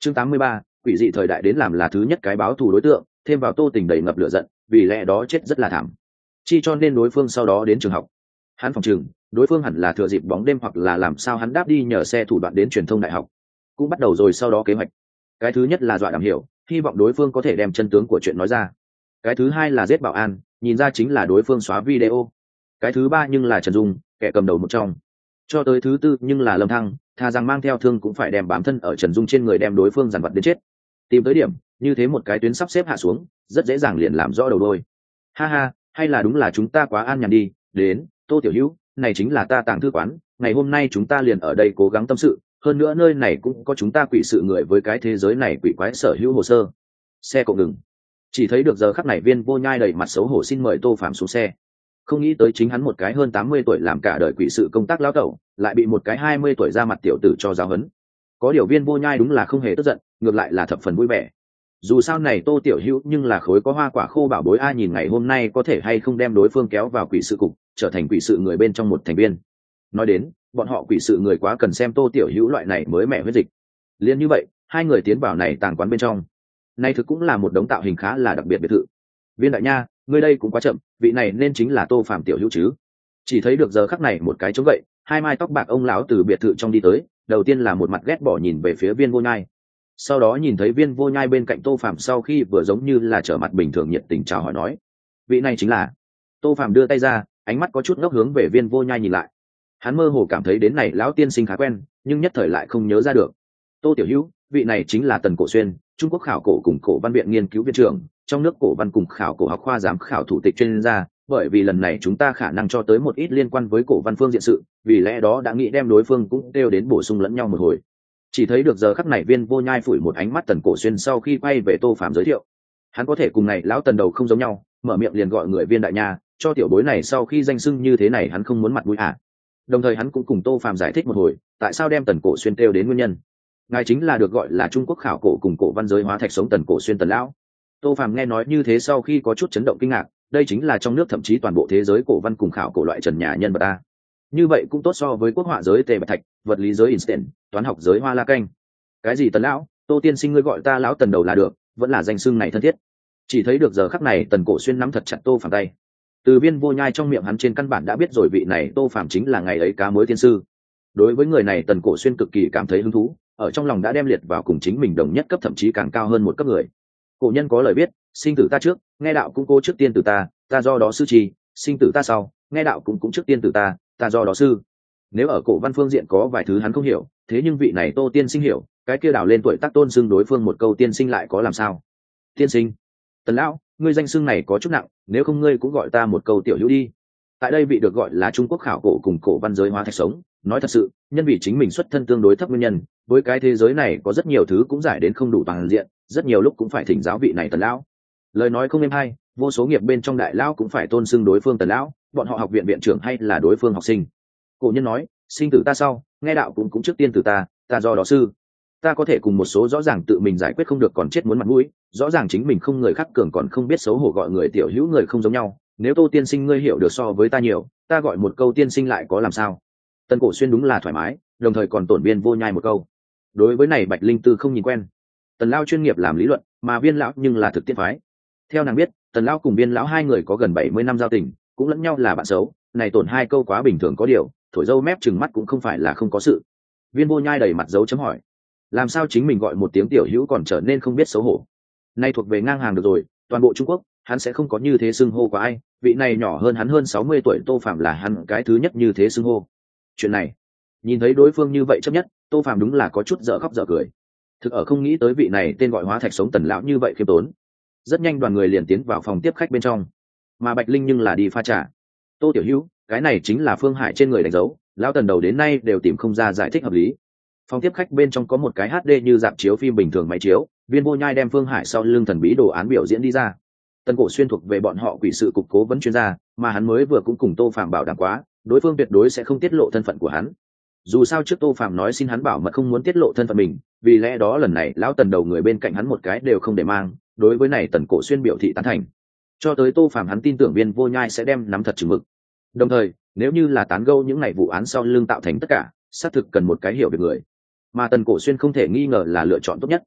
Chương 83, quỷ dị thời đại đến làm là thứ nhất cái báo thù đối tượng, thêm vào Tô Tình đầy ngập lửa giận, vì lẽ đó chết rất là thảm. Chi cho nên đối phương sau đó đến trường học. Hắn phòng trường, đối phương hẳn là thừa dịp bóng đêm hoặc là làm sao hắn đáp đi nhờ xe thủ đoạn đến truyền thông đại học. Cũng bắt đầu rồi sau đó kế hoạch. Cái thứ nhất là dọa Đàm Hiểu, hy vọng đối phương có thể đem chân tướng của chuyện nói ra. Cái thứ hai là giết Bảo An, nhìn ra chính là đối phương xóa video. Cái thứ ba nhưng là Trần Dung, kẻ cầm đầu một trong. Cho tới thứ tư nhưng là Lâm Thăng, thà rằng mang theo thương cũng phải đem bám thân ở Trần Dung trên người đem đối phương dằn vặt đến chết. Tìm tới điểm, như thế một cái tuyến sắp xếp hạ xuống, rất dễ dàng liền làm rõ đầu đuôi. Ha ha, hay là đúng là chúng ta quá an nhàn đi, đến, Tô Tiểu Hữu, này chính là ta tàng thư quán, ngày hôm nay chúng ta liền ở đây cố gắng tâm sự, hơn nữa nơi này cũng có chúng ta quỷ sự người với cái thế giới này quỷ quái sở hữu hồ sơ. Xe cộ ngừng. Chỉ thấy được giờ khắc này Viên Vô Nhai đầy mặt xấu hổ xin mời Tô Phạm xuống xe. Không nghĩ tới chính hắn một cái hơn 80 tuổi làm cả đời quỷ sự công tác lão tẩu, lại bị một cái 20 tuổi ra mặt tiểu tử cho giáo huấn. Có điều Viên Vô Nhai đúng là không hề tức giận, ngược lại là thập phần vui vẻ. Dù sao này Tô Tiểu Hữu nhưng là khối có hoa quả khô bảo bối, ai nhìn ngày hôm nay có thể hay không đem đối phương kéo vào quỷ sự cục, trở thành quỷ sự người bên trong một thành viên. Nói đến, bọn họ quỷ sự người quá cần xem Tô Tiểu Hữu loại này mới mẻ huyết dịch. Liên như vậy, hai người tiến vào này tàng quán bên trong. Nay thực cũng là một đống tạo hình khá là đặc biệt biệt thự. Viên đại nha, ngươi đây cũng quá chậm, vị này nên chính là Tô Phạm Tiểu Hữu chứ? Chỉ thấy được giờ khắc này một cái chống gậy, hai mai tóc bạc ông lão từ biệt thự trong đi tới, đầu tiên là một mặt ghét bỏ nhìn về phía Viên Vô Nhai. Sau đó nhìn thấy Viên Vô Nhai bên cạnh Tô Phạm sau khi vừa giống như là trở mặt bình thường nhiệt tình chào hỏi nói, vị này chính là. Tô Phạm đưa tay ra, ánh mắt có chút ngốc hướng về Viên Vô Nhai nhìn lại. Hắn mơ hồ cảm thấy đến này lão tiên sinh khá quen, nhưng nhất thời lại không nhớ ra được. Tô Tiểu Hữu, vị này chính là Tần Cổ Xuyên, Trung Quốc khảo cổ cùng cổ văn viện nghiên cứu viện trưởng, trong nước cổ văn cùng khảo cổ học khoa giám khảo thủ tịch chuyên gia, bởi vì lần này chúng ta khả năng cho tới một ít liên quan với cổ văn phương diện sự, vì lẽ đó đã nghĩ đem đối phương cũng đều đến bổ sung lẫn nhau một hồi. Chỉ thấy được giờ khắc này Viên Vô Nhai phủi một ánh mắt Tần Cổ Xuyên sau khi quay về Tô Phạm giới thiệu. Hắn có thể cùng này lão Tần đầu không giống nhau, mở miệng liền gọi người Viên đại nha, cho tiểu bối này sau khi danh xưng như thế này hắn không muốn mặt mũi à. Đồng thời hắn cũng cùng Tô Phạm giải thích một hồi, tại sao đem Tần Cổ Xuyên kêu đến nguyên nhân. Ngài chính là được gọi là Trung Quốc khảo cổ cùng cổ văn giới hóa thạch sống Tần Cổ Xuyên Tần lão. Tô Phạm nghe nói như thế sau khi có chút chấn động kinh ngạc, đây chính là trong nước thậm chí toàn bộ thế giới cổ văn cùng khảo cổ loại trần nhà nhân vật a. Như vậy cũng tốt so với quốc họa giới Tề Bạch Thạch, vật lý giới Einstein, toán học giới Hoa La Canh. Cái gì Tần lão, Tô tiên sinh ngươi gọi ta lão Tần đầu là được, vẫn là danh xưng này thân thiết. Chỉ thấy được giờ khắc này Tần Cổ Xuyên nắm thật chặt Tô Phạm tay. Từ Viên Vô Nhai trong miệng hắn trên căn bản đã biết rồi vị này Tô Phạm chính là ngày ấy cá mối tiên sư. Đối với người này Tần Cổ Xuyên cực kỳ cảm thấy hứng thú, ở trong lòng đã đem liệt vào cùng chính mình đồng nhất cấp thậm chí càng cao hơn một cấp người. Cổ nhân có lời biết, sinh tử ta trước, nghe đạo cũng cố trước tiên tử ta do đó sư trì, sinh tử ta sau, nghe đạo cũng trước tiên tử ta do đó sư. Nếu ở cổ văn phương diện có vài thứ hắn không hiểu, thế nhưng vị này Tô tiên sinh hiểu, cái kia đảo lên tuổi tác tôn xưng đối phương một câu tiên sinh lại có làm sao? Tiên sinh, Tần lão, ngươi danh xưng này có chút nặng, nếu không ngươi cũng gọi ta một câu Tiểu Hữu đi. Tại đây vị được gọi là Trung Quốc khảo cổ cùng cổ văn giới hóa thạch sống, nói thật sự, nhân vì chính mình xuất thân tương đối thấp nguyên nhân, với cái thế giới này có rất nhiều thứ cũng giải đến không đủ toàn diện, rất nhiều lúc cũng phải thỉnh giáo vị này Tần lão. Lời nói không êm hay, vô số nghiệp bên trong đại lão cũng phải tôn xưng đối phương Tần lão, bọn họ học viện viện trưởng hay là đối phương học sinh. Cổ nhân nói, sinh tử ta sau, nghe đạo cũng trước tiên tử ta do đó sư. Ta có thể cùng một số rõ ràng tự mình giải quyết không được còn chết muốn mặt mũi, rõ ràng chính mình không người khác cường còn không biết xấu hổ gọi người Tiểu Hữu người không giống nhau, nếu Tô tiên sinh ngươi hiểu được so với ta nhiều, ta gọi một câu tiên sinh lại có làm sao? Tần Cổ Xuyên đúng là thoải mái, đồng thời còn tổn Viên Vô Nhai một câu. Đối với này Bạch Linh Tư không nhìn quen. Tần lão chuyên nghiệp làm lý luận, mà Viên lão nhưng là thực tiễn phái. Theo nàng biết, Tần lão cùng Viên lão hai người có gần 70 năm giao tình, cũng lẫn nhau là bạn xấu, này tổn hai câu quá bình thường có điều, thổi dâu mép trừng mắt cũng không phải là không có sự. Viên Vô Nhai đầy mặt dấu chấm hỏi, làm sao chính mình gọi một tiếng Tiểu Hữu còn trở nên không biết xấu hổ? Nay thuộc về ngang hàng được rồi, toàn bộ Trung Quốc, hắn sẽ không có như thế xưng hô của ai, vị này nhỏ hơn hắn hơn 60 tuổi Tô Phạm là hắn cái thứ nhất như thế xưng hô. Chuyện này, nhìn thấy đối phương như vậy chấp nhất, Tô Phạm đúng là có chút dở khóc dở cười. Thực ở không nghĩ tới vị này tên gọi hóa thạch sống Tần lão như vậy khiêm tốn. Rất nhanh đoàn người liền tiến vào phòng tiếp khách bên trong, mà Bạch Linh nhưng là đi pha trà. Tô Tiểu Hữu, cái này chính là Phương Hải trên người đánh dấu, lão Tần đầu đến nay đều tìm không ra giải thích hợp lý. Phòng tiếp khách bên trong có một cái HD như dạp chiếu phim bình thường máy chiếu, Viên Vô Nhai đem Phương Hải sau lưng thần bí đồ án biểu diễn đi ra. Tần Cổ Xuyên thuộc về bọn họ quỷ sự cục cố vấn chuyên gia, mà hắn mới vừa cũng cùng Tô Phạm bảo đảm quá, đối phương tuyệt đối sẽ không tiết lộ thân phận của hắn. Dù sao trước Tô Phạm nói xin hắn bảo mật không muốn tiết lộ thân phận mình, vì lẽ đó lần này lão Tần đầu người bên cạnh hắn một cái đều không để mang, đối với này Tần Cổ Xuyên biểu thị tán thành. Cho tới Tô Phạm hắn tin tưởng Viên Vô Nhai sẽ đem nắm thật chừng mực. Đồng thời, nếu như là tán gẫu những này vụ án sau lưng tạo thành tất cả, xác thực cần một cái hiểu về người. Mà Tần Cổ Xuyên không thể nghi ngờ là lựa chọn tốt nhất.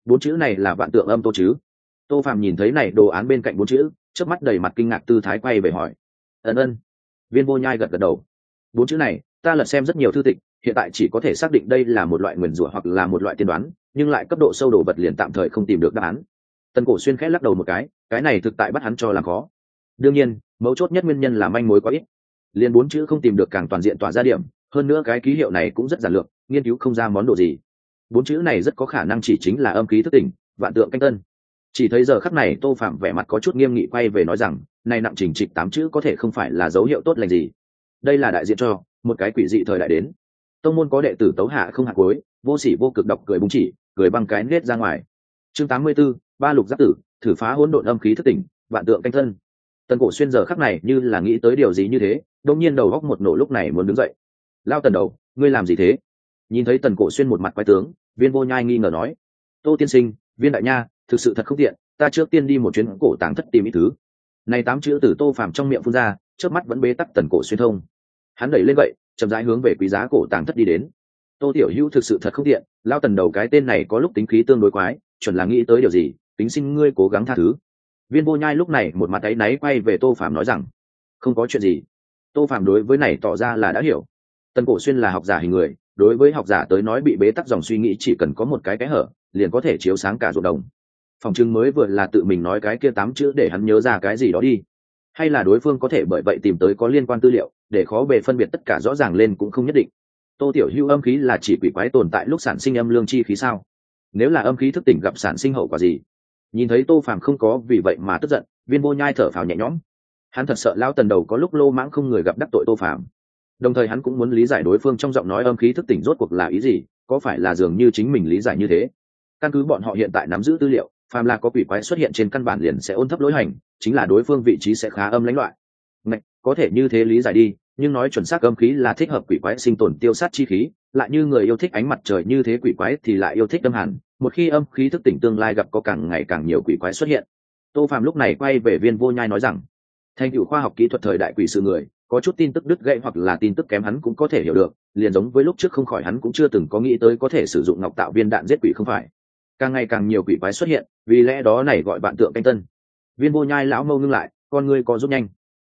4 chữ này là vạn tượng âm tô chứ? Tô Phạm nhìn thấy này đồ án bên cạnh 4 chữ, chớp mắt đầy mặt kinh ngạc tư thái quay về hỏi. Ân. Viên Vô Nhai gật gật đầu. 4 chữ này ta lật xem rất nhiều thư tịch, hiện tại chỉ có thể xác định đây là một loại nguyền rủa hoặc là một loại tiên đoán, nhưng lại cấp độ sâu đồ vật liền tạm thời không tìm được đáp án. Tần Cổ Xuyên khẽ lắc đầu một cái này thực tại bắt hắn cho làm khó. Đương nhiên mấu chốt nhất nguyên nhân là manh mối quá ít, liền 4 chữ không tìm được càng toàn diện tỏa ra điểm, hơn nữa cái ký hiệu này cũng rất giản lược, nghiên cứu không ra món đồ gì. 4 chữ này rất có khả năng chỉ chính là âm khí thức tỉnh, vạn tượng canh tân. Chỉ thấy giờ khắc này Tô Phạm vẻ mặt có chút nghiêm nghị quay về nói rằng, này nặng chỉnh trịch 8 chữ có thể không phải là dấu hiệu tốt lành gì. Đây là đại diện cho một cái quỷ dị thời đại đến. Tông môn có đệ tử tấu hạ không hạt cuối, vô sỉ vô cực đọc cười búng chỉ, cười băng cái nết ra ngoài. Chương 84, ba lục giáp tử, thử phá hỗn độn âm khí thức tỉnh, vạn tượng canh thân. Tần Cổ Xuyên giờ khắc này như là nghĩ tới điều gì như thế, đột nhiên đầu góc một nổ, lúc này muốn đứng dậy. Lao Tần đầu, ngươi làm gì thế? Nhìn thấy Tần Cổ Xuyên một mặt quái tướng, Viên Vô Nhai nghi ngờ nói: Tô tiên sinh, Viên đại nha, thực sự thật không tiện, ta trước tiên đi một chuyến cổ tàng thất tìm ít thứ. Này 8 chữ từ Tô Phàm trong miệng phun ra, chớp mắt vẫn bế tắc Tần Cổ Xuyên thông. Hắn đẩy lên vậy, chậm rãi hướng về quý giá cổ tàng thất đi đến. Tô tiểu hữu thực sự thật không tiện, Lao Tần đầu cái tên này có lúc tính khí tương đối quái, chuẩn là nghĩ tới điều gì, tính xin ngươi cố gắng tha thứ. Viên Vô Nhai lúc này một mặt áy náy quay về Tô Phàm nói rằng: không có chuyện gì. Tô Phàm đối với này tỏ ra là đã hiểu. Tần Cổ Xuyên là học giả hình người, đối với học giả tới nói bị bế tắc dòng suy nghĩ chỉ cần có một cái hở liền có thể chiếu sáng cả ruộng đồng. Phòng trưng mới vừa là tự mình nói cái kia 8 chữ để hắn nhớ ra cái gì đó đi, hay là đối phương có thể bởi vậy tìm tới có liên quan tư liệu, để khó bề phân biệt tất cả rõ ràng lên cũng không nhất định. Tô tiểu hữu, âm khí là chỉ quỷ quái tồn tại lúc sản sinh âm lương chi khí sao? Nếu là âm khí thức tỉnh gặp sản sinh hậu quả gì? Nhìn thấy Tô Phàm không có vì vậy mà tức giận, Viên Vô Nhai thở phào nhẹ nhõm. Hắn thật sợ Lão Tần đầu có lúc lô mãng không người gặp đắc tội Tô Phàm. Đồng thời hắn cũng muốn lý giải đối phương trong giọng nói âm khí thức tỉnh rốt cuộc là ý gì, có phải là dường như chính mình lý giải như thế. Căn cứ bọn họ hiện tại nắm giữ tư liệu, phàm là có quỷ quái xuất hiện trên căn bản liền sẽ ôn thấp lối hành, chính là đối phương vị trí sẽ khá âm lãnh loại. Này, có thể như thế lý giải đi, nhưng nói chuẩn xác âm khí là thích hợp quỷ quái sinh tồn tiêu sát chi khí, lại như người yêu thích ánh mặt trời như thế quỷ quái thì lại yêu thích âm hàn, một khi âm khí thức tỉnh tương lai gặp có càng ngày càng nhiều quỷ quái xuất hiện. Tô Phàm lúc này quay về Viên Vô Nhai nói rằng, thành tựu khoa học kỹ thuật thời đại quỷ sự người, có chút tin tức đứt gãy hoặc là tin tức kém hắn cũng có thể hiểu được, liền giống với lúc trước không khỏi hắn cũng chưa từng có nghĩ tới có thể sử dụng ngọc tạo viên đạn giết quỷ không phải. Càng ngày càng nhiều quỷ quái xuất hiện, vì lẽ đó này gọi vạn tượng canh tân. Viên Vô Nhai lão mâu ngưng lại, con ngươi có giúp nhanh.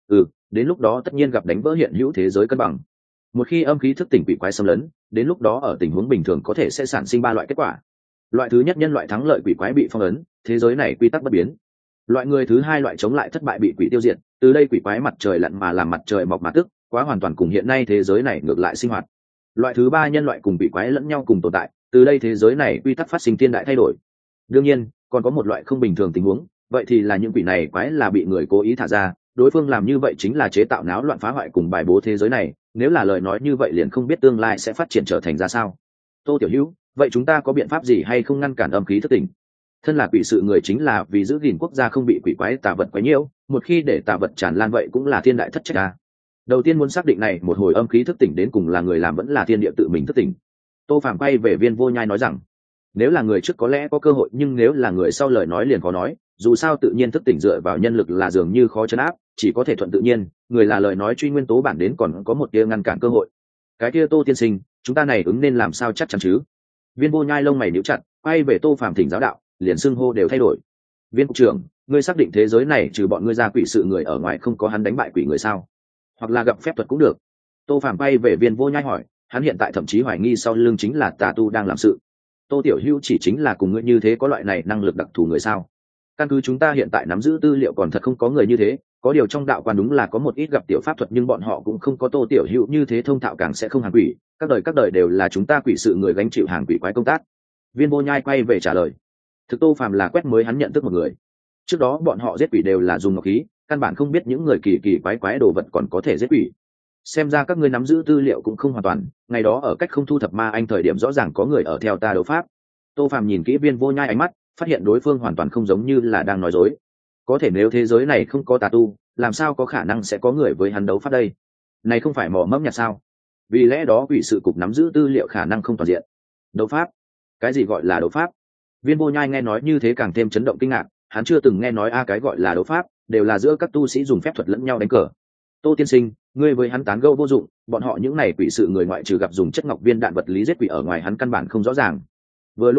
Đến lúc đó tất nhiên gặp đánh vỡ hiện hữu thế giới cân bằng. Một khi âm khí thức tỉnh quỷ quái xâm lấn, đến lúc đó ở tình huống bình thường có thể sẽ sản sinh 3 loại kết quả. Loại thứ nhất, nhân loại thắng lợi quỷ quái bị phong ấn, thế giới này quy tắc bất biến. Loại người thứ hai, loại chống lại thất bại bị quỷ tiêu diệt, từ đây quỷ quái mặt trời lặn mà làm mặt trời mọc mà tức, quá hoàn toàn cùng hiện nay thế giới này ngược lại sinh hoạt. Loại thứ ba, nhân loại cùng quỷ quái lẫn nhau cùng tồn tại, từ đây thế giới này quy tắc phát sinh thiên đại thay đổi. Đương nhiên còn có một loại không bình thường tình huống, vậy thì là những quỷ này quái là bị người cố ý thả ra, đối phương làm như vậy chính là chế tạo náo loạn phá hoại cùng bài bố thế giới này, nếu là lời nói như vậy liền không biết tương lai sẽ phát triển trở thành ra sao. Tô tiểu hữu, vậy chúng ta có biện pháp gì hay không ngăn cản âm khí thức tỉnh? Thân là quỷ sự người chính là vì giữ gìn quốc gia không bị quỷ quái tà vật quấy nhiễu, một khi để tà vật tràn lan vậy cũng là thiên đại thất trách a. Đầu tiên muốn xác định này một hồi âm khí thức tỉnh đến cùng là người làm vẫn là thiên địa tự mình thức tỉnh. Tô Phàm quay về Viên Vô Nhai nói rằng, nếu là người trước có lẽ có cơ hội, nhưng nếu là người sau lời nói liền khó nói, dù sao tự nhiên thức tỉnh dựa vào nhân lực là dường như khó trấn áp, chỉ có thể thuận tự nhiên, người là lời nói truy nguyên tố bản đến còn có một tia ngăn cản cơ hội. Cái kia Tô tiên sinh, chúng ta này ứng nên làm sao chắc chắn chứ? Viên Vô Nhai lông mày nhíu chặt, quay về Tô Phàm thỉnh giáo đạo, liền xưng hô đều thay đổi. Viên cục trưởng, ngươi xác định thế giới này trừ bọn ngươi ra quỷ sự người ở ngoài không có hắn đánh bại quỷ người sao? Hoặc là gặp phép thuật cũng được. Tô Phàm quay về Viên Vô Nhai hỏi, hắn hiện tại thậm chí hoài nghi sau lưng chính là tà tu đang làm sự. Tô tiểu hữu chỉ chính là cùng ngươi như thế có loại này năng lực đặc thù người sao? Căn cứ chúng ta hiện tại nắm giữ tư liệu còn thật không có người như thế, có điều trong đạo quan đúng là có một ít gặp tiểu pháp thuật, nhưng bọn họ cũng không có Tô tiểu hữu như thế thông thạo, càng sẽ không hàng quỷ, các đời đều là chúng ta quỷ sự người gánh chịu hàng quỷ quái công tác. Viên Vô Nhai quay về trả lời. Thực Tô Phàm là quét mới hắn nhận thức một người, trước đó bọn họ giết quỷ đều là dùng ngọc khí, căn bản không biết những người kỳ kỳ quái quái đồ vật còn có thể giết quỷ. Xem ra các ngươi nắm giữ tư liệu cũng không hoàn toàn, ngày đó ở cách không thu thập ma anh thời điểm rõ ràng có người ở theo ta đấu pháp. Tô Phàm nhìn kỹ Viên Vô Nhai ánh mắt, phát hiện đối phương hoàn toàn không giống như là đang nói dối. Có thể nếu thế giới này không có tà tu, làm sao có khả năng sẽ có người với hắn đấu pháp đây? Này không phải mỏ mẫm nhặt sao? Vì lẽ đó quỷ sự cục nắm giữ tư liệu khả năng không toàn diện. Đấu pháp? Cái gì gọi là đấu pháp? Viên Vô Nhai nghe nói như thế càng thêm chấn động kinh ngạc, hắn chưa từng nghe nói cái gọi là đấu pháp đều là giữa các tu sĩ dùng phép thuật lẫn nhau đánh cờ. Tô tiên sinh, ngươi với hắn tán gẫu vô dụng, bọn họ những này quỷ sự người ngoại trừ gặp dùng chất ngọc viên đạn vật lý giết quỷ ở ngoài hắn căn bản không rõ ràng. Vừa lúc đó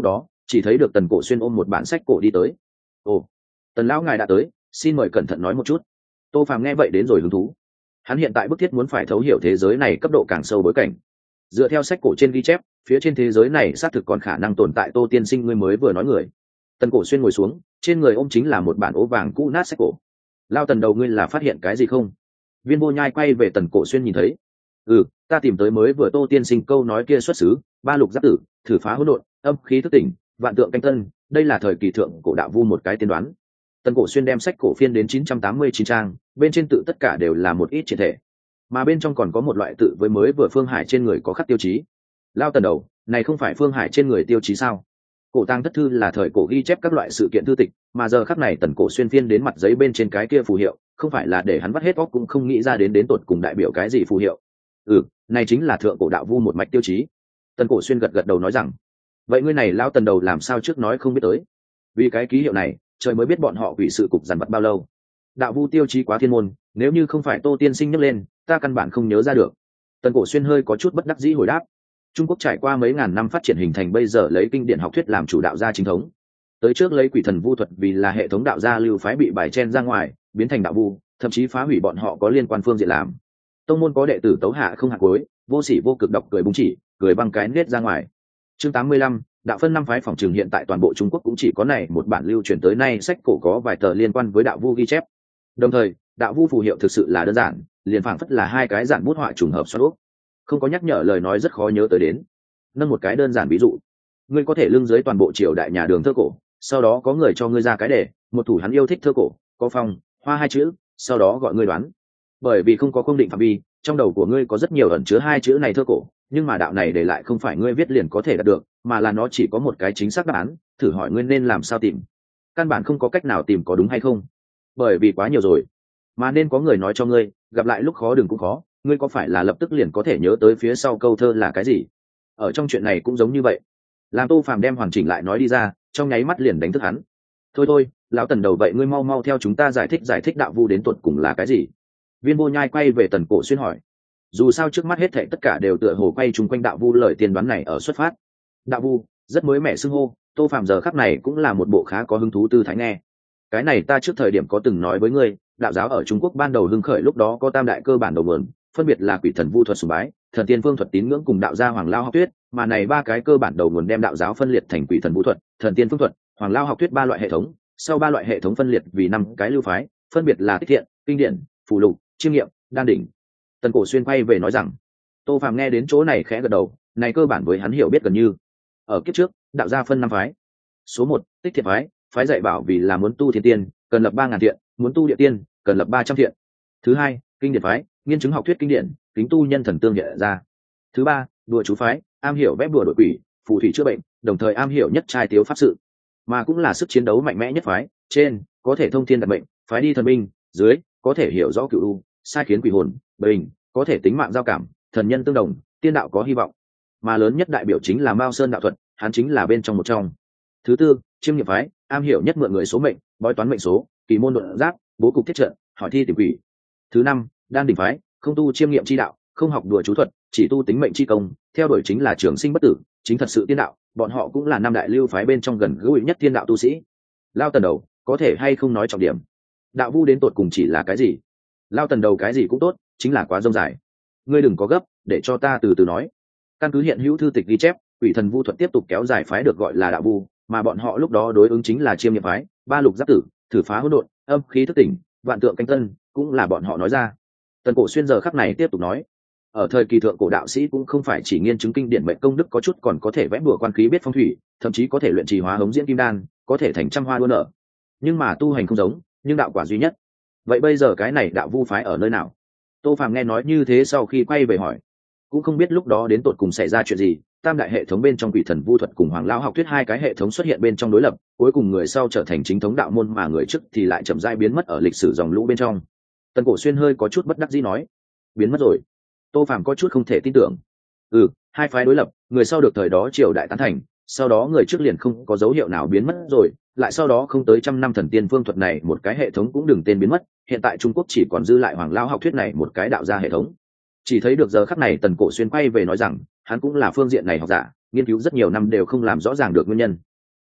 chỉ thấy được Tần Cổ Xuyên ôm một bản sách cổ đi tới. Ồ, Tần lão ngài đã tới, xin mời cẩn thận nói một chút. Tô Phàm nghe vậy đến rồi hứng thú. Hắn hiện tại bức thiết muốn phải thấu hiểu thế giới này cấp độ càng sâu bối cảnh. Dựa theo sách cổ trên ghi chép, phía trên thế giới này xác thực còn khả năng tồn tại Tô tiên sinh ngươi mới vừa nói người. Tần Cổ Xuyên ngồi xuống, trên người ôm chính là một bản ố vàng cũ nát sách cổ. Lao Tần đầu ngươi là phát hiện cái gì không? Viên Vô Nhai quay về Tần Cổ Xuyên nhìn thấy. Ta tìm tới mới vừa Tô tiên sinh câu nói kia xuất xứ, ba lục giáp tử, thử phá hỗn độn, âm khí thức tỉnh, vạn tượng canh tân, đây là thời kỳ thượng cổ đạo vu một cái tiên đoán. Tần Cổ Xuyên đem sách cổ phiên đến 989 trang, bên trên tự tất cả đều là một ít triển thể, mà bên trong còn có một loại tự với mới vừa Phương Hải trên người có khắc tiêu chí. Lao Tần đầu, này không phải Phương Hải trên người tiêu chí sao? Cổ tàng thất thư là thời cổ ghi chép các loại sự kiện thư tịch, mà giờ khắc này Tần Cổ Xuyên phiên đến mặt giấy bên trên cái kia phù hiệu, không phải là để hắn vắt hết óc cũng không nghĩ ra đến tột cùng đại biểu cái gì phù hiệu. Này chính là thượng cổ đạo vu một mạch tiêu chí. Tần Cổ Xuyên gật gật đầu nói rằng, vậy ngươi này Lao Tần đầu làm sao trước nói không biết tới? Vì cái ký hiệu này, trời mới biết bọn họ quỷ sự cục dằn vặt bao lâu. Đạo vu tiêu chí quá thiên môn, nếu như không phải Tô tiên sinh nhắc lên, ta căn bản không nhớ ra được. Tần Cổ Xuyên hơi có chút bất đắc dĩ hồi đáp. Trung Quốc trải qua mấy ngàn năm phát triển hình thành bây giờ lấy kinh điển học thuyết làm chủ đạo gia chính thống. Tới trước lấy quỷ thần vu thuật vì là hệ thống đạo gia lưu phái bị bài chen ra ngoài, biến thành đạo vu, thậm chí phá hủy bọn họ có liên quan phương diện làm. Tông môn có đệ tử tấu hạ không hạ cuối, vô sỉ vô cực độc cười búng chỉ, cười băng cái nết ra ngoài. Chương 85, đạo phân năm phái phòng trường hiện tại toàn bộ Trung Quốc cũng chỉ có này một bản lưu truyền tới nay sách cổ có vài tờ liên quan với đạo vu ghi chép. Đồng thời, đạo vu phù hiệu thực sự là đơn giản, liền phảng phất là hai cái giản bút họa trùng hợp xoắn ốc. Không có nhắc nhở lời nói rất khó nhớ tới đến. Nâng một cái đơn giản ví dụ, ngươi có thể lưng dưới toàn bộ triều đại nhà đường thơ cổ, sau đó có người cho ngươi ra cái đề, một thủ hắn yêu thích thơ cổ, có phong, hoa hai chữ, sau đó gọi ngươi đoán. Bởi vì không có công định phạm vi, trong đầu của ngươi có rất nhiều ẩn chứa hai chữ này thơ cổ, nhưng mà đạo này để lại không phải ngươi viết liền có thể đạt được, mà là nó chỉ có một cái chính xác đáp án, thử hỏi ngươi nên làm sao tìm. Căn bản không có cách nào tìm có đúng hay không, bởi vì quá nhiều rồi. Mà nên có người nói cho ngươi, gặp lại lúc khó đừng cũng khó, ngươi có phải là lập tức liền có thể nhớ tới phía sau câu thơ là cái gì? Ở trong chuyện này cũng giống như vậy. Làm Tô Phàm đem hoàn chỉnh lại nói đi ra, trong nháy mắt liền đánh thức hắn. Thôi, lão Tần đầu vậy ngươi mau mau theo chúng ta giải thích đạo vu đến tuột cùng là cái gì? Viên Vô Nhai quay về Tần Cổ Xuyên hỏi. Dù sao trước mắt hết thảy tất cả đều tựa hồ quay chung quanh đạo vu lời tiên đoán này ở xuất phát. Đạo vu, rất mới mẻ xưng hô, Tô Phàm giờ khắc này cũng là một bộ khá có hứng thú tư thái nghe. Cái này ta trước thời điểm có từng nói với ngươi, đạo giáo ở Trung Quốc ban đầu hưng khởi lúc đó có tam đại cơ bản đầu nguồn, phân biệt là quỷ thần vu thuật sùng bái, thần tiên phương thuật tín ngưỡng cùng đạo gia hoàng lao học thuyết, mà này ba cái cơ bản đầu nguồn đem đạo giáo phân liệt thành quỷ thần vu thuật, thần tiên phương thuật, hoàng lao học thuyết ba loại hệ thống, sau ba loại hệ thống phân liệt vì năm cái lưu phái, phân biệt là Tích Thiện, Kinh Điển, Phù Lục, Chiêm Nghiệm, Đan Đỉnh. Tần Cổ Xuyên quay về nói rằng, Tô Phàm nghe đến chỗ này khẽ gật đầu, này cơ bản với hắn hiểu biết gần như. Ở kiếp trước, đạo gia phân năm phái. Số 1, Tích Thiện phái, phái dạy bảo vì là muốn tu thiên tiên, cần lập 3000 thiện, muốn tu địa tiên, cần lập 300 thiện. Thứ hai, Kinh Điển phái, nghiên chứng học thuyết kinh điển, kính tu nhân thần tương hiện ra. Thứ ba, Đùa chú phái, am hiểu vẽ bùa đội quỷ, phù thủy chữa bệnh, đồng thời am hiểu nhất trai tiếu pháp sự, mà cũng là sức chiến đấu mạnh mẽ nhất phái. Trên, có thể thông thiên đặt mệnh, phái đi thần binh, dưới, có thể hiểu rõ cửu u, sai khiến quỷ hồn, bình, có thể tính mạng giao cảm, thần nhân tương đồng, tiên đạo có hy vọng. Mà lớn nhất đại biểu chính là Mao Sơn đạo thuật, hắn chính là bên trong một trong. Thứ tư, Chiêm Nghiệm phái, am hiểu nhất mượn người số mệnh, bói toán mệnh số, kỳ môn độn giáp, bố cục thiết trận, hỏi thi tìm quỷ. Thứ năm, Đan Đỉnh phái, không tu chiêm nghiệm chi đạo, không học đùa chú thuật, chỉ tu tính mệnh chi công, theo đuổi chính là trường sinh bất tử, chính thật sự tiên đạo, bọn họ cũng là năm đại lưu phái bên trong gần gũi nhất tiên đạo tu sĩ. Lao Tần đầu, có thể hay không nói trọng điểm? Đạo vu đến tột cùng chỉ là cái gì? Lao Tần đầu cái gì cũng tốt, chính là quá rông dài. Ngươi đừng có gấp, để cho ta từ từ nói. Căn cứ hiện hữu thư tịch ghi chép, quỷ thần vu thuật tiếp tục kéo dài phái được gọi là đạo vu, mà bọn họ lúc đó đối ứng chính là chiêm nghiệm phái, ba lục giáp tử, thử phá hỗn độn, âm khí thức tỉnh, vạn tượng canh tân, cũng là bọn họ nói ra. Tần Cổ Xuyên giờ khắc này tiếp tục nói, ở thời kỳ thượng cổ đạo sĩ cũng không phải chỉ nghiên chứng kinh điển mệnh công đức có chút, còn có thể vẽ bùa quan khí biết phong thủy, thậm chí có thể luyện trì hóa hống diễn kim đan, có thể thành trăm hoa đua nở. Nhưng mà tu hành không giống, nhưng đạo quả duy nhất. Vậy bây giờ cái này đạo vu phái ở nơi nào? Tô Phàm nghe nói như thế sau khi quay về hỏi, cũng không biết lúc đó đến tột cùng xảy ra chuyện gì. Tam đại hệ thống bên trong quỷ thần vu thuật cùng hoàng lao học thuyết hai cái hệ thống xuất hiện bên trong đối lập, cuối cùng người sau trở thành chính thống đạo môn, mà người trước thì lại chậm rãi biến mất ở lịch sử dòng lũ bên trong. Tần Cổ Xuyên hơi có chút bất đắc dĩ nói, biến mất rồi. Tô Phàm có chút không thể tin tưởng. Hai phái đối lập, người sau được thời đó triều đại tán thành, sau đó người trước liền không có dấu hiệu nào biến mất rồi, lại sau đó không tới trăm năm thần tiên phương thuật này một cái hệ thống cũng đừng tên biến mất, hiện tại Trung Quốc chỉ còn dư lại hoàng lao học thuyết này một cái đạo gia hệ thống. Chỉ thấy được giờ khắc này Tần Cổ Xuyên quay về nói rằng, hắn cũng là phương diện này học giả, nghiên cứu rất nhiều năm đều không làm rõ ràng được nguyên nhân.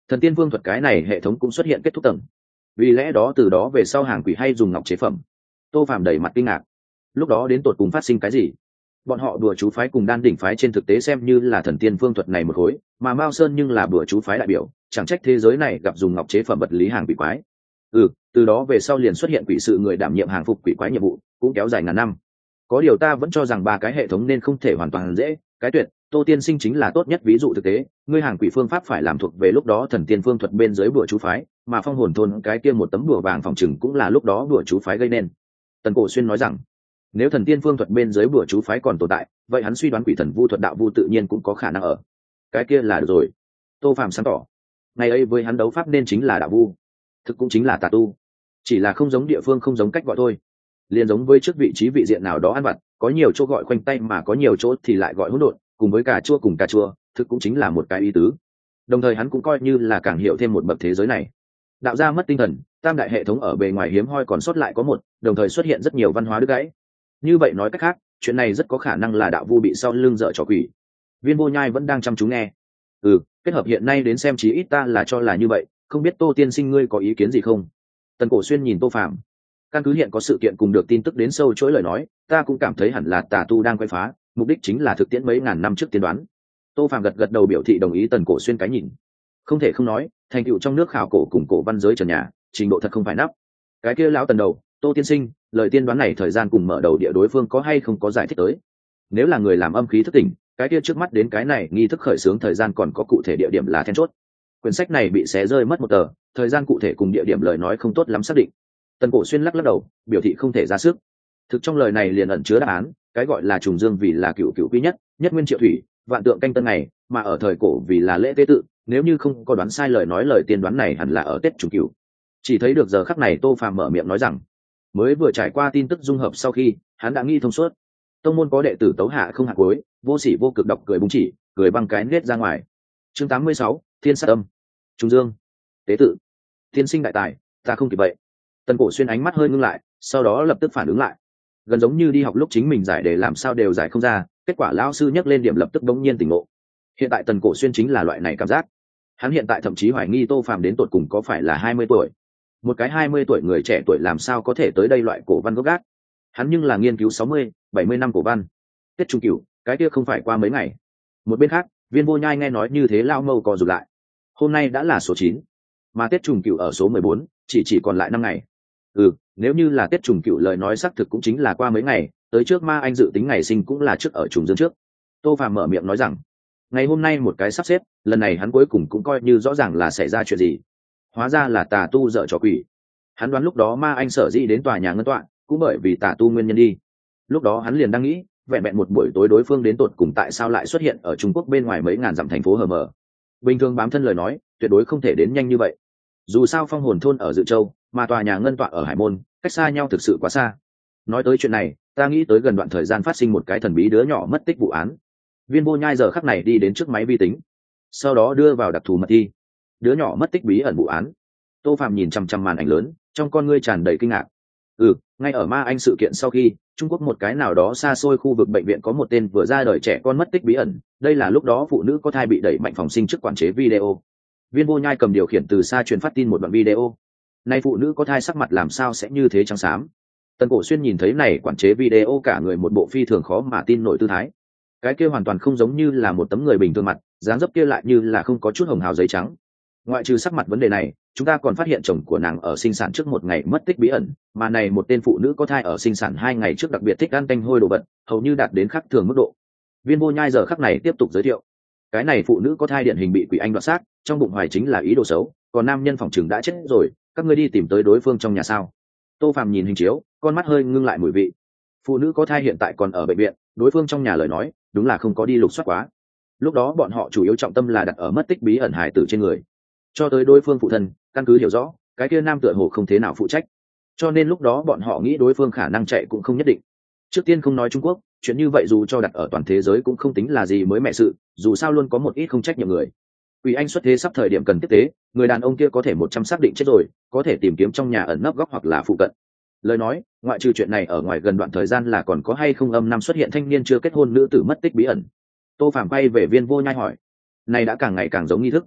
Thần tiên vương thuật cái này hệ thống cũng xuất hiện kết thúc tầng, vì lẽ đó từ đó về sau hàng quỷ hay dùng ngọc chế phẩm. Tô Phạm đầy mặt kinh ngạc, lúc đó đến tột cùng phát sinh cái gì? Bọn họ đùa chú phái cùng đan đỉnh phái trên thực tế xem như là thần tiên vương thuật này một khối, mà Mao Sơn nhưng là đùa chú phái đại biểu, chẳng trách thế giới này gặp dùng ngọc chế phẩm vật lý hàng quỷ quái. Từ đó về sau liền xuất hiện quỷ sự người đảm nhiệm hàng phục quỷ quái nhiệm vụ, cũng kéo dài ngàn năm. Có điều ta vẫn cho rằng ba cái hệ thống nên không thể hoàn toàn dễ, cái tuyệt, Tô tiên sinh chính là tốt nhất ví dụ thực tế, ngươi hàng quỷ phương pháp phải làm thuộc về lúc đó thần tiên phương thuật bên dưới bùa chú phái, mà phong hồn thôn cái kia một tấm bùa vàng phòng trừng cũng là lúc đó bùa chú phái gây nên. Tần Cổ Xuyên nói rằng, nếu thần tiên phương thuật bên dưới bùa chú phái còn tồn tại, vậy hắn suy đoán quỷ thần vu thuật đạo vu tự nhiên cũng có khả năng ở cái kia là được rồi. Tô Phạm sáng tỏ, ngày ấy với hắn đấu pháp nên chính là đạo vu, thực cũng chính là tà tu, chỉ là không giống địa phương không giống cách gọi thôi. Liền giống với trước vị trí vị diện nào đó ăn vặt, có nhiều chỗ gọi khoanh tay mà có nhiều chỗ thì lại gọi hỗn độn, cùng với cà chua cùng cà chua, thực cũng chính là một cái ý tứ. Đồng thời hắn cũng coi như là càng hiểu thêm một bậc thế giới này. Đạo gia mất tinh thần, tam đại hệ thống ở bề ngoài hiếm hoi còn sót lại có một, đồng thời xuất hiện rất nhiều văn hóa đứt gãy. Như vậy nói cách khác, chuyện này rất có khả năng là đạo vu bị sau lưng dở trò quỷ. Viên Vô Nhai vẫn đang chăm chú nghe. Kết hợp hiện nay đến xem chí ít ta là cho là như vậy, không biết Tô tiên sinh ngươi có ý kiến gì không? Tần Cổ Xuyên nhìn Tô Phạm, căn cứ hiện có sự kiện cùng được tin tức đến sâu chuỗi lời nói, ta cũng cảm thấy hẳn là tà tu đang quay phá, mục đích chính là thực tiễn mấy ngàn năm trước tiên đoán. Tô Phạm gật gật đầu biểu thị đồng ý Tần Cổ Xuyên cái nhìn. Không thể không nói, thành tựu trong nước khảo cổ cùng cổ văn giới trần nhà, trình độ thật không phải nắp. Cái kia lão Tần đầu, Tô tiên sinh, lời tiên đoán này thời gian cùng mở đầu địa đối phương có hay không có giải thích tới? Nếu là người làm âm khí thức tỉnh, cái kia trước mắt đến cái này nghi thức khởi xướng thời gian còn có cụ thể địa điểm là then chốt. Quyển sách này bị xé rơi mất một tờ, thời gian cụ thể cùng địa điểm lời nói không tốt lắm xác định. Tần Cổ Xuyên lắc đầu, biểu thị không thể ra sức. Thực trong lời này liền ẩn chứa đáp án, cái gọi là trùng dương vì là cựu cựu quý nhất, nhất nguyên triệu thủy, vạn tượng canh tân ngày, mà ở thời cổ vì là lễ tế tự, nếu như không có đoán sai lời nói lời tiên đoán này hẳn là ở Tết trùng cửu. Chỉ thấy được giờ khắc này Tô Phàm mở miệng nói rằng, mới vừa trải qua tin tức dung hợp sau khi, hắn đã nghi thông suốt. Tông môn có đệ tử tấu hạ không hạ cuối, vô sỉ vô cực độc cười búng chỉ, cười băng cái nết ra ngoài. Chương 86, Thiên Sát Âm. Trùng dương, tế tự, tiên sinh đại tài, ta không kịp vậy. Tần Cổ Xuyên ánh mắt hơi ngưng lại, sau đó lập tức phản ứng lại, gần giống như đi học lúc chính mình giải đề làm sao đều giải không ra, kết quả lão sư nhắc lên điểm lập tức bỗng nhiên tỉnh ngộ. Hiện tại Tần Cổ Xuyên chính là loại này cảm giác. Hắn hiện tại thậm chí hoài nghi Tô Phàm đến tột cùng có phải là 20 tuổi. Một cái 20 tuổi người trẻ tuổi làm sao có thể tới đây loại cổ văn gốc gác. Hắn nhưng là nghiên cứu 60, 70 năm cổ văn. Tết Trung Cửu, cái kia không phải qua mấy ngày. Một bên khác, Viên Vô Nhai nghe nói như thế lao mâu co rụt lại. Hôm nay đã là số 9, mà Tết Trùng Cửu ở số 14, chỉ còn lại 5 ngày. Nếu như là Tết Trùng Cửu lời nói xác thực cũng chính là qua mấy ngày, tới trước Ma Anh dự tính ngày sinh cũng là trước ở trùng dương trước. Tô Phàm mở miệng nói rằng, ngày hôm nay một cái sắp xếp, lần này hắn cuối cùng cũng coi như rõ ràng là xảy ra chuyện gì. Hóa ra là tà tu dở trò quỷ. Hắn đoán lúc đó Ma Anh sở dĩ đến tòa nhà ngân tọa, cũng bởi vì tà tu nguyên nhân đi. Lúc đó hắn liền đang nghĩ, vẹn vẹn một buổi tối đối phương đến tột cùng tại sao lại xuất hiện ở Trung Quốc bên ngoài mấy ngàn dặm thành phố hờ mờ. Bình thường bám thân lời nói, tuyệt đối không thể đến nhanh như vậy. Dù sao phong hồn thôn ở Dự Châu, mà tòa nhà ngân tọa ở Hải Môn, cách xa nhau thực sự quá xa. Nói tới chuyện này, ta nghĩ tới gần đoạn thời gian phát sinh một cái thần bí đứa nhỏ mất tích vụ án. Viên Vô Nhai giờ khắc này đi đến trước máy vi tính, sau đó đưa vào đặc thù mật thi. Đứa nhỏ mất tích bí ẩn vụ án. Tô Phạm nhìn chằm chằm màn ảnh lớn, trong con ngươi tràn đầy kinh ngạc. Ngay ở Ma Anh sự kiện sau khi, Trung Quốc một cái nào đó xa xôi khu vực bệnh viện có một tên vừa ra đời trẻ con mất tích bí ẩn. Đây là lúc đó phụ nữ có thai bị đẩy mạnh phòng sinh trước quản chế video. Viên Vô Nhai cầm điều khiển từ xa truyền phát tin một đoạn video. Nay phụ nữ có thai sắc mặt làm sao sẽ như thế trắng xám. Tần Cổ Xuyên nhìn thấy này quản chế video cả người một bộ phi thường khó mà tin nổi tư thái. Cái kia hoàn toàn không giống như là một tấm người bình thường mặt, dáng dấp kia lại như là không có chút hồng hào giấy trắng. Ngoại trừ sắc mặt vấn đề này, chúng ta còn phát hiện chồng của nàng ở sinh sản trước một ngày mất tích bí ẩn, mà này một tên phụ nữ có thai ở sinh sản 2 ngày trước đặc biệt thích ăn tanh hôi đồ vật, hầu như đạt đến khắc thường mức độ. Viên Vô Nhai giờ khắc này tiếp tục giới thiệu, cái này phụ nữ có thai điển hình bị quỷ anh đoạt xác, trong bụng hoài chính là ý đồ xấu, còn nam nhân phòng trường đã chết rồi, các ngươi đi tìm tới đối phương trong nhà sao? Tô Phàm nhìn hình chiếu, con mắt hơi ngưng lại mùi vị. Phụ nữ có thai hiện tại còn ở bệnh viện, đối phương trong nhà lời nói, đúng là không có đi lục soát quá. Lúc đó bọn họ chủ yếu trọng tâm là đặt ở mất tích bí ẩn hài tử trên người. Cho tới đối phương phụ thân, căn cứ hiểu rõ, cái kia nam tựa hồ không thế nào phụ trách. Cho nên lúc đó bọn họ nghĩ đối phương khả năng chạy cũng không nhất định. Trước tiên không nói Trung Quốc, chuyện như vậy dù cho đặt ở toàn thế giới cũng không tính là gì mới mẻ sự, dù sao luôn có một ít không trách nhiệm người. Quỷ anh xuất thế sắp thời điểm cần tiếp tế, người đàn ông kia có thể 100 xác định chết rồi, có thể tìm kiếm trong nhà ẩn nấp góc hoặc là phụ cận. Lời nói, ngoại trừ chuyện này ở ngoài gần đoạn thời gian là còn có hay không âm năm xuất hiện thanh niên chưa kết hôn nữ tử mất tích bí ẩn. Tô Phàm quay về Viên Vô Nhai hỏi, này đã càng ngày càng giống nghi thức.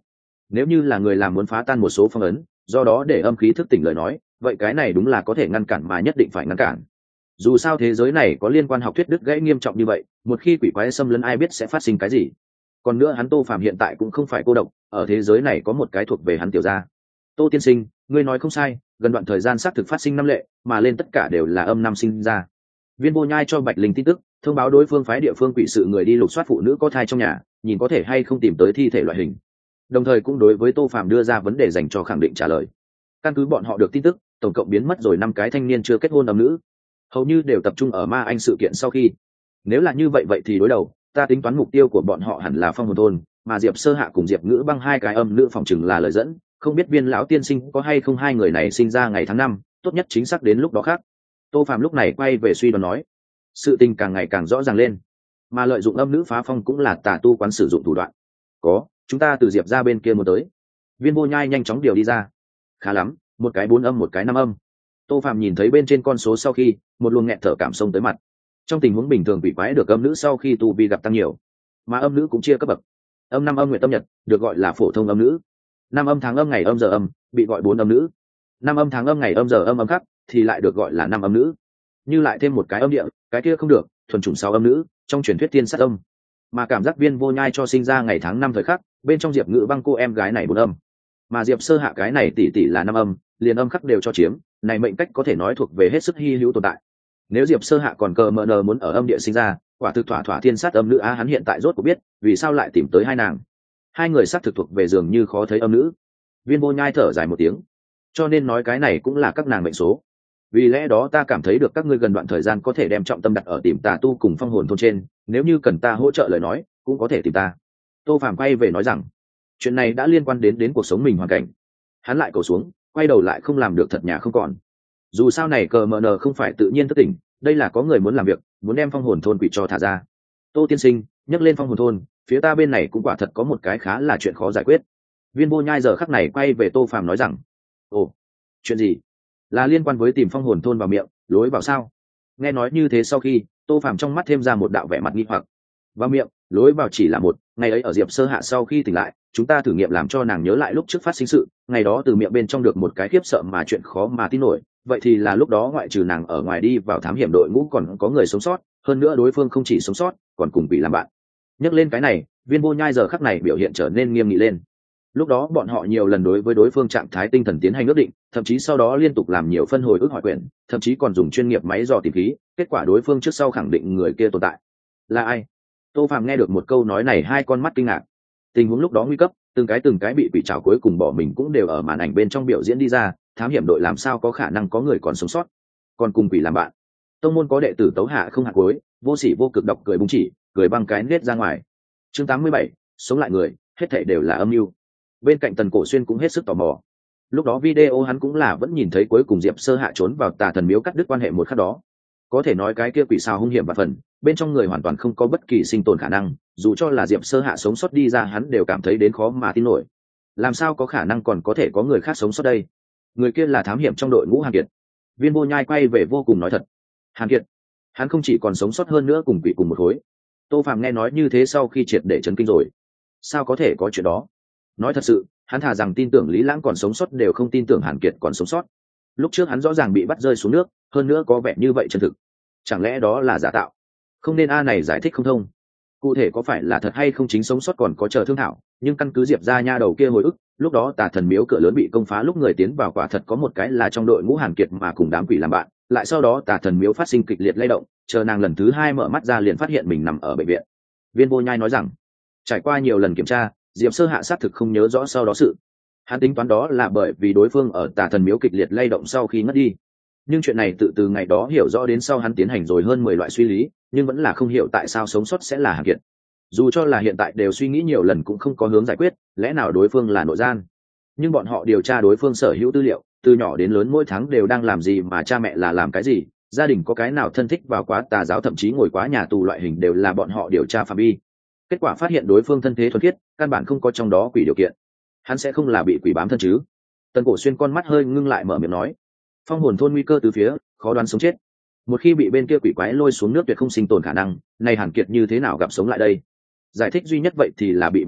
nếu như là người làm muốn phá tan một số phong ấn, do đó để âm khí thức tỉnh lời nói, vậy cái này đúng là có thể ngăn cản mà nhất định phải ngăn cản. Dù sao thế giới này có liên quan học thuyết đứt gãy nghiêm trọng như vậy, một khi quỷ quái xâm lấn ai biết sẽ phát sinh cái gì. Còn nữa hắn Tô Phàm hiện tại cũng không phải cô độc, ở thế giới này có một cái thuộc về hắn tiểu gia. Tô tiên sinh, ngươi nói không sai, gần đoạn thời gian xác thực phát sinh năm lệ, mà lên tất cả đều là âm năm sinh ra. Viên Vô Nhai cho Bạch Linh tin tức, thông báo đối phương phái địa phương quỷ sự người đi lục soát phụ nữ có thai trong nhà, nhìn có thể hay không tìm tới thi thể loại hình. Đồng thời cũng đối với Tô Phàm đưa ra vấn đề dành cho khẳng định trả lời. Căn cứ bọn họ được tin tức, tổng cộng biến mất rồi 5 cái thanh niên chưa kết hôn âm nữ, hầu như đều tập trung ở Ma Anh sự kiện sau khi. Nếu là như vậy vậy thì đối đầu, ta tính toán mục tiêu của bọn họ hẳn là Phong Hồn thôn, mà Diệp Sơ Hạ cùng Diệp Ngữ Băng 2 cái âm nữ phòng chừng là lời dẫn, không biết Viên lão tiên sinh có hay không hai người này sinh ra ngày tháng năm, tốt nhất chính xác đến lúc đó khác. Tô Phàm lúc này quay về suy đoán nói, sự tình càng ngày càng rõ ràng lên, mà lợi dụng âm nữ phá phong cũng là tà tu quán sử dụng thủ đoạn. Có, chúng ta từ Diệp ra bên kia muốn tới. Viên Vô Nhai nhanh chóng điều đi ra. Khá lắm, một cái 4 âm một cái 5 âm. Tô Phàm nhìn thấy bên trên con số sau khi, một luồng nghẹt thở cảm xông tới mặt. Trong tình huống bình thường quỷ quái được âm nữ sau khi tu vi gặp tăng nhiều, mà âm nữ cũng chia cấp bậc. Âm 5 âm nguyệt âm nhật được gọi là phổ thông âm nữ, 5 âm tháng âm ngày âm giờ âm bị gọi 4 âm nữ, 5 âm tháng âm ngày âm giờ âm âm khắc thì lại được gọi là 5 âm nữ. Như lại thêm một cái âm địa, cái kia không được, thuần chủng 6 âm nữ, trong truyền thuyết tiên sát âm. Mà cảm giác Viên Vô Nhai cho sinh ra ngày tháng năm thời khắc, bên trong Diệp Ngữ Băng cô em gái này 4 âm, mà Diệp Sơ Hạ cái này tỷ tỷ là 5 âm, liền âm khắc đều cho chiếm, này mệnh cách có thể nói thuộc về hết sức hi hữu tồn tại. Nếu Diệp Sơ Hạ còn cờ mờ nờ muốn ở âm địa sinh ra, quả thực thỏa thỏa thiên sát âm nữ á, hắn hiện tại rốt cuộc biết vì sao lại tìm tới hai nàng. Hai người xác thực thuộc về dường như khó thấy âm nữ. Viên Vô Nhai thở dài một tiếng, cho nên nói cái này cũng là các nàng mệnh số. Vì lẽ đó ta cảm thấy được các ngươi gần đoạn thời gian có thể đem trọng tâm đặt ở tìm tà tu cùng Phong Hồn thôn trên, nếu như cần ta hỗ trợ lời nói cũng có thể tìm ta. Tô Phàm quay về nói rằng chuyện này đã liên quan đến cuộc sống mình hoàn cảnh. Hắn lại cầu xuống, quay đầu lại không làm được thật nhà không còn. Dù sao này cờ mờ nờ không phải tự nhiên thức tỉnh, đây là có người muốn làm việc, muốn đem Phong Hồn thôn quỷ cho thả ra. Tô tiên sinh, nhắc lên Phong Hồn thôn, phía ta bên này cũng quả thật có một cái khá là chuyện khó giải quyết. Viên Vô Nhai giờ khắc này quay về Tô Phàm nói rằng, ồ, chuyện gì? Là liên quan với tìm Phong Hồn thôn vào miệng, lối vào sao? Nghe nói như thế sau khi, Tô Phàm trong mắt thêm ra một đạo vẻ mặt nghi hoặc. Vào miệng, lối vào chỉ là một, ngày ấy ở Diệp Sơ Hạ sau khi tỉnh lại, chúng ta thử nghiệm làm cho nàng nhớ lại lúc trước phát sinh sự, ngày đó từ miệng bên trong được một cái khiếp sợ mà chuyện khó mà tin nổi, vậy thì là lúc đó ngoại trừ nàng ở ngoài đi vào thám hiểm đội ngũ còn có người sống sót, hơn nữa đối phương không chỉ sống sót, còn cùng quỷ làm bạn. Nhắc lên cái này, Viên Vô Nhai giờ khắc này biểu hiện trở nên nghiêm nghị lên. Lúc đó bọn họ nhiều lần đối với đối phương trạng thái tinh thần tiến hành ước định, thậm chí sau đó liên tục làm nhiều phân hồi ước hỏi quyển, thậm chí còn dùng chuyên nghiệp máy dò tìm khí, kết quả đối phương trước sau khẳng định người kia tồn tại. Là ai? Tô Phàm nghe được một câu nói này hai con mắt kinh ngạc. Tình huống lúc đó nguy cấp, từng cái bị quỷ trảo cuối cùng bỏ mình cũng đều ở màn ảnh bên trong biểu diễn đi ra, thám hiểm đội làm sao có khả năng có người còn sống sót, còn cùng quỷ làm bạn. Tông môn có đệ tử tấu hạ không hạ cuối, vô sỉ vô cực độc cười búng chỉ, cười băng cái nết ra ngoài. Chương 87, sống lại người, hết thảy đều là âm mưu. Bên cạnh Tần Cổ Xuyên cũng hết sức tò mò. Lúc đó video hắn cũng là vẫn nhìn thấy cuối cùng Diệp Sơ Hạ trốn vào Tà Thần miếu cắt đứt quan hệ một khắc đó. Có thể nói cái kia quỷ sao hung hiểm và phần, bên trong người hoàn toàn không có bất kỳ sinh tồn khả năng, dù cho là Diệp Sơ Hạ sống sót đi ra hắn đều cảm thấy đến khó mà tin nổi. Làm sao có khả năng còn có thể có người khác sống sót đây? Người kia là thám hiểm trong đội ngũ Hàn Kiệt. Viên Vô Nhai quay về vô cùng nói thật. Hàn Kiệt, hắn không chỉ còn sống sót hơn nữa cùng quỷ cùng một khối. Tô Phàm nghe nói như thế sau khi triệt để chấn kinh rồi. Sao có thể có chuyện đó? Nói thật sự, hắn thà rằng tin tưởng Lý Lãng còn sống sót đều không tin tưởng Hàn Kiệt còn sống sót. Lúc trước hắn rõ ràng bị bắt rơi xuống nước, hơn nữa có vẻ như vậy chân thực. Chẳng lẽ đó là giả tạo? Không nên a này giải thích không thông. Cụ thể có phải là thật hay không chính sống sót còn có chờ thương thảo, nhưng căn cứ Diệp ra nha đầu kia hồi ức, lúc đó Tà Thần miếu cửa lớn bị công phá lúc người tiến vào quả thật có một cái là trong đội ngũ Hàn Kiệt mà cùng đám quỷ làm bạn, lại sau đó Tà Thần miếu phát sinh kịch liệt lay động, chờ nàng lần thứ 2 mở mắt ra liền phát hiện mình nằm ở bệnh viện. Viên Vô Nhai nói rằng, trải qua nhiều lần kiểm tra, Diệp Sơ Hạ xác thực không nhớ rõ sau đó sự. Hắn tính toán đó là bởi vì đối phương ở Tà Thần miếu kịch liệt lay động sau khi ngất đi. Nhưng chuyện này từ ngày đó hiểu rõ đến sau hắn tiến hành rồi hơn 10 loại suy lý, nhưng vẫn là không hiểu tại sao sống sót sẽ là Hàn Kiệt. Dù cho là hiện tại đều suy nghĩ nhiều lần cũng không có hướng giải quyết, lẽ nào đối phương là nội gian? Nhưng bọn họ điều tra đối phương sở hữu tư liệu, từ nhỏ đến lớn mỗi tháng đều đang làm gì mà cha mẹ là làm cái gì, gia đình có cái nào thân thích vào quá tà giáo thậm chí ngồi quá nhà tù loại hình đều là bọn họ điều tra phạm vi. Kết quả phát hiện đối phương thân thế thuần khiết, căn bản không có trong đó quỷ điều kiện. Hắn sẽ không là bị quỷ bám thân chứ? Tần Cổ Xuyên con mắt hơi ngưng lại mở miệng nói, Phong Hồn thôn nguy cơ từ phía, khó đoán sống chết. Một khi bị bên kia quỷ quái lôi xuống nước tuyệt không sinh tồn khả năng, này Hàn Kiệt như thế nào gặp sống lại đây? Giải thích duy nhất vậy thì là bị bám thân,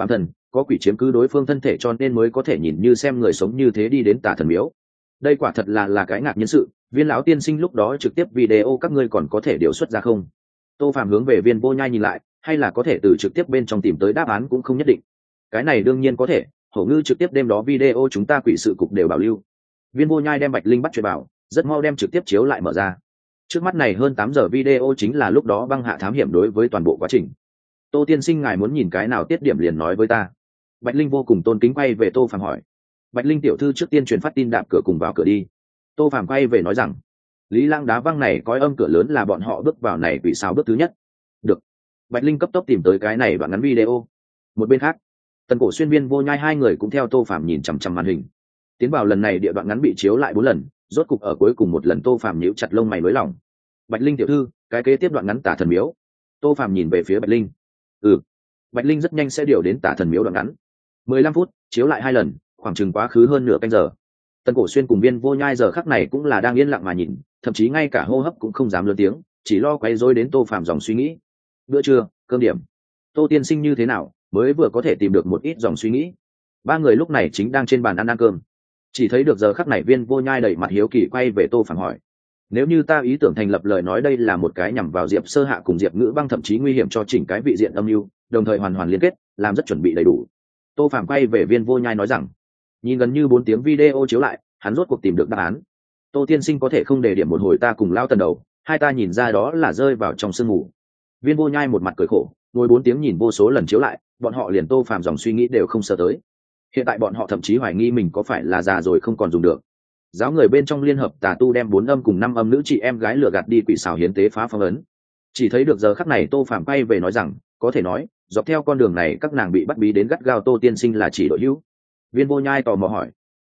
có quỷ chiếm cứ đối phương thân thể cho nên mới có thể nhìn như xem người sống như thế đi đến tà thần miếu. Đây quả thật là cái ngạc nhiên sự. Viên lão tiên sinh lúc đó trực tiếp video các ngươi còn có thể điều xuất ra không? Tô Phạm hướng về Viên Vô Nhai nhìn lại, hay là có thể từ trực tiếp bên trong tìm tới đáp án cũng không nhất định. Cái này đương nhiên có thể, Hổ Ngư trực tiếp đêm đó video chúng ta quỷ sự cục đều bảo lưu. Viên Vô Nhai đem Bạch Linh bắt chuyện bảo, rất mau đem trực tiếp chiếu lại mở ra. Trước mắt này hơn 8 giờ video chính là lúc đó băng hạ thám hiểm đối với toàn bộ quá trình. Tô tiên sinh ngài muốn nhìn cái nào tiết điểm liền nói với ta. Bạch Linh vô cùng tôn kính quay về Tô Phạm hỏi. Bạch Linh tiểu thư trước tiên truyền phát tin đạp cửa cùng vào cửa đi. Tô Phạm quay về nói rằng, Lý Lãng đá văng này coi âm cửa lớn là bọn họ bước vào này quỷ sao bước thứ nhất. Được. Bạch Linh cấp tốc tìm tới cái này đoạn ngắn video. Một bên khác, Tần Cổ Xuyên Viên Vô Nhai hai người cũng theo Tô Phạm nhìn chằm chằm màn hình. Tiến vào lần này địa đoạn ngắn bị chiếu lại 4 lần, rốt cục ở cuối cùng một lần Tô Phạm nhíu chặt lông mày nới lỏng. Bạch Linh tiểu thư, cái kế tiếp đoạn ngắn tả thần miếu. Tô Phạm nhìn về phía Bạch Linh. Bạch Linh rất nhanh sẽ điều đến tả thần miếu đoạn ngắn. 15 phút, chiếu lại 2 lần, khoảng chừng quá khứ hơn nửa canh giờ. Tần Cổ Xuyên cùng Viên Vô Nhai giờ khắc này cũng là đang yên lặng mà nhìn, thậm chí ngay cả hô hấp cũng không dám lớn tiếng, chỉ lo quấy rối đến Tô Phạm dòng suy nghĩ. Bữa trưa, cơm điểm. Tô tiên sinh như thế nào, mới vừa có thể tìm được một ít dòng suy nghĩ. Ba người lúc này chính đang trên bàn ăn cơm. Chỉ thấy được giờ khắc này Viên Vô Nhai đẩy mặt hiếu kỳ quay về Tô Phạm hỏi: nếu như ta ý tưởng thành lập lời nói đây là một cái nhằm vào Diệp Sơ Hạ cùng Diệp Ngữ Băng thậm chí nguy hiểm cho chỉnh cái vị diện âm mưu, đồng thời hoàn hoàn liên kết, làm rất chuẩn bị đầy đủ. Tô Phạm quay về Viên Vô Nhai nói rằng, nhìn gần như 4 tiếng video chiếu lại, hắn rốt cuộc tìm được đáp án. Tô tiên sinh có thể không đề điểm một hồi ta cùng lao Tần đầu, hai ta nhìn ra đó là rơi vào trong sương mù. Viên Vô Nhai một mặt cười khổ, ngồi 4 tiếng nhìn vô số lần chiếu lại, bọn họ liền Tô Phạm dòng suy nghĩ đều không sơ tới. Hiện tại bọn họ thậm chí hoài nghi mình có phải là già rồi không còn dùng được. Giáo người bên trong liên hợp tà tu đem 4 âm cùng 5 âm nữ chị em gái lừa gạt đi quỷ xào hiến tế phá phong ấn. Chỉ thấy được giờ khắc này Tô Phạm quay về nói rằng, có thể nói dọc theo con đường này các nàng bị bắt bí đến gắt gao. Tô tiên sinh là chỉ đội hữu? Viên Vô Nhai tò mò hỏi.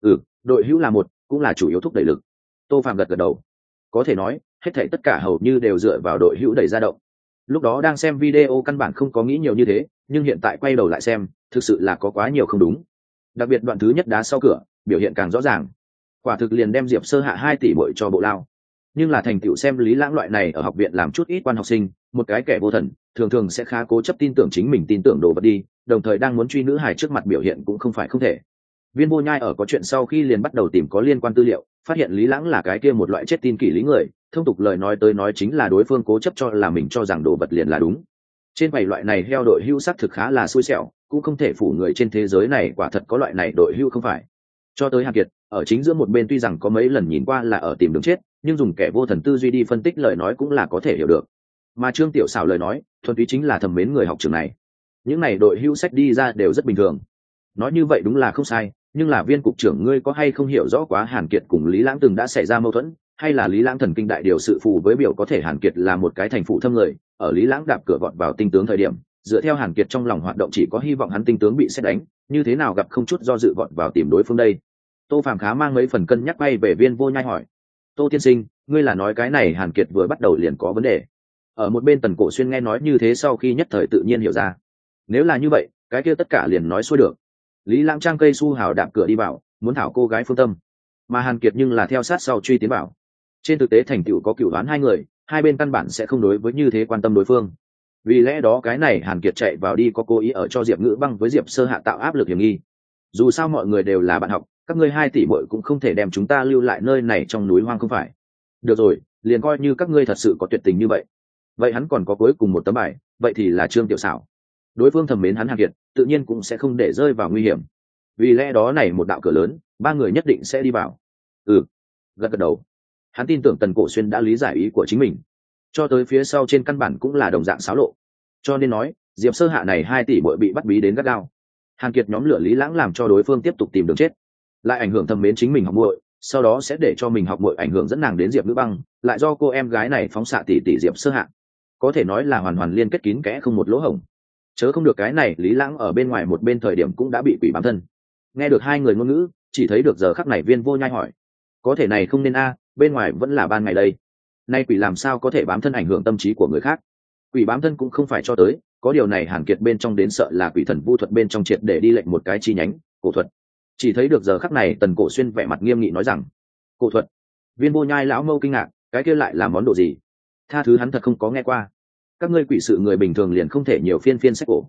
Đội hữu là một, cũng là chủ yếu thúc đẩy lực. Tô Phạm gật gật đầu. Có thể nói hết thảy tất cả hầu như đều dựa vào đội hữu đẩy ra động. Lúc đó đang xem video căn bản không có nghĩ nhiều như thế, nhưng hiện tại quay đầu lại xem, thực sự là có quá nhiều không đúng. Đặc biệt đoạn thứ nhất đá sau cửa, biểu hiện càng rõ ràng. Quả thực liền đem Diệp Sơ Hạ 2 tỷ bội cho bộ lao. Nhưng là thành tựu xem Lý Lãng loại này ở học viện làm chút ít quan học sinh, một cái kẻ vô thần, thường thường sẽ khá cố chấp tin tưởng chính mình tin tưởng đồ vật đi, đồng thời đang muốn truy nữ hài trước mặt biểu hiện cũng không phải không thể. Viên Vô Nhai ở có chuyện sau khi liền bắt đầu tìm có liên quan tư liệu, phát hiện Lý Lãng là cái kia một loại chết tin kỷ lý người, thông tục lời nói tới nói chính là đối phương cố chấp cho là mình cho rằng đồ vật liền là đúng. Trên 7 loại này heo đội hưu sắc thực khá là xui xẻo, cũng không thể phủ người trên thế giới này quả thật có loại này đội hưu không phải. Cho tới Hàn Kiệt, ở chính giữa một bên tuy rằng có mấy lần nhìn qua là ở tìm đường chết, nhưng dùng kẻ vô thần tư duy đi phân tích lời nói cũng là có thể hiểu được. Mà Trương Tiểu Xảo lời nói, thuần túy chính là thầm mến người học trường này. Những này đội hưu sách đi ra đều rất bình thường. Nói như vậy đúng là không sai, nhưng là Viên cục trưởng ngươi có hay không hiểu rõ quá Hàn Kiệt cùng Lý Lãng từng đã xảy ra mâu thuẫn, hay là Lý Lãng thần kinh đại điều sự phù với biểu có thể Hàn Kiệt là một cái thành phụ thâm người, ở Lý Lãng đạp cửa vọt vào tinh tướng thời điểm, dựa theo Hàn Kiệt trong lòng hoạt động chỉ có hy vọng hắn tinh tướng bị xét đánh, như thế nào gặp không chút do dự vọt vào tìm đối phương đây. Tô Phàm khá mang mấy phần cân nhắc bay về Viên Vô Nhai hỏi: Tô tiên sinh, ngươi là nói cái này Hàn Kiệt vừa bắt đầu liền có vấn đề? Ở một bên Tần Cổ Xuyên nghe nói như thế sau khi nhất thời tự nhiên hiểu ra. Nếu là như vậy, cái kia tất cả liền nói xuôi được. Lý Lãng trang cây su hào đạp cửa đi vào, muốn thảo cô gái phương tâm, mà Hàn Kiệt nhưng là theo sát sau truy tiến vào. Trên thực tế thành tựu có cửu đoán hai người, hai bên căn bản sẽ không đối với như thế quan tâm đối phương. Vì lẽ đó cái này Hàn Kiệt chạy vào đi có cố ý ở cho Diệp Ngữ Băng với Diệp Sơ Hạ tạo áp lực hiểm nghi. Dù sao mọi người đều là bạn học, các ngươi 2 tỷ muội cũng không thể đem chúng ta lưu lại nơi này trong núi hoang không phải? Được rồi, liền coi như các ngươi thật sự có tuyệt tình như vậy. Vậy hắn còn có cuối cùng một tấm bài, vậy thì là Trương Tiểu Xảo. Đối phương thầm mến hắn Hàn Kiệt, tự nhiên cũng sẽ không để rơi vào nguy hiểm. Vì lẽ đó này một đạo cửa lớn, 3 người nhất định sẽ đi vào. Gật gật đầu. Hắn tin tưởng Tần Cổ Xuyên đã lý giải ý của chính mình. Cho tới phía sau trên căn bản cũng là đồng dạng xáo lộ. Cho nên nói, Diệp Sơ Hạ này 2 tỷ muội bị bắt bí đến gắt gao. Hàn Kiệt nhóm lửa Lý Lãng làm cho đối phương tiếp tục tìm đường chết, lại ảnh hưởng thầm mến chính mình học muội, sau đó sẽ để cho mình học muội ảnh hưởng dẫn nàng đến Diệp Ngữ Băng, lại do cô em gái này phóng xạ tỷ tỷ Diệp Sơ Hạ. Có thể nói là hoàn hoàn liên kết kín kẽ không một lỗ hổng. Chớ không được cái này Lý Lãng ở bên ngoài một bên thời điểm cũng đã bị quỷ bám thân. Nghe được hai người ngôn ngữ, chỉ thấy được giờ khắc này Viên Vô Nhai hỏi: có thể này không nên bên ngoài vẫn là ban ngày đây, nay quỷ làm sao có thể bám thân ảnh hưởng tâm trí của người khác? Quỷ bám thân cũng không phải cho tới, có điều này Hàn Kiệt bên trong đến sợ là quỷ thần vu thuật bên trong triệt để đi lệnh một cái chi nhánh cổ thuật. Chỉ thấy được giờ khắc này Tần Cổ Xuyên vẻ mặt nghiêm nghị nói rằng: cổ thuật? Viên Vô Nhai lão mâu kinh ngạc, cái kia lại là món đồ gì? Tha thứ hắn thật không có nghe qua. Các ngươi quỷ sự người bình thường liền không thể nhiều phiên sách cổ.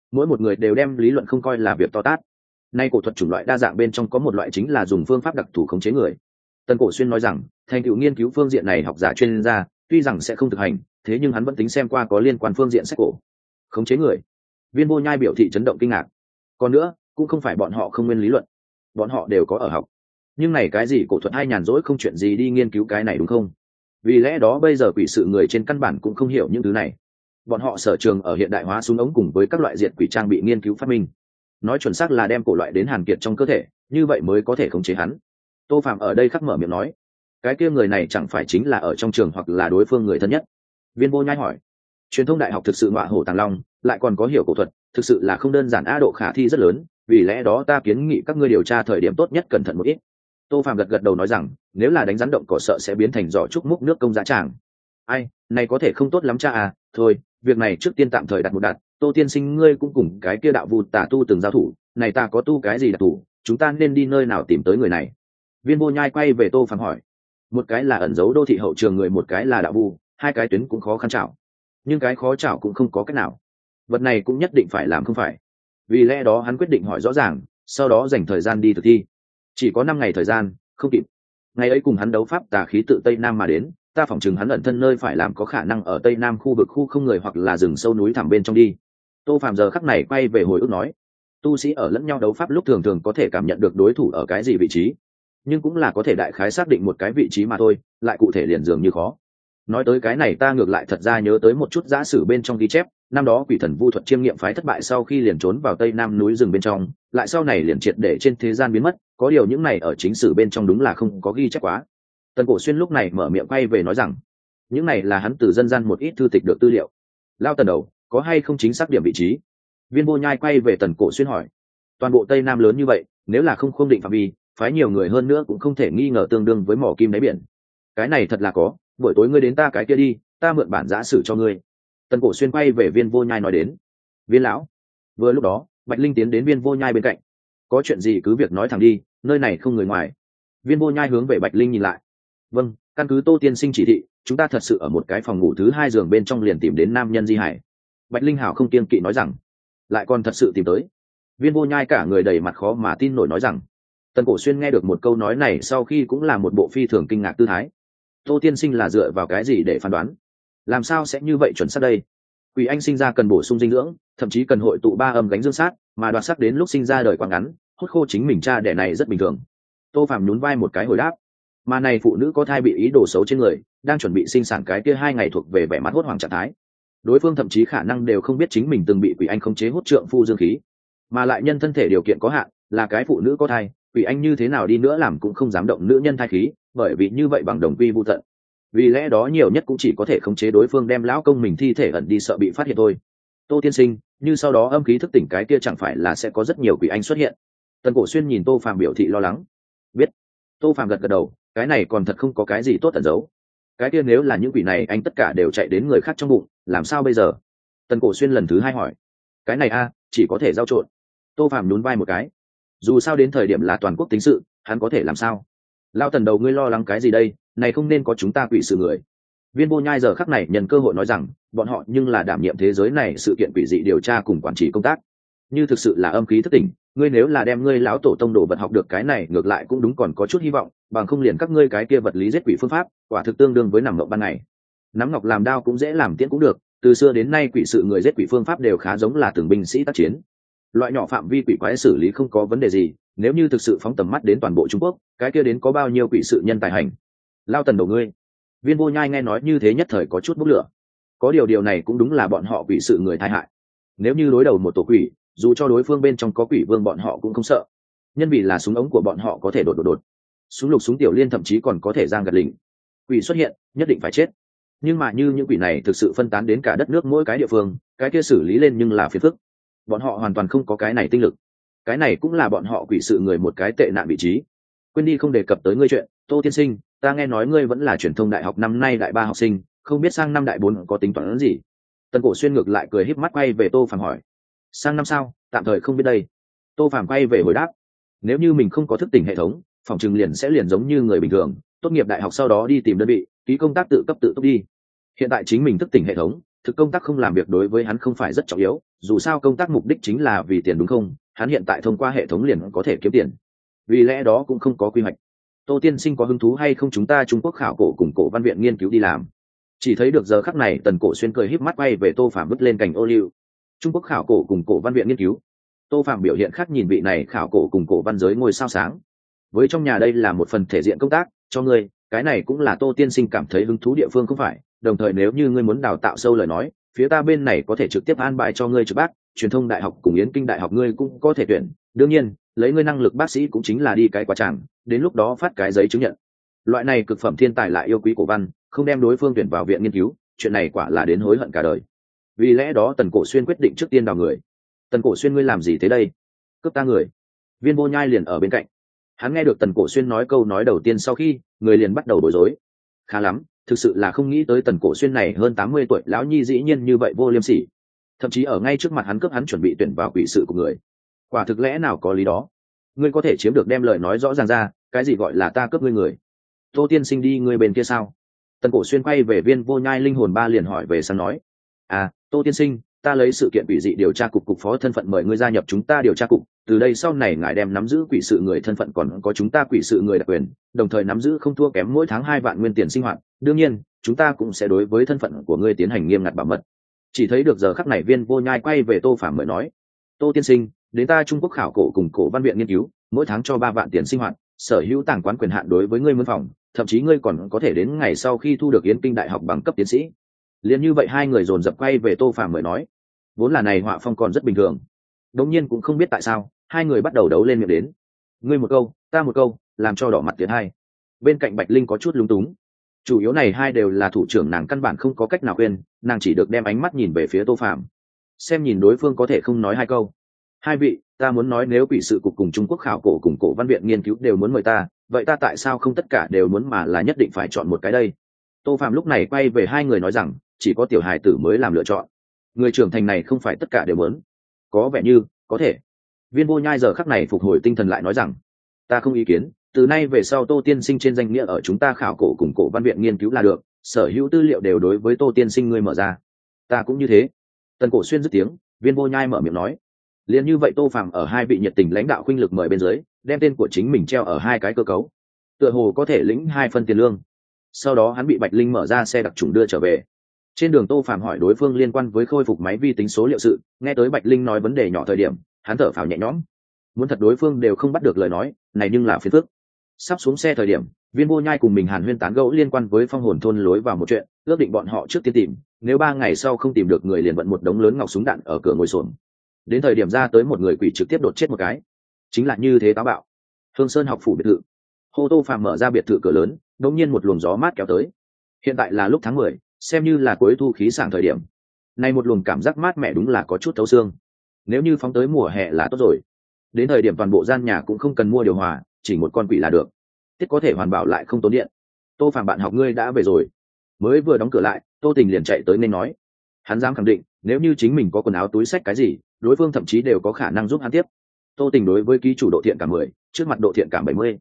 mỗi một người đều đem lý luận không coi là việc to tát. Nay cổ thuật chủng loại đa dạng bên trong có một loại chính là dùng phương pháp đặc thù khống chế người. Tần Cổ Xuyên nói rằng, thành tựu nghiên cứu phương diện này học giả chuyên gia, tuy rằng sẽ không thực hành, thế nhưng hắn vẫn tính xem qua có liên quan phương diện sách cổ. Khống chế người. Viên Vô Nhai biểu thị chấn động kinh ngạc. Còn nữa, cũng không phải bọn họ không nguyên lý luận, bọn họ đều có ở học. Nhưng này cái gì cổ thuật hay nhàn rỗi không chuyện gì đi nghiên cứu cái này đúng không? Vì lẽ đó bây giờ quỷ sự người trên căn bản cũng không hiểu những thứ này. Bọn họ sở trường ở hiện đại hóa súng ống cùng với các loại diệt quỷ trang bị nghiên cứu phát minh. Nói chuẩn xác là đem cổ loại đến hàn kiệt trong cơ thể, như vậy mới có thể khống chế hắn. Tô Phạm ở đây khắc mở miệng nói, cái kia người này chẳng phải chính là ở trong trường hoặc là đối phương người thân nhất. Viên Vô Nhai hỏi, truyền thông đại học thực sự ngọa hổ tàng long, lại còn có hiểu cổ thuật, thực sự là không đơn giản, độ khả thi rất lớn, vì lẽ đó ta kiến nghị các ngươi điều tra thời điểm tốt nhất cẩn thận một ít. Tô Phạm gật đầu nói rằng, nếu là đánh rắn động cỏ sợ sẽ biến thành giỏ trúc múc nước công giá tràng. Ai, này có thể không tốt lắm cha à, thôi, việc này trước tiên tạm thời đặt một đặt, Tô tiên sinh ngươi cũng cùng cái kia đạo vu tà tu từng giao thủ, này ta có tu cái gì đặc thủ, chúng ta nên đi nơi nào tìm tới người này? Viên Vô Nhai quay về Tô Phạm hỏi, một cái là ẩn giấu đô thị hậu trường người, một cái là đạo vu, hai cái tuyến cũng khó khăn chảo, nhưng cái khó chảo cũng không có cách nào, vật này cũng nhất định phải làm không phải. Vì lẽ đó hắn quyết định hỏi rõ ràng, sau đó dành thời gian đi thực thi. Chỉ có 5 ngày thời gian, không kịp. Ngày ấy cùng hắn đấu pháp tà khí tự Tây Nam mà đến, ta phỏng chừng hắn ẩn thân nơi phải làm có khả năng ở Tây Nam khu vực khu không người hoặc là rừng sâu núi thẳm bên trong đi. Tô Phạm giờ khắc này quay về hồi ức nói, tu sĩ ở lẫn nhau đấu pháp lúc thường thường có thể cảm nhận được đối thủ ở cái gì vị trí, nhưng cũng là có thể đại khái xác định một cái vị trí mà thôi, lại cụ thể liền dường như khó. Nói tới cái này ta ngược lại thật ra nhớ tới một chút giả sử bên trong ghi chép, năm đó quỷ thần vu thuật chiêm nghiệm phái thất bại sau khi liền trốn vào Tây Nam núi rừng bên trong, lại sau này liền triệt để trên thế gian biến mất, có điều những này ở chính sử bên trong đúng là không có ghi chép quá. Tần Cổ Xuyên lúc này mở miệng quay về nói rằng, những này là hắn từ dân gian một ít thư tịch được tư liệu. Lao Tần đầu, có hay không chính xác điểm vị trí? Viên Vô Nhai quay về Tần Cổ Xuyên hỏi, toàn bộ Tây Nam lớn như vậy, nếu là không định phạm vi, phái nhiều người hơn nữa cũng không thể nghi ngờ tương đương với mỏ kim đáy biển. Cái này thật là có, buổi tối ngươi đến ta cái kia đi, ta mượn bản giả sử cho ngươi. Tần Cổ Xuyên quay về Viên Vô Nhai nói đến. Viên lão. Vừa lúc đó, Bạch Linh tiến đến Viên Vô Nhai bên cạnh. Có chuyện gì cứ việc nói thẳng đi, nơi này không người ngoài. Viên Vô Nhai hướng về Bạch Linh nhìn lại. Vâng, căn cứ Tô tiên sinh chỉ thị, chúng ta thật sự ở một cái phòng ngủ thứ 2 giường bên trong liền tìm đến nam nhân di hải. Bạch Linh hảo không kiêng kỵ nói rằng, lại còn thật sự tìm tới. Viên Vô Nhai cả người đầy mặt khó mà tin nổi nói rằng. Tần Cổ Xuyên nghe được một câu nói này sau khi cũng là một bộ phi thường kinh ngạc tư thái. Tô tiên sinh là dựa vào cái gì để phán đoán? Làm sao sẽ như vậy chuẩn xác đây? Quỷ anh sinh ra cần bổ sung dinh dưỡng, thậm chí cần hội tụ 3 âm gánh dương sát, mà đoạt sắc đến lúc sinh ra đời quá ngắn, hút khô chính mình cha đẻ này rất bình thường. Tô Phạm nhún vai một cái hồi đáp, mà này phụ nữ có thai bị ý đồ xấu trên người, đang chuẩn bị sinh sản cái kia 2 ngày thuộc về vẻ mặt hốt hoảng trạng thái. Đối phương thậm chí khả năng đều không biết chính mình từng bị quỷ anh khống chế hút trượng phu dương khí, mà lại nhân thân thể điều kiện có hạn, là cái phụ nữ có thai, quỷ anh như thế nào đi nữa làm cũng không dám động nữ nhân thai khí, bởi vì như vậy bằng đồng quy vu tận. Vì lẽ đó nhiều nhất cũng chỉ có thể khống chế đối phương đem lão công mình thi thể ẩn đi sợ bị phát hiện thôi. Tô tiên sinh, như sau đó âm khí thức tỉnh cái kia chẳng phải là sẽ có rất nhiều quỷ anh xuất hiện? Tần Cổ Xuyên nhìn Tô Phạm biểu thị lo lắng. Biết. Tô Phạm gật đầu, cái này còn thật không có cái gì tốt tẩn giấu. Cái kia nếu là những quỷ này anh tất cả đều chạy đến người khác trong bụng, làm sao bây giờ? Tần Cổ Xuyên lần thứ 2 hỏi. Cái này chỉ có thể giao trộn. Tô Phạm nhún vai một cái. Dù sao đến thời điểm là toàn quốc tính sự, hắn có thể làm sao? Lao Tần đầu ngươi lo lắng cái gì đây, này không nên có chúng ta quỷ sự người. Viên Vô Nhai giờ khắc này nhân cơ hội nói rằng, bọn họ nhưng là đảm nhiệm thế giới này sự kiện quỷ dị điều tra cùng quản trị công tác. Như thực sự là âm khí thức tỉnh, ngươi nếu là đem ngươi lão tổ tông đồ vật học được cái này ngược lại cũng đúng, còn có chút hy vọng, bằng không liền các ngươi cái kia vật lý giết quỷ phương pháp, quả thực tương đương với nằm ngọc ban ngày. Nắm ngọc làm đao cũng dễ làm tiễn cũng được, từ xưa đến nay quỷ sự người giết quỷ phương pháp đều khá giống là từng binh sĩ tác chiến. Loại nhỏ phạm vi quỷ quái xử lý không có vấn đề gì, nếu như thực sự phóng tầm mắt đến toàn bộ Trung Quốc, cái kia đến có bao nhiêu quỷ sự nhân tài hành. Lao Tần đầu ngươi. Viên Vô Nhai nghe nói như thế nhất thời có chút bốc lửa. Có điều này cũng đúng là bọn họ quỷ sự người tai hại. Nếu như đối đầu một tổ quỷ, dù cho đối phương bên trong có quỷ vương bọn họ cũng không sợ. Nhân vì là súng ống của bọn họ có thể đột. Súng lục súng tiểu liên thậm chí còn có thể giang gật lình. Quỷ xuất hiện, nhất định phải chết. Nhưng mà như những quỷ này thực sự phân tán đến cả đất nước mỗi cái địa phương, cái kia xử lý lên nhưng là phiền phức. Bọn họ hoàn toàn không có cái này tinh lực. Cái này cũng là bọn họ quỷ sự người một cái tệ nạn vị trí. Quên đi không đề cập tới ngươi chuyện, Tô tiên sinh, ta nghe nói ngươi vẫn là truyền thông đại học năm nay đại 3 học sinh, không biết sang năm đại 4 có tính toán gì? Tần Cổ Xuyên ngược lại cười híp mắt quay về Tô Phạm hỏi, sang năm sao, tạm thời không biết đây. Tô Phạm quay về hồi đáp, nếu như mình không có thức tỉnh hệ thống, phòng trừng liền giống như người bình thường, tốt nghiệp đại học sau đó đi tìm đơn vị, ký công tác tự cấp tự túc đi. Hiện tại chính mình thức tỉnh hệ thống, thực công tác không làm việc đối với hắn không phải rất trọng yếu, dù sao công tác mục đích chính là vì tiền đúng không, hắn hiện tại thông qua hệ thống liền có thể kiếm tiền, vì lẽ đó cũng không có quy hoạch. Tô tiên sinh có hứng thú hay không chúng ta Trung Quốc khảo cổ cùng cổ văn viện nghiên cứu đi làm? Chỉ thấy được giờ khắc này Tần Cổ Xuyên cười híp mắt quay về Tô Phạm vứt lên cành ô liu. Trung Quốc khảo cổ cùng cổ văn viện nghiên cứu. Tô Phạm biểu hiện khác nhìn vị này khảo cổ cùng cổ văn giới ngôi sao sáng. Với trong nhà đây là một phần thể diện công tác cho ngươi, cái này cũng là Tô tiên sinh cảm thấy hứng thú địa phương không phải, đồng thời nếu như ngươi muốn đào tạo sâu lời nói, phía ta bên này có thể trực tiếp an bài cho ngươi trực bác, truyền thông đại học cùng Yến Kinh đại học ngươi cũng có thể tuyển, đương nhiên, lấy ngươi năng lực bác sĩ cũng chính là đi cái quá tràng, đến lúc đó phát cái giấy chứng nhận. Loại này cực phẩm thiên tài lại yêu quý cổ văn, không đem đối phương tuyển vào viện nghiên cứu, chuyện này quả là đến hối hận cả đời. Vì lẽ đó Tần Cổ Xuyên quyết định trước tiên đào người. Tần Cổ Xuyên ngươi làm gì thế đây? Cướp ta người. Viên Vô Nhai liền ở bên cạnh. Hắn nghe được Tần Cổ Xuyên nói câu nói đầu tiên sau khi, người liền bắt đầu bối rối. Khá lắm, thực sự là không nghĩ tới Tần Cổ Xuyên này hơn 80 tuổi lão nhi dĩ nhiên như vậy vô liêm sỉ. Thậm chí ở ngay trước mặt hắn cướp hắn chuẩn bị tuyển vào quỷ sự của người. Quả thực lẽ nào có lý đó? Ngươi có thể chiếm được đem lời nói rõ ràng ra, cái gì gọi là ta cướp ngươi người? Tô tiên sinh đi ngươi bên kia sao? Tần Cổ Xuyên quay về Viên Vô Nhai linh hồn ba liền hỏi về sang nói. À, Tô tiên sinh, ta lấy sự kiện quỷ dị điều tra cục phó thân phận mời ngươi gia nhập chúng ta điều tra cục, từ đây sau này ngài đem nắm giữ quỷ sự người thân phận còn có chúng ta quỷ sự người đặc quyền, đồng thời nắm giữ không thua kém mỗi tháng 2 vạn nguyên tiền sinh hoạt, đương nhiên, chúng ta cũng sẽ đối với thân phận của ngươi tiến hành nghiêm ngặt bảo mật. Chỉ thấy được giờ khắc này Viên Vô Nhai quay về Tô Phạm mới nói. Tô tiên sinh, đến ta Trung Quốc khảo cổ cùng cổ văn viện nghiên cứu, mỗi tháng cho 3 vạn tiền sinh hoạt, sở hữu tàng quán quyền hạn đối với ngươi mướn phòng, thậm chí ngươi còn có thể đến ngày sau khi thu được Yến Kinh đại học bằng cấp tiến sĩ. Liên như vậy hai người dồn dập quay về Tô Phạm mới nói. Vốn là này họa phong còn rất bình thường, đống nhiên cũng không biết tại sao hai người bắt đầu đấu lên miệng đến, ngươi một câu ta một câu, làm cho đỏ mặt tiến hai. Bên cạnh Bạch Linh có chút lúng túng, chủ yếu này hai đều là thủ trưởng, nàng căn bản không có cách nào khuyên, nàng chỉ được đem ánh mắt nhìn về phía Tô Phạm, xem nhìn đối phương có thể không nói hai câu. Hai vị, ta muốn nói nếu quỷ sự cục cùng Trung Quốc khảo cổ cùng cổ văn viện nghiên cứu đều muốn mời ta, vậy ta tại sao không tất cả đều muốn mà là nhất định phải chọn một cái đây? Tô Phạm lúc này quay về hai người nói rằng, chỉ có tiểu hài tử mới làm lựa chọn, người trưởng thành này không phải tất cả đều muốn. Có vẻ như có thể. Viên Vô Nhai giờ khắc này phục hồi tinh thần lại nói rằng, ta không ý kiến, từ nay về sau Tô tiên sinh trên danh nghĩa ở chúng ta khảo cổ cùng cổ văn viện nghiên cứu là được, sở hữu tư liệu đều đối với Tô tiên sinh ngươi mở ra. Ta cũng như thế. Tần Cổ Xuyên dứt tiếng, Viên Vô Nhai mở miệng nói. Liền như vậy Tô Phạm ở hai vị nhiệt tình lãnh đạo khuynh lực mời bên dưới, đem tên của chính mình treo ở hai cái cơ cấu, tựa hồ có thể lĩnh 2 phân tiền lương. Sau đó hắn bị Bạch Linh mở ra xe đặc trùng đưa trở về. Trên đường Tô Phạm hỏi đối phương liên quan với khôi phục máy vi tính số liệu sự, nghe tới Bạch Linh nói vấn đề nhỏ thời điểm, hắn thở phào nhẹ nhõm. Muốn thật đối phương đều không bắt được lời nói này nhưng là phiền phức. Sắp xuống xe thời điểm, Viên Vô Nhai cùng mình hàn huyên tán gẫu liên quan với phong hồn thôn lối vào một chuyện, ước định bọn họ trước tiên tìm, nếu 3 ngày sau không tìm được người liền vận một đống lớn ngọc súng đạn ở cửa ngồi xổm. Đến thời điểm ra tới một người quỷ trực tiếp đột chết một cái. Chính là như thế táo bạo. Hương Sơn học phủ biệt thự. Hô Tô Phạm mở ra biệt thự cửa lớn, đột nhiên một luồng gió mát kéo tới. Hiện tại là lúc tháng 10, xem như là cuối thu khí sảng thời điểm. Nay một luồng cảm giác mát mẻ đúng là có chút thấu xương. Nếu như phóng tới mùa hè là tốt rồi. Đến thời điểm toàn bộ gian nhà cũng không cần mua điều hòa, chỉ một con quỷ là được. Tiết có thể hoàn bảo lại không tốn điện. Tô Phạm bạn học ngươi đã về rồi. Mới vừa đóng cửa lại, Tô Tình liền chạy tới nên nói. Hắn dám khẳng định, nếu như chính mình có quần áo túi xách cái gì, đối phương thậm chí đều có khả năng giúp hắn tiếp. Tô Tình đối với ký chủ độ thiện cảm 10, trước mặt độ thiện cảm 70.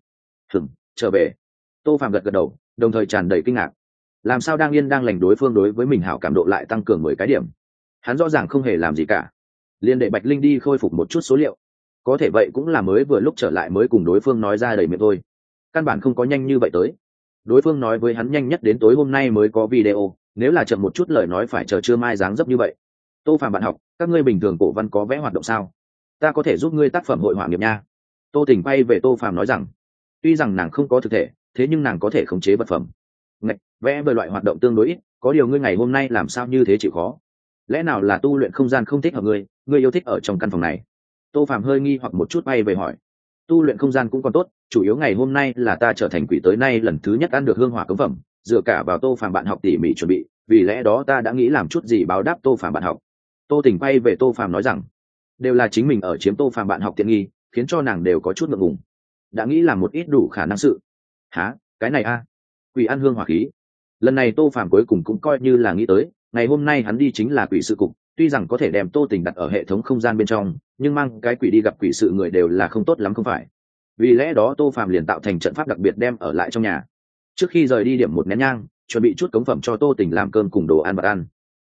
Trở về. Tô Phạm gật gật đầu, đồng thời tràn đầy kinh ngạc. Làm sao đang yên đang lành đối phương đối với mình hảo cảm độ lại tăng cường 10 cái điểm. Hắn rõ ràng không hề làm gì cả, liền để Bạch Linh đi khôi phục một chút số liệu. Có thể vậy cũng là mới vừa lúc trở lại mới cùng đối phương nói ra đầy miệng thôi, căn bản không có nhanh như vậy tới. Đối phương nói với hắn nhanh nhất đến tối hôm nay mới có video, nếu là chậm một chút lời nói phải chờ trưa mai dáng dấp như vậy. Tô Phạm bạn học, các ngươi bình thường cổ văn có vẽ hoạt động sao? Ta có thể giúp ngươi tác phẩm hội họa nghiệp nha. Tô Tình bay về Tô Phạm nói rằng, tuy rằng nàng không có thực thể, thế nhưng nàng có thể khống chế vật phẩm. Ngạch, vẽ về loại hoạt động tương đối ít, có điều ngươi ngày hôm nay làm sao như thế chịu khó? Lẽ nào là tu luyện không gian không thích hợp ngươi yêu thích ở trong căn phòng này? Tô Phạm hơi nghi hoặc một chút bay về hỏi. Tu luyện không gian cũng còn tốt, chủ yếu ngày hôm nay là ta trở thành quỷ tới nay lần thứ nhất ăn được hương hỏa cống phẩm, dựa cả vào Tô Phạm bạn học tỉ mỉ chuẩn bị, vì lẽ đó ta đã nghĩ làm chút gì báo đáp Tô Phạm bạn học. Tô Tình bay về Tô Phạm nói rằng, đều là chính mình ở chiếm Tô Phạm bạn học tiện nghi, khiến cho nàng đều có chút ngượng ngùng. Đã nghĩ làm một ít đủ khả năng sự. Hả, cái này a? Quỷ ăn hương hỏa khí. Lần này Tô Phạm cuối cùng cũng coi như là nghĩ tới, ngày hôm nay hắn đi chính là quỷ sự cục, tuy rằng có thể đem Tô Tình đặt ở hệ thống không gian bên trong, nhưng mang cái quỷ đi gặp quỷ sự người đều là không tốt lắm không phải? Vì lẽ đó Tô Phạm liền tạo thành trận pháp đặc biệt đem ở lại trong nhà. Trước khi rời đi điểm một nén nhang, chuẩn bị chút cống phẩm cho Tô Tình làm cơm cùng đồ ăn vặt ăn.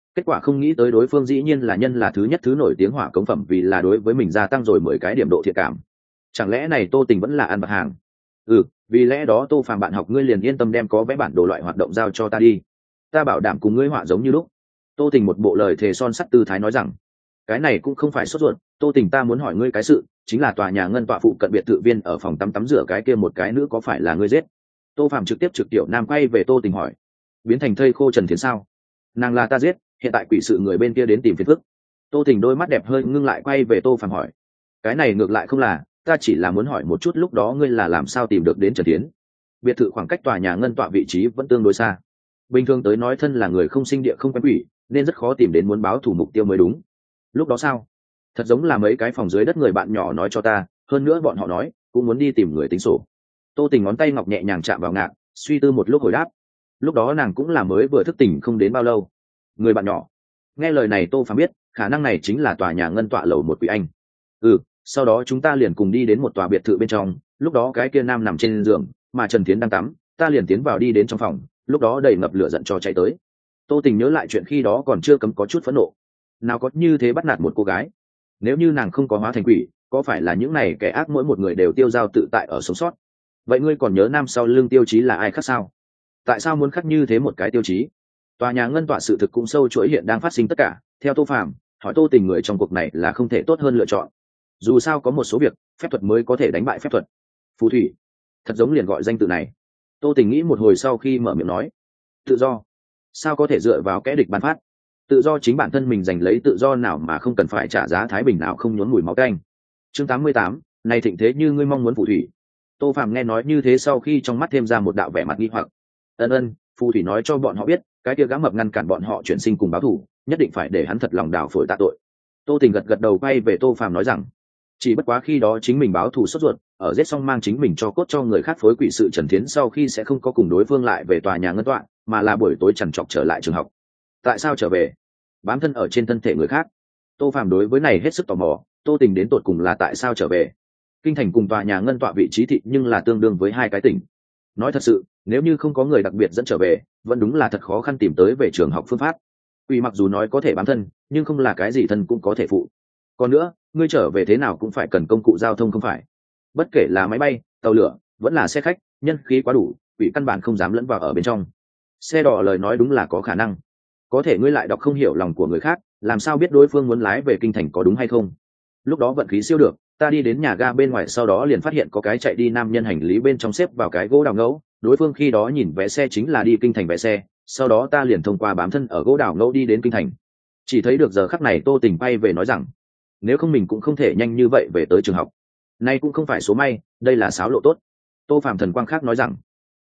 Kết quả không nghĩ tới đối phương dĩ nhiên là nhân là thứ nhất thứ nổi tiếng hỏa cống phẩm, vì là đối với mình gia tăng rồi 10 cái điểm độ thiện cảm. Chẳng lẽ này Tô Tình vẫn là ăn bạc hàng? Vì lẽ đó Tô Phàm bạn học ngươi liền yên tâm đem có vẽ bản đồ loại hoạt động giao cho ta đi, ta bảo đảm cùng ngươi họa giống như lúc. Tô Tình một bộ lời thề son sắt tư thái nói rằng. Cái này cũng không phải sốt ruột, Tô Tình, ta muốn hỏi ngươi cái sự, chính là tòa nhà ngân tọa phụ cận biệt thự viên ở phòng tắm rửa cái kia một cái nữ có phải là ngươi giết? Tô Phàm trực tiếp trực tiểu nam quay về Tô Tình hỏi. Biến thành thây khô Trần Thiến sao? Nàng là ta giết, hiện tại quỷ sự người bên kia đến tìm phiền phức. Tô Tình đôi mắt đẹp hơi ngưng lại quay về Tô Phàm hỏi. Cái này ngược lại không là, ta chỉ là muốn hỏi một chút lúc đó ngươi là làm sao tìm được đến Trần Thiến? Biệt thự khoảng cách tòa nhà ngân tọa vị trí vẫn tương đối xa. Bình thường tới nói thân là người không sinh địa không quen quỷ, nên rất khó tìm đến muốn báo thủ mục tiêu mới đúng. Lúc đó sao? Thật giống là mấy cái phòng dưới đất người bạn nhỏ nói cho ta, hơn nữa bọn họ nói cũng muốn đi tìm người tính sổ. Tô Tình ngón tay ngọc nhẹ nhàng chạm vào ngạc, suy tư một lúc hồi đáp. Lúc đó nàng cũng là mới vừa thức tỉnh không đến bao lâu. Người bạn nhỏ? Nghe lời này Tô Phàm biết khả năng này chính là tòa nhà ngân tọa lầu một quỷ anh. Sau đó chúng ta liền cùng đi đến một tòa biệt thự bên trong, lúc đó cái kia nam nằm trên giường mà Trần Thiến đang tắm, ta liền tiến vào đi đến trong phòng, lúc đó đầy ngập lửa giận cho chạy tới. Tô Tình nhớ lại chuyện khi đó còn chưa cấm có chút phẫn nộ. Nào có như thế bắt nạt một cô gái? Nếu như nàng không có hóa thành quỷ, có phải là những này kẻ ác mỗi một người đều tiêu dao tự tại ở sống sót? Vậy ngươi còn nhớ nam sau lưng tiêu chí là ai khác sao? Tại sao muốn khắc như thế một cái tiêu chí? Tòa nhà ngân tọa sự thực cũng sâu chuỗi hiện đang phát sinh tất cả, theo Tô Phàm, hỏi Tô Tình người trong cuộc này là không thể tốt hơn lựa chọn. Dù sao có một số việc, phép thuật mới có thể đánh bại phép thuật. Phù thủy, thật giống liền gọi danh tự này. Tô Tình nghĩ một hồi sau khi mở miệng nói. Tự do, sao có thể dựa vào kẻ địch ban phát? Tự do chính bản thân mình giành lấy tự do nào mà không cần phải trả giá thái bình nào không nhốn mùi máu canh. Chương 88, này thịnh thế như ngươi mong muốn phù thủy. Tô Phàm nghe nói như thế sau khi trong mắt thêm ra một đạo vẻ mặt nghi hoặc. Phù thủy nói cho bọn họ biết, cái kia gã mập ngăn cản bọn họ chuyển sinh cùng báo thù, nhất định phải để hắn thật lòng đào phổi tạ tội. Tô Tình gật đầu quay về Tô Phàm nói rằng, chỉ bất quá khi đó chính mình báo thù sốt ruột, ở giết xong mang chính mình cho cốt cho người khác phối quỷ sự Trần Thiến sau khi sẽ không có cùng đối phương lại về tòa nhà ngân tọa, mà là buổi tối chằn chọc trở lại trường học. Tại sao trở về? Bám thân ở trên thân thể người khác. Tô Phàm đối với này hết sức tò mò, Tô Tình đến tột cùng là tại sao trở về? Kinh thành cùng tòa nhà ngân tọa vị trí thị nhưng là tương đương với hai cái tỉnh. Nói thật sự, nếu như không có người đặc biệt dẫn trở về, vẫn đúng là thật khó khăn tìm tới về trường học phương pháp. Quỷ mặc dù nói có thể bám thân, nhưng không là cái gì thân cũng có thể phụ. Còn nữa, ngươi trở về thế nào cũng phải cần công cụ giao thông không phải? Bất kể là máy bay, tàu lửa, vẫn là xe khách, nhân khí quá đủ, quỷ căn bản không dám lẫn vào ở bên trong. Xe đỏ lời nói đúng là có khả năng. Có thể ngươi lại đọc không hiểu lòng của người khác, làm sao biết đối phương muốn lái về kinh thành có đúng hay không? Lúc đó vận khí siêu được, ta đi đến nhà ga bên ngoài sau đó liền phát hiện có cái chạy đi nam nhân hành lý bên trong xếp vào cái gỗ đào ngẫu, đối phương khi đó nhìn vé xe chính là đi kinh thành vé xe, sau đó ta liền thông qua bám thân ở gỗ đào ngẫu đi đến kinh thành. Chỉ thấy được giờ khắc này Tô Tình bay về nói rằng, nếu không mình cũng không thể nhanh như vậy về tới trường học. Nay cũng không phải số may, đây là xáo lộ tốt. Tô Phàm thần quang khác nói rằng,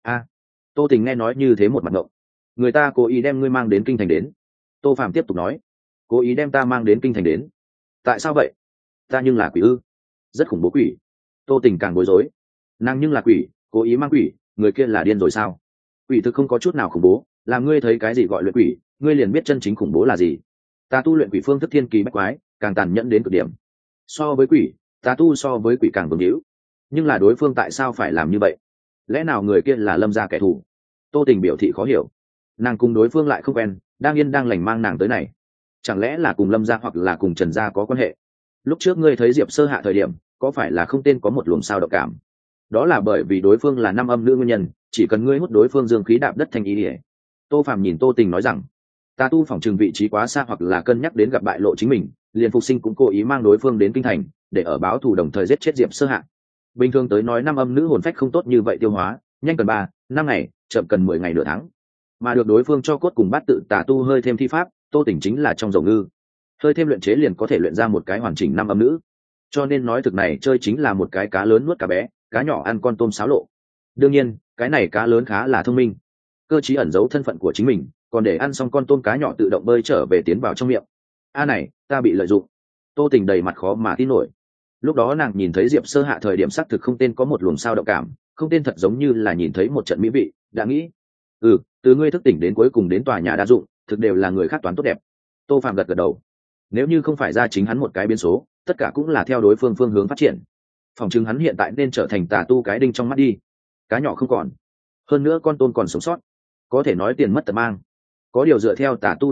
Tô Tình nghe nói như thế một mặt ngộng. Người ta cố ý đem ngươi mang đến kinh thành đến. Tô Phàm tiếp tục nói, cố ý đem ta mang đến kinh thành đến. Tại sao vậy? Ta nhưng là quỷ ư? Rất khủng bố quỷ. Tô Tình càng bối rối. Nàng nhưng là quỷ, cố ý mang quỷ, người kia là điên rồi sao? Quỷ thực không có chút nào khủng bố, làm ngươi thấy cái gì gọi luyện quỷ, ngươi liền biết chân chính khủng bố là gì. Ta tu luyện quỷ phương thức thiên kỳ bách quái, càng tàn nhẫn đến cực điểm. So với quỷ, ta tu so với quỷ càng vương hữu. Nhưng là đối phương tại sao phải làm như vậy? Lẽ nào người kia là Lâm gia kẻ thù? Tô Tình biểu thị khó hiểu. Nàng cùng đối phương lại không quen, đang yên đang lành mang nàng tới này, chẳng lẽ là cùng Lâm gia hoặc là cùng Trần gia có quan hệ? Lúc trước ngươi thấy Diệp Sơ Hạ thời điểm, có phải là không tên có một luồng sao động cảm? Đó là bởi vì đối phương là năm âm nữ nguyên nhân, chỉ cần ngươi hút đối phương dương khí đạp đất thành ý ỉa. Tô Phàm nhìn Tô Tình nói rằng, ta tu phòng trường vị trí quá xa hoặc là cân nhắc đến gặp bại lộ chính mình, liền phục sinh cũng cố ý mang đối phương đến kinh thành để ở báo thù đồng thời giết chết Diệp Sơ Hạ. Bình thường tới nói năm âm nữ hồn phách không tốt như vậy tiêu hóa, nhanh cần 3-5 ngày, chậm cần 10 ngày nửa tháng, mà được đối phương cho cốt cùng bát tự tà tu hơi thêm thi pháp, Tô Tình chính là trong dầu ngư, hơi thêm luyện chế liền có thể luyện ra một cái hoàn chỉnh năm âm nữ. Cho nên nói thực này chơi chính là một cái cá lớn nuốt cá bé, cá nhỏ ăn con tôm xáo lộ. Đương nhiên cái này cá lớn khá là thông minh, cơ chí ẩn giấu thân phận của chính mình, còn để ăn xong con tôm cá nhỏ tự động bơi trở về tiến vào trong miệng. Này ta bị lợi dụng. Tô Tình đầy mặt khó mà tin nổi. Lúc đó nàng nhìn thấy Diệp Sơ Hạ thời điểm xác thực không tên có một luồng sao động cảm, không tên thật giống như là nhìn thấy một trận mỹ vị, đã nghĩ từ ngươi thức tỉnh đến cuối cùng đến tòa nhà đa dụng, thực đều là người khác toán tốt đẹp. Tô Phạm gật đầu. Nếu như không phải ra chính hắn một cái biến số, tất cả cũng là theo đối phương phương hướng phát triển. Phòng chứng hắn hiện tại nên trở thành tà tu cái đinh trong mắt đi. Cá nhỏ không còn, hơn nữa con tôm còn sống sót, có thể nói tiền mất tật mang. Có điều dựa theo tà tu tính cách,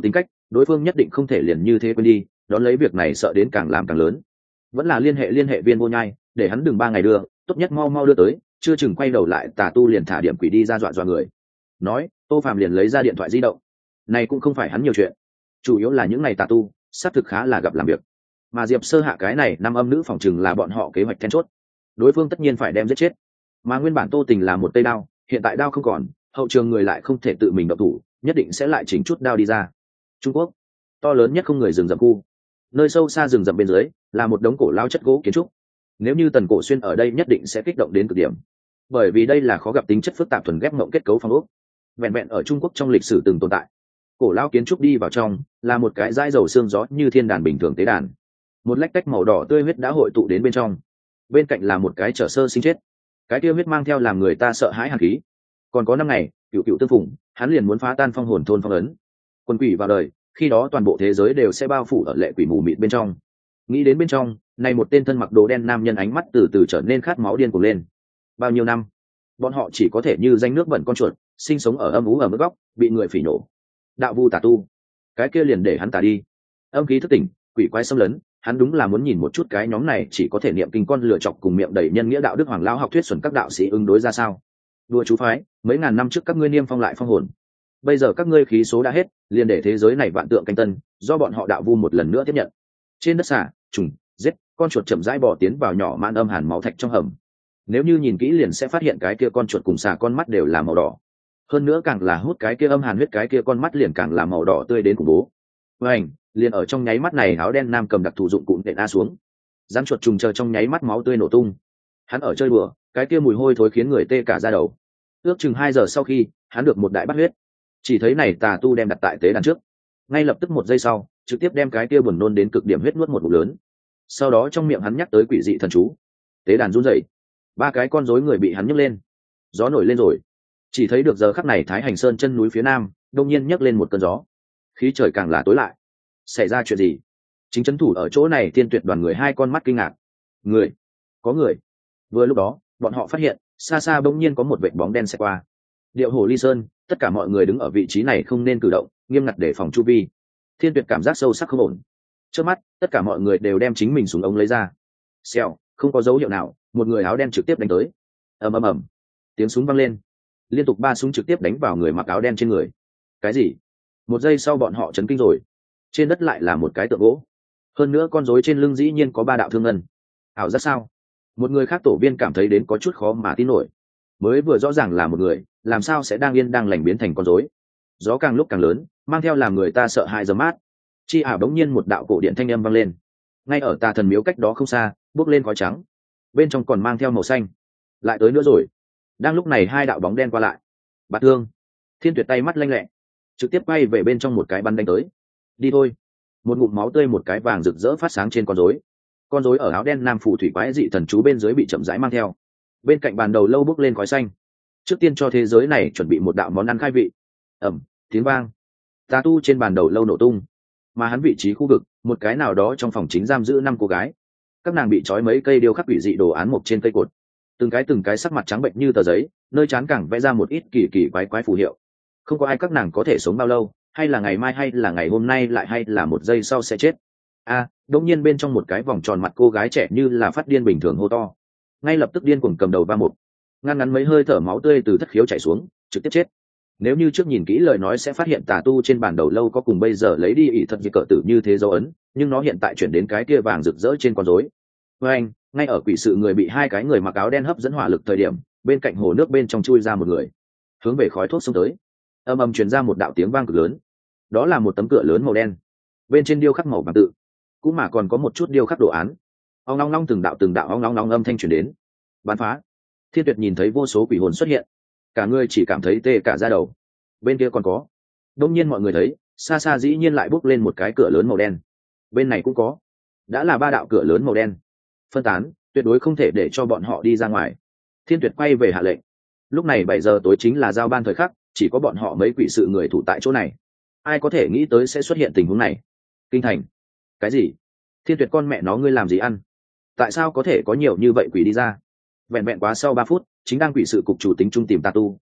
đối phương nhất định không thể liền như thế quên đi, đón lấy việc này sợ đến càng làm càng lớn. Vẫn là liên hệ viên Vô Nhai, để hắn đừng 3 ngày đưa, tốt nhất mau mau đưa tới, chưa chừng quay đầu lại tà tu liền thả điểm quỷ đi ra dọa người. Nói, Tô Phàm liền lấy ra điện thoại di động. Này cũng không phải hắn nhiều chuyện, chủ yếu là những ngày tà tu xác thực khá là gặp làm việc, mà Diệp Sơ Hạ cái này năm âm nữ phòng chừng là bọn họ kế hoạch then chốt, đối phương tất nhiên phải đem giết chết. Mà nguyên bản Tô Tình là một cây đao, hiện tại đao không còn, hậu trường người lại không thể tự mình động thủ, nhất định sẽ lại chỉnh chút đao đi ra. Trung Quốc, to lớn nhất không người rừng rậm khu, nơi sâu xa rừng rậm bên dưới là một đống cổ lao chất gỗ kiến trúc. Nếu như Tần Cổ Xuyên ở đây nhất định sẽ kích động đến cực điểm, bởi vì đây là khó gặp tính chất phức tạp thuần ghép mộng kết cấu phong ốc, vẹn vẹn ở Trung Quốc trong lịch sử từng tồn tại. Cổ lao kiến trúc đi vào trong là một cái dãi dầu xương gió như thiên đàn bình thường tế đàn, một lách tách màu đỏ tươi huyết đã hội tụ đến bên trong, bên cạnh là một cái chở sơ sinh chết, cái kia huyết mang theo làm người ta sợ hãi hàn khí. Còn có 5 ngày cựu tương phùng, hắn liền muốn phá tan phong hồn thôn phong ấn, quân quỷ vào đời, khi đó toàn bộ thế giới đều sẽ bao phủ ở lệ quỷ mù mịt bên trong. Nghĩ đến bên trong này, một tên thân mặc đồ đen nam nhân ánh mắt từ từ trở nên khát máu điên cuồng lên. Bao nhiêu năm bọn họ chỉ có thể như danh nước bẩn con chuột, sinh sống ở âm ú ở mức góc, bị người phỉ nổ. Đạo vu tà tu, cái kia liền để hắn tà đi. Âm khí thức tỉnh, quỷ quái xâm lấn, hắn đúng là muốn nhìn một chút cái nhóm này chỉ có thể niệm kinh con lựa chọc cùng miệng đầy nhân nghĩa đạo đức hoàng lao học thuyết xuẩn các đạo sĩ ứng đối ra sao. Đùa chú phái, mấy ngàn năm trước các ngươi niêm phong lại phong hồn, bây giờ các ngươi khí số đã hết, liền để thế giới này vạn tượng canh tân, do bọn họ đạo vu một lần nữa tiếp nhận. Trên đất xả trùng giết, con chuột chậm rãi bò tiến vào nhỏ man âm hàn máu thạch trong hầm. Nếu như nhìn kỹ liền sẽ phát hiện cái kia con chuột cùng xà con mắt đều là màu đỏ, hơn nữa càng là hút cái kia âm hàn huyết, cái kia con mắt liền càng là màu đỏ tươi đến khủng bố. Vành, liền ở trong nháy mắt này, áo đen nam cầm đặc thù dụng cụ nện a xuống, rắn chuột trùng chờ trong nháy mắt máu tươi nổ tung. Hắn ở chơi đùa, cái kia mùi hôi thối khiến người tê cả da đầu. Ước chừng 2 giờ sau khi hắn được một đại bát huyết, chỉ thấy này tà tu đem đặt tại tế đàn trước, ngay lập tức 1 giây sau trực tiếp đem cái kia buồn nôn đến cực điểm huyết nuốt một ngụm lớn. Sau đó trong miệng hắn nhắc tới quỷ dị thần chú, tế đàn run rẩy, 3 cái con rối người bị hắn nhấc lên. Gió nổi lên rồi, chỉ thấy được giờ khắc này Thái Hành Sơn chân núi phía nam đông nhiên nhấc lên một cơn gió, khí trời càng là tối lại. Xảy ra chuyện gì? Chính trấn thủ ở chỗ này Tiên Tuyệt đoàn người 2 con mắt kinh ngạc. Người, có người. Vừa lúc đó bọn họ phát hiện xa xa bỗng nhiên có một vệt bóng đen xẹt qua. Điệu Hồ Ly Sơn, tất cả mọi người đứng ở vị trí này không nên cử động, nghiêm ngặt để phòng chu vi. Thiên Tuyệt cảm giác sâu sắc không ổn. Trước mắt tất cả mọi người đều đem chính mình súng ống lấy ra. Xèo, không có dấu hiệu nào, một người áo đen trực tiếp đánh tới. Ầm ầm ầm, tiếng súng vang lên, liên tục 3 súng trực tiếp đánh vào người mặc áo đen trên người. Cái gì? 1 giây sau bọn họ chấn kinh rồi, trên đất lại là một cái tượng gỗ, hơn nữa con rối trên lưng dĩ nhiên có 3 đạo thương ngân. Ảo giác sao? Một người khác tổ viên cảm thấy đến có chút khó mà tin nổi, mới vừa rõ ràng là một người, làm sao sẽ đang yên đang lành biến thành con rối? Gió càng lúc càng lớn, mang theo làm người ta sợ hãi gió mát. Chi ảo đống nhiên một đạo cổ điện thanh âm vang lên, ngay ở Tà Thần miếu cách đó không xa bốc lên khói trắng, bên trong còn mang theo màu xanh. Lại tới nữa rồi. Đang lúc này 2 đạo bóng đen qua lại. Bạt thương. Thiên Tuyệt tay mắt lanh lẹ, trực tiếp quay về bên trong một cái bắn đánh tới. Đi thôi. Một ngụm máu tươi, một cái vàng rực rỡ phát sáng trên con rối. Con rối ở áo đen nam phù thủy quái dị thần chú bên dưới bị chậm rãi mang theo. Bên cạnh bàn đầu lâu bốc lên khói xanh. Trước tiên cho thế giới này chuẩn bị một đạo món ăn khai vị. Ầm, tiếng vang. Tà tu trên bàn đầu lâu nổ tung, mà hắn vị trí khu vực, một cái nào đó trong phòng chính giam giữ 5 cô gái. Các nàng bị trói mấy cây điêu khắc quỷ dị đồ án mộc trên cây cột, từng cái sắc mặt trắng bệnh như tờ giấy, nơi trán càng vẽ ra một ít kỳ kỳ quái quái phù hiệu. Không có ai các nàng có thể sống bao lâu, hay là ngày mai hay là ngày hôm nay, lại hay là 1 giây sau sẽ chết. Đột nhiên bên trong một cái vòng tròn mặt cô gái trẻ như là phát điên bình thường hô to, ngay lập tức điên cuồng cầm đầu va một, ngăn ngắn mấy hơi thở máu tươi từ thất khiếu chảy xuống, trực tiếp chết. Nếu như trước nhìn kỹ lời nói sẽ phát hiện tà tu trên bản đầu lâu có cùng bây giờ lấy đi ỷ thật dị cỡ tử như thế dấu ấn, nhưng nó hiện tại chuyển đến cái kia vàng rực rỡ trên con rối. Với anh, ngay ở quỷ sự người bị 2 cái người mặc áo đen hấp dẫn hỏa lực thời điểm, bên cạnh hồ nước bên trong chui ra một người, hướng về khói thuốc xông tới. Ầm ầm truyền ra một đạo tiếng vang cực lớn. Đó là một tấm cửa lớn màu đen, bên trên điêu khắc màu vàng tự, cũng mà còn có một chút điêu khắc đồ án. Ong long long, từng đạo ong long long âm thanh truyền đến. Bắn phá. Thiên Tuyệt nhìn thấy vô số quỷ hồn xuất hiện, cả người chỉ cảm thấy tê cả da đầu. Bên kia còn có. Đông nhiên mọi người thấy xa xa dĩ nhiên lại bốc lên một cái cửa lớn màu đen, bên này cũng có. Đã là 3 đạo cửa lớn màu đen. Phân tán, tuyệt đối không thể để cho bọn họ đi ra ngoài. Thiên Tuyệt quay về hạ lệnh. Lúc này 7 giờ tối chính là giao ban thời khắc, chỉ có bọn họ mấy quỷ sự người thủ tại chỗ này. Ai có thể nghĩ tới sẽ xuất hiện tình huống này? Kinh thành. Cái gì? Thiên Tuyệt con mẹ nó, ngươi làm gì ăn? Tại sao có thể có nhiều như vậy quỷ đi ra? Vẹn vẹn quá sau 3 phút, chính đang quỷ sự cục chủ tính trung tìm tà tu,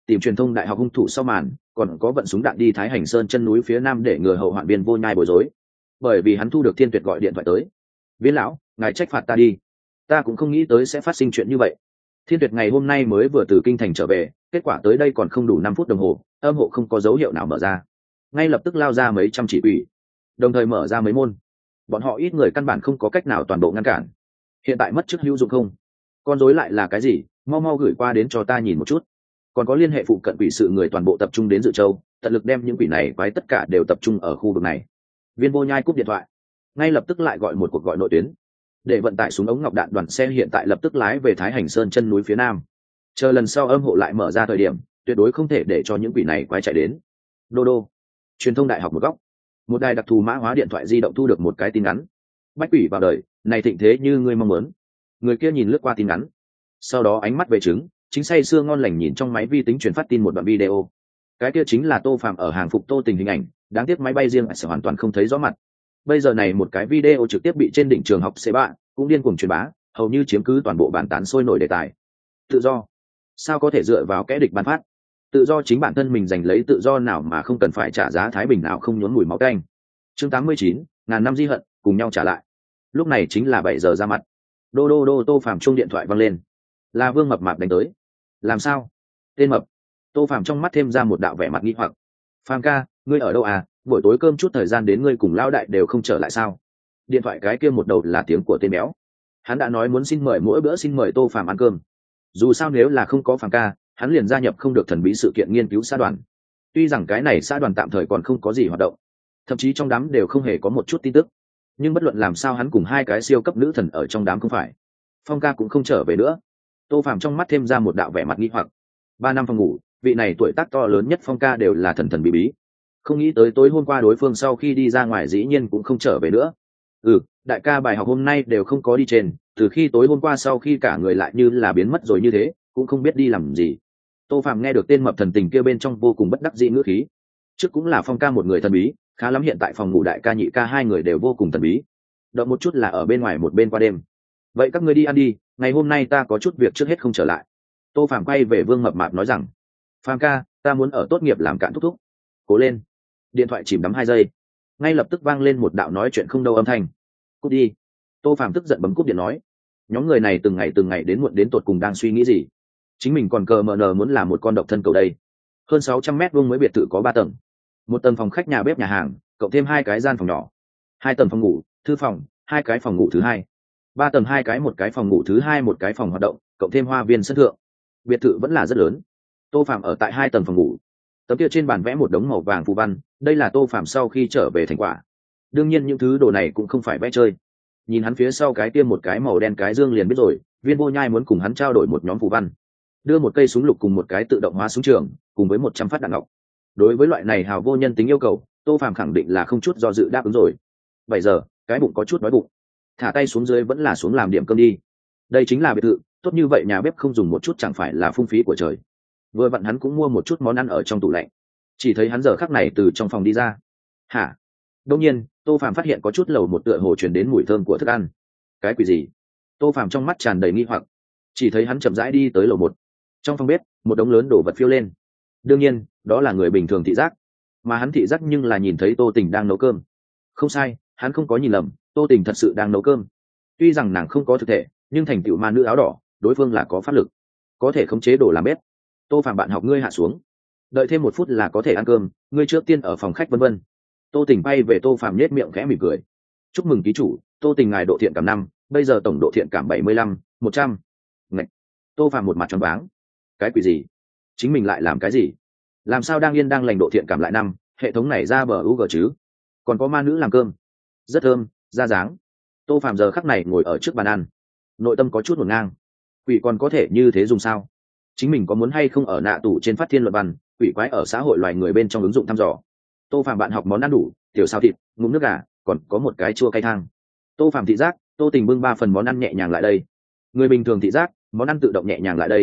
tìm truyền thông đại học hung thủ sau màn, còn có vận súng đạn đi Thái Hành Sơn chân núi phía nam để ngừa hậu hoạn Viên Vô Nhai bối rối. Bởi vì hắn thu được Thiên Tuyệt gọi điện thoại tới. Viên lão, ngài trách phạt ta đi, ta cũng không nghĩ tới sẽ phát sinh chuyện như vậy. Thiên Tuyệt ngày hôm nay mới vừa từ kinh thành trở về, kết quả tới đây còn không đủ 5 phút đồng hồ, âm hộ không có dấu hiệu nào mở ra, ngay lập tức lao ra mấy trăm chỉ quỷ, đồng thời mở ra mấy môn. Bọn họ ít người căn bản không có cách nào toàn bộ ngăn cản. Hiện tại mất chức hữu dụng không? Con rối lại là cái gì? Mau mau gửi qua đến cho ta nhìn một chút. Còn có liên hệ phụ cận quỷ sự người toàn bộ tập trung đến Dự Châu, tận lực đem những quỷ này quái tất cả đều tập trung ở khu vực này. Viên Vô Nhai cúp điện thoại, ngay lập tức lại gọi một cuộc gọi nội tuyến, để vận tải súng ống ngọc đạn đoàn xe hiện tại lập tức lái về Thái Hành Sơn chân núi phía nam. Chờ lần sau âm hộ lại mở ra thời điểm, tuyệt đối không thể để cho những quỷ này quái chạy đến. Đô đô, truyền thông đại học một góc, một đài đặc thù mã hóa điện thoại di động thu được một cái tin ngắn. Bách quỷ vào đời, này thịnh thế như ngươi mong muốn. Người kia nhìn lướt qua tin ngắn, sau đó ánh mắt về trứng, chính say sưa ngon lành nhìn trong máy vi tính truyền phát tin một đoạn video. Cái kia chính là Tô Phạm ở hàng phục Tô Tình hình ảnh, đáng tiếc máy bay riêng sẽ hoàn toàn không thấy rõ mặt. Bây giờ này một cái video trực tiếp bị trên đỉnh trường học C3 cũng điên cuồng truyền bá, hầu như chiếm cứ toàn bộ bản tán sôi nổi đề tài. Tự do, sao có thể dựa vào kẻ địch ban phát? Tự do chính bản thân mình giành lấy tự do nào mà không cần phải trả giá thái bình nào không nhốn mùi máu tanh. Chương 89, ngàn năm di hận, cùng nhau trả lại. Lúc này chính là 7 giờ ra mặt. Đô đô đô. Tô Phạm chuông điện thoại vang lên, là Vương Mập Mạp đánh tới. Làm sao? Tên Mập. Tô Phạm trong mắt thêm ra một đạo vẻ mặt nghi hoặc. Phạm ca, ngươi ở đâu à? Buổi tối cơm chút thời gian đến ngươi cùng lão đại đều không trở lại sao? Điện thoại cái kia một đầu là tiếng của tên béo. Hắn đã nói muốn xin mời mỗi bữa xin mời Tô Phạm ăn cơm. Dù sao nếu là không có Phạm ca, hắn liền gia nhập không được thần bí sự kiện nghiên cứu xã đoàn. Tuy rằng cái này xã đoàn tạm thời còn không có gì hoạt động, thậm chí trong đám đều không hề có một chút tin tức, nhưng bất luận làm sao hắn cùng hai cái siêu cấp nữ thần ở trong đám không phải. Phong ca cũng không trở về nữa. Tô Phạm trong mắt thêm ra một đạo vẻ mặt nghi hoặc. 3 năm phòng ngủ, vị này tuổi tác to lớn nhất Phong ca đều là thần thần bí bí, không nghĩ tới tối hôm qua đối phương sau khi đi ra ngoài dĩ nhiên cũng không trở về nữa. Đại ca bài học hôm nay đều không có đi trên, từ khi tối hôm qua sau khi cả người lại như là biến mất rồi như thế, cũng không biết đi làm gì. Tô Phạm nghe được tên Mập thần tình kia bên trong vô cùng bất đắc dĩ ngữ khí. Trước cũng là Phong ca một người thần bí, khá lắm hiện tại phòng ngủ đại ca nhị ca hai người đều vô cùng thần bí, động một chút là ở bên ngoài một bên qua đêm. Vậy các ngươi đi ăn đi, ngày hôm nay ta có chút việc trước hết không trở lại. Tô Phạm quay về Vương Mập Mạp nói rằng, Phạm ca, ta muốn ở tốt nghiệp làm cạn thúc thúc, cố lên. Điện thoại chìm đắm 2 giây, ngay lập tức vang lên một đạo nói chuyện không đâu âm thanh. Cút đi. Tô Phạm tức giận bấm cúp điện nói. Nhóm người này từng ngày đến muộn đến tột cùng đang suy nghĩ gì? Chính mình còn cờ mờ nờ muốn làm một con độc thân cầu đây. Hơn 600 mét vuông mới biệt thự có 3 tầng, 1 tầng phòng khách nhà bếp nhà hàng, cộng thêm 2 cái gian phòng nhỏ, 2 tầng phòng ngủ thư phòng, 2 cái phòng ngủ thứ hai, 3 tầng 2 cái, 1 cái phòng ngủ thứ hai, 1 cái phòng hoạt động, cộng thêm hoa viên sân thượng. Biệt thự vẫn là rất lớn. Tô Phạm ở tại 2 tầng phòng ngủ, tấm kia trên bàn vẽ một đống màu vàng phù văn, đây là Tô Phạm sau khi trở về thành quả. Đương nhiên những thứ đồ này cũng không phải vẽ chơi, nhìn hắn phía sau cái tiêm một cái màu đen cái dương liền biết rồi, Viên Vô Nhai muốn cùng hắn trao đổi một nhóm phù văn, đưa một cây súng lục cùng một cái tự động hóa súng trường, cùng với 100 phát đạn ngọc. Đối với loại này hào vô nhân tính yêu cầu, Tô Phạm khẳng định là không chút do dự đáp ứng rồi. 7 giờ, cái bụng có chút đói bụng, thả tay xuống dưới vẫn là xuống làm điểm cơm đi. Đây chính là biệt thự, tốt như vậy nhà bếp không dùng một chút chẳng phải là phung phí của trời. Vừa vặn hắn cũng mua một chút món ăn ở trong tủ lạnh. Chỉ thấy hắn giờ khắc này từ trong phòng đi ra. Hả? Đương nhiên, Tô Phạm phát hiện có chút lầu một tựa hồ truyền đến mùi thơm của thức ăn. Cái quỷ gì? Tô Phạm trong mắt tràn đầy nghi hoặc. Chỉ thấy hắn chậm rãi đi tới lầu 1. Trong phòng bếp, một đống lớn đồ vật phiêu lên. Đương nhiên, đó là người bình thường thị giác, mà hắn thị giác nhưng là nhìn thấy Tô Tình đang nấu cơm. Không sai, hắn không có nhìn lầm, Tô Tình thật sự đang nấu cơm. Tuy rằng nàng không có thực thể, nhưng thành tựu ma nữ áo đỏ, đối phương là có pháp lực, có thể khống chế đồ làm bếp. Tô Phạm bạn học ngươi hạ xuống, đợi thêm 1 phút là có thể ăn cơm, ngươi trước tiên ở phòng khách vân vân. Tô Tình bay về Tô Phạm nhếch miệng khẽ mỉm cười. Chúc mừng ký chủ, Tô Tình ngài độ thiện cảm 5, bây giờ tổng độ thiện cảm 75, 100. Ngậy. Tô Phạm một mặt choáng váng. Cái quỷ gì? Chính mình lại làm cái gì? Làm sao đang yên đang lành độ thiện cảm lại 5, hệ thống này ra bờ UG chứ? Còn có ma nữ làm cơm, rất thơm, ra dáng. Tô Phạm giờ khắc này ngồi ở trước bàn ăn, nội tâm có chút hỗn ngang. Quỷ còn có thể như thế dùng sao? Chính mình có muốn hay không ở nạ tủ trên phát thiên luận văn, quỷ quái ở xã hội loài người bên trong ứng dụng thăm dò. Tô Phạm bạn học món ăn đủ, tiểu xào thịt, ngụm nước gà, còn có một cái chua cay thang. Tô Phạm thị giác, Tô Tình bưng 3 phần món ăn nhẹ nhàng lại đây. Người bình thường thị giác, món ăn tự động nhẹ nhàng lại đây.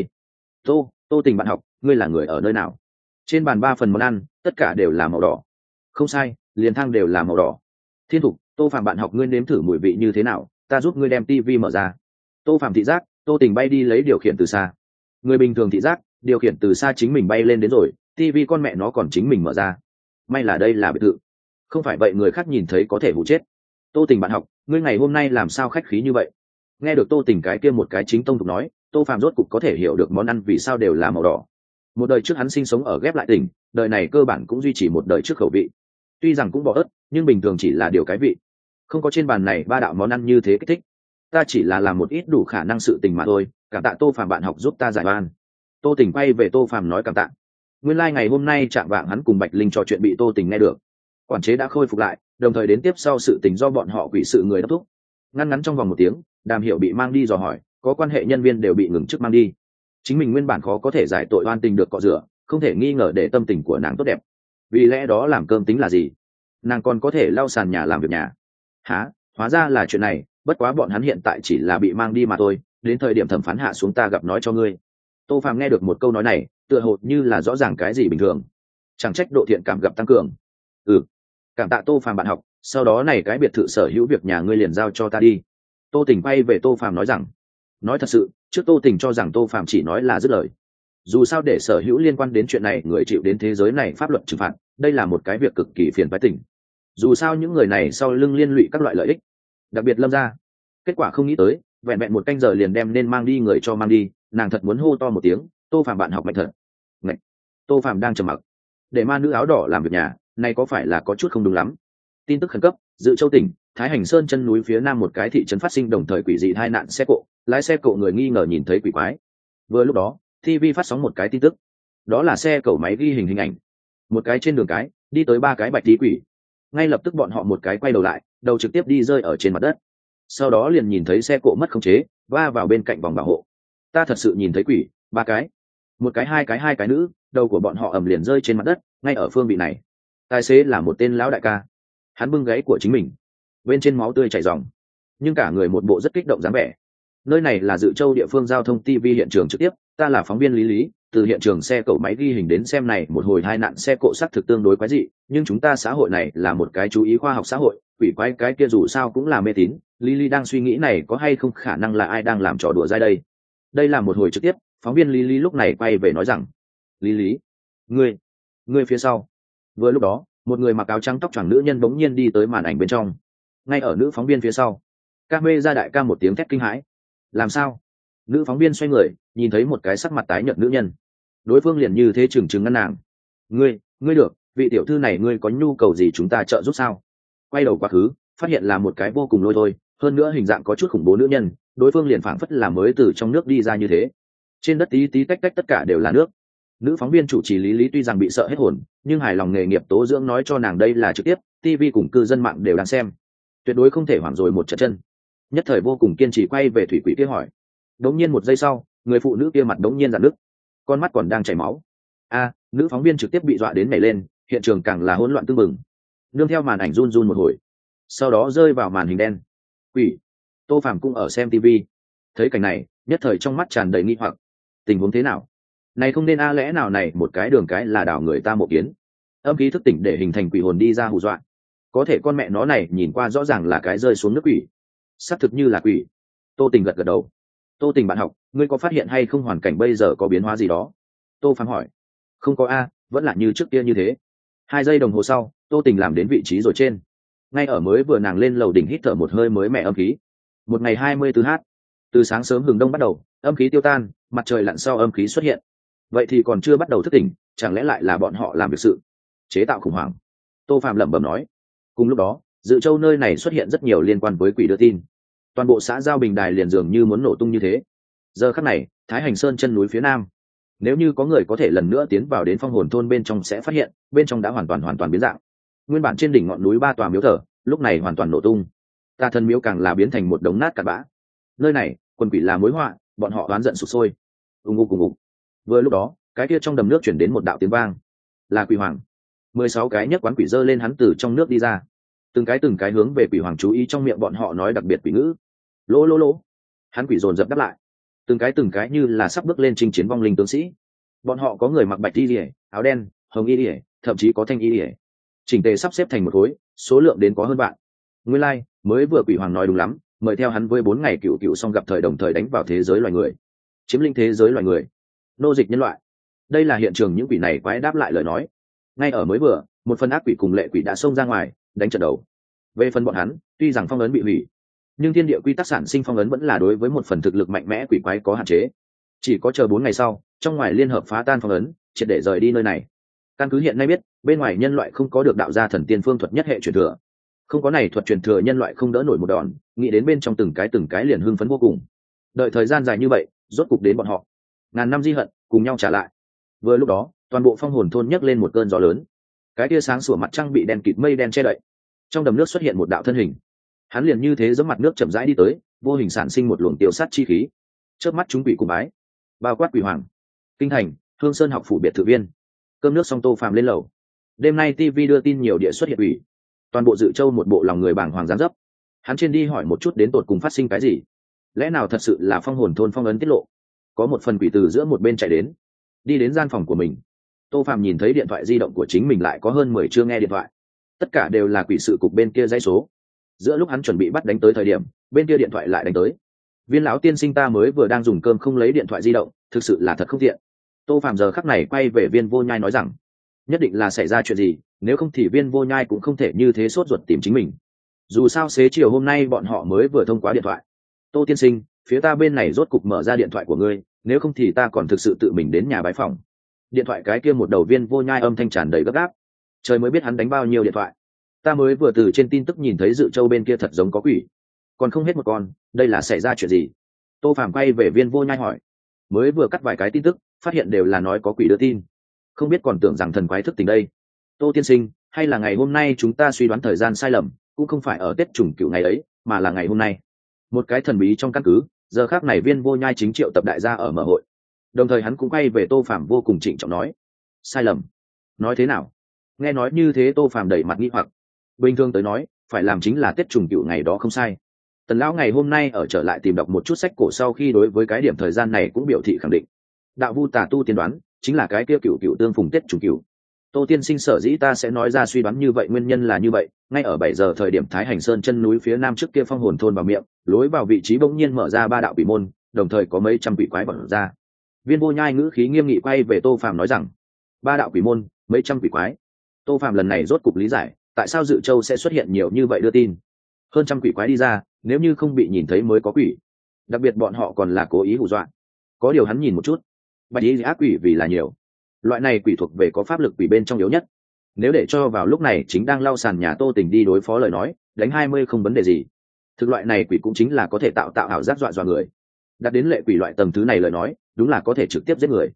Tô Tình bạn học, ngươi là người ở nơi nào? Trên bàn 3 phần món ăn, tất cả đều là màu đỏ. Không sai, liền thang đều là màu đỏ. Thiên Thục, Tô Phạm bạn học ngươi nếm thử mùi vị như thế nào, ta giúp ngươi đem tivi mở ra. Tô Phạm thị giác, Tô Tình bay đi lấy điều khiển từ xa. Người bình thường thị giác, điều khiển từ xa chính mình bay lên đến rồi, tivi con mẹ nó còn chính mình mở ra. May là đây là biệt thự, không phải vậy người khác nhìn thấy có thể hụ chết. Tô Tình bạn học, ngươi ngày hôm nay làm sao khách khí như vậy? Nghe được Tô Tình cái kia một cái chính tông tục nói, Tô Phạm rốt cục có thể hiểu được món ăn vì sao đều là màu đỏ. Một đời trước hắn sinh sống ở ghép lại tỉnh, đời này cơ bản cũng duy trì một đời trước khẩu vị. Tuy rằng cũng bỏ ớt, nhưng bình thường chỉ là điều cái vị, không có trên bàn này ba đạo món ăn như thế kích thích. Ta chỉ là làm một ít đủ khả năng sự tình mà thôi, cảm tạ Tô Phạm bạn học giúp ta giải oan. Tô Tình quay về Tô Phạm nói cảm tạ. Nguyên lai ngày hôm nay chạm vạng hắn cùng Bạch Linh trò chuyện bị Tô Tình nghe được. Quản chế đã khôi phục lại, đồng thời đến tiếp sau sự tình do bọn họ quỷ sự người đốc thúc. Ngăn ngắn trong vòng 1 tiếng, Đàm Hiểu bị mang đi dò hỏi, có quan hệ nhân viên đều bị ngừng chức mang đi. Chính mình nguyên bản khó có thể giải tội oan tình được cọ rửa, không thể nghi ngờ để tâm tình của nàng tốt đẹp. Vì lẽ đó làm cơm tính là gì? Nàng còn có thể lau sàn nhà làm việc nhà. Hả? Hóa ra là chuyện này, bất quá bọn hắn hiện tại chỉ là bị mang đi mà thôi, đến thời điểm thẩm phán hạ xuống ta gặp nói cho ngươi. Tô Phàm nghe được một câu nói này, tựa hồ như là rõ ràng cái gì bình thường. Chẳng trách độ thiện cảm gặp tăng cường. Cảm tạ Tô Phàm bạn học, sau đó này cái biệt thự sở hữu việc nhà ngươi liền giao cho ta đi. Tô Tình quay về Tô Phàm nói rằng, nói thật sự, trước Tô Tình cho rằng Tô Phàm chỉ nói là dứt lời. Dù sao để sở hữu liên quan đến chuyện này người chịu đến thế giới này pháp luật trừng phạt, đây là một cái việc cực kỳ phiền phái tình. Dù sao những người này sau lưng liên lụy các loại lợi ích, đặc biệt Lâm gia. Kết quả không nghĩ tới, vẹn vẹn 1 canh giờ liền đem nên mang đi người cho mang đi, nàng thật muốn hô to một tiếng, Tô Phàm bạn học mạnh thật. Ngậy. Tô Phàm đang trầm mặc. Để ma nữ áo đỏ làm việc nhà, này có phải là có chút không đúng lắm? Tin tức khẩn cấp, Dự Châu tỉnh Thái Hành Sơn chân núi phía nam một cái thị trấn phát sinh đồng thời quỷ dị tai nạn xe cộ, lái xe cộ người nghi ngờ nhìn thấy quỷ quái. Vừa lúc đó, TV phát sóng một cái tin tức, đó là xe cẩu máy ghi hình ảnh, một cái trên đường cái đi tới 3 cái bạch tí quỷ, ngay lập tức bọn họ một cái quay đầu lại, đầu trực tiếp đi rơi ở trên mặt đất, sau đó liền nhìn thấy xe cộ mất khống chế va vào bên cạnh vòng bảo hộ. Ta thật sự nhìn thấy quỷ, 3 cái, một cái hai cái nữ, đầu của bọn họ ầm liền rơi trên mặt đất, ngay ở phương vị này. Tài xế là một tên lão đại ca, hắn bưng gáy của chính mình, bên trên máu tươi chảy ròng, nhưng cả người một bộ rất kích động dáng vẻ. Nơi này là Dự Châu địa phương giao thông TV hiện trường trực tiếp, ta là phóng viên Lý Lý, từ hiện trường xe cẩu máy ghi hình đến xem này một hồi tai nạn xe cộ xác thực tương đối quái dị, nhưng chúng ta xã hội này là một cái chú ý khoa học xã hội, quỷ quái cái kia dù sao cũng là mê tín. Lý Lý đang suy nghĩ này có hay không khả năng là ai đang làm trò đùa ra đây. Đây là một hồi trực tiếp, phóng viên Lý Lý lúc này quay về nói rằng, Lý Lý, ngươi phía sau. Vừa lúc đó, một người mặc áo trắng tóc choàng nữ nhân bỗng nhiên đi tới màn ảnh bên trong, ngay ở nữ phóng viên phía sau. Ca mê ra đại ca một tiếng thét kinh hãi. Làm sao? Nữ phóng viên xoay người, nhìn thấy một cái sắc mặt tái nhợt nữ nhân, đối phương liền như thế trừng ngăn nàng. Ngươi được, vị tiểu thư này ngươi có nhu cầu gì chúng ta trợ giúp sao? Quay đầu quá khứ, phát hiện là một cái vô cùng lôi thôi, hơn nữa hình dạng có chút khủng bố nữ nhân, đối phương liền phảng phất là mới từ trong nước đi ra như thế. Trên đất tí tí tách tách tất cả đều là nước. Nữ phóng viên chủ trì Lý Lý tuy rằng bị sợ hết hồn, nhưng hài lòng nghề nghiệp tố dưỡng nói cho nàng đây là trực tiếp, TV cùng cư dân mạng đều đang xem, tuyệt đối không thể hoảng rồi một trận chân. Nhất thời vô cùng kiên trì quay về thủy quỷ kia hỏi. Đống nhiên 1 giây sau, người phụ nữ kia mặt đống nhiên rạn nứt, con mắt còn đang chảy máu. Nữ phóng viên trực tiếp bị dọa đến nhảy lên, hiện trường càng là hỗn loạn tương mừng. Nương theo màn ảnh run run một hồi, sau đó rơi vào màn hình đen. Quỷ. Tô Phàm cũng ở xem TV, thấy cảnh này, nhất thời trong mắt tràn đầy nghi hoặc. Tình huống thế nào? Này không nên lẽ nào này một cái đường cái là đảo người ta mộ kiến, âm khí thức tỉnh để hình thành quỷ hồn đi ra hù dọa. Có thể con mẹ nó này nhìn qua rõ ràng là cái rơi xuống nước quỷ, xác thực như là quỷ. Tô Tình gật gật đầu. Tô Tình bạn học, ngươi có phát hiện hay không hoàn cảnh bây giờ có biến hóa gì đó? Tô Phàm hỏi. Không có vẫn là như trước kia như thế. 2 giây đồng hồ sau, Tô Tình làm đến vị trí rồi trên, ngay ở mới vừa nàng lên lầu đỉnh hít thở một hơi mới mẻ âm khí. Một ngày 24h, từ sáng sớm hừng đông bắt đầu, âm khí tiêu tan, mặt trời lặn sau âm khí xuất hiện. Vậy thì còn chưa bắt đầu thức tỉnh, chẳng lẽ lại là bọn họ làm việc sự chế tạo khủng hoảng? Tô Phàm lẩm bẩm nói. Cùng lúc đó, Dự Châu nơi này xuất hiện rất nhiều liên quan với quỷ đưa tin, toàn bộ xã Giao Bình Đài liền dường như muốn nổ tung như thế. Giờ khắc này, Thái Hành Sơn chân núi phía nam, nếu như có người có thể lần nữa tiến vào đến phong hồn thôn bên trong sẽ phát hiện bên trong đã hoàn toàn biến dạng. Nguyên bản trên đỉnh ngọn núi 3 tòa miếu thờ lúc này hoàn toàn nổ tung, Tà Thần miếu càng là biến thành một đống nát cặn bã. Nơi này quân quỷ là mối họa, bọn họ oán giận sụp sôi. Ùng ục. Vừa lúc đó, cái kia trong đầm nước chuyển đến một đạo tiếng vang, là quỷ hoàng. 16 cái nhấc quán quỷ dơ lên hắn từ trong nước đi ra, từng cái hướng về quỷ hoàng chú ý trong miệng bọn họ nói đặc biệt quỷ ngữ. Lỗ. Hắn quỷ dồn dập đáp lại, từng cái như là sắp bước lên chinh chiến vong linh tướng sĩ. Bọn họ có người mặc bạch y lìa, áo đen, hồng y lìa, thậm chí có thanh y lìa, chỉnh tề sắp xếp thành một khối, số lượng đến có hơn vạn. Nguyên lai, mới vừa quỷ hoàng nói đúng lắm, mời theo hắn với 4 ngày cựu xong gặp thời đồng thời đánh vào thế giới loài người, chiếm lĩnh thế giới loài người, nô dịch nhân loại. đây là hiện trường những quỷ này quái đáp lại lời nói. Ngay ở mới vừa, một phần ác quỷ cùng lệ quỷ đã xông ra ngoài đánh trận đầu. Về phần bọn hắn, tuy rằng phong ấn bị hủy, nhưng thiên địa quy tắc sản sinh phong ấn vẫn là đối với một phần thực lực mạnh mẽ quỷ quái có hạn chế. Chỉ có chờ 4 ngày sau, trong ngoài liên hợp phá tan phong ấn, triệt để rời đi nơi này. Căn cứ hiện nay biết, bên ngoài nhân loại không có được đạo gia thần tiên phương thuật nhất hệ truyền thừa, không có này thuật truyền thừa nhân loại không đỡ nổi một đòn, nghĩ đến bên trong từng cái liền hưng phấn vô cùng. Đợi thời gian dài như vậy, rốt cục đến bọn họ. Ngàn năm di hận cùng nhau trả lại. Vừa lúc đó, toàn bộ phong hồn thôn nhấc lên một cơn gió lớn. Cái tia sáng sủa mặt trăng bị đen kịt mây đen che đậy. Trong đầm nước xuất hiện một đạo thân hình. Hắn liền như thế giẫm mặt nước chậm rãi đi tới, vô hình sản sinh một luồng tiêu sát chi khí. Chớp mắt chúng quỷ cùng bái, bao quát quỷ hoàng. Kinh thành, Hương Sơn học phủ biệt thự viên. Cơm nước xong Tô Phàm lên lầu. Đêm nay TV đưa tin nhiều địa xuất hiện quỷ. Toàn bộ Dự Châu một bộ lòng người bàng hoàng giáng dấp. Hắn trên đi hỏi một chút đến tột cùng phát sinh cái gì. Lẽ nào thật sự là phong hồn thôn phong ấn tiết lộ? Có một phần quỷ từ giữa một bên chạy đến, đi đến gian phòng của mình. Tô Phàm nhìn thấy điện thoại di động của chính mình lại có hơn 10 chưa nghe điện thoại, tất cả đều là quỷ sự cục bên kia dãy số. Giữa lúc hắn chuẩn bị bắt đánh tới thời điểm, bên kia điện thoại lại đánh tới. Viên lão tiên sinh, ta mới vừa đang dùng cơm không lấy điện thoại di động, thực sự là thật không tiện. Tô Phàm giờ khắc này quay về Viên Vô Nhai nói rằng, nhất định là xảy ra chuyện gì, nếu không thì Viên Vô Nhai cũng không thể như thế sốt ruột tìm chính mình. Dù sao xế chiều hôm nay bọn họ mới vừa thông qua điện thoại. Tô tiên sinh, phía ta bên này rốt cục mở ra điện thoại của ngươi, nếu không thì ta còn thực sự tự mình đến nhà bái phòng. Điện thoại cái kia một đầu Viên Vô Nhai âm thanh tràn đầy gấp gáp. Trời mới biết hắn đánh bao nhiêu điện thoại. Ta mới vừa từ trên tin tức nhìn thấy Dự Châu bên kia thật giống có quỷ, còn không hết một con, đây là xảy ra chuyện gì? Tô Phàm quay về Viên Vô Nhai hỏi. Mới vừa cắt vài cái tin tức, phát hiện đều là nói có quỷ đưa tin, không biết còn tưởng rằng thần quái thức tỉnh đây. Tô tiên sinh, hay là ngày hôm nay chúng ta suy đoán thời gian sai lầm, cũng không phải ở Tết Trùng Cửu ngày ấy, mà là ngày hôm nay. Một cái thần bí trong căn cứ, giờ khác này Viên Vô Nhai chính triệu tập đại gia ở mở hội. Đồng thời hắn cũng quay về Tô Phàm vô cùng trịnh trọng nói, sai lầm? Nói thế nào? Nghe nói như thế Tô Phàm đẩy mặt nghi hoặc. Bình thường tới nói, phải làm chính là Tết Trùng Cửu ngày đó không sai. Tần lão ngày hôm nay ở trở lại tìm đọc một chút sách cổ sau khi đối với cái điểm thời gian này cũng biểu thị khẳng định. Đạo vu tà tu tiên đoán chính là cái kia cửu tương phùng Tết Trùng Cửu. Tô tiên sinh sở dĩ ta sẽ nói ra suy đoán như vậy, nguyên nhân là như vậy, ngay ở 7 giờ thời điểm Thái Hành Sơn chân núi phía nam trước kia phong hồn thôn vào miệng, lối vào vị trí bỗng nhiên mở ra 3 đạo quỷ môn, đồng thời có mấy trăm quỷ quái bật ra. Viên Vô Nhai ngữ khí nghiêm nghị quay về Tô Phàm nói rằng, 3 đạo quỷ môn, mấy trăm quỷ quái. Tô Phàm lần này rốt cục lý giải, tại sao Dự Châu sẽ xuất hiện nhiều như vậy đưa tin. Hơn trăm quỷ quái đi ra, nếu như không bị nhìn thấy mới có quỷ. Đặc biệt bọn họ còn là cố ý hù dọa. Có điều hắn nhìn một chút, bạch y ác quỷ vì là nhiều. Loại này quỷ thuộc về có pháp lực quỷ bên trong yếu nhất. Nếu để cho vào lúc này chính đang lau sàn nhà Tô Tình đi đối phó lời nói, đánh 20 không vấn đề gì. Thực loại này quỷ cũng chính là có thể tạo ảo giác dọa người. Đặt đến lệ quỷ loại tầng thứ này lời nói, đúng là có thể trực tiếp giết người.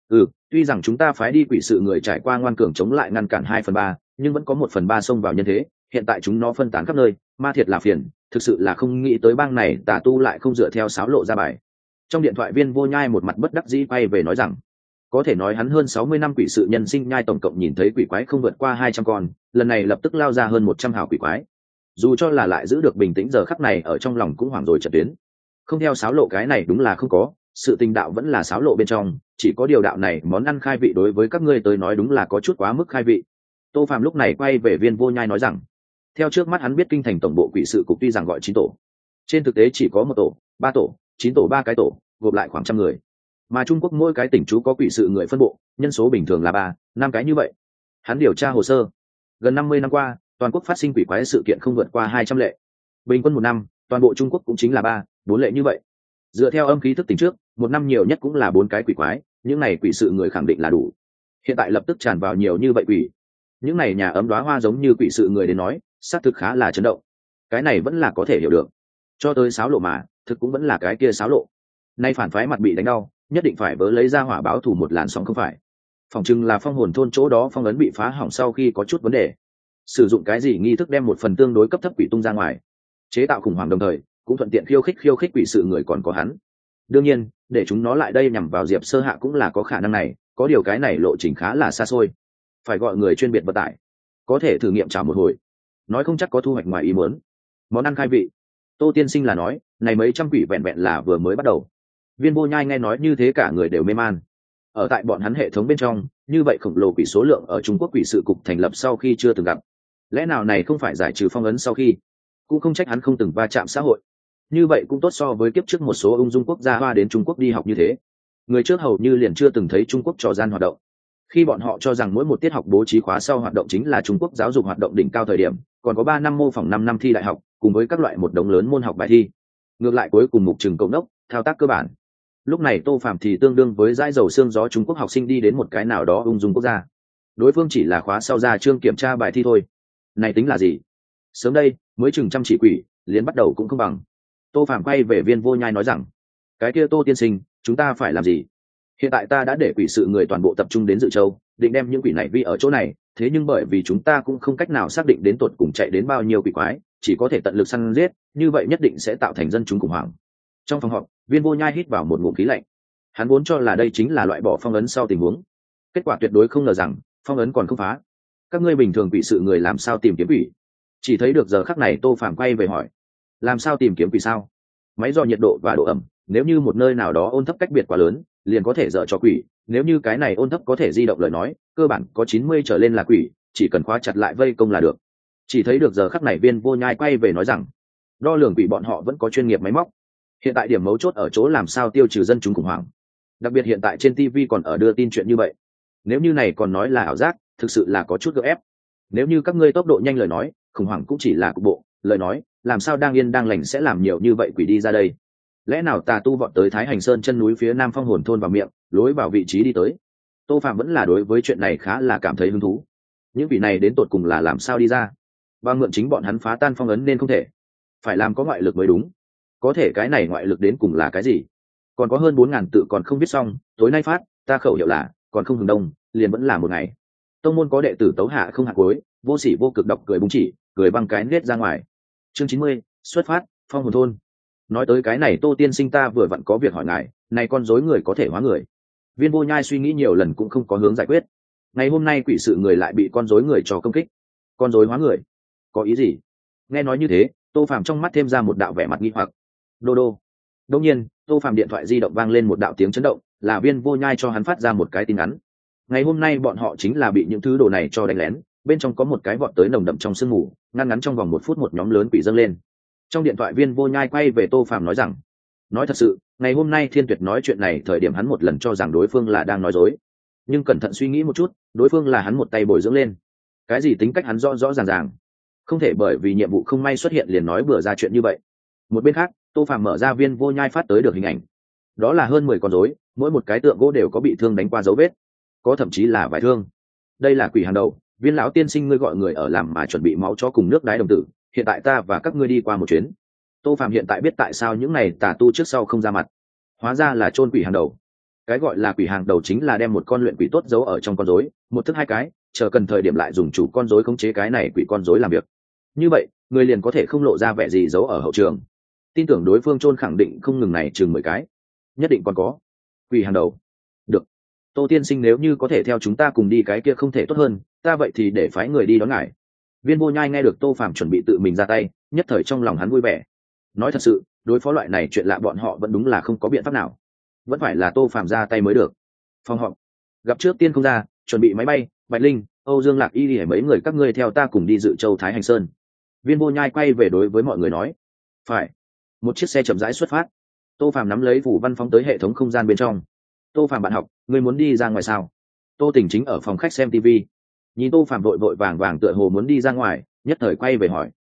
Tuy rằng chúng ta phái đi quỷ sự người trải qua ngoan cường chống lại ngăn cản 2/3, nhưng vẫn có 1/3 xông vào nhân thế, hiện tại chúng nó phân tán khắp nơi, ma thiệt là phiền, thực sự là không nghĩ tới bang này tà tu lại không dựa theo sáo lộ ra bài. Trong điện thoại Viên Vô Nhai một mặt bất đắc dĩ quay về nói rằng, có thể nói hắn hơn 60 năm quỷ sự nhân sinh nhai tổng cộng nhìn thấy quỷ quái không vượt qua 200 con, lần này lập tức lao ra hơn 100 hào quỷ quái. Dù cho là lại giữ được bình tĩnh giờ khắc này ở trong lòng cũng hoảng rồi chợt tuyến. Không theo sáo lộ cái này đúng là không có, sự tình đạo vẫn là sáo lộ bên trong, chỉ có điều đạo này món ăn khai vị đối với các ngươi tới nói đúng là có chút quá mức khai vị. Tô Phàm lúc này quay về Viên Vô Nhai nói rằng, theo trước mắt hắn biết kinh thành tổng bộ quỷ sự cục tuy rằng gọi 9 tổ, trên thực tế chỉ có 1 tổ, 3 tổ, 9 tổ 3 cái tổ, gộp lại khoảng 100 người. Mà Trung Quốc mỗi cái tỉnh trú có quỷ sự người phân bộ, nhân số bình thường là 3-5 cái như vậy. Hắn điều tra hồ sơ, gần 50 năm qua, toàn quốc phát sinh quỷ quái sự kiện không vượt qua 200 lệ. Bình quân một năm, toàn bộ Trung Quốc cũng chính là 3-4 lệ như vậy. Dựa theo âm khí thức tỉnh trước, một năm nhiều nhất cũng là 4 cái quỷ quái, những này quỷ sự người khẳng định là đủ. Hiện tại lập tức tràn vào nhiều như vậy quỷ. Những này nhà ấm đóa hoa giống như quỷ sự người đến nói, xác thực khá là chấn động. Cái này vẫn là có thể hiểu được. Cho tới sáo lộ mà, thực cũng vẫn là cái kia sáo lộ. Nay phản phái mặt bị đánh đau, nhất định phải vớ lấy ra hỏa báo thù một làn sóng không phải. Phòng chừng là phong hồn thôn chỗ đó phong ấn bị phá hỏng sau khi có chút vấn đề. Sử dụng cái gì nghi thức đem một phần tương đối cấp thấp quỷ tung ra ngoài, chế tạo khủng hoảng đồng thời, cũng thuận tiện khiêu khích quỷ sự người còn có hắn. Đương nhiên, để chúng nó lại đây nhằm vào Diệp Sơ Hạ cũng là có khả năng này, có điều cái này lộ trình khá là xa xôi. Phải gọi người chuyên biệt vận tải, có thể thử nghiệm trả một hồi, nói không chắc có thu hoạch ngoài ý muốn. Món ăn khai vị. Tô tiên sinh là nói, này mấy trăm quỷ vẹn vẹn là vừa mới bắt đầu. Viên Vô Nhai nghe nói như thế cả người đều mê man. Ở tại bọn hắn hệ thống bên trong, như vậy khổng lồ quỷ số lượng ở Trung Quốc quỷ sự cục thành lập sau khi chưa từng gặp. Lẽ nào này không phải giải trừ phong ấn sau khi? Cũng không trách hắn không từng va chạm xã hội. Như vậy cũng tốt so với kiếp trước một số ung dung quốc gia hoa đến Trung Quốc đi học như thế. người trước hầu như liền chưa từng thấy Trung Quốc trò gian hoạt động. Khi bọn họ cho rằng mỗi một tiết học bố trí khóa sau hoạt động chính là Trung Quốc giáo dục hoạt động đỉnh cao thời điểm, còn có 3 năm mô phỏng 5 năm thi đại học, cùng với các loại một đống lớn môn học bài thi. Ngược lại cuối cùng mục trường cộng đốc, thao tác cơ bản. Lúc này Tô Phạm thì tương đương với dãi dầu xương gió Trung Quốc học sinh đi đến một cái nào đó ung dung quốc gia. Đối phương chỉ là khóa sau ra chương kiểm tra bài thi thôi. Này tính là gì? Sớm đây, mới chừng chăm chỉ quỷ, liền bắt đầu cũng không bằng. Tô Phạm quay về Viên Vô Nhai nói rằng, cái kia Tô tiên sinh, chúng ta phải làm gì? Hiện tại ta đã để quỷ sự người toàn bộ tập trung đến Dự Châu, định đem những quỷ này vi ở chỗ này, thế nhưng bởi vì chúng ta cũng không cách nào xác định đến tột cùng chạy đến bao nhiêu quỷ quái, chỉ có thể tận lực săn giết, như vậy nhất định sẽ tạo thành dân chúng khủng hoảng. Trong phòng họp, Viên Vô Nhai hít vào một ngụm khí lạnh. Hắn vốn cho là đây chính là loại bỏ phong ấn sau tình huống, kết quả tuyệt đối không ngờ rằng phong ấn còn không phá. Các ngươi bình thường quỷ sự người làm sao tìm kiếm quỷ? Chỉ thấy được giờ khắc này Tô Phàm quay về hỏi, làm sao tìm kiếm quỷ sao? Máy dò nhiệt độ và độ ẩm, nếu như một nơi nào đó ôn thấp cách biệt quá lớn, liền có thể dở cho quỷ, nếu như cái này ôn thấp có thể di động lời nói, cơ bản có 90 trở lên là quỷ, chỉ cần khóa chặt lại vây công là được. Chỉ thấy được giờ khắc này Viên Vô Nhai quay về nói rằng, đo lường quỷ bọn họ vẫn có chuyên nghiệp máy móc. Hiện tại điểm mấu chốt ở chỗ làm sao tiêu trừ dân chúng khủng hoảng. Đặc biệt hiện tại trên TV còn ở đưa tin chuyện như vậy. Nếu như này còn nói là ảo giác, thực sự là có chút gượng ép. Nếu như các ngươi tốc độ nhanh lời nói, khủng hoảng cũng chỉ là cục bộ, lời nói, làm sao đang yên đang lành sẽ làm nhiều như vậy quỷ đi ra đây? Lẽ nào tà tu vọt tới Thái Hành Sơn chân núi phía nam Phong Hồn thôn vào miệng, lối vào vị trí đi tới? Tô Phạm vẫn là đối với chuyện này khá là cảm thấy hứng thú. Những quỷ này đến tột cùng là làm sao đi ra? Và mượn chính bọn hắn phá tan phong ấn nên không thể. Phải làm có ngoại lực mới đúng. Có thể cái này ngoại lực đến cùng là cái gì? Còn có hơn 4.000 tự còn không viết xong, tối nay phát, ta khẩu hiệu là, còn không hừng đông, liền vẫn là một ngày. Tông môn có đệ tử tấu hạ không hạt cuối, vô sỉ vô cực đọc cười búng chỉ, cười băng cái nết ra ngoài. Chương 90, xuất phát, Phong Hồn thôn. Nói tới cái này Tô tiên sinh ta vừa vặn có việc hỏi ngài, này con rối người có thể hóa người? Viên Vô Nhai suy nghĩ nhiều lần cũng không có hướng giải quyết. Ngày hôm nay quỷ sự người lại bị con rối người cho công kích. Con rối hóa người? Có ý gì? Nghe nói như thế, Tô Phàm trong mắt thêm ra một đạo vẻ mặt nghi hoặc. Đô đô. Đột nhiên, Tô Phàm điện thoại di động vang lên một đạo tiếng chấn động, là Viên Vô Nhai cho hắn phát ra một cái tin nhắn. Ngày hôm nay bọn họ chính là bị những thứ đồ này cho đánh lén, bên trong có một cái vọt tới nồng đậm trong sương mù, ngăn ngắn trong vòng 1 phút một nhóm lớn quỷ dâng lên. Trong điện thoại Viên Vô Nhai quay về Tô Phàm nói rằng, nói thật sự, ngày hôm nay Thiên Tuyệt nói chuyện này thời điểm hắn một lần cho rằng đối phương là đang nói dối, nhưng cẩn thận suy nghĩ một chút, đối phương là hắn một tay bồi dưỡng lên. Cái gì tính cách hắn rõ rõ ràng ràng, không thể bởi vì nhiệm vụ không may xuất hiện liền nói bừa ra chuyện như vậy. Một bên khác, Tô Phàm mở ra Viên Vô Nhai phát tới được hình ảnh, đó là hơn 10 con rối, mỗi một cái tượng gỗ đều có bị thương đánh qua dấu vết, có thậm chí là vài thương. Đây là quỷ hàng đầu, Viên lão tiên sinh ngươi gọi người ở làm mà chuẩn bị máu cho cùng nước đái đồng tử, hiện tại ta và các ngươi đi qua một chuyến. Tô Phàm hiện tại biết tại sao những này tà tu trước sau không ra mặt, hóa ra là chôn quỷ hàng đầu. Cái gọi là quỷ hàng đầu chính là đem một con luyện quỷ tốt giấu ở trong con rối, một thức hai cái, chờ cần thời điểm lại dùng chủ con rối khống chế cái này quỷ con rối làm việc. Như vậy, người liền có thể không lộ ra vẻ gì giấu ở hậu trường. Tin tưởng đối phương chôn khẳng định không ngừng này chừng 10 cái, nhất định còn có. Quỷ hàng đầu. Được. Tô tiên sinh nếu như có thể theo chúng ta cùng đi cái kia không thể tốt hơn, ta vậy thì để phái người đi đón ngài. Viên Vô Nhai nghe được Tô Phàm chuẩn bị tự mình ra tay, nhất thời trong lòng hắn vui vẻ. Nói thật sự, đối phó loại này chuyện lạ bọn họ vẫn đúng là không có biện pháp nào, vẫn phải là Tô Phàm ra tay mới được. Phòng họp, gặp trước tiên không ra, chuẩn bị máy bay, Bạch Linh, Âu Dương Lạc Y hay mấy người các ngươi theo ta cùng đi Dự Châu Thái Hành Sơn. Viên Vô Nhai quay về đối với mọi người nói, phải. Một chiếc xe chậm rãi xuất phát. Tô Phàm nắm lấy phủ văn phóng tới hệ thống không gian bên trong. Tô Phàm bạn học, ngươi muốn đi ra ngoài sao? Tô Tỉnh chính ở phòng khách xem TV, nhìn Tô Phàm vội vội vàng vàng tựa hồ muốn đi ra ngoài, nhất thời quay về hỏi,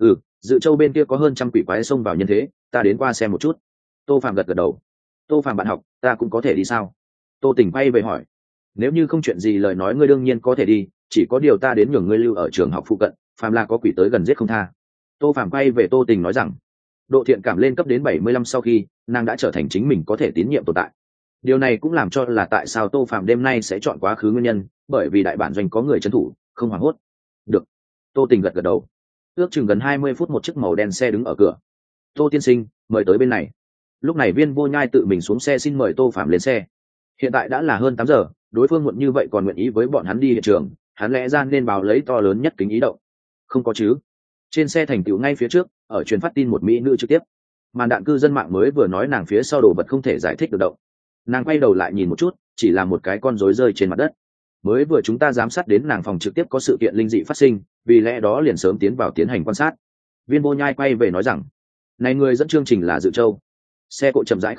Dự Châu bên kia có hơn 100 quỷ quái xông vào nhân thế, ta đến qua xem một chút. Tô Phàm gật gật đầu. Tô Phàm bạn học, ta cũng có thể đi sao? Tô Tỉnh quay về hỏi, nếu như không chuyện gì lời nói ngươi đương nhiên có thể đi, chỉ có điều ta đến nhường ngươi lưu ở trường học phụ cận, phàm là có quỷ tới gần giết không tha. Tô Phàm quay về Tô Tình nói rằng, độ thiện cảm lên cấp đến 75 sau khi, nàng đã trở thành chính mình có thể tín nhiệm tồn tại. Điều này cũng làm cho là tại sao Tô Phàm đêm nay sẽ chọn quá khứ nguyên nhân, bởi vì đại bản doanh có người trấn thủ, không hoảng hốt. Được. Tô Tình gật gật đầu. Ước chừng gần 20 phút một chiếc màu đen xe đứng ở cửa. Tô tiên sinh, mời tới bên này. Lúc này Viên Vô Nhai tự mình xuống xe xin mời Tô Phàm lên xe. Hiện tại đã là hơn 8 giờ, đối phương muộn như vậy còn nguyện ý với bọn hắn đi hiện trường, hắn lẽ ra nên báo lấy to lớn nhất kính ý động. Không có chứ? Trên xe thành tựu ngay phía trước, ở truyền phát tin một mỹ nữ trực tiếp. Màn đạn cư dân mạng mới vừa nói nàng phía sau đồ vật không thể giải thích được động. Nàng quay đầu lại nhìn một chút, chỉ là một cái con rối rơi trên mặt đất. Mới vừa chúng ta giám sát đến nàng phòng trực tiếp có sự kiện linh dị phát sinh, vì lẽ đó liền sớm tiến vào tiến hành quan sát. Viên Vô Nhai quay về nói rằng, này người dẫn chương trình là Dự Châu. Xe cộ chậm rãi khởi động,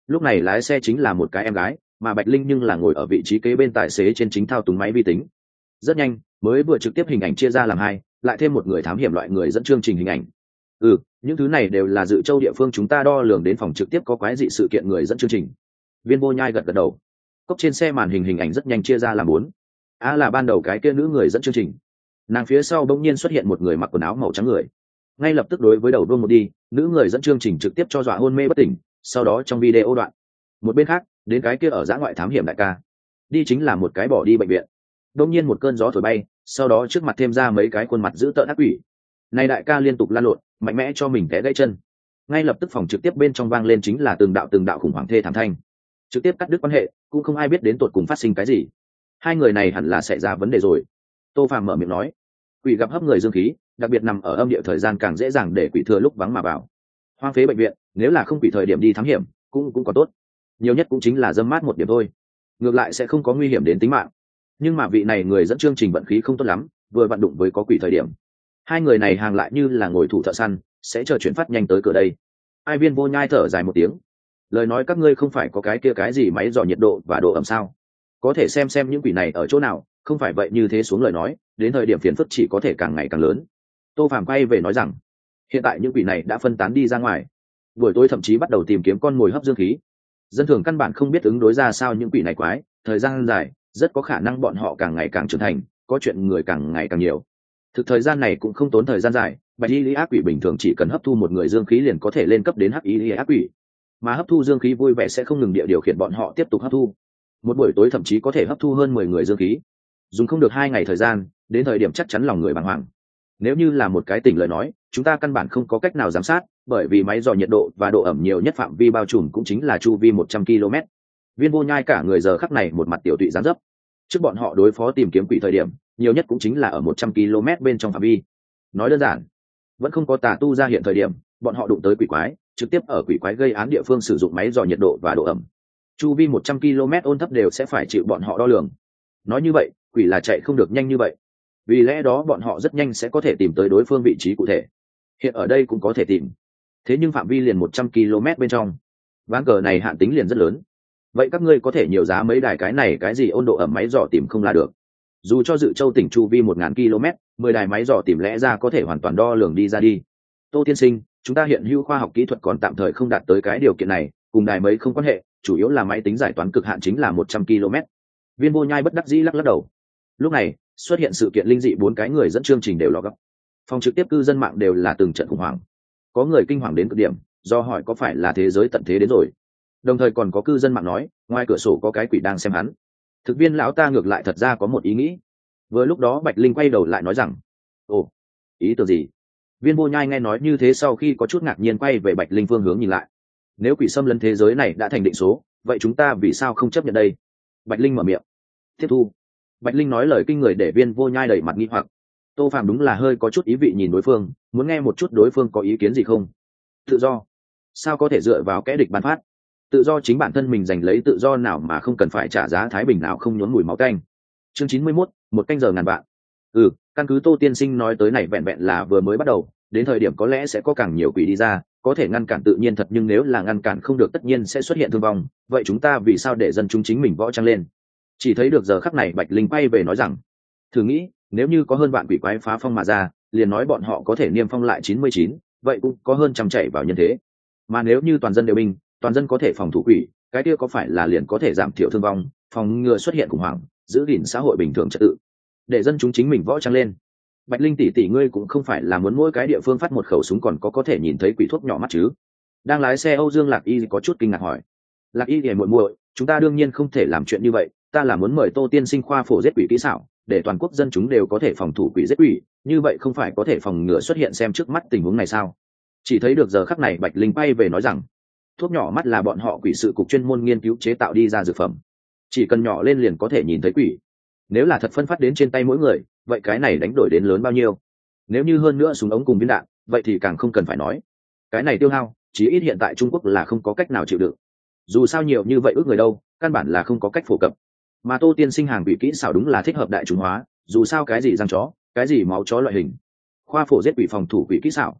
lúc này lái xe chính là một cái em gái, mà Bạch Linh nhưng là ngồi ở vị trí kế bên tài xế trên chính thao túng máy vi tính. Rất nhanh, mới vừa trực tiếp hình ảnh chia ra làm hai, lại thêm một người thám hiểm loại người dẫn chương trình hình ảnh. Những thứ này đều là Dự Châu địa phương chúng ta đo lường đến phòng trực tiếp có quái dị sự kiện người dẫn chương trình. Viên Vô Nhai gật gật đầu. Cốc trên xe màn hình ảnh rất nhanh chia ra làm 4. Là ban đầu cái kia nữ người dẫn chương trình. Nàng phía sau bỗng nhiên xuất hiện một người mặc quần áo màu trắng người. Ngay lập tức đối với đầu đuông một đi, nữ người dẫn chương trình trực tiếp cho dọa hôn mê bất tỉnh, sau đó trong video đoạn. Một bên khác, đến cái kia ở dã ngoại thám hiểm đại ca. Đi chính là một cái bỏ đi bệnh viện. Bỗng nhiên một cơn gió thổi bay, sau đó trước mặt thêm ra mấy cái khuôn mặt dữ tợn ác quỷ. Này đại ca liên tục lăn lộn, mạnh mẽ cho mình té gãy chân. Ngay lập tức phòng trực tiếp bên trong vang lên chính là từng đạo khủng hoảng thê thảm thanh. Trực tiếp cắt đứt quan hệ, cũng không ai biết đến tột cùng phát sinh cái gì. Hai người này hẳn là xảy ra vấn đề rồi. Tô Phàm mở miệng nói, quỷ gặp hấp người dương khí, đặc biệt nằm ở âm địa thời gian càng dễ dàng để quỷ thừa lúc vắng mà vào. Hoang phế bệnh viện, nếu là không quỷ thời điểm đi thám hiểm, cũng có tốt. Nhiều nhất cũng chính là dâm mát một điểm thôi, ngược lại sẽ không có nguy hiểm đến tính mạng. Nhưng mà vị này người dẫn chương trình vận khí không tốt lắm, vừa vặn đụng với có quỷ thời điểm. Hai người này hàng lại như là ngồi thủ thợ săn, sẽ chờ chuyển phát nhanh tới cửa đây. Ai Viên Vô Nhai thở dài một tiếng, lời nói các ngươi không phải có cái kia cái gì máy dò nhiệt độ và độ ẩm sao? Có thể xem những quỷ này ở chỗ nào, không phải vậy như thế xuống lời nói, đến thời điểm phiền phức chỉ có thể càng ngày càng lớn. Tô Phàm quay về nói rằng, hiện tại những quỷ này đã phân tán đi ra ngoài, buổi tối thậm chí bắt đầu tìm kiếm con mồi hấp dương khí. Dân thường căn bản không biết ứng đối ra sao những quỷ này quái, thời gian dài, rất có khả năng bọn họ càng ngày càng trưởng thành, có chuyện người càng ngày càng nhiều. Thực thời gian này cũng không tốn thời gian dài, bạch y ác quỷ bình thường chỉ cần hấp thu một người dương khí liền có thể lên cấp đến hắc y ác quỷ, mà hấp thu dương khí vui vẻ sẽ không ngừng điều khiển bọn họ tiếp tục hấp thu. Một buổi tối thậm chí có thể hấp thu hơn 10 người dương khí, dùng không được 2 ngày thời gian, đến thời điểm chắc chắn lòng người bàng hoàng. Nếu như là một cái tỉnh lời nói, chúng ta căn bản không có cách nào giám sát, bởi vì máy dò nhiệt độ và độ ẩm nhiều nhất phạm vi bao trùm cũng chính là chu vi 100 km. Viên Vô Nhai cả người giờ khắc này một mặt tiểu tụy dáng dấp. Trước bọn họ đối phó tìm kiếm quỷ thời điểm, nhiều nhất cũng chính là ở 100 km bên trong phạm vi. Nói đơn giản, vẫn không có tà tu ra hiện thời điểm, bọn họ đụng tới quỷ quái, trực tiếp ở quỷ quái gây án địa phương sử dụng máy dò nhiệt độ và độ ẩm. Chu vi 100 km ôn thấp đều sẽ phải chịu bọn họ đo lường. Nói như vậy, quỷ là chạy không được nhanh như vậy. Vì lẽ đó bọn họ rất nhanh sẽ có thể tìm tới đối phương vị trí cụ thể. Hiện ở đây cũng có thể tìm. Thế nhưng phạm vi liền 100 km bên trong, ván cờ này hạn tính liền rất lớn. Vậy các ngươi có thể nhiều giá mấy đài cái này cái gì ôn độ ẩm máy dò tìm không là được. Dù cho Dự Châu tỉnh chu vi 1000 km, 10 đài máy dò tìm lẽ ra có thể hoàn toàn đo lường đi ra đi. Tô tiên sinh, chúng ta hiện hữu khoa học kỹ thuật còn tạm thời không đạt tới cái điều kiện này, cùng đài mấy không quan hệ, chủ yếu là máy tính giải toán cực hạn chính là 100 km. Viên Vô Nhai bất đắc dĩ lắc đầu. Lúc này, xuất hiện sự kiện linh dị 4 cái người dẫn chương trình đều ló gấp. Phòng trực tiếp cư dân mạng đều là từng trận khủng hoảng. Có người kinh hoàng đến cực điểm, do hỏi có phải là thế giới tận thế đến rồi. Đồng thời còn có cư dân mạng nói, ngoài cửa sổ có cái quỷ đang xem hắn. Thực viên lão ta ngược lại thật ra có một ý nghĩ. Vừa lúc đó Bạch Linh quay đầu lại nói rằng, ồ, ý tưởng gì? Viên Vô Nhai nghe nói như thế sau khi có chút ngạc nhiên quay về Bạch Linh phương hướng nhìn lại. Nếu quỷ xâm lấn thế giới này đã thành định số, vậy chúng ta vì sao không chấp nhận đây? Bạch Linh mở miệng. Tiếp thu. Bạch Linh nói lời kinh người để Viên Vô Nhai đầy mặt nghi hoặc. Tô Phàm đúng là hơi có chút ý vị nhìn đối phương, muốn nghe một chút đối phương có ý kiến gì không. Tự do? Sao có thể dựa vào kẻ địch ban phát? Tự do chính bản thân mình giành lấy tự do nào mà không cần phải trả giá thái bình nào không nhốn mùi máu tanh. Chương 91, một canh giờ ngàn vạn. Căn cứ Tô tiên sinh nói tới này vẹn vẹn là vừa mới bắt đầu, đến thời điểm có lẽ sẽ có càng nhiều quỷ đi ra, có thể ngăn cản tự nhiên thật, nhưng nếu là ngăn cản không được tất nhiên sẽ xuất hiện thương vong, vậy chúng ta vì sao để dân chúng chính mình võ trang lên? Chỉ thấy được giờ khắc này Bạch Linh quay về nói rằng, thử nghĩ, nếu như có hơn vạn quỷ quái phá phong mà ra, liền nói bọn họ có thể niêm phong lại 99, vậy cũng có hơn trăm chạy vào nhân thế. Mà nếu như toàn dân đều binh, toàn dân có thể phòng thủ quỷ, cái kia có phải là liền có thể giảm thiểu thương vong, phòng ngừa xuất hiện khủng hoảng, giữ gìn xã hội bình thường trật tự, để dân chúng chính mình võ trang lên. Bạch Linh tỷ ngươi cũng không phải là muốn mỗi cái địa phương phát một khẩu súng còn có thể nhìn thấy quỷ thuốc nhỏ mắt chứ? Đang lái xe Âu Dương Lạc Y có chút kinh ngạc hỏi. Lạc Y thì muội, chúng ta đương nhiên không thể làm chuyện như vậy, ta là muốn mời Tô tiên sinh khoa phổ giết quỷ kỹ xảo, để toàn quốc dân chúng đều có thể phòng thủ quỷ giết quỷ, như vậy không phải có thể phòng ngừa xuất hiện xem trước mắt tình huống này sao? Chỉ thấy được giờ khắc này Bạch Linh bay về nói rằng, thuốc nhỏ mắt là bọn họ quỷ sự cục chuyên môn nghiên cứu chế tạo đi ra dược phẩm, chỉ cần nhỏ lên liền có thể nhìn thấy quỷ. Nếu là thật phân phát đến trên tay mỗi người, vậy cái này đánh đổi đến lớn bao nhiêu? Nếu như hơn nữa súng ống cùng viên đạn, vậy thì càng không cần phải nói. Cái này tiêu hao, chí ít hiện tại Trung Quốc là không có cách nào chịu đựng. Dù sao nhiều như vậy ước người đâu, căn bản là không có cách phổ cập. Mà Tô tiên sinh hàng quỷ kỹ xảo đúng là thích hợp đại chúng hóa, dù sao cái gì răng chó, cái gì máu chó loại hình, khoa phổ giết quỷ phòng thủ quỷ kỹ xảo,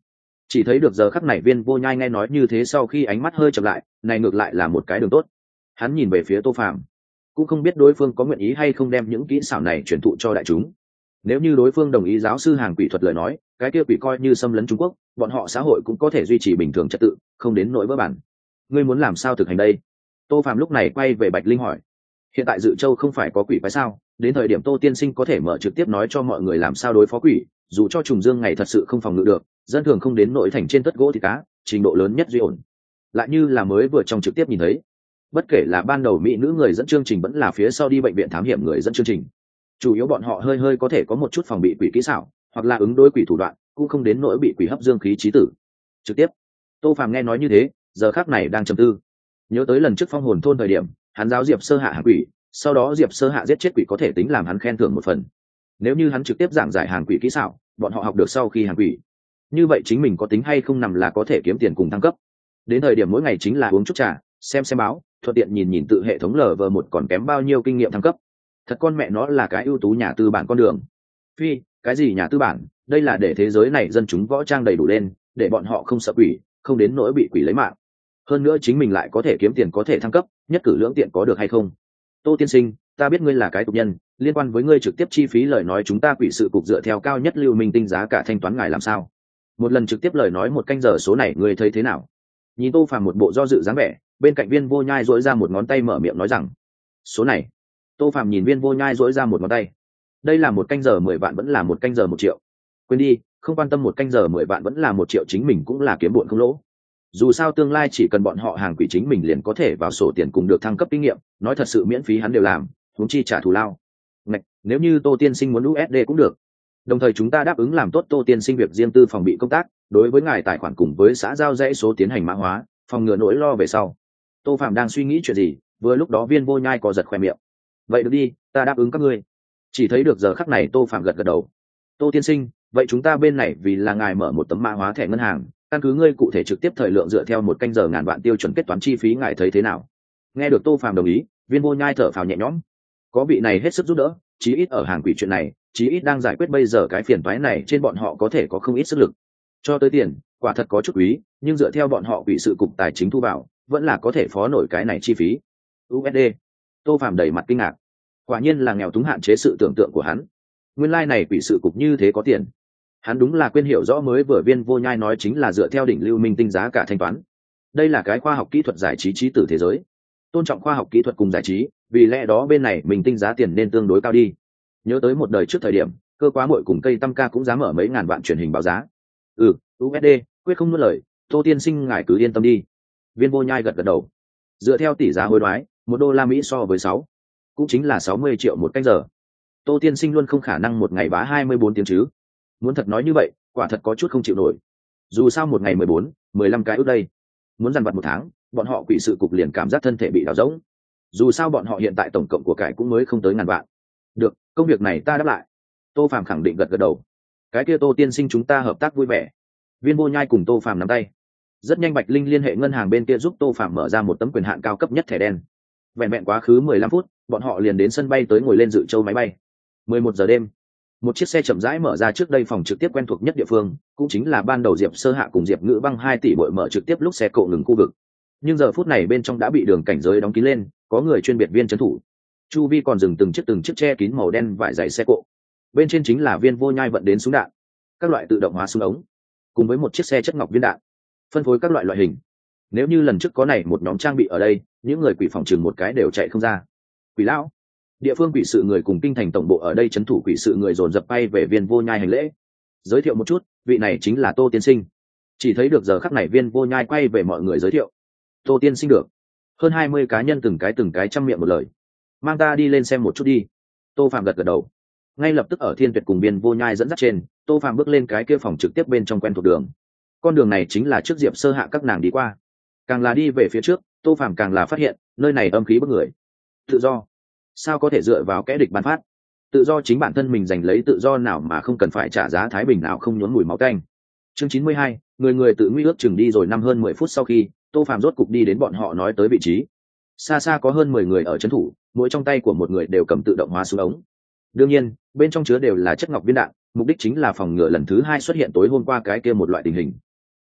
Chỉ thấy được giờ khắc này Viên Vô Nhai nghe nói như thế sau khi ánh mắt hơi chậm lại, này ngược lại là một cái đường tốt. Hắn nhìn về phía Tô Phàm, cũng không biết đối phương có nguyện ý hay không đem những kỹ xảo này truyền thụ cho đại chúng. Nếu như đối phương đồng ý giáo sư hàng quỷ thuật lời nói, cái kia quỷ coi như xâm lấn Trung Quốc, bọn họ xã hội cũng có thể duy trì bình thường trật tự, không đến nỗi vỡ bản. Ngươi muốn làm sao thực hành đây? Tô Phàm lúc này quay về Bạch Linh hỏi. Hiện tại Dự Châu không phải có quỷ phái sao? Đến thời điểm Tô tiên sinh có thể mở trực tiếp nói cho mọi người làm sao đối phó quỷ, dù cho trùng dương ngày thật sự không phòng ngự được, dân thường không đến nỗi thành trên tất gỗ thì cá, trình độ lớn nhất duy ổn. Lại như là mới vừa trong trực tiếp nhìn thấy, bất kể là ban đầu mỹ nữ người dẫn chương trình vẫn là phía sau đi bệnh viện thám hiểm người dẫn chương trình, chủ yếu bọn họ hơi có thể có một chút phòng bị quỷ kỹ xảo, hoặc là ứng đối quỷ thủ đoạn, cũng không đến nỗi bị quỷ hấp dương khí chí tử. Trực tiếp, Tô Phàm nghe nói như thế, giờ khắc này đang trầm tư, nhớ tới lần trước phong hồn thôn thời điểm, hắn giáo Diệp Sơ Hạ hàng quỷ, sau đó Diệp Sơ Hạ giết chết quỷ có thể tính làm hắn khen thưởng một phần. Nếu như hắn trực tiếp giảng giải hàng quỷ kỹ xảo, bọn họ học được sau khi hàng quỷ, như vậy chính mình có tính hay không nằm là có thể kiếm tiền cùng thăng cấp. Đến thời điểm mỗi ngày chính là uống chút trà, xem báo, thuận tiện nhìn tự hệ thống LV1 còn kém bao nhiêu kinh nghiệm thăng cấp. Thật con mẹ nó là cái ưu tú nhà tư bản con đường. Phi, cái gì nhà tư bản, đây là để thế giới này dân chúng võ trang đầy đủ lên, để bọn họ không sợ quỷ, không đến nỗi bị quỷ lấy mạng. Hơn nữa chính mình lại có thể kiếm tiền có thể thăng cấp, nhất cử lưỡng tiện có được hay không? Tô tiên sinh, ta biết ngươi là cái tục nhân, liên quan với ngươi trực tiếp chi phí lời nói chúng ta quỷ sự cục dựa theo cao nhất lưu minh tinh giá cả thanh toán ngài làm sao? Một lần trực tiếp lời nói 1 canh giờ số này ngươi thấy thế nào? Nhìn Tô Phàm một bộ do dự dáng vẻ, bên cạnh Viên Vô Nhai duỗi ra một ngón tay mở miệng nói rằng, số này. Tô Phàm nhìn Viên Vô Nhai duỗi ra một ngón tay. Đây là 1 canh giờ 10 vạn vẫn là 1 canh giờ 1 triệu? Quên đi, không quan tâm 1 canh giờ 10 vạn vẫn là 1 triệu, chính mình cũng là kiếm bộn không lỗ. Dù sao tương lai chỉ cần bọn họ hàng quỷ chính mình liền có thể vào sổ tiền cùng được thăng cấp kinh nghiệm, nói thật sự miễn phí hắn đều làm, huống chi trả thù lao. Ngạch, nếu như Tô tiên sinh muốn USD cũng được. Đồng thời chúng ta đáp ứng làm tốt Tô tiên sinh việc riêng tư phòng bị công tác, đối với ngài tài khoản cùng với xã giao dãy số tiến hành mã hóa, phòng ngừa nỗi lo về sau. Tô Phạm đang suy nghĩ chuyện gì, vừa lúc đó Viên Vô Nhai có giật khoe miệng. Vậy được đi, ta đáp ứng các ngươi. Chỉ thấy được giờ khắc này Tô Phạm gật gật đầu. Tô tiên sinh, vậy chúng ta bên này vì là ngài mở một tấm mã hóa thẻ ngân hàng, căn cứ ngươi cụ thể trực tiếp thời lượng dựa theo 1 canh giờ ngàn vạn tiêu chuẩn kết toán chi phí, ngài thấy thế nào? Nghe được Tô Phạm đồng ý, Viên Vô Nhai thở phào nhẹ nhõm. Có vị này hết sức giúp đỡ, chí ít ở hàng quỷ chuyện này, chí ít đang giải quyết bây giờ cái phiền toái này trên bọn họ có thể có không ít sức lực. Cho tới tiền, quả thật có chút quý, nhưng dựa theo bọn họ quỷ sự cục tài chính thu vào, vẫn là có thể phó nổi cái này chi phí. USD. Tô Phạm đầy mặt kinh ngạc. Quả nhiên là nghèo túng hạn chế sự tưởng tượng của hắn. Nguyên lai này quỷ sự cục như thế có tiền. Hắn đúng là quên hiểu rõ mới vừa Viên Vô Nhai nói chính là dựa theo đỉnh lưu minh tinh giá cả thanh toán. Đây là cái khoa học kỹ thuật giải trí chí tử thế giới. Tôn trọng khoa học kỹ thuật cùng giải trí, vì lẽ đó bên này mình tinh giá tiền nên tương đối cao đi. Nhớ tới một đời trước thời điểm, cơ quá muội cùng cây tăm ca cũng dám mở mấy ngàn vạn truyền hình báo giá. USD, quyết không nuốt lời, Tô tiên sinh ngài cứ yên tâm đi. Viên Vô Nhai gật gật đầu. Dựa theo tỷ giá hối đoái, $1 so với 6, cũng chính là 60 triệu 1 canh giờ. Tô tiên sinh luôn không khả năng một ngày bá 24 tiếng chứ? Muốn thật nói như vậy, quả thật có chút không chịu nổi. Dù sao một ngày 14, 15 cái ước đây. Muốn dằn vặt 1 tháng, bọn họ quỷ sự cục liền cảm giác thân thể bị đào rỗng. Dù sao bọn họ hiện tại tổng cộng của cải cũng mới không tới ngàn vạn. Được, công việc này ta đáp lại. Tô Phàm khẳng định gật gật đầu. Cái kia Tô tiên sinh chúng ta hợp tác vui vẻ. Viên Vô Nhai cùng Tô Phàm nắm tay. Rất nhanh Bạch Linh liên hệ ngân hàng bên kia giúp Tô Phàm mở ra một tấm quyền hạn cao cấp nhất thẻ đen. Vẹn vẹn quá khứ 15 phút, bọn họ liền đến sân bay tới ngồi lên Dự Châu máy bay. 11 giờ đêm, một chiếc xe chậm rãi mở ra trước đây phòng trực tiếp quen thuộc nhất địa phương, cũng chính là ban đầu Diệp Sơ Hạ cùng Diệp Ngữ Băng 2 tỷ bội mở trực tiếp lúc xe cộ ngừng khu vực. Nhưng giờ phút này bên trong đã bị đường cảnh giới đóng kín lên, có người chuyên biệt viên trấn thủ. Chu vi còn dừng từng chiếc che kín màu đen vải dày xe cộ. Bên trên chính là Viên Vô Nhai vận đến súng đạn, các loại tự động hóa súng ống, cùng với một chiếc xe chất ngọc viên đạn, phân phối các loại hình. Nếu như lần trước có này một nhóm trang bị ở đây, những người quỷ phòng chừng một cái đều chạy không ra. Quỷ lão, địa phương quỷ sự người cùng kinh thành tổng bộ ở đây trấn thủ quỷ sự người dồn dập bay về Viên Vô Nhai hành lễ. Giới thiệu một chút, vị này chính là Tô tiên sinh. Chỉ thấy được giờ khắc này Viên Vô Nhai quay về mọi người giới thiệu. Tô tiên sinh được. Hơn 20 cá nhân từng cái trăm miệng một lời. Mang ta đi lên xem một chút đi. Tô Phạm gật gật đầu. Ngay lập tức ở Thiên Tuyệt cùng Viên Vô Nhai dẫn dắt trên, Tô Phạm bước lên cái kia phòng trực tiếp bên trong quen thuộc đường. Con đường này chính là trước Diệp Sơ Hạ các nàng đi qua. Càng là đi về phía trước, Tô Phạm càng là phát hiện nơi này âm khí bức người. Tự do, sao có thể dựa vào kẻ địch ban phát? Tự do chính bản thân mình giành lấy, tự do nào mà không cần phải trả giá thái bình nào không nhuốm mùi máu tanh. Chương 92, người tự nguy ước chừng đi rồi năm hơn 10 phút sau khi, Tô Phạm rốt cục đi đến bọn họ nói tới vị trí. Xa xa có hơn 10 người ở trấn thủ, mỗi trong tay của một người đều cầm tự động hóa súng ống. Đương nhiên, bên trong chứa đều là chất ngọc viên đạn, mục đích chính là phòng ngừa lần thứ 2 xuất hiện tối hôm qua cái kia một loại tình hình.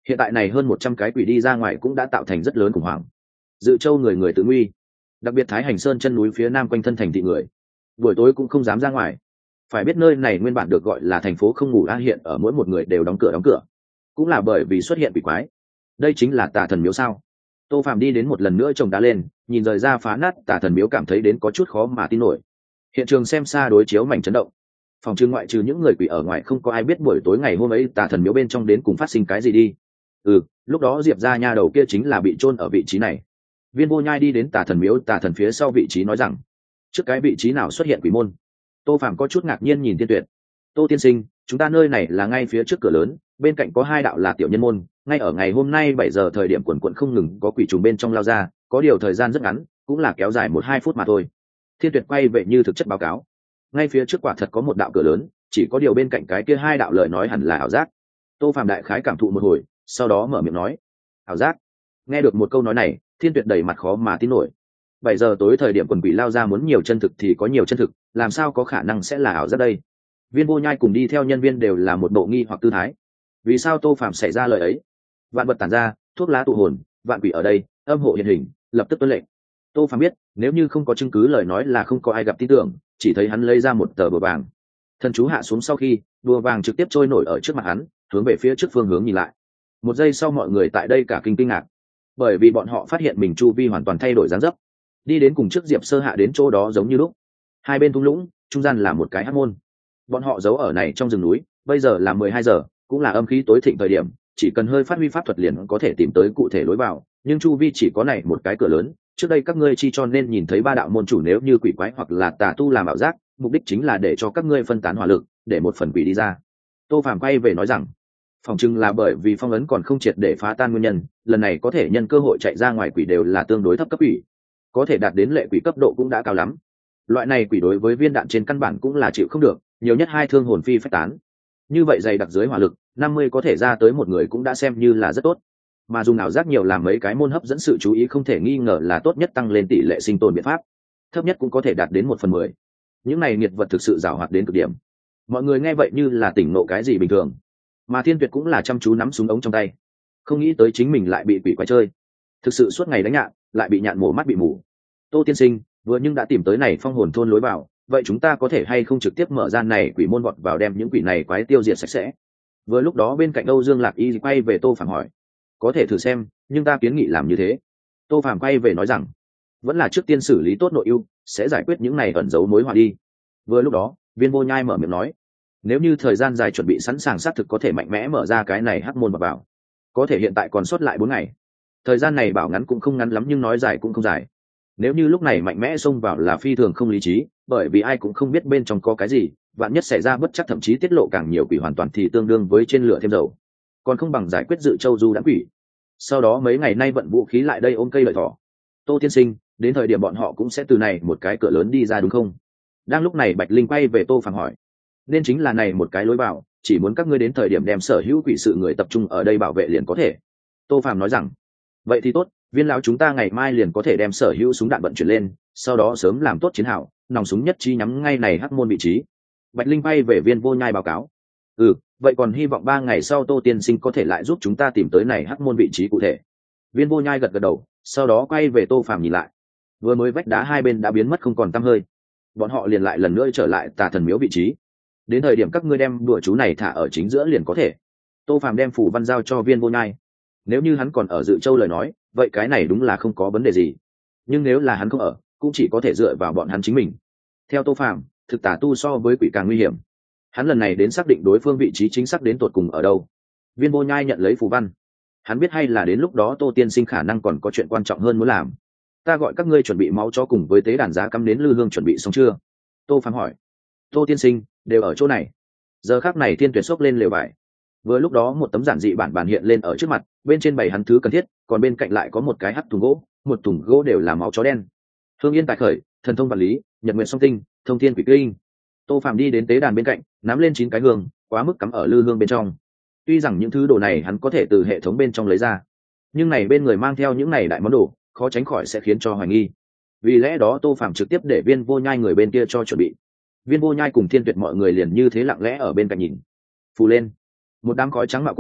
Hiện tại này hơn 100 cái quỷ đi ra ngoài cũng đã tạo thành rất lớn khủng hoảng. Dự Châu người người tự nguy, đặc biệt Thái Hành Sơn chân núi phía nam quanh thân thành thị người, buổi tối cũng không dám ra ngoài. Phải biết nơi này nguyên bản được gọi là thành phố không ngủ a, hiện ở mỗi một người đều đóng cửa, cũng là bởi vì xuất hiện quỷ quái. Đây chính là Tà Thần Miếu sao? Tô Phạm đi đến một lần nữa chồng đá lên, nhìn rời ra phá nát Tà Thần Miếu, cảm thấy đến có chút khó mà tin nổi. Hiện trường xem xa đối chiếu mảnh chấn động. Phòng trưng ngoại trừ những người quỷ ở ngoài không có ai biết buổi tối ngày hôm ấy Tà Thần Miếu bên trong đến cùng phát sinh cái gì đi. Lúc đó Diệp gia nha đầu kia chính là bị chôn ở vị trí này. Viên Vô Nhai đi đến Tà Thần Miếu Tà Thần phía sau vị trí nói rằng, trước cái vị trí nào xuất hiện quỷ môn? Tô Phạm có chút ngạc nhiên nhìn Tiên Tuyệt. Tô tiên sinh, chúng ta nơi này là ngay phía trước cửa lớn, bên cạnh có 2 đạo là tiểu nhân môn, ngay ở ngày hôm nay 7 giờ thời điểm quần quần không ngừng có quỷ trùng bên trong lao ra, có điều thời gian rất ngắn, cũng là kéo dài 1-2 phút mà thôi. Thiên Tuyệt quay về như thực chất báo cáo. Ngay phía trước quả thật có một đạo cửa lớn, chỉ có điều bên cạnh cái kia 2 đạo lời nói hẳn là ảo giác. Tô Phạm đại khái cảm thụ một hồi, sau đó mở miệng nói, ảo giác. Nghe được một câu nói này, Thiên Tuyệt đầy mặt khó mà tin nổi. 7 giờ tối thời điểm quần quỷ lao ra, muốn nhiều chân thực thì có nhiều chân thực, làm sao có khả năng sẽ là ảo giác đây? Viên Vô Nhai cùng đi theo nhân viên đều là một bộ nghi hoặc tư thái. Vì sao Tô Phạm xảy ra lời ấy? Vạn vật tản ra, thuốc lá tụ hồn, vạn quỷ ở đây, âm hộ hiện hình, lập tức tuân lệnh. Tô Phạm biết, nếu như không có chứng cứ lời nói là không có ai gặp tin tưởng, chỉ thấy hắn lấy ra một tờ bùa vàng. Thần chú hạ xuống sau khi, bùa vàng trực tiếp trôi nổi ở trước mặt hắn, hướng về phía trước phương hướng nhìn lại. Một giây sau mọi người tại đây cả kinh ngạc, bởi vì bọn họ phát hiện mình chu vi hoàn toàn thay đổi dáng dấp. Đi đến cùng trước Diệp Sơ Hạ đến chỗ đó giống như lúc. Hai bên thung lũng, trung gian là một cái hắc môn. Bọn họ giấu ở này trong rừng núi, bây giờ là 12 giờ, cũng là âm khí tối thịnh thời điểm, chỉ cần hơi phát huy pháp thuật liền có thể tìm tới cụ thể lối vào, nhưng chu vi chỉ có này một cái cửa lớn. Trước đây các ngươi chi cho nên nhìn thấy 3 đạo môn chủ nếu như quỷ quái hoặc là tà tu làm ảo giác, mục đích chính là để cho các ngươi phân tán hỏa lực, để một phần quỷ đi ra. Tô Phàm quay về nói rằng, phòng trưng là bởi vì phong ấn còn không triệt để phá tan nguyên nhân, lần này có thể nhân cơ hội chạy ra ngoài quỷ đều là tương đối thấp cấp quỷ, có thể đạt đến lệ quỷ cấp độ cũng đã cao lắm. Loại này quỷ đối với viên đạn trên căn bản cũng là chịu không được, nhiều nhất 2 thương hồn phi phách tán. Như vậy dày đặc dưới hỏa lực 50 có thể ra tới một người cũng đã xem như là rất tốt, mà dùng ảo giác nhiều làm mấy cái môn hấp dẫn sự chú ý không thể nghi ngờ là tốt nhất tăng lên tỷ lệ sinh tồn biện pháp, thấp nhất cũng có thể đạt đến 1/10. Những này nghiệt vật thực sự giàu hoạt đến cực điểm. Mọi người nghe vậy như là tỉnh ngộ cái gì bình thường, mà Thiên Tuyệt cũng là chăm chú nắm súng ống trong tay, không nghĩ tới chính mình lại bị quỷ quái chơi, thực sự suốt ngày đánh nhạn lại bị nhạn mổ mắt bị mù. Tô tiên sinh, vừa nhưng đã tìm tới này phong hồn thôn lối vào, vậy chúng ta có thể hay không trực tiếp mở ra này quỷ môn vọt vào đem những quỷ này quái tiêu diệt sạch sẽ? Vừa lúc đó bên cạnh Âu Dương Lạc Y quay về Tô Phàm hỏi, có thể thử xem, nhưng ta kiến nghị làm như thế. Tô Phàm quay về nói rằng, vẫn là trước tiên xử lý tốt nội ưu, sẽ giải quyết những này ẩn giấu mối họa đi. Vừa lúc đó Viên Vô Nhai mở miệng nói, nếu như thời gian dài chuẩn bị sẵn sàng xác thực có thể mạnh mẽ mở ra cái này hắc môn vào, có thể hiện tại còn sót lại 4 ngày. Thời gian này bảo ngắn cũng không ngắn lắm nhưng nói dài cũng không dài. Nếu như lúc này mạnh mẽ xông vào là phi thường không lý trí, bởi vì ai cũng không biết bên trong có cái gì, vạn nhất xảy ra bất chắc thậm chí tiết lộ càng nhiều quỷ hoàn toàn thì tương đương với trên lửa thêm dầu, còn không bằng giải quyết Dự Châu du đãng quỷ. Sau đó mấy ngày nay vận vũ khí lại đây ôm cây lợi thỏ. Tô tiên sinh, đến thời điểm bọn họ cũng sẽ từ này một cái cửa lớn đi ra đúng không? Đang lúc này Bạch Linh quay về Tô Phàm hỏi, nên chính là này một cái lối vào, chỉ muốn các ngươi đến thời điểm đem sở hữu quỷ sự người tập trung ở đây bảo vệ liền có thể. Tô Phàm nói rằng, vậy thì tốt, Viên lão chúng ta ngày mai liền có thể đem sở hữu súng đạn vận chuyển lên, sau đó sớm làm tốt chiến hào, nòng súng nhất trí nhắm ngay này hắc môn vị trí. Bạch Linh bay về Viên Vô Nhai báo cáo, vậy còn hy vọng 3 ngày sau Tô tiên sinh có thể lại giúp chúng ta tìm tới này hắc môn vị trí cụ thể. Viên Vô Nhai gật gật đầu, sau đó quay về Tô Phàm nhìn lại, vừa mới vách đá hai bên đã biến mất không còn tăm hơi, bọn họ liền lại lần nữa trở lại Tà Thần Miếu vị trí. Đến thời điểm các ngươi đem đùa chú này thả ở chính giữa liền có thể. Tô Phàm đem phủ văn giao cho Viên Vô Nhai. Nếu như hắn còn ở Dự Châu lời nói, vậy cái này đúng là không có vấn đề gì, nhưng nếu là hắn không ở, cũng chỉ có thể dựa vào bọn hắn chính mình. Theo Tô Phàm, thực tà tu so với quỷ càng nguy hiểm, hắn lần này đến xác định đối phương vị trí chính xác đến tột cùng ở đâu. Viên Vô Nhai nhận lấy phù văn, hắn biết hay là đến lúc đó Tô tiên sinh khả năng còn có chuyện quan trọng hơn muốn làm. Ta gọi các ngươi chuẩn bị máu cho cùng với tế đàn giá cắm đến lư hương chuẩn bị xong chưa? Tô Phàm hỏi. Tô tiên sinh, đều ở chỗ này. Giờ khắc này Thiên Tuyệt xốc lên lều vải. Vừa lúc đó một tấm giản dị bản hiện lên ở trước mặt, bên trên bày hắn thứ cần thiết, còn bên cạnh lại có một cái hắc thùng gỗ, một thùng gỗ đều là máu chó đen. Hương yên tại khởi, thần thông vật lý, nhật nguyện song tinh, thông thiên quỷ kinh. Tô Phàm đi đến tế đàn bên cạnh, nắm lên 9 cái hương, quá mức cắm ở lư hương bên trong. Tuy rằng những thứ đồ này hắn có thể từ hệ thống bên trong lấy ra, nhưng này bên người mang theo những này đại món đồ, khó tránh khỏi sẽ khiến cho hoài nghi. Vì lẽ đó Tô Phàm trực tiếp để Viên Vô Nhai người bên kia cho chuẩn bị. Viên Vô Nhai cùng Thiên Tuyệt mọi người liền như thế lặng lẽ ở bên cạnh nhìn. Phù lên, một đám khói trắng mạ quá,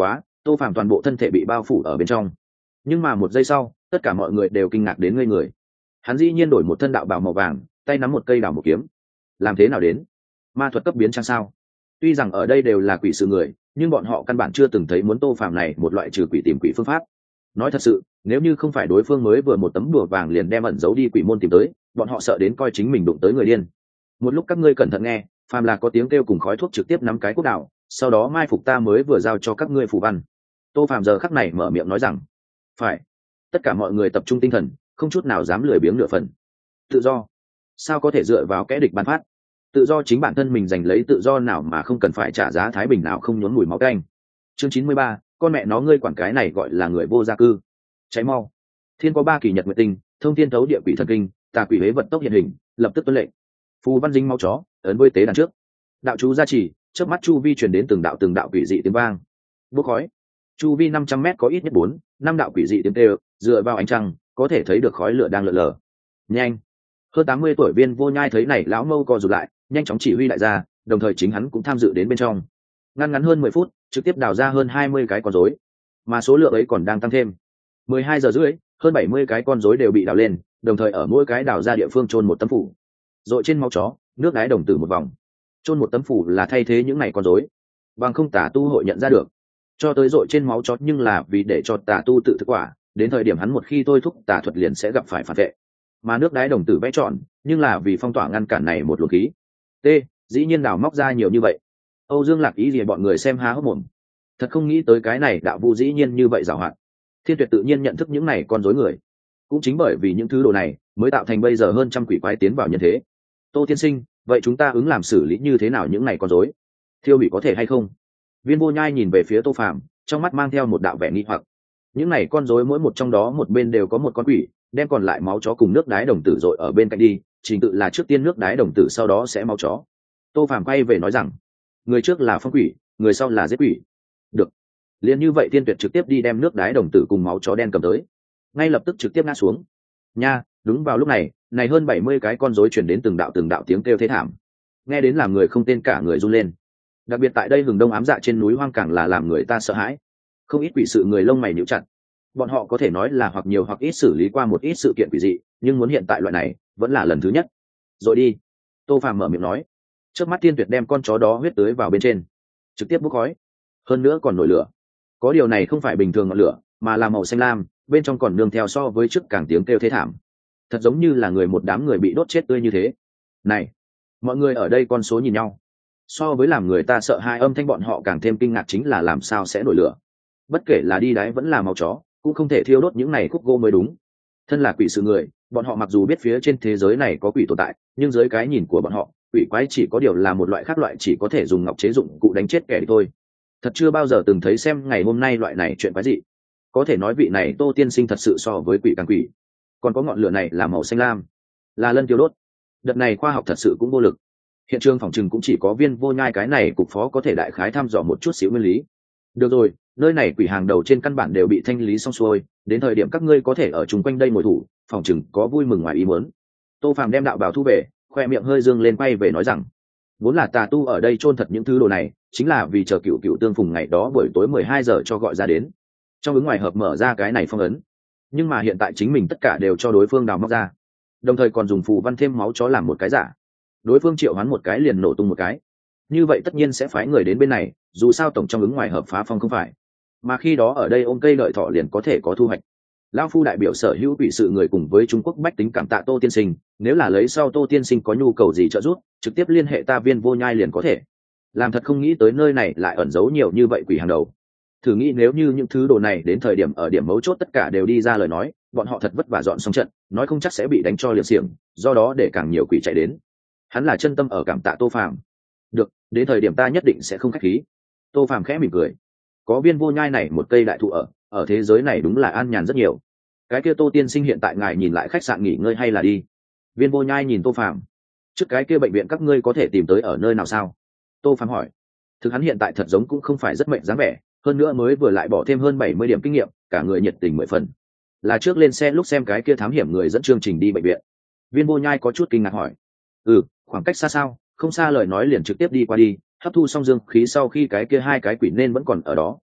Tô Phàm toàn bộ thân thể bị bao phủ ở bên trong, nhưng mà một giây sau tất cả mọi người đều kinh ngạc đến ngây người. Hắn dĩ nhiên đổi một thân đạo bào màu vàng, tay nắm một cây đào một kiếm. Làm thế nào đến? Ma thuật cấp biến trang sao? Tuy rằng ở đây đều là quỷ sự người, nhưng bọn họ căn bản chưa từng thấy muốn Tô Phàm này một loại trừ quỷ tìm quỷ phương pháp. Nói thật sự, nếu như không phải đối phương mới vừa một tấm đùa vàng liền đem ẩn giấu đi quỷ môn tìm tới, bọn họ sợ đến coi chính mình đụng tới người điên. Một lúc các ngươi cẩn thận nghe, phàm là có tiếng kêu cùng khói thuốc trực tiếp nắm cái quốc đạo, sau đó mai phục ta mới vừa giao cho các ngươi phù văn. Tô Phàm giờ khắc này mở miệng nói rằng, phải. Tất cả mọi người tập trung tinh thần, không chút nào dám lười biếng nửa phần. Tự do? Sao có thể dựa vào kẻ địch ban phát? Tự do chính bản thân mình giành lấy, tự do nào mà không cần phải trả giá thái bình nào không nhốn mùi máu canh. Chương 93, con mẹ nó ngươi quản cái này gọi là người vô gia cư. Cháy mau. Thiên có 3 kỳ nhật nguyệt tinh, thông thiên thấu địa quỷ thần kinh, tà quỷ hế vật tốc hiện hình, lập tức tuân lệnh. Phù văn dính máu chó, ấn với tế đàn trước. Đạo chú gia trì, chớp mắt chu vi truyền đến từng đạo quỷ dị tiếng vang. Bốc khói. Chu vi 500 m có ít nhất 4, 5 đạo quỷ dị tiếng kêu, dựa vào ánh trăng, có thể thấy được khói lửa đang lượn lờ. Nhanh. Hơn 80 tuổi Viên Vô Nhai thấy này lão mâu co rụt lại, nhanh chóng chỉ huy đại gia, đồng thời chính hắn cũng tham dự đến bên trong. Ngắn hơn 10 phút, trực tiếp đào ra hơn 20 cái con rối, mà số lượng ấy còn đang tăng thêm. 12 giờ rưỡi, hơn 70 cái con rối đều bị đào lên, đồng thời ở mỗi cái đào ra địa phương chôn một tấm phủ. Rồi trên máu chó, nước đái đồng tử một vòng. Chôn một tấm phủ là thay thế những này con rối, bằng không tà tu hội nhận ra được. Cho tới dội trên máu chó nhưng là vì để cho tà tu tự thức quả, đến thời điểm hắn một khi thôi thúc tà thuật liền sẽ gặp phải phản vệ. Mà nước đái đồng tử vẽ tròn, nhưng là vì phong tỏa ngăn cản này một luồng khí. T, dĩ nhiên đào móc ra nhiều như vậy. Âu Dương Lạc Ý gì bọn người xem há hốc mồm. Thật không nghĩ tới cái này đạo vu dĩ nhiên như vậy giàu hạn. Thiên Tuyệt tự nhiên nhận thức những này con rối người. Cũng chính bởi vì những thứ đồ này, mới tạo thành bây giờ hơn trăm quỷ quái tiến vào nhân thế. Tô tiên sinh, vậy chúng ta ứng làm xử lý như thế nào những này con rối? Thiêu hủy có thể hay không? Viên Vô Nhai nhìn về phía Tô Phàm, trong mắt mang theo một đạo vẻ nghi hoặc. Những này con rối mỗi một trong đó một bên đều có một con quỷ, đem còn lại máu chó cùng nước đái đồng tử dội ở bên cạnh đi, trình tự là trước tiên nước đái đồng tử sau đó sẽ máu chó. Tô Phàm quay về nói rằng, người trước là phong quỷ, người sau là giết quỷ. Được. Liền như vậy Tiên Tuyệt trực tiếp đi đem nước đái đồng tử cùng máu chó đen cầm tới, ngay lập tức trực tiếp ngã xuống. Nha, đúng vào lúc này, này hơn 70 cái con rối truyền đến từng đạo tiếng kêu thê thảm. Nghe đến làm người không tên cả người run lên. Đặc biệt tại đây hừng đông ám dạ trên núi hoang càng là làm người ta sợ hãi. Không ít quỷ sự người lông mày nhíu chặt. Bọn họ có thể nói là hoặc nhiều hoặc ít xử lý qua một ít sự kiện quỷ dị, nhưng muốn hiện tại loại này, vẫn là lần thứ nhất. Rồi đi. Tô Phàm mở miệng nói. Trước mắt Tiên Tuyệt đem con chó đó huyết tưới vào bên trên, trực tiếp bốc khói. Hơn nữa còn nổi lửa. Có điều này không phải bình thường ngọn lửa, mà là màu xanh lam, bên trong còn nương theo so với trước càng tiếng kêu thê thảm. Thật giống như là một đám người bị đốt chết tươi như thế. Này, mọi người ở đây con số nhìn nhau. So với làm người ta sợ hai âm thanh bọn họ càng thêm kinh ngạc chính là làm sao sẽ nổi lửa. Bất kể là đi đáy vẫn là máu chó, cũng không thể thiêu đốt những này khúc gỗ mới đúng. Thân là quỷ sự người, bọn họ mặc dù biết phía trên thế giới này có quỷ tồn tại, nhưng dưới cái nhìn của bọn họ, quỷ quái chỉ có điều là một loại khác loại chỉ có thể dùng ngọc chế dụng cụ đánh chết kẻ địch thôi. Thật chưa bao giờ từng thấy xem ngày hôm nay loại này chuyện quái dị. Có thể nói vị này Tô tiên sinh thật sự so với quỷ càng quỷ. Còn có ngọn lửa này là màu xanh lam, là lân tiêu đốt. Đợt này khoa học thật sự cũng vô lực. Hiện trường phòng trừng cũng chỉ có Viên Vô Nhai cái này cục phó có thể đại khái thăm dò một chút xíu nguyên lý. Được rồi, nơi này quỷ hàng đầu trên căn bản đều bị thanh lý xong xuôi, đến thời điểm các ngươi có thể ở chung quanh đây ngồi thủ, phòng trừng có vui mừng ngoài ý muốn. Tô Phàm đem đạo bào thu về, khoe miệng hơi dương lên quay về nói rằng, vốn là tà tu ở đây chôn thật những thứ đồ này, chính là vì chờ cựu tương phùng ngày đó buổi tối 12 giờ cho gọi ra đến. Trong ứng ngoài hợp mở ra cái này phong ấn. Nhưng mà hiện tại chính mình tất cả đều cho đối phương đào móc ra, đồng thời còn dùng phù văn thêm máu chó làm một cái giả. Đối phương triệu hoán một cái liền nổ tung một cái, như vậy tất nhiên sẽ phái người đến bên này, dù sao tổng trong ứng ngoài hợp phá phong không phải, mà khi đó ở đây ôm cây đợi thọ liền có thể có thu hoạch. Lão phu đại biểu sở hữu quỷ sự người cùng với Trung Quốc bách tính cảm tạ Tô tiên sinh, nếu là lấy sau Tô tiên sinh có nhu cầu gì trợ giúp, trực tiếp liên hệ ta Viên Vô Nhai liền có thể. Làm thật không nghĩ tới nơi này lại ẩn giấu nhiều như vậy quỷ hàng đầu. Thử nghĩ nếu như những thứ đồ này đến thời điểm ở điểm mấu chốt tất cả đều đi ra lời nói, bọn họ thật vất vả dọn xong trận, nói không chắc sẽ bị đánh cho liệt xiềng, do đó để càng nhiều quỷ chạy đến. Hắn là chân tâm ở cảm tạ Tô Phàm. Được, đến thời điểm ta nhất định sẽ không khách khí. Tô Phàm khẽ mỉm cười. Có Viên Vô Nhai này một cây đại thụ ở thế giới này đúng là an nhàn rất nhiều. Cái kia Tô tiên sinh hiện tại ngài nhìn lại khách sạn nghỉ ngơi hay là đi? Viên Vô Nhai nhìn Tô Phàm. Trước cái kia bệnh viện các ngươi có thể tìm tới ở nơi nào sao? Tô Phàm hỏi. Thực hắn hiện tại thật giống cũng không phải rất mệnh dáng vẻ, hơn nữa mới vừa lại bỏ thêm hơn 70 điểm kinh nghiệm, cả người nhiệt tình 10 phần. Là trước lên xe lúc xem cái kia thám hiểm người dẫn chương trình đi bệnh viện. Viên Vô Nhai có chút kinh ngạc hỏi. Khoảng cách xa sao, không xa lời nói liền trực tiếp đi qua đi, hấp thu xong dương khí sau khi cái kia hai cái quỷ nên vẫn còn ở đó.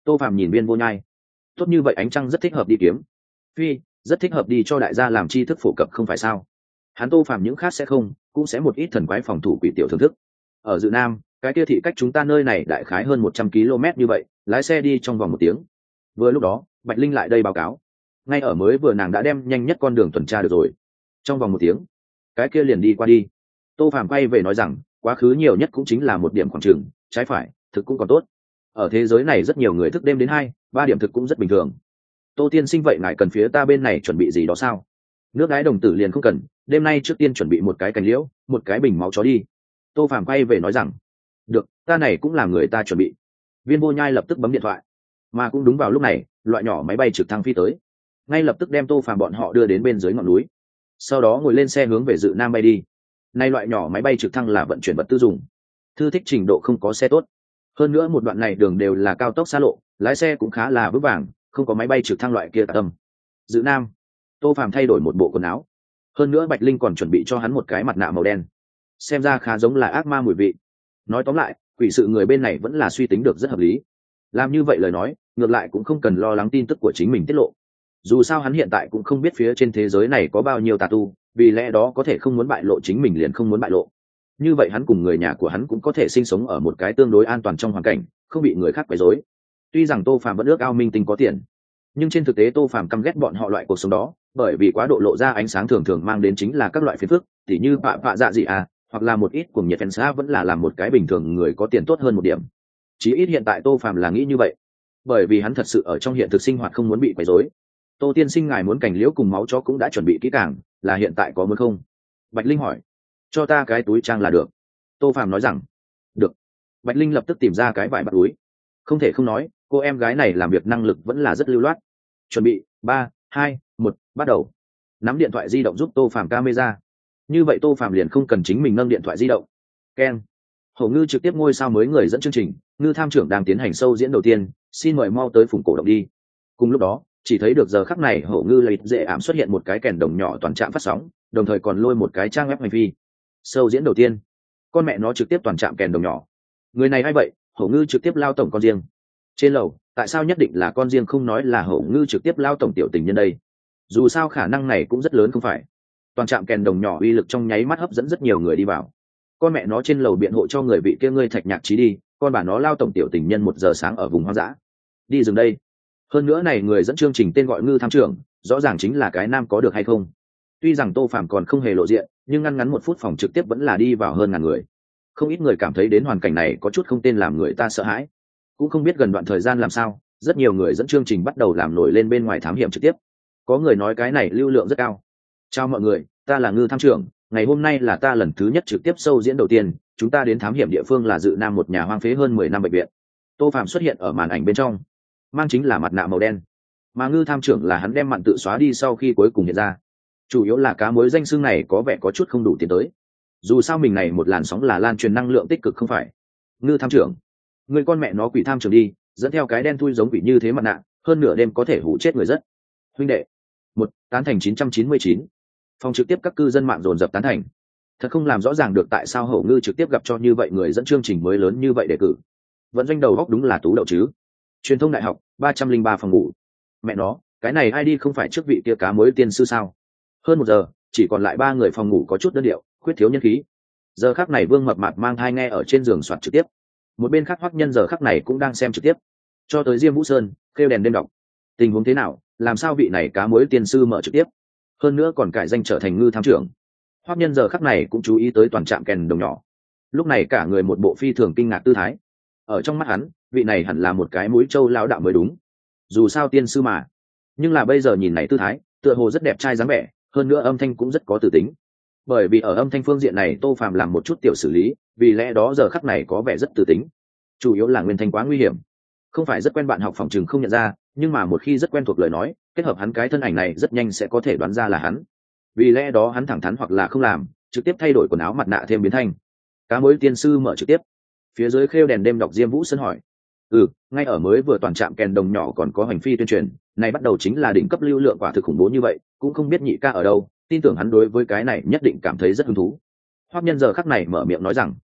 Tô Phàm nhìn Viên Vô Nhai. Tốt như vậy ánh trăng rất thích hợp đi kiếm. Phi, rất thích hợp đi cho đại gia làm tri thức phổ cập không phải sao? Hắn Tô Phàm những khác sẽ không, cũng sẽ một ít thần quái phòng thủ quỷ tiểu thưởng thức. Ở Dự Nam, cái kia thị cách chúng ta nơi này đại khái hơn 100 km như vậy, lái xe đi trong vòng 1 tiếng. Vừa lúc đó, Bạch Linh lại đây báo cáo. Ngay ở mới vừa nàng đã đem nhanh nhất con đường tuần tra được rồi. Trong vòng 1 tiếng, cái kia liền đi qua đi. Tô Phàm quay về nói rằng, quá khứ nhiều nhất cũng chính là 1 điểm khoảng chừng, trái phải, thực cũng còn tốt. Ở thế giới này rất nhiều người thức đêm đến 2-3 điểm thực cũng rất bình thường. Tô tiên sinh vậy ngài cần phía ta bên này chuẩn bị gì đó sao? Nước đái đồng tử liền không cần, đêm nay trước tiên chuẩn bị một cái cành liễu, một cái bình máu chó đi. Tô Phàm quay về nói rằng, được, ta này cũng làm người ta chuẩn bị. Viên Vô Nhai lập tức bấm điện thoại, mà cũng đúng vào lúc này, loại nhỏ máy bay trực thăng phi tới, ngay lập tức đem Tô Phàm bọn họ đưa đến bên dưới ngọn núi, sau đó ngồi lên xe hướng về Dự Nam bay đi. Nay loại nhỏ máy bay trực thăng là vận chuyển vật tư dùng, thư thích trình độ không có xe tốt, hơn nữa một đoạn này đường đều là cao tốc xa lộ, lái xe cũng khá là vững vàng, không có máy bay trực thăng loại kia cả tâm. Dự Nam, Tô Phàm thay đổi một bộ quần áo, hơn nữa Bạch Linh còn chuẩn bị cho hắn một cái mặt nạ màu đen, xem ra khá giống là ác ma mùi vị. Nói tóm lại, quỷ sự người bên này vẫn là suy tính được rất hợp lý. Làm như vậy lời nói, ngược lại cũng không cần lo lắng tin tức của chính mình tiết lộ. Dù sao hắn hiện tại cũng không biết phía trên thế giới này có bao nhiêu tà tu, vì lẽ đó có thể không muốn bại lộ chính mình liền không muốn bại lộ. Như vậy hắn cùng người nhà của hắn cũng có thể sinh sống ở một cái tương đối an toàn trong hoàn cảnh, không bị người khác quấy rối. Tuy rằng Tô Phàm vẫn ước ao minh tinh có tiền, nhưng trên thực tế Tô Phàm căm ghét bọn họ loại cuộc sống đó, bởi vì quá độ lộ ra ánh sáng thường thường mang đến chính là các loại phiền phức, tỉ như bạ dạ gì à, hoặc là một ít cuồng nhiệt fans vẫn là làm một cái bình thường người có tiền tốt hơn một điểm. Chí ít hiện tại Tô Phàm là nghĩ như vậy, bởi vì hắn thật sự ở trong hiện thực sinh hoạt không muốn bị quấy rối. Tô tiên sinh ngài muốn cành liễu cùng máu chó cũng đã chuẩn bị kỹ càng, là hiện tại có muốn không? Bạch Linh hỏi. Cho ta cái túi trang là được. Tô Phàm nói rằng. Được. Bạch Linh lập tức tìm ra cái vải bắt túi. Không thể không nói, cô em gái này làm việc năng lực vẫn là rất lưu loát. Chuẩn bị 3, 2, 1, bắt đầu. Nắm điện thoại di động giúp Tô Phàm camera. Như vậy Tô Phàm liền không cần chính mình nâng điện thoại di động. Keng. Hổ Ngư trực tiếp ngôi sao mới người dẫn chương trình, Ngư tham trưởng đang tiến hành show diễn đầu tiên, xin mời mau tới phùng cổ động đi. Cùng lúc đó, chỉ thấy được giờ khắc này Hổ Ngư lấy dễ ảm xuất hiện một cái kèn đồng nhỏ toàn trạm phát sóng, đồng thời còn lôi một cái trang web hành vi. Show diễn đầu tiên, con mẹ nó trực tiếp toàn trạm kèn đồng nhỏ. Người này ai vậy? Hổ Ngư trực tiếp lao tổng con riêng. Trên lầu, tại sao nhất định là con riêng không nói là Hổ Ngư trực tiếp lao tổng tiểu tình nhân đây? Dù sao khả năng này cũng rất lớn không phải? Toàn trạm kèn đồng nhỏ uy lực trong nháy mắt hấp dẫn rất nhiều người đi vào. Con mẹ nó trên lầu biện hộ cho người vị kia ngươi Thạch Nhạc Trí đi, con bà nó lao tổng tiểu tình nhân 1 giờ sáng ở vùng hoang dã. Đi dừng đây. Hơn nữa này người dẫn chương trình tên gọi Ngư tham trưởng, rõ ràng chính là cái nam có được hay không? Tuy rằng Tô Phàm còn không hề lộ diện, nhưng ngăn ngắn 1 phút phòng trực tiếp vẫn là đi vào hơn ngàn người. Không ít người cảm thấy đến hoàn cảnh này có chút không tên làm người ta sợ hãi. Cũng không biết gần đoạn thời gian làm sao, rất nhiều người dẫn chương trình bắt đầu làm nổi lên bên ngoài thám hiểm trực tiếp. Có người nói cái này lưu lượng rất cao. Chào mọi người, ta là Ngư tham trưởng, ngày hôm nay là ta lần thứ nhất trực tiếp show diễn đầu tiên, chúng ta đến thám hiểm địa phương là Dự Nam một nhà hoang phế hơn 10 năm bệnh viện. Tô Phàm xuất hiện ở màn ảnh bên trong, mang chính là mặt nạ màu đen, mà Ngư tham trưởng là hắn đem mặn tự xóa đi sau khi cuối cùng hiện ra. Chủ yếu là cá mối danh xưng này có vẻ có chút không đủ tiến tới. Dù sao mình này một làn sóng là lan truyền năng lượng tích cực không phải? Ngư tham trưởng, người con mẹ nó quỷ tham trưởng đi, dẫn theo cái đen thui giống quỷ như thế mặt nạ, hơn nửa đêm có thể hủ chết người rất. Huynh đệ, tán thành 999. Phòng trực tiếp các cư dân mạng dồn dập tán thành. Thật không làm rõ ràng được tại sao Hổ Ngư trực tiếp gặp cho như vậy người dẫn chương trình mới lớn như vậy đề cử. Vận doanh đầu góc đúng là tú đậu chứ. Truyền thông đại học 303 phòng ngủ. Mẹ nó, cái này ai đi không phải trước vị kia cá mối tiên sư sao? Hơn 1 giờ, chỉ còn lại 3 người phòng ngủ có chút đơn điệu, khuyết thiếu nhân khí. Giờ khắc này Vương Mập Mạp mang thai nghe ở trên giường soạt trực tiếp. Một bên khác Hoắc Nhân giờ khắc này cũng đang xem trực tiếp. Cho tới Diêm Vũ Sơn, kêu đèn đêm đọc. Tình huống thế nào, làm sao vị này cá mối tiên sư mở trực tiếp? Hơn nữa còn cải danh trở thành Ngư tham trưởng. Hoắc Nhân giờ khắc này cũng chú ý tới toàn trạm kèn đồng nhỏ. Lúc này cả người một bộ phi thường kinh ngạc tư thái. Ở trong mắt hắn, vị này hẳn là một cái mũi trâu lão đạo mới đúng. Dù sao tiên sư mà. Nhưng là bây giờ nhìn này tư thái, tựa hồ rất đẹp trai dáng vẻ, hơn nữa âm thanh cũng rất có tử tính. Bởi vì ở âm thanh phương diện này Tô Phàm làm một chút tiểu xử lý, vì lẽ đó giờ khắc này có vẻ rất tử tính. Chủ yếu là nguyên thanh quá nguy hiểm. Không phải rất quen bạn học phòng trường không nhận ra, nhưng mà một khi rất quen thuộc lời nói, kết hợp hắn cái thân ảnh này rất nhanh sẽ có thể đoán ra là hắn. Vì lẽ đó hắn thẳng thắn hoặc là không làm, trực tiếp thay đổi quần áo mặt nạ thêm biến thanh. Cá mối tiên sư mở trực tiếp. Phía dưới khêu đèn đêm đọc Diêm Vũ Sơn hỏi. Ngay ở mới vừa toàn trạm kèn đồng nhỏ còn có hành phi tuyên truyền, này bắt đầu chính là đỉnh cấp lưu lượng quả thực khủng bố như vậy, cũng không biết nhị ca ở đâu, tin tưởng hắn đối với cái này nhất định cảm thấy rất hứng thú. Hoắc Nhân giờ khắc này mở miệng nói rằng,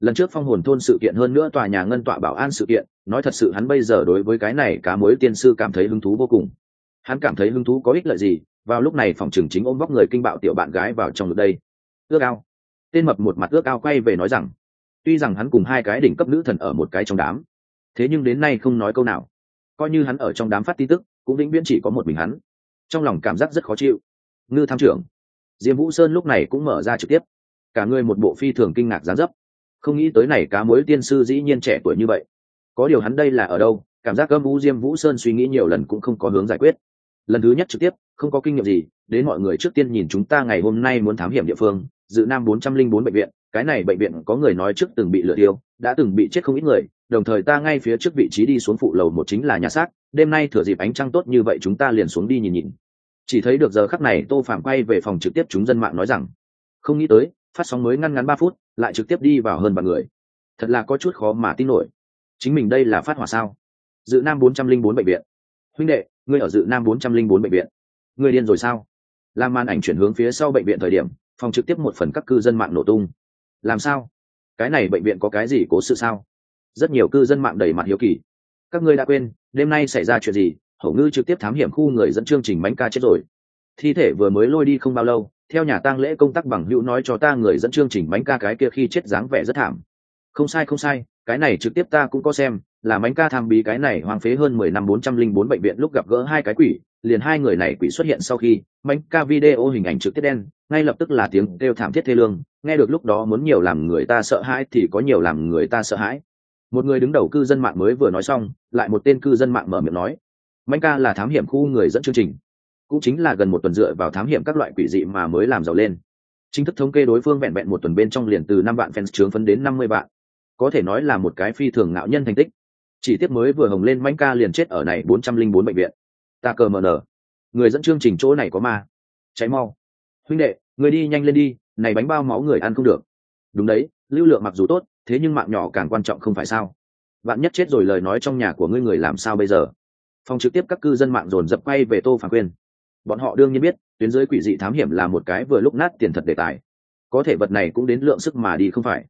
lần trước phong hồn thôn sự kiện hơn nữa tòa nhà ngân tọa bảo an sự kiện, nói thật sự hắn bây giờ đối với cái này cá mối tiên sư cảm thấy hứng thú vô cùng. Hắn cảm thấy hứng thú có ích lợi gì? Vào lúc này phòng trường chính ôm vóc người kinh bạo tiểu bạn gái vào trong ngực đây. Ước ao. Tên mập một mặt ước ao quay về nói rằng, tuy rằng hắn cùng hai cái đỉnh cấp nữ thần ở một cái trong đám, thế nhưng đến nay không nói câu nào. Coi như hắn ở trong đám phát tin tức, cũng vĩnh viễn chỉ có một mình hắn. Trong lòng cảm giác rất khó chịu. Ngư tham trưởng Diêm Vũ Sơn lúc này cũng mở ra trực tiếp, cả người một bộ phi thường kinh ngạc dáng dấp, không nghĩ tới này cá mối tiên sư dĩ nhiên trẻ tuổi như vậy. Có điều hắn đây là ở đâu? Cảm giác âm u Diêm Vũ Sơn suy nghĩ nhiều lần cũng không có hướng giải quyết. Lần thứ nhất trực tiếp không có kinh nghiệm gì, đến mọi người trước tiên nhìn chúng ta ngày hôm nay muốn thám hiểm địa phương, Dự Nam 404 bệnh viện. Cái này bệnh viện có người nói trước từng bị lửa thiêu, đã từng bị chết không ít người, đồng thời ta ngay phía trước vị trí đi xuống phụ lầu một chính là nhà xác. Đêm nay thừa dịp ánh trăng tốt như vậy chúng ta liền xuống đi nhìn nhìn. Chỉ thấy được giờ khắc này Tô Phạm quay về phòng trực tiếp chúng dân mạng nói rằng, không nghĩ tới phát sóng mới ngăn ngắn 3 phút lại trực tiếp đi vào hơn vạn người, thật là có chút khó mà tin nổi. Chính mình đây là phát hỏa sao? Dự Nam 404 bệnh viện. Huynh đệ, ngươi ở Dự Nam 404 bệnh viện, ngươi điên rồi sao? Làm màn ảnh chuyển hướng phía sau bệnh viện thời điểm, phòng trực tiếp một phần các cư dân mạng nổ tung. Làm sao? Cái này bệnh viện có cái gì cố sự sao? Rất nhiều cư dân mạng đầy mặt hiếu kỳ. Các ngươi đã quên đêm nay xảy ra chuyện gì? Hổ Ngư trực tiếp thám hiểm khu người dẫn chương trình Mánh Ca chết rồi. Thi thể vừa mới lôi đi không bao lâu, theo nhà tang lễ công tác bằng hữu nói cho ta người dẫn chương trình Mánh Ca cái kia khi chết dáng vẻ rất thảm. Không sai, cái này trực tiếp ta cũng có xem, là Mánh Ca tham bí cái này hoang phế hơn 10 năm 404 bệnh viện lúc gặp gỡ hai cái quỷ, liền hai người này quỷ xuất hiện sau khi Mánh Ca video hình ảnh trực tiếp đen, ngay lập tức là tiếng kêu thảm thiết thê lương, nghe được lúc đó muốn nhiều làm người ta sợ hãi thì có nhiều làm người ta sợ hãi. Một người đứng đầu cư dân mạng mới vừa nói xong, lại một tên cư dân mạng mở miệng nói, Mánh Ca là thám hiểm khu người dẫn chương trình, cũng chính là gần một tuần dựa vào thám hiểm các loại quỷ dị mà mới làm giàu lên. Chính thức thống kê đối phương vẹn vẹn một tuần bên trong liền từ 5 vạn fans trướng phấn đến 50 vạn, có thể nói là một cái phi thường ngạo nhân thành tích. Chỉ tiếc mới vừa hồng lên Mánh Ca liền chết ở này 404 bệnh viện. Ta cờ mờ nở, người dẫn chương trình chỗ này có ma. Cháy mau, huynh đệ, người đi nhanh lên đi, này bánh bao máu người ăn không được. Đúng đấy, lưu lượng mặc dù tốt, thế nhưng mạng nhỏ càng quan trọng không phải sao? Vạn nhất chết rồi lời nói trong nhà của ngươi người làm sao bây giờ? Phòng trực tiếp các cư dân mạng dồn dập quay về Tô Phàm khuyên. Bọn họ đương nhiên biết tuyến dưới quỷ dị thám hiểm là một cái vừa lúc nát tiền thật đề tài, có thể vật này cũng đến lượng sức mà đi không phải?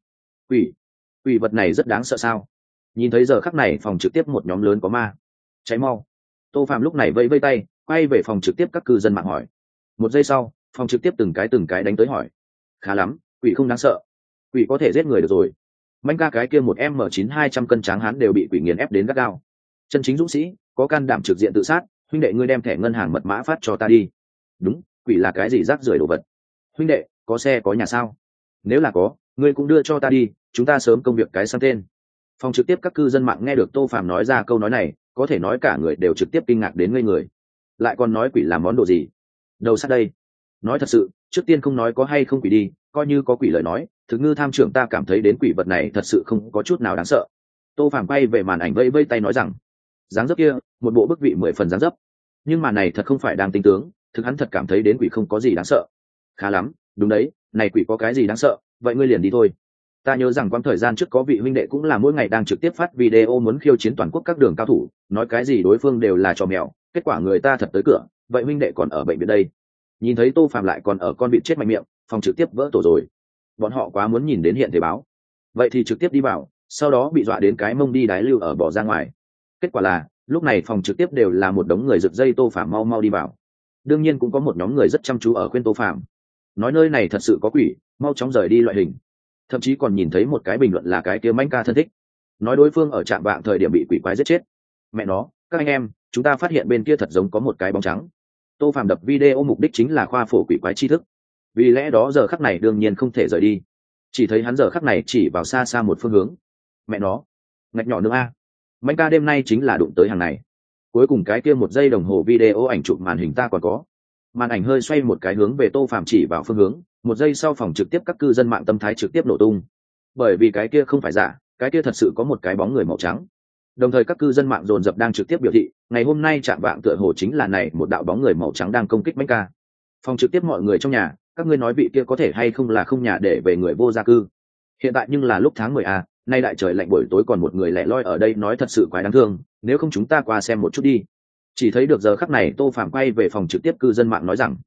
Quỷ vật này rất đáng sợ sao? Nhìn thấy giờ khắc này phòng trực tiếp một nhóm lớn có ma. Cháy mau. Tô Phàm lúc này vẫy vẫy tay quay về phòng trực tiếp các cư dân mạng hỏi. Một giây sau phòng trực tiếp từng cái đánh tới hỏi. Khá lắm, quỷ không đáng sợ, quỷ có thể giết người được rồi. Mánh Ca cái kia một M9 200 cân tráng hán đều bị quỷ nghiền ép đến gắt gao. Chân chính dũng sĩ có can đảm trực diện tự sát. Huynh đệ ngươi đem thẻ ngân hàng mật mã phát cho ta đi. Đúng, quỷ là cái gì rác rưởi đồ vật. Huynh đệ, có xe có nhà sao? Nếu là có, ngươi cũng đưa cho ta đi, chúng ta sớm công việc cái sang tên. Phòng trực tiếp các cư dân mạng nghe được Tô Phàm nói ra câu nói này, có thể nói cả người đều trực tiếp kinh ngạc đến ngây người. Lại còn nói quỷ là món đồ gì? Đầu sát đây. Nói thật sự, trước tiên không nói có hay không quỷ đi, coi như có quỷ lời nói, thực Ngư tham trưởng ta cảm thấy đến quỷ vật này thật sự không có chút nào đáng sợ. Tô Phàm quay về màn ảnh vẫy vẫy tay nói rằng, dáng dấp kia, một bộ bức vị 10 phần dáng dấp. Nhưng mà này thật không phải đang tinh tướng, thực hắn thật cảm thấy đến quỷ không có gì đáng sợ. Khá lắm, đúng đấy, này quỷ có cái gì đáng sợ, vậy ngươi liền đi thôi. Ta nhớ rằng quãng thời gian trước có vị huynh đệ cũng là mỗi ngày đang trực tiếp phát video muốn khiêu chiến toàn quốc các đường cao thủ, nói cái gì đối phương đều là trò mèo, kết quả người ta thật tới cửa, vậy huynh đệ còn ở bệnh viện đây. Nhìn thấy Tô Phàm lại còn ở con vịt chết mạnh miệng, phòng trực tiếp vỡ tổ rồi. Bọn họ quá muốn nhìn đến hiện thể báo, vậy thì trực tiếp đi vào, sau đó bị dọa đến cái mông đi đái lưu ở bỏ ra ngoài. Kết quả là lúc này phòng trực tiếp đều là một đống người giật dây Tô Phàm mau mau đi vào. Đương nhiên cũng có một nhóm người rất chăm chú ở khuyên Tô Phàm, nói nơi này thật sự có quỷ, mau chóng rời đi loại hình. Thậm chí còn nhìn thấy một cái bình luận là cái kia Mánh Ca thân thích, nói đối phương ở trạm vạng thời điểm bị quỷ quái giết chết. Mẹ nó, các anh em, chúng ta phát hiện bên kia thật giống có một cái bóng trắng. Tô Phàm đập video mục đích chính là khoa phổ quỷ quái tri thức, vì lẽ đó giờ khắc này đương nhiên không thể rời đi. Chỉ thấy hắn giờ khắc này chỉ vào xa xa một phương hướng. Mẹ nó, ngạch nhỏ nữa a, Mánh Ca đêm nay chính là đụng tới hàng này. Cuối cùng cái kia 1 giây đồng hồ video ảnh chụp màn hình ta còn có. Màn ảnh hơi xoay một cái hướng về Tô Phàm chỉ vào phương hướng, 1 giây sau phòng trực tiếp các cư dân mạng tâm thái trực tiếp nổ tung. Bởi vì cái kia không phải giả, cái kia thật sự có một cái bóng người màu trắng. Đồng thời các cư dân mạng dồn dập đang trực tiếp biểu thị, ngày hôm nay chạm vạng tựa hồ chính là này một đạo bóng người màu trắng đang công kích Mánh Ca. Phòng trực tiếp mọi người trong nhà, các ngươi nói vị kia có thể hay không là không nhà để về người vô gia cư. Hiện tại nhưng là lúc tháng 10 a, nay đại trời lạnh buổi tối còn một người lẻ loi ở đây nói thật sự quái đáng thương, nếu không chúng ta qua xem một chút đi. Chỉ thấy được giờ khắc này Tô Phàm quay về phòng trực tiếp cư dân mạng nói rằng,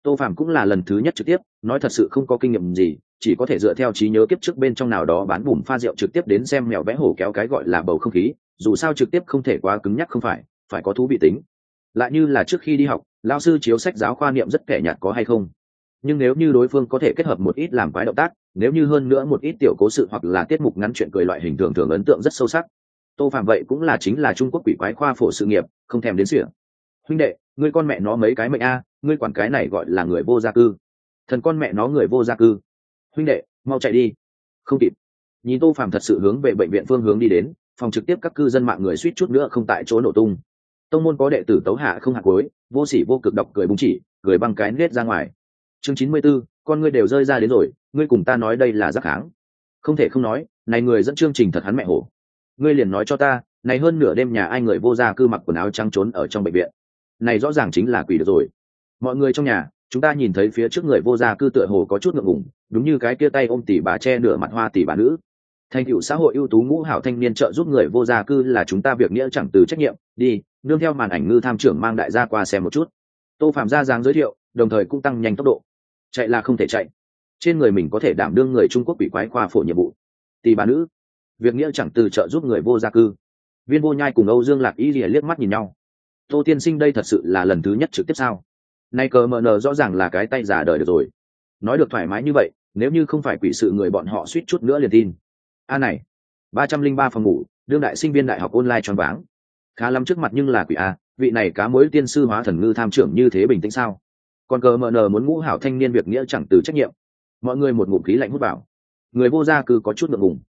Tô Phàm cũng là lần thứ nhất trực tiếp, nói thật sự không có kinh nghiệm gì, chỉ có thể dựa theo trí nhớ kiếp trước bên trong nào đó bán bùm pha rượu trực tiếp đến xem mèo vẽ hổ kéo cái gọi là bầu không khí, dù sao trực tiếp không thể quá cứng nhắc, không phải có thú vị tính. Lại như là trước khi đi học, lão sư chiếu sách giáo khoa niệm rất kẻ nhạt có hay không, nhưng nếu như đối phương có thể kết hợp một ít làm quái động tác, nếu như hơn nữa một ít tiểu cố sự hoặc là tiết mục ngắn chuyện cười loại hình thường thường ấn tượng rất sâu sắc. Tô Phạm vậy cũng là chính là Trung Quốc quỷ quái khoa phổ sự nghiệp, không thèm đến sỉa. Huynh đệ, ngươi con mẹ nó mấy cái mệnh a, ngươi quản cái này gọi là người vô gia cư. Thần con mẹ nó người vô gia cư. Huynh đệ, mau chạy đi. Không kịp. Nhìn Tô Phạm thật sự hướng về bệnh viện phương hướng đi đến, phòng trực tiếp các cư dân mạng người suýt chút nữa không tại chỗ nổ tung. Tông môn có đệ tử tấu hạ không hạ cuối, vô sỉ vô cực độc cười búng chỉ, cười băng cái nết ra ngoài. Chương 94, con ngươi đều rơi ra đến rồi, ngươi cùng ta nói đây là giác kháng. Không thể không nói, này người dẫn chương trình thật hắn mẹ hổ. Ngươi liền nói cho ta, này hơn nửa đêm nhà ai người vô gia cư mặc quần áo trắng trốn ở trong bệnh viện. Này rõ ràng chính là quỷ được rồi. Mọi người trong nhà, chúng ta nhìn thấy phía trước người vô gia cư tựa hồ có chút ngượng ngùng, đúng như cái kia tay ôm tỷ bà che nửa mặt hoa tỷ bà nữ. Thành tựu xã hội ưu tú ngũ hảo thanh niên trợ giúp người vô gia cư là chúng ta việc nghĩa chẳng từ trách nhiệm, đi, nương theo màn ảnh ngư tham trưởng mang đại gia qua xem một chút. Tô Phạm ra dáng giới thiệu, đồng thời cũng tăng nhanh tốc độ. Chạy là không thể chạy, trên người mình có thể đảm đương người Trung Quốc quỷ quái khoa phổ nhiệm vụ. Tỷ bà nữ, việc nghĩa chẳng từ trợ giúp người vô gia cư. Viên Vô Nhai cùng Âu Dương Lạc Y lìa liếc mắt nhìn nhau. Tô tiên sinh đây thật sự là lần thứ nhất trực tiếp sao? Nay cờ mờ nờ rõ ràng là cái tay giả đời được rồi. Nói được thoải mái như vậy, nếu như không phải quỷ sự người bọn họ suýt chút nữa liền tin. A này, 303 phòng ngủ, đương đại sinh viên đại học online choáng váng. Khá lắm trước mặt nhưng là quỷ a, vị này cá mối tiên sư hóa thần ngư tham trưởng như thế bình tĩnh sao? Còn cờ mờ nờ muốn ngũ hảo thanh niên việc nghĩa chẳng từ trách nhiệm. Mọi người một ngụm khí lạnh hút vào. Người vô gia cư có chút ngượng ngùng.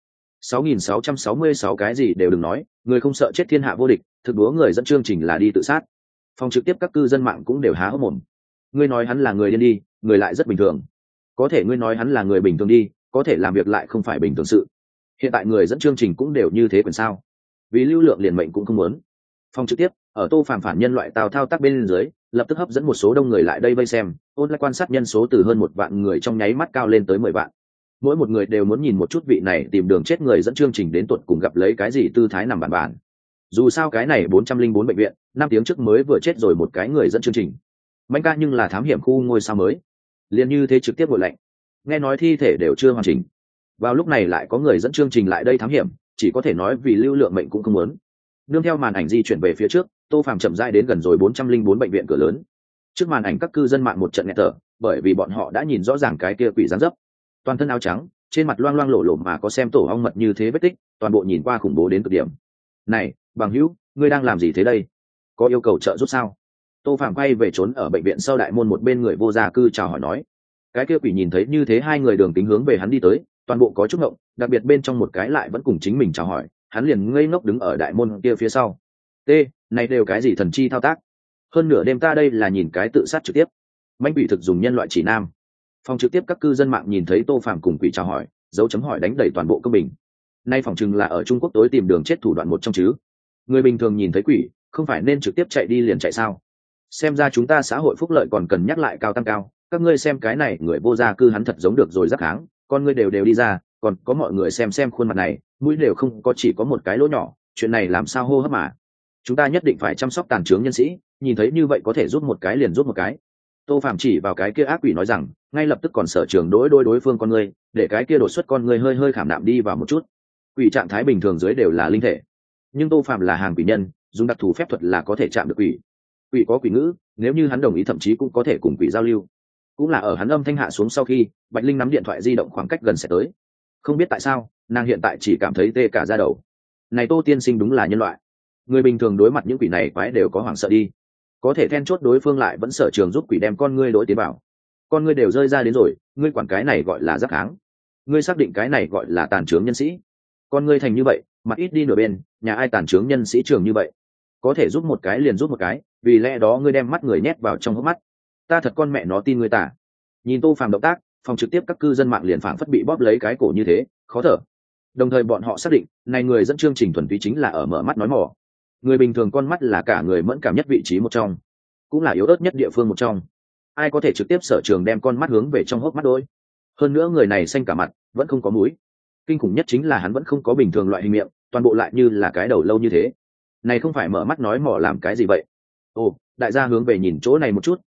6.666 cái gì đều đừng nói, người không sợ chết thiên hạ vô địch, thực đúa người dẫn chương trình là đi tự sát. Phòng trực tiếp các cư dân mạng cũng đều há hốc mồm. Ngươi nói hắn là người điên đi, người lại rất bình thường. Có thể ngươi nói hắn là người bình thường đi, có thể làm việc lại không phải bình thường sự. Hiện tại người dẫn chương trình cũng đều như thế quyền sao? Vì lưu lượng liền mệnh cũng không muốn. Phòng trực tiếp, ở Tô Phàm phản nhân loại tào thao tác bên dưới, lập tức hấp dẫn một số đông người lại đây vây xem, ôn lại quan sát nhân số từ hơn 1 vạn người trong nháy mắt cao lên tới 10 vạn. Mỗi một người đều muốn nhìn một chút vị này tìm đường chết người dẫn chương trình đến tuột cùng gặp lấy cái gì tư thái nằm bản. Dù sao cái này 404 bệnh viện, 5 tiếng trước mới vừa chết rồi một cái người dẫn chương trình. Mạnh ca nhưng là thám hiểm khu ngôi sao mới. Liền như thế trực tiếp ngồi lạnh. Nghe nói thi thể đều chưa hoàn chỉnh. Vào lúc này lại có người dẫn chương trình lại đây thám hiểm, chỉ có thể nói vì lưu lượng mệnh cũng không muốn. Nương theo màn ảnh di chuyển về phía trước, Tô Phàm chậm rãi đến gần rồi 404 bệnh viện cửa lớn. Trước màn ảnh các cư dân mạng một trận nghẹt thở, bởi vì bọn họ đã nhìn rõ ràng cái kia quỷ dáng dấp. Toàn thân áo trắng, trên mặt loang loang lổ lổ mà có xem tổ ong mật như thế vết tích, toàn bộ nhìn qua khủng bố đến cực điểm. Này, bằng hữu, ngươi đang làm gì thế đây? Có yêu cầu trợ giúp sao? Tô Phàm quay về trốn ở bệnh viện sau đại môn một bên người vô gia cư chào hỏi nói. Cái kia quỷ nhìn thấy như thế hai người đường kính hướng về hắn đi tới, toàn bộ có chút ngộng, đặc biệt bên trong một cái lại vẫn cùng chính mình chào hỏi, hắn liền ngây ngốc đứng ở đại môn kia phía sau. T, này đều cái gì thần chi thao tác? Hơn nửa đêm ta đây là nhìn cái tự sát trực tiếp. Manh quỷ thực dùng nhân loại chỉ nam. Phòng trực tiếp các cư dân mạng nhìn thấy Tô Phàm cùng quỷ chào hỏi, dấu chấm hỏi đánh đầy toàn bộ công bình. Nay phòng chừng là ở Trung Quốc tối tìm đường chết thủ đoạn một trong chứ. Người bình thường nhìn thấy quỷ, không phải nên trực tiếp chạy đi liền chạy sao? Xem ra chúng ta xã hội phúc lợi còn cần nhắc lại cao tăng cao. Các ngươi xem cái này, người vô gia cư hắn thật giống được rồi giác kháng, con ngươi đều đi ra, còn có mọi người xem khuôn mặt này, mũi đều không có, chỉ có một cái lỗ nhỏ, chuyện này làm sao hô hấp mà. Chúng ta nhất định phải chăm sóc tàn trướng nhân sĩ, nhìn thấy như vậy có thể giúp một cái liền giúp một cái. Tô Phạm chỉ vào cái kia ác quỷ nói rằng, ngay lập tức còn sở trường đối phương con ngươi, để cái kia đột xuất con ngươi hơi khảm nạm đi vào một chút. Quỷ trạng thái bình thường dưới đều là linh thể, nhưng Tô Phạm là hàng quỷ nhân, dùng đặc thù phép thuật là có thể chạm được quỷ. Quỷ có quỷ ngữ, nếu như hắn đồng ý thậm chí cũng có thể cùng quỷ giao lưu. Cũng là ở hắn âm thanh hạ xuống sau khi, Bạch Linh nắm điện thoại di động khoảng cách gần sẽ tới. Không biết tại sao, nàng hiện tại chỉ cảm thấy tê cả da đầu. Này Tô tiên sinh đúng là nhân loại. Người bình thường đối mặt những quỷ này quái đều có hoảng sợ đi, có thể then chốt đối phương lại vẫn sở trường giúp quỷ đem con ngươi đối tiến bảo. Con ngươi đều rơi ra đến rồi, ngươi quản cái này gọi là giác kháng, ngươi xác định cái này gọi là tàn trướng nhân sĩ. Con ngươi thành như vậy, mặt ít đi nửa bên, nhà ai tàn trướng nhân sĩ trường như vậy, có thể giúp một cái liền giúp một cái, vì lẽ đó ngươi đem mắt người nhét vào trong hốc mắt. Ta thật con mẹ nó tin ngươi tả. Nhìn Tô Phàm động tác, phòng trực tiếp các cư dân mạng liền phảng phất bị bóp lấy cái cổ như thế, khó thở. Đồng thời bọn họ xác định, này người dẫn chương trình thuần túy chính là ở mở mắt nói mỏ. Người bình thường con mắt là cả người mẫn cảm nhất vị trí một trong, cũng là yếu ớt nhất địa phương một trong. Ai có thể trực tiếp sở trường đem con mắt hướng về trong hốc mắt đôi? Hơn nữa người này xanh cả mặt, vẫn không có mũi. Kinh khủng nhất chính là hắn vẫn không có bình thường loại hình miệng, toàn bộ lại như là cái đầu lâu như thế. Này không phải mở mắt nói mỏ làm cái gì vậy? Ồ, đại gia hướng về nhìn chỗ này một chút,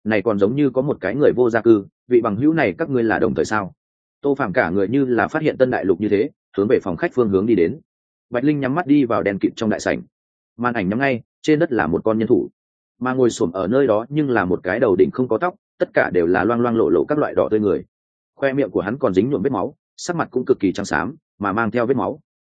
này còn giống như có một cái người vô gia cư, vị bằng hữu này các ngươi là đồng thời sao? Tô Phạm cả người như là phát hiện tân đại lục như thế, hướng về phòng khách phương hướng đi đến. Bạch Linh nhắm mắt đi vào đèn kịt trong đại sảnh, màn ảnh nhắm ngay, trên đất là một con nhân thủ, mà ngồi xổm ở nơi đó nhưng là một cái đầu đỉnh không có tóc, tất cả đều là loang loang lộ lộ các loại đỏ tươi người. Khoe miệng của hắn còn dính nhuộm vết máu, sắc mặt cũng cực kỳ trắng xám, mà mang theo vết máu.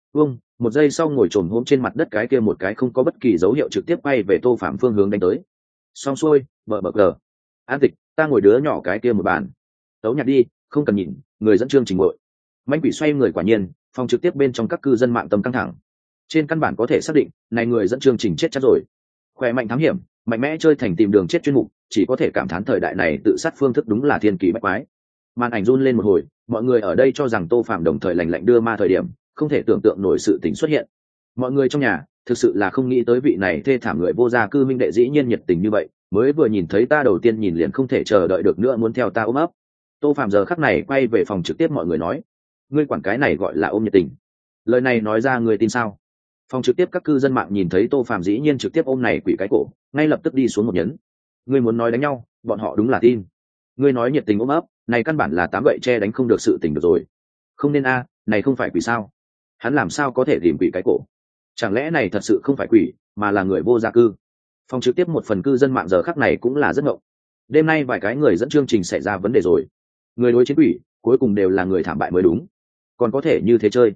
Một giây sau ngồi trồm hôm trên mặt đất cái kia một cái không có bất kỳ dấu hiệu trực tiếp bay về Tô Phạm phương hướng đánh tới. Xong xuôi, bờ cờ. An Tịch, ta ngồi đứa nhỏ cái kia một bàn. Tấu nhặt đi, không cần nhìn, người dẫn chương trình ngội. Manh quỷ xoay người quả nhiên, phòng trực tiếp bên trong các cư dân mạng tâm căng thẳng. Trên căn bản có thể xác định, này người dẫn chương trình chết chắc rồi. Khỏe mạnh thám hiểm, mạnh mẽ chơi thành tìm đường chết chuyên mục, chỉ có thể cảm thán thời đại này tự sát phương thức đúng là thiên kỳ bách quái. Màn ảnh run lên một hồi, mọi người ở đây cho rằng Tô Phạm đồng thời lành lạnh đưa ma thời điểm, không thể tưởng tượng nổi sự tình xuất hiện. Mọi người trong nhà thực sự là không nghĩ tới vị này thê thảm người vô gia cư minh đệ dĩ nhiên nhiệt tình như vậy, mới vừa nhìn thấy ta đầu tiên nhìn liền không thể chờ đợi được nữa muốn theo ta ôm ấp. Tô Phạm giờ khắc này quay về phòng trực tiếp mọi người nói, ngươi quản cái này gọi là ôm nhiệt tình? Lời này nói ra người tin sao? Phòng trực tiếp các cư dân mạng nhìn thấy Tô Phạm dĩ nhiên trực tiếp ôm này quỷ cái cổ, ngay lập tức đi xuống một nhấn. Ngươi muốn nói đánh nhau, bọn họ đúng là tin. Ngươi nói nhiệt tình ôm ấp, này căn bản là tám gậy che đánh không được sự tình được rồi. Không nên a, này không phải quỷ sao? Hắn làm sao có thể tìm quỷ cái cổ? Chẳng lẽ này thật sự không phải quỷ, mà là người vô gia cư? Phòng trực tiếp một phần cư dân mạng giờ khắc này cũng là rất ngộng. Đêm nay vài cái người dẫn chương trình xảy ra vấn đề rồi. Người đối chiến quỷ, cuối cùng đều là người thảm bại mới đúng. Còn có thể như thế chơi.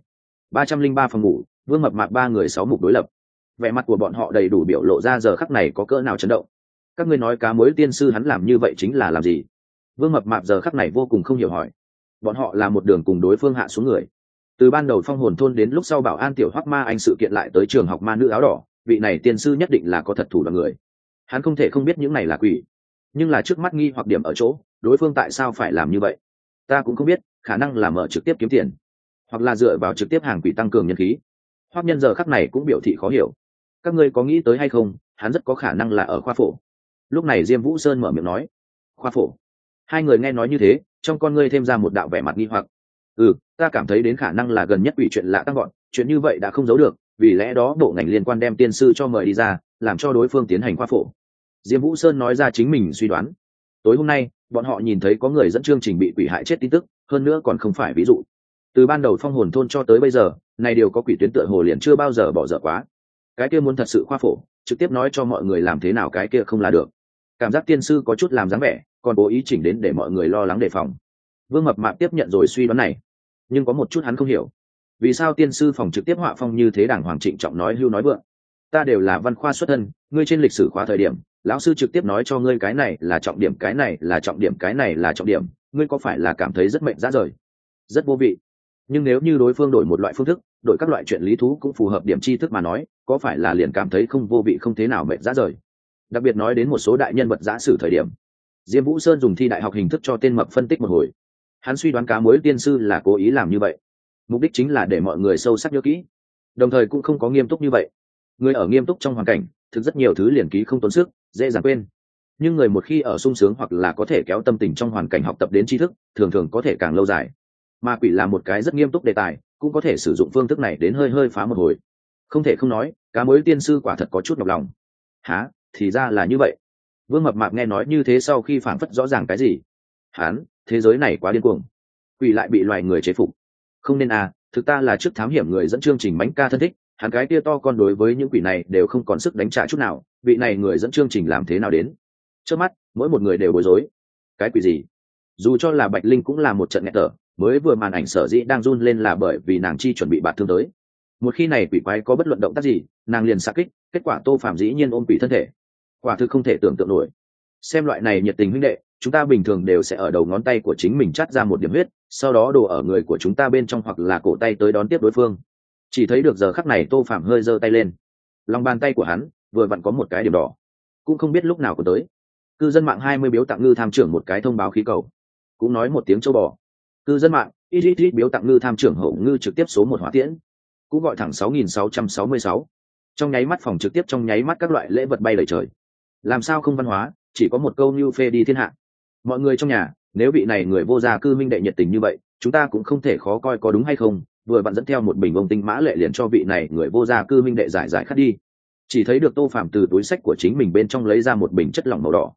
303 phòng ngủ, Vương Mập Mạp ba người 6 mục đối lập. Vẻ mặt của bọn họ đầy đủ biểu lộ ra giờ khắc này có cỡ nào chấn động. Các ngươi nói cá mối tiên sư hắn làm như vậy chính là làm gì? Vương Mập Mạp giờ khắc này vô cùng không hiểu hỏi. Bọn họ là một đường cùng đối phương hạ xuống người. Từ ban đầu phong hồn thôn đến lúc sau bảo an tiểu hoắc ma anh sự kiện lại tới trường học ma nữ áo đỏ, vị này tiên sư nhất định là có thật thủ đoạn người. Hắn không thể không biết những này là quỷ, nhưng là trước mắt nghi hoặc điểm ở chỗ đối phương tại sao phải làm như vậy. Ta cũng không biết, khả năng là mở trực tiếp kiếm tiền, hoặc là dựa vào trực tiếp hàng quỷ tăng cường nhân khí. Hoắc nhân giờ khắc này cũng biểu thị khó hiểu. Các ngươi có nghĩ tới hay không, hắn rất có khả năng là ở khoa phổ. Lúc này Diêm Vũ Sơn mở miệng nói, khoa phổ. Hai người nghe nói như thế, trong con ngươi thêm ra một đạo vẻ mặt nghi hoặc. Ta cảm thấy đến khả năng là gần nhất quỷ chuyện lạ tăng gọn, chuyện như vậy đã không giấu được, vì lẽ đó bộ ngành liên quan đem tiên sư cho mời đi ra, làm cho đối phương tiến hành khoa phổ. Diêm Vũ Sơn nói ra chính mình suy đoán. Tối hôm nay, bọn họ nhìn thấy có người dẫn chương trình bị quỷ hại chết tin tức, hơn nữa còn không phải ví dụ. Từ ban đầu phong hồn thôn cho tới bây giờ, này đều có quỷ tuyến tựa hồ liền chưa bao giờ bỏ dở quá. Cái kia muốn thật sự khoa phổ, trực tiếp nói cho mọi người làm thế nào cái kia không là được. Cảm giác tiên sư có chút làm dáng vẻ, còn cố ý chỉnh đến để mọi người lo lắng đề phòng. Vương Mập Mạp tiếp nhận rồi suy đoán này, nhưng có một chút hắn không hiểu, vì sao tiên sư phòng trực tiếp họa phong như thế đàng hoàng trịnh trọng nói hưu nói vượng. Ta đều là văn khoa xuất thân, ngươi trên lịch sử khóa thời điểm lão sư trực tiếp nói cho ngươi cái này là trọng điểm, cái này là trọng điểm, cái này là trọng điểm, ngươi có phải là cảm thấy rất mệnh rã rời, rất vô vị? Nhưng nếu như đối phương đổi một loại phương thức, đổi các loại chuyện lý thú cũng phù hợp điểm tri thức mà nói, có phải là liền cảm thấy không vô vị, không thế nào mệnh rã rời? Đặc biệt nói đến một số đại nhân vật giả sử thời điểm, Diêm Vũ Sơn dùng thi đại học hình thức cho tên mập phân tích một hồi. Hắn suy đoán cá mối tiên sư là cố ý làm như vậy, mục đích chính là để mọi người sâu sắc nhớ kỹ, đồng thời cũng không có nghiêm túc như vậy. Người ở nghiêm túc trong hoàn cảnh, thực rất nhiều thứ liền ký không tốn sức, dễ dàng quên. Nhưng người một khi ở sung sướng hoặc là có thể kéo tâm tình trong hoàn cảnh học tập đến tri thức, thường thường có thể càng lâu dài. Ma quỷ là một cái rất nghiêm túc đề tài, cũng có thể sử dụng phương thức này đến hơi hơi phá một hồi. Không thể không nói, cá mối tiên sư quả thật có chút nhọc lòng. Hả, thì ra là như vậy. Vương Mập Mạp nghe nói như thế sau khi phảng phất rõ ràng cái gì. Hán, thế giới này quá điên cuồng, quỷ lại bị loài người chế phục. Không nên à, thực ta là trước thám hiểm người dẫn chương trình bánh ca thân thích, hắn cái kia to con đối với những quỷ này đều không còn sức đánh trả chút nào, vị này người dẫn chương trình làm thế nào đến? Trước mắt, mỗi một người đều bối rối. Cái quỷ gì? Dù cho là Bạch Linh cũng là một trận nghẹt thở, mới vừa màn ảnh sở dĩ đang run lên là bởi vì nàng chi chuẩn bị bạt thương tới. Một khi này quỷ quái có bất luận động tác gì, nàng liền xạ kích, kết quả Tô Phạm dĩ nhiên ôm quỷ thân thể. Quả thực không thể tưởng tượng nổi. Xem loại này nhiệt tình huynh đệ, chúng ta bình thường đều sẽ ở đầu ngón tay của chính mình chắt ra một điểm huyết, sau đó đổ ở người của chúng ta bên trong hoặc là cổ tay tới đón tiếp đối phương. Chỉ thấy được giờ khắc này Tô Phạm hơi giơ tay lên, lòng bàn tay của hắn vừa vặn có một cái điểm đỏ, cũng không biết lúc nào có tới. Cư dân mạng 20 biếu tặng ngư tham trưởng một cái thông báo khí cầu, cũng nói một tiếng châu bò. Cư dân mạng ít biếu tặng ngư tham trưởng hậu ngư trực tiếp số 1 hỏa tiễn, cũng gọi thẳng 6666. Trong nháy mắt phòng trực tiếp trong nháy mắt các loại lễ vật bay lời trời. Làm sao không văn hóa, chỉ có một câu như phê đi thiên hạ. Mọi người trong nhà, nếu vị này người vô gia cư minh đệ nhiệt tình như vậy, chúng ta cũng không thể khó coi có đúng hay không. Vừa bạn dẫn theo một bình ông tinh mã lệ liền cho vị này người vô gia cư minh đệ giải khát đi. Chỉ thấy được Tô Phạm từ túi sách của chính mình bên trong lấy ra một bình chất lỏng màu đỏ,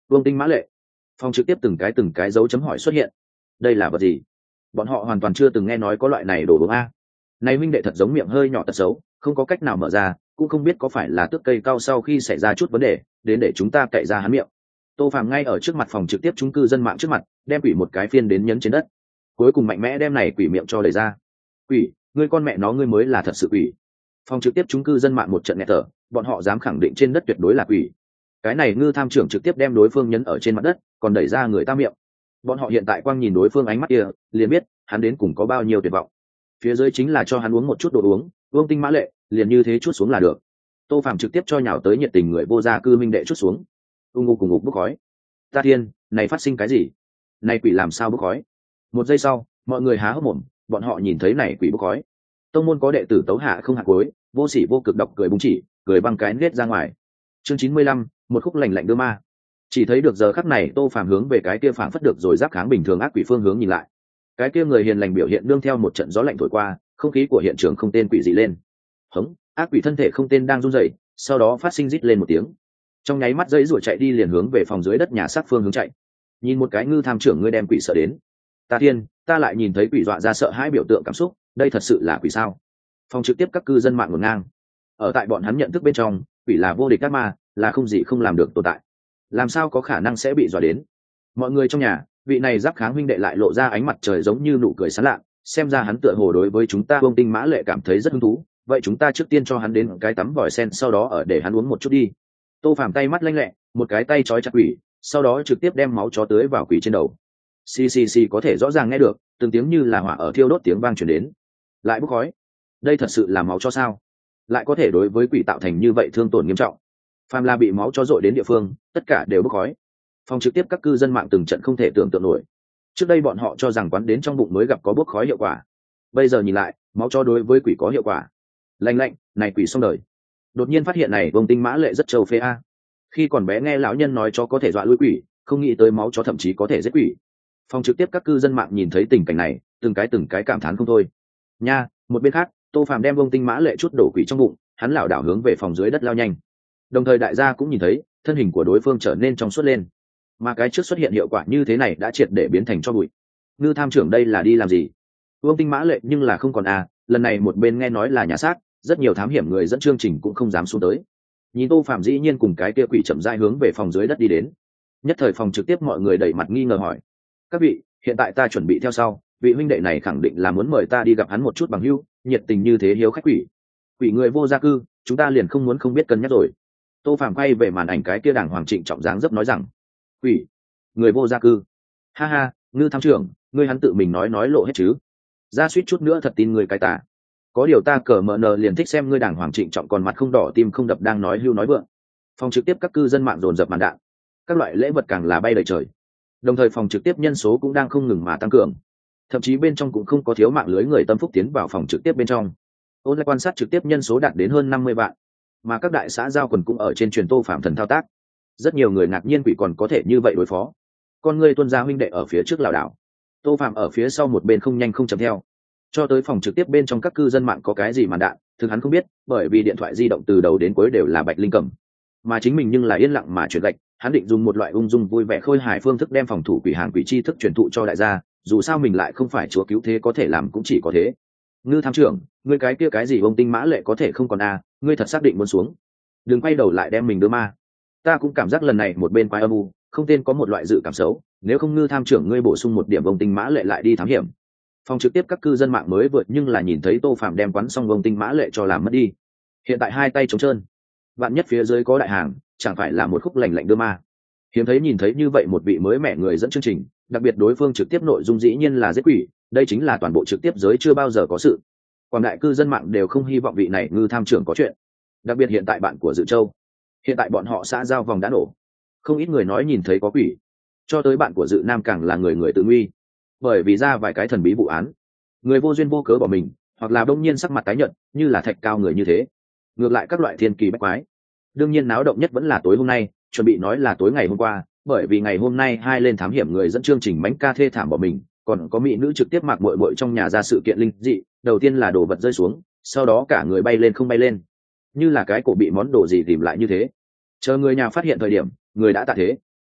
vương tinh mã lệ. Phòng trực tiếp từng cái dấu chấm hỏi xuất hiện. Đây là vật gì? Bọn họ hoàn toàn chưa từng nghe nói có loại này đồ uống a. Này minh đệ thật giống miệng hơi nhỏ tật xấu, không có cách nào mở ra, cũng không biết có phải là tước cây cao sau khi xảy ra chút vấn đề, đến để chúng ta cậy ra hắn miệng. Tô Phàm ngay ở trước mặt phòng trực tiếp chung cư dân mạng trước mặt, đem quỷ một cái phiên đến nhấn trên đất. Cuối cùng mạnh mẽ đem này quỷ miệng cho đẩy ra. Quỷ, ngươi con mẹ nó ngươi mới là thật sự quỷ. Phòng trực tiếp chung cư dân mạng một trận nghẹt thở, bọn họ dám khẳng định trên đất tuyệt đối là quỷ. Cái này Ngư Tham trưởng trực tiếp đem đối phương nhấn ở trên mặt đất, còn đẩy ra người ta miệng. Bọn họ hiện tại quang nhìn đối phương ánh mắt kia, liền biết hắn đến cùng có bao nhiêu tuyệt vọng. Phía dưới chính là cho hắn uống một chút đồ uống, vương tinh mã lệ, liền như thế chút xuống là được. Tô Phàm trực tiếp cho nhào tới nhiệt tình người vô gia cư minh đệ chút xuống. Ngục cùng ngục bốc khói. Ta thiên, này phát sinh cái gì? Này quỷ làm sao bốc khói? Một giây sau, mọi người há hốc mồm, bọn họ nhìn thấy này quỷ bốc khói. Tông môn có đệ tử tấu hạ không hạt cuối, vô sỉ vô cực độc cười búng chỉ, cười băng cái nết ra ngoài. Chương 95, một khúc lành lạnh đưa ma. Chỉ thấy được giờ khắc này Tô Phàm hướng về cái kia phảng phất được rồi giáp kháng bình thường ác quỷ phương hướng nhìn lại. Cái kia người hiền lành biểu hiện đương theo một trận gió lạnh thổi qua, không khí của hiện trường không tên quỷ dị lên. Hống, ác quỷ thân thể không tên đang run rẩy, sau đó phát sinh rít lên một tiếng. Trong nháy mắt dãy rủa chạy đi liền hướng về phòng dưới đất nhà sát phương hướng chạy. Nhìn một cái Ngư Tham trưởng ngươi đem quỷ sợ đến. Ta thiên, ta lại nhìn thấy quỷ dọa ra sợ hãi biểu tượng cảm xúc, đây thật sự là quỷ sao? Phòng trực tiếp các cư dân mạng ngổn ngang. Ở tại bọn hắn nhận thức bên trong, quỷ là vô địch ác ma, là không gì không làm được tồn tại. Làm sao có khả năng sẽ bị dọa đến? Mọi người trong nhà, vị này giáp kháng huynh đệ lại lộ ra ánh mặt trời giống như nụ cười sán lạ, xem ra hắn tựa hồ đối với chúng ta vương tinh mã lệ cảm thấy rất hứng thú, vậy chúng ta trước tiên cho hắn đến cái tắm vòi sen, sau đó ở để hắn uống một chút đi. Tô Phàm tay mắt lanh lẹ, một cái tay trói chặt quỷ, sau đó trực tiếp đem máu chó tưới vào quỷ trên đầu. Xì xì xì có thể rõ ràng nghe được, từng tiếng như là hỏa ở thiêu đốt tiếng vang truyền đến. Lại bốc khói. Đây thật sự là máu chó sao? Lại có thể đối với quỷ tạo thành như vậy thương tổn nghiêm trọng. Phàm là bị máu chó dội đến địa phương, tất cả đều bốc khói. Phòng trực tiếp các cư dân mạng từng trận không thể tưởng tượng nổi. Trước đây bọn họ cho rằng quán đến trong bụng mới gặp có bốc khói hiệu quả. Bây giờ nhìn lại, máu chó đối với quỷ có hiệu quả. Lạnh lạnh, này quỷ xong đời. Đột nhiên phát hiện này vương tinh mã lệ rất trâu phê a. Khi còn bé nghe lão nhân nói chó có thể dọa lui quỷ, không nghĩ tới máu chó thậm chí có thể giết quỷ. Phòng trực tiếp các cư dân mạng nhìn thấy tình cảnh này, từng cái cảm thán không thôi. Nha, một bên khác, Tô Phàm đem vương tinh mã lệ chút đổ quỷ trong bụng, hắn lảo đảo hướng về phòng dưới đất lao nhanh. Đồng thời đại gia cũng nhìn thấy, thân hình của đối phương trở nên trong suốt lên. Mà cái trước xuất hiện hiệu quả như thế này đã triệt để biến thành cho bụi. Ngư Tham trưởng đây là đi làm gì? Vương tinh mã lệ nhưng là không còn à, lần này một bên nghe nói là nhà xác, rất nhiều thám hiểm người dẫn chương trình cũng không dám xuống tới. Nhìn Tô Phàm dĩ nhiên cùng cái kia quỷ chậm rãi hướng về phòng dưới đất đi đến. Nhất thời phòng trực tiếp mọi người đẩy mặt nghi ngờ hỏi: các vị, hiện tại ta chuẩn bị theo sau, vị huynh đệ này khẳng định là muốn mời ta đi gặp hắn một chút bằng hữu, nhiệt tình như thế hiếu khách quỷ. Quỷ người vô gia cư, chúng ta liền không muốn không biết cân nhắc rồi. Tô Phàm quay về màn ảnh cái kia đàng hoàng trịnh trọng dáng dấp nói rằng: quỷ người vô gia cư. Ha ha, Ngư Tham trưởng, ngươi hắn tự mình nói lộ hết chứ? Ra suýt chút nữa thật tin người cái tả. Có điều ta cờ mờ nờ liền thích xem ngươi đàng hoàng trịnh trọng còn mặt không đỏ tim không đập đang nói hưu nói vượng. Phòng trực tiếp các cư dân mạng dồn dập màn đạn, các loại lễ vật càng là bay đầy trời. Đồng thời phòng trực tiếp nhân số cũng đang không ngừng mà tăng cường, thậm chí bên trong cũng không có thiếu mạng lưới người tâm phúc tiến vào phòng trực tiếp bên trong. Online quan sát trực tiếp nhân số đạt đến hơn 50 vạn, mà các đại xã giao quần cũng ở trên truyền Tô Phạm thần thao tác. Rất nhiều người ngạc nhiên quỷ còn có thể như vậy đối phó. Con người tuân gia huynh đệ ở phía trước lảo đảo, Tô Phạm ở phía sau một bên không nhanh không chậm theo. Cho tới phòng trực tiếp bên trong các cư dân mạng có cái gì màn đạn, thực hắn không biết, bởi vì điện thoại di động từ đầu đến cuối đều là Bạch Linh cầm, mà chính mình nhưng là yên lặng mà chuyển gạch. Hắn định dùng một loại ung dung vui vẻ khôi hài phương thức đem phòng thủ quỷ hàng quỷ tri thức truyền thụ cho đại gia, dù sao mình lại không phải chúa cứu thế, có thể làm cũng chỉ có thế. Ngư Tham trưởng, ngươi cái kia cái gì ông tinh mã lệ có thể không còn à, ngươi thật xác định muốn xuống? Đừng quay đầu lại đem mình đưa ma. Ta cũng cảm giác lần này một bên quái âm u, không tên có một loại dự cảm xấu, nếu không Ngư Tham trưởng ngươi bổ sung một điểm ông tinh mã lệ lại đi thám hiểm. Phòng trực tiếp các cư dân mạng mới vượt nhưng là nhìn thấy Tô Phạm đem quán xong ông tinh mã lệ cho làm mất đi. Hiện tại hai tay trống trơn, vạn nhất phía dưới có đại hàng, chẳng phải là một khúc lành lạnh đưa ma. Hiếm thấy nhìn thấy như vậy một vị mới mẻ người dẫn chương trình, đặc biệt đối phương trực tiếp nội dung dĩ nhiên là giết quỷ, đây chính là toàn bộ trực tiếp giới chưa bao giờ có sự. Quảng đại cư dân mạng đều không hy vọng vị này Ngư Tham trưởng có chuyện. Đặc biệt hiện tại bạn của Dự Châu, hiện tại bọn họ xã giao vòng đã nổ, không ít người nói nhìn thấy có quỷ, cho tới bạn của Dự Nam càng là người người tự nguy, bởi vì ra vài cái thần bí vụ án, người vô duyên vô cớ bỏ mình, hoặc là đông nhiên sắc mặt tái nhợt như là thạch cao người như thế. Ngược lại các loại thiên kỳ bách quái, đương nhiên náo động nhất vẫn là tối hôm nay, chuẩn bị nói là tối ngày hôm qua, bởi vì ngày hôm nay hai lên thám hiểm người dẫn chương trình mánh ca thê thảm bỏ mình, còn có mỹ nữ trực tiếp mặc muội muội trong nhà ra sự kiện linh dị, đầu tiên là đồ vật rơi xuống, sau đó cả người bay lên không bay lên, như là cái cổ bị món đồ gì tìm lại như thế. Chờ người nhà phát hiện thời điểm, người đã tạ thế.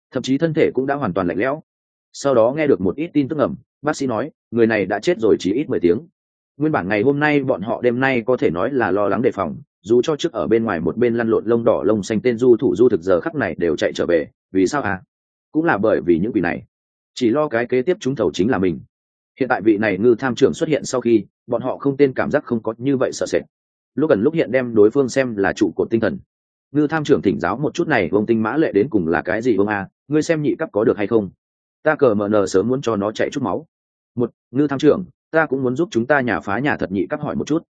thậm chí thân thể cũng đã hoàn toàn lạnh lẽo. Sau đó nghe được một ít tin tức ẩm, bác sĩ nói người này đã chết rồi chỉ ít 10 tiếng. Nguyên bản ngày hôm nay bọn họ đêm nay có thể nói là lo lắng đề phòng, dù cho trước ở bên ngoài một bên lăn lộn lông đỏ lông xanh tên du thủ du thực giờ khắc này đều chạy trở về. Vì sao à? Cũng là bởi vì những quỷ này, chỉ lo cái kế tiếp trúng thầu chính là mình. Hiện tại vị này ngư tham trưởng xuất hiện sau khi bọn họ không tên cảm giác không có như vậy sợ sệt, lúc gần lúc hiện đem đối phương xem là trụ cột tinh thần. Ngư tham trưởng thỉnh giáo một chút này, ông tinh mã lệ đến cùng là cái gì ông a? Ngươi xem nhị cấp có được hay không? Ta cờ mờ nờ sớm muốn cho nó chạy chút máu. Một, ngư tham trưởng, ta cũng muốn giúp chúng ta nhà phá nhà thật, nhị cấp hỏi một chút.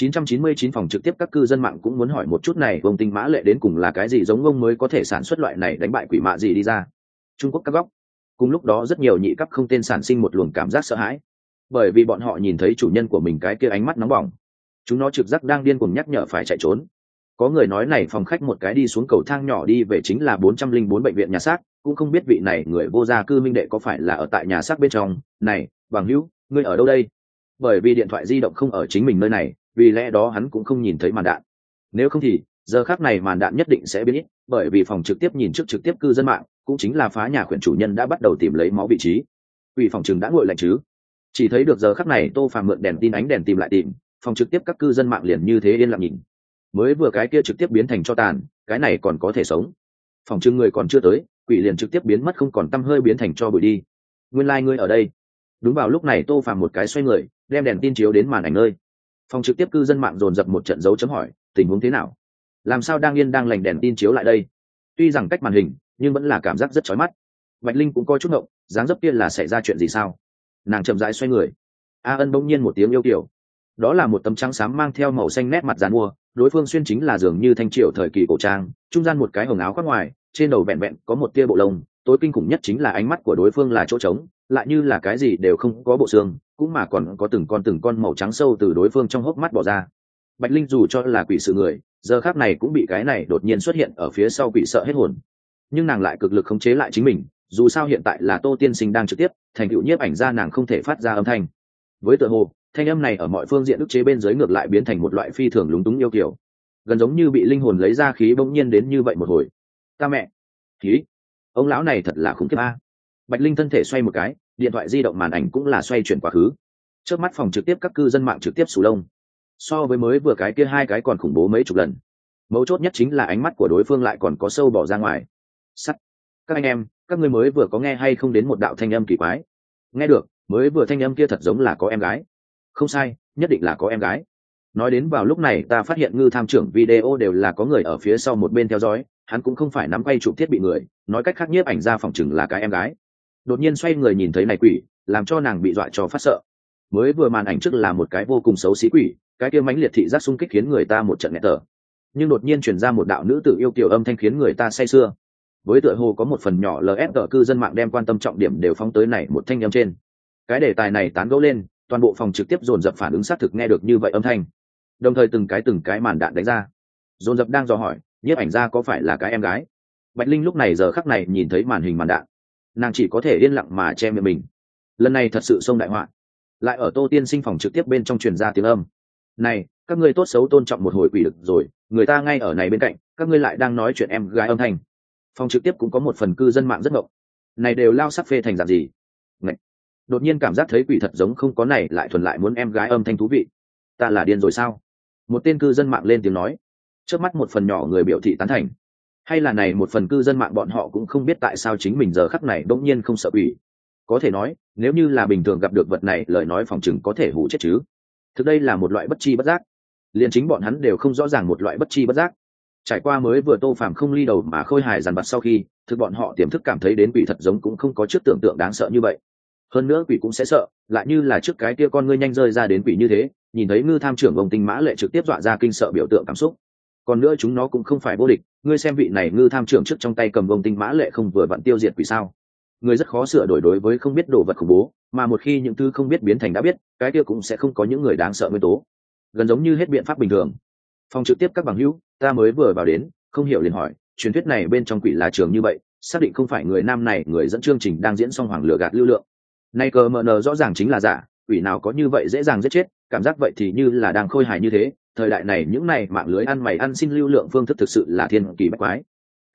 999 phòng trực tiếp các cư dân mạng cũng muốn hỏi một chút này, ông tinh mã lệ đến cùng là cái gì giống ông mới có thể sản xuất loại này đánh bại quỷ mạ gì đi ra. Trung Quốc các góc. Cùng lúc đó rất nhiều nhị cấp không tên sản sinh một luồng cảm giác sợ hãi, bởi vì bọn họ nhìn thấy chủ nhân của mình cái kia ánh mắt nóng bỏng, chúng nó trực giác đang điên cuồng nhắc nhở phải chạy trốn. Có người nói này phòng khách một cái đi xuống cầu thang nhỏ đi về chính là 404 bệnh viện nhà xác, cũng không biết vị này người vô gia cư minh đệ có phải là ở tại nhà xác bên trong. Này bằng hữu, ngươi ở đâu đây? Bởi vì điện thoại di động không ở chính mình nơi này, vì lẽ đó hắn cũng không nhìn thấy màn đạn. Nếu không thì giờ khắc này màn đạn nhất định sẽ biến ít, bởi vì phòng trực tiếp nhìn trước trực tiếp cư dân mạng cũng chính là phá nhà khuyển chủ nhân đã bắt đầu tìm lấy máu vị trí. Ủy phòng trường đã ngồi lạnh chứ? Chỉ thấy được giờ khắc này Tô Phàm mượn đèn tin ánh đèn tìm lại tìm, phòng trực tiếp các cư dân mạng liền như thế yên lặng nhìn. Mới vừa cái kia trực tiếp biến thành cho tàn, cái này còn có thể sống. Phòng trưng người còn chưa tới, quỷ liền trực tiếp biến mất không còn tăm hơi, biến thành cho bụi đi. Nguyên lai ngươi ở đây. Đúng vào lúc này Tô Phàm một cái xoay người, đem đèn tin chiếu đến màn ảnh nơi. Phòng trực tiếp cư dân mạng dồn dập một trận dấu chấm hỏi, tình huống thế nào? Làm sao đang yên đang lành đèn tin chiếu lại đây? Tuy rằng cách màn hình, nhưng vẫn là cảm giác rất chói mắt. Bạch Linh cũng coi chút ngộng, dáng dấp kia là xảy ra chuyện gì sao? Nàng chậm rãi xoay người. A Ân bỗng nhiên một tiếng yêu kiều. Đó là một tấm trắng xám mang theo màu xanh nét mặt dàn mua, đối phương xuyên chính là dường như thanh triều thời kỳ cổ trang, trung gian một cái hồng áo khoác ngoài, trên đầu vẹn vẹn có một tia bộ lông, tối kinh khủng nhất chính là ánh mắt của đối phương là chỗ trống, lại như là cái gì đều không có bộ xương, cũng mà còn có từng con màu trắng sâu từ đối phương trong hốc mắt bỏ ra. Bạch Linh dù cho là quỷ sự người, giờ khác này cũng bị cái này đột nhiên xuất hiện ở phía sau quỷ sợ hết hồn, nhưng nàng lại cực lực khống chế lại chính mình, dù sao hiện tại là Tô tiên sinh đang trực tiếp, thành tựu nhiếp ảnh ra nàng không thể phát ra âm thanh. Với tựa hồ thanh âm này ở mọi phương diện ức chế bên dưới ngược lại biến thành một loại phi thường lúng túng yêu kiểu, gần giống như bị linh hồn lấy ra khí bỗng nhiên đến như vậy một hồi. Ta mẹ, khí, ông lão này thật là khủng khiếp a. Bạch Linh thân thể xoay một cái, điện thoại di động màn ảnh cũng là xoay chuyển quá khứ. Trước mắt phòng trực tiếp các cư dân mạng trực tiếp sù lông, so với mới vừa cái kia hai cái còn khủng bố mấy chục lần. Mấu chốt nhất chính là ánh mắt của đối phương lại còn có sâu bỏ ra ngoài. Sắt, các anh em, các ngươi mới vừa có nghe hay không đến một đạo thanh âm kỳ quái? Nghe được, mới vừa thanh âm kia thật giống là có em gái. Không sai, nhất định là có em gái. Nói đến vào lúc này ta phát hiện ngư tham trưởng video đều là có người ở phía sau một bên theo dõi, hắn cũng không phải nắm quay chụp thiết bị người, nói cách khác nhiếp ảnh ra phòng chừng là cái em gái. Đột nhiên xoay người nhìn thấy này quỷ, làm cho nàng bị dọa cho phát sợ. Mới vừa màn ảnh trước là một cái vô cùng xấu xí quỷ, cái kia mãnh liệt thị giác xung kích khiến người ta một trận nghẹt thở. Nhưng đột nhiên truyền ra một đạo nữ tử yêu kiều âm thanh khiến người ta say sưa. Với tựa hồ có một phần nhỏ LSD cư dân mạng đem quan tâm trọng điểm đều phóng tới này một thanh âm trên. Cái đề tài này tán gẫu lên, toàn bộ phòng trực tiếp dồn dập phản ứng xác thực nghe được như vậy âm thanh, đồng thời từng cái màn đạn đánh ra, dồn dập đang dò hỏi nhiếp ảnh ra có phải là cái em gái. Bạch Linh lúc này giờ khắc này nhìn thấy màn hình màn đạn, nàng chỉ có thể yên lặng mà che miệng mình. Lần này thật sự xông đại họa, lại ở Tô tiên sinh phòng trực tiếp bên trong truyền ra tiếng âm này, các ngươi tốt xấu tôn trọng một hồi quỷ được rồi, người ta ngay ở này bên cạnh, các ngươi lại đang nói chuyện em gái âm thanh. Phòng trực tiếp cũng có một phần cư dân mạng rất ngộng, này đều lao sắc phê thành dạng gì. Ngậy. Đột nhiên cảm giác thấy quỷ thật giống không có này lại thuần lại muốn em gái âm thanh thú vị. Ta là điên rồi sao? Một tên cư dân mạng lên tiếng nói. Trước mắt một phần nhỏ người biểu thị tán thành, hay là này một phần cư dân mạng bọn họ cũng không biết tại sao chính mình giờ khắc này đột nhiên không sợ quỷ. Có thể nói nếu như là bình thường gặp được vật này lời nói phòng chừng có thể hù chết chứ. Thực đây là một loại bất chi bất giác, liền chính bọn hắn đều không rõ ràng một loại bất chi bất giác. Trải qua mới vừa Tô Phàm không ly đầu mà khôi hài dằn vặt sau khi, thực bọn họ tiềm thức cảm thấy đến quỷ thật giống cũng không có trước tưởng tượng đáng sợ như vậy. Hơn nữa quỷ cũng sẽ sợ, lại như là trước cái kia con ngươi nhanh rơi ra đến quỷ như thế, nhìn thấy ngư tham trưởng ông tinh mã lệ trực tiếp dọa ra kinh sợ biểu tượng cảm xúc. Còn nữa chúng nó cũng không phải vô địch, ngươi xem vị này ngư tham trưởng trước trong tay cầm ông tinh mã lệ không vừa vặn tiêu diệt quỷ sao? Người rất khó sửa đổi đối với không biết đồ vật khủng bố, mà một khi những thứ không biết biến thành đã biết, cái kia cũng sẽ không có những người đáng sợ nguyên tố, gần giống như hết biện pháp bình thường. Phòng trực tiếp các bằng hữu, ta mới vừa vào đến, không hiểu liền hỏi, truyền thuyết này bên trong quỷ là trường như vậy, xác định không phải người nam này người dẫn chương trình đang diễn xong hoàng lửa gạt lưu lượng. Nay cờ mờ nờ rõ ràng chính là giả, quỷ nào có như vậy dễ dàng giết chết, cảm giác vậy thì như là đang khôi hài như thế. Thời đại này những này mạng lưới ăn mày ăn xin lưu lượng phương thức thực sự là thiên kỳ bách quái.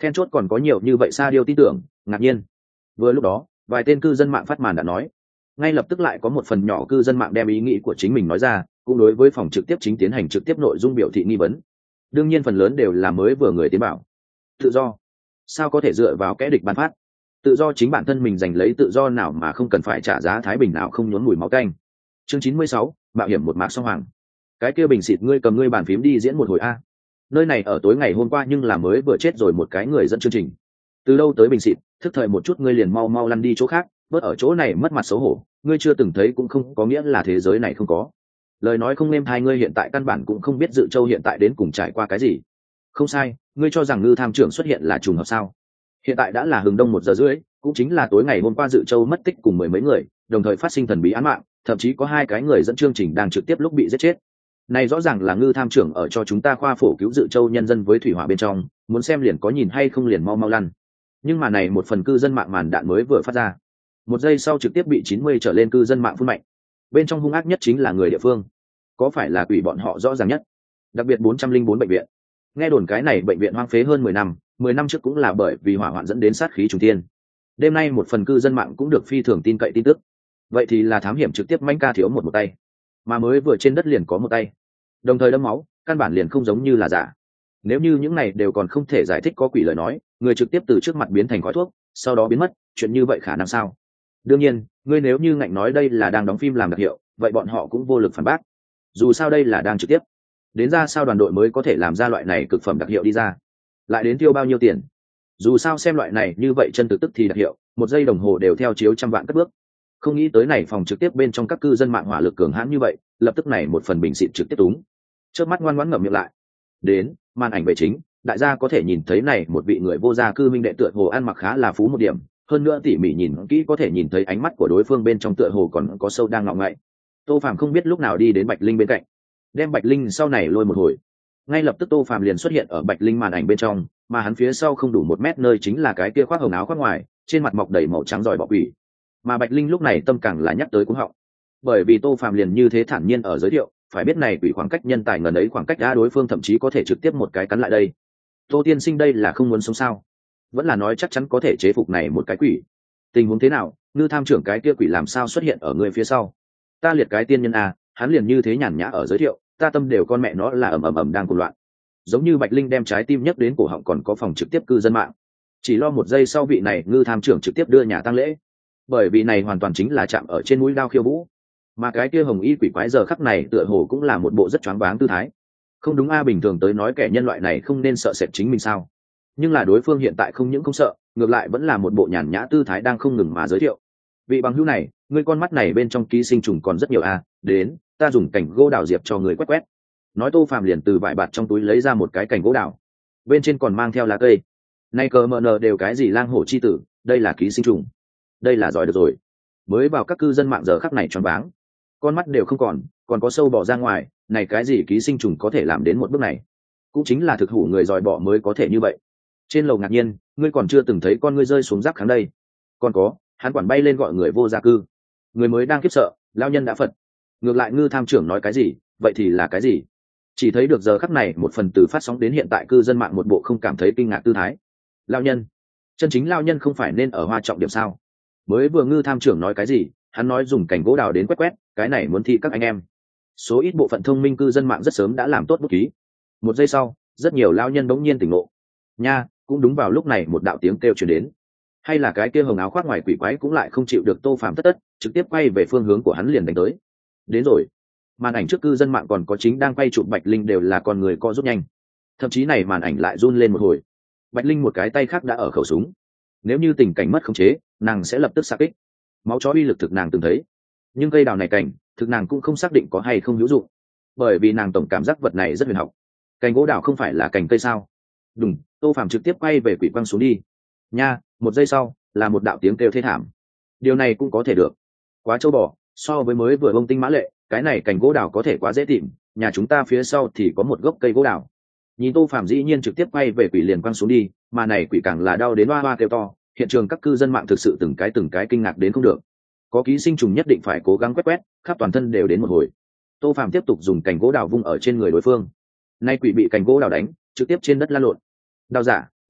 then chốt còn có nhiều như vậy Sa Diêu tin tưởng, ngạc nhiên. Vừa lúc đó, vài tên cư dân mạng phát màn đã nói, ngay lập tức lại có một phần nhỏ cư dân mạng đem ý nghĩ của chính mình nói ra, cũng đối với phòng trực tiếp chính tiến hành trực tiếp nội dung biểu thị nghi vấn. Đương nhiên phần lớn đều là mới vừa người tiến bảo. Tự do sao có thể dựa vào kẻ địch ban phát? Tự do chính bản thân mình giành lấy tự do nào mà không cần phải trả giá thái bình nào không nhốn mùi máu tanh. Chương 96, mạo hiểm một mạc song hoàng. Cái kia bình xịt, ngươi cầm ngươi bàn phím đi diễn một hồi a. Nơi này ở tối ngày hôm qua nhưng là mới vừa chết rồi một cái người dẫn chương trình. Từ đâu tới bình xịt, thức thời một chút ngươi liền mau mau lăn đi chỗ khác, bớt ở chỗ này mất mặt xấu hổ, ngươi chưa từng thấy cũng không có nghĩa là thế giới này không có. Lời nói không êm tai, ngươi hiện tại căn bản cũng không biết Dự Châu hiện tại đến cùng trải qua cái gì. Không sai, ngươi cho rằng Ngư Tham trưởng xuất hiện là trùng hợp sao? Hiện tại đã là hừng đông 1 giờ rưỡi, cũng chính là tối ngày hôm qua Dự Châu mất tích cùng mười mấy người, đồng thời phát sinh thần bí án mạng, thậm chí có 2 cái người dẫn chương trình đang trực tiếp lúc bị giết chết. Này rõ ràng là Ngư Tham trưởng ở cho chúng ta khoa phổ cứu Dự Châu nhân dân với thủy hỏa bên trong, muốn xem liền có nhìn hay không liền mau mau lăn. Nhưng mà này một phần cư dân mạng màn đạn mới vừa phát ra, 1 giây sau trực tiếp bị 90 trở lên cư dân mạng phun mạnh. Bên trong hung ác nhất chính là người địa phương, có phải là quỷ bọn họ rõ ràng nhất. Đặc biệt 404 bệnh viện, nghe đồn cái này bệnh viện hoang phế hơn 10 năm trước cũng là bởi vì hỏa hoạn dẫn đến sát khí trùng thiên. Đêm nay một phần cư dân mạng cũng được phi thường tin cậy tin tức, vậy thì là thám hiểm trực tiếp manh ca thiếu một tay, mà mới vừa trên đất liền có một tay, đồng thời đẫm máu, căn bản liền không giống như là giả. Nếu như những này đều còn không thể giải thích có quỷ lời nói, người trực tiếp từ trước mặt biến thành khói thuốc, sau đó biến mất, chuyện như vậy khả năng sao? Đương nhiên, ngươi nếu như ngạnh nói đây là đang đóng phim làm đặc hiệu, vậy bọn họ cũng vô lực phản bác. Dù sao đây là đang trực tiếp, đến ra sao đoàn đội mới có thể làm ra loại này cực phẩm đặc hiệu đi ra, lại đến tiêu bao nhiêu tiền? Dù sao xem loại này như vậy chân thực tức thì đặc hiệu, 1 giây đồng hồ đều theo chiếu trăm vạn cất bước. Không nghĩ tới này phòng trực tiếp bên trong các cư dân mạng hỏa lực cường hãn như vậy, lập tức này một phần bình xịt trực tiếp túng. Chớp mắt ngoan ngoãn ngậm miệng lại. Đến, màn ảnh về chính, đại gia có thể nhìn thấy này một vị người vô gia cư minh đệ tựa hồ ăn mặc khá là phú một điểm, hơn nữa tỉ mỉ nhìn kỹ có thể nhìn thấy ánh mắt của đối phương bên trong tựa hồ còn có sâu đang ngọ ngậy. Tô Phàm không biết lúc nào đi đến Bạch Linh bên cạnh, đem Bạch Linh sau này lôi một hồi. Ngay lập tức Tô Phàm liền xuất hiện ở Bạch Linh màn ảnh bên trong, mà hắn phía sau không đủ 1 mét nơi chính là cái kia khoác hồng áo khoác ngoài, trên mặt mọc đầy màu trắng giỏi bọ quỷ. Mà Bạch Linh lúc này tâm càng là nhắc tới cuống họng, bởi vì Tô Phàm liền như thế thản nhiên ở giới thiệu, phải biết này quỷ khoảng cách nhân tài ngần ấy khoảng cách đã đối phương thậm chí có thể trực tiếp một cái cắn lại đây. Tô tiên sinh đây là không muốn sống sao? Vẫn là nói chắc chắn có thể chế phục này một cái quỷ? Tình huống thế nào? Ngư Tham trưởng cái kia quỷ làm sao xuất hiện ở người phía sau? Ta liệt cái tiên nhân a, hắn liền như thế nhàn nhã ở giới thiệu, ta tâm đều con mẹ nó là ầm đang cuồng loạn. Giống như Bạch Linh đem trái tim nhấc đến cổ họng, còn có phòng trực tiếp cư dân mạng chỉ lo 1 giây sau vị này Ngư Tham trưởng trực tiếp đưa nhà tang lễ, bởi vì này hoàn toàn chính là chạm ở trên mũi đao khiêu vũ. Mà cái kia hồng y quỷ quái giờ khắc này tựa hồ cũng là một bộ rất choáng váng tư thái. Không đúng a, bình thường tới nói kẻ nhân loại này không nên sợ sệt chính mình sao? Nhưng là đối phương hiện tại không những không sợ, ngược lại vẫn là một bộ nhàn nhã tư thái đang không ngừng mà giới thiệu. Vị bằng hữu này, ngươi con mắt này bên trong ký sinh trùng còn rất nhiều a, đến, ta dùng cảnh gỗ đào diệp cho người quét quét. Nói Tô Phàm liền từ vải bạt trong túi lấy ra một cái cảnh gỗ đào, bên trên còn mang theo lá cây. Nay cờ mờ nờ đều cái gì lang hổ chi tử, đây là ký sinh trùng, đây là giỏi được rồi. Mới vào các cư dân mạng giờ khắc này choáng váng, con mắt đều không còn có sâu bò ra ngoài, này cái gì ký sinh trùng có thể làm đến một bước này? Cũng chính là thực hủ người giỏi bọ mới có thể như vậy. Trên lầu ngạc nhiên, ngươi còn chưa từng thấy con ngươi rơi xuống rác kháng đây. Còn có, hắn quản bay lên gọi người vô gia cư. Người mới đang khiếp sợ, lao nhân đã phật. Ngược lại Ngư Tham trưởng nói cái gì, vậy thì là cái gì? Chỉ thấy được giờ khắc này một phần từ phát sóng đến hiện tại cư dân mạng một bộ không cảm thấy kinh ngạc tư thái. Lao nhân, chân chính lao nhân không phải nên ở hoa trọng điểm sao? Mới vừa Ngư Tham trưởng nói cái gì, hắn nói dùng cảnh gỗ đào đến quét quét, cái này muốn thị các anh em. Số ít bộ phận thông minh cư dân mạng rất sớm đã làm tốt bút ký. 1 giây sau, rất nhiều lao nhân bỗng nhiên tỉnh ngộ. Nha, cũng đúng vào lúc này một đạo tiếng kêu truyền đến. Hay là cái kia hồng áo khoác ngoài quỷ quái cũng lại không chịu được Tô Phàm tất, trực tiếp quay về phương hướng của hắn liền đánh tới. Đến rồi. Màn ảnh trước cư dân mạng còn có chính đang quay chụp Bạch Linh đều là con người co rút nhanh. Thậm chí này màn ảnh lại run lên một hồi. Bạch Linh một cái tay khác đã ở khẩu súng. Nếu như tình cảnh mất khống chế, nàng sẽ lập tức xạ kích. Máu chó uy lực thực nàng từng thấy, nhưng cây đào này cảnh thực nàng cũng không xác định có hay không hữu dụng, bởi vì nàng tổng cảm giác vật này rất huyền học. Cành gỗ đào không phải là cành cây sao? Đùng, Tô Phàm trực tiếp quay về quỷ quăng xuống đi. Nha, 1 giây sau là một đạo tiếng kêu thê thảm. Điều này cũng có thể được, quá trâu bò, so với mới vừa bông tinh mã lệ, cái này cành gỗ đào có thể quá dễ tìm, nhà chúng ta phía sau thì có một gốc cây gỗ đào. Nhìn Tô Phàm dĩ nhiên trực tiếp quay về quỷ liền quăng xuống đi, mà này quỷ càng là đau đến hoa hoa kêu to. Hiện trường các cư dân mạng thực sự từng cái kinh ngạc đến không được. Có ký sinh trùng nhất định phải cố gắng quét quét, khắp toàn thân đều đến một hồi. Tô Phàm tiếp tục dùng cành gỗ đào vung ở trên người đối phương. Nay quỷ bị cành gỗ đào đánh, trực tiếp trên đất lăn lộn. Đào giả,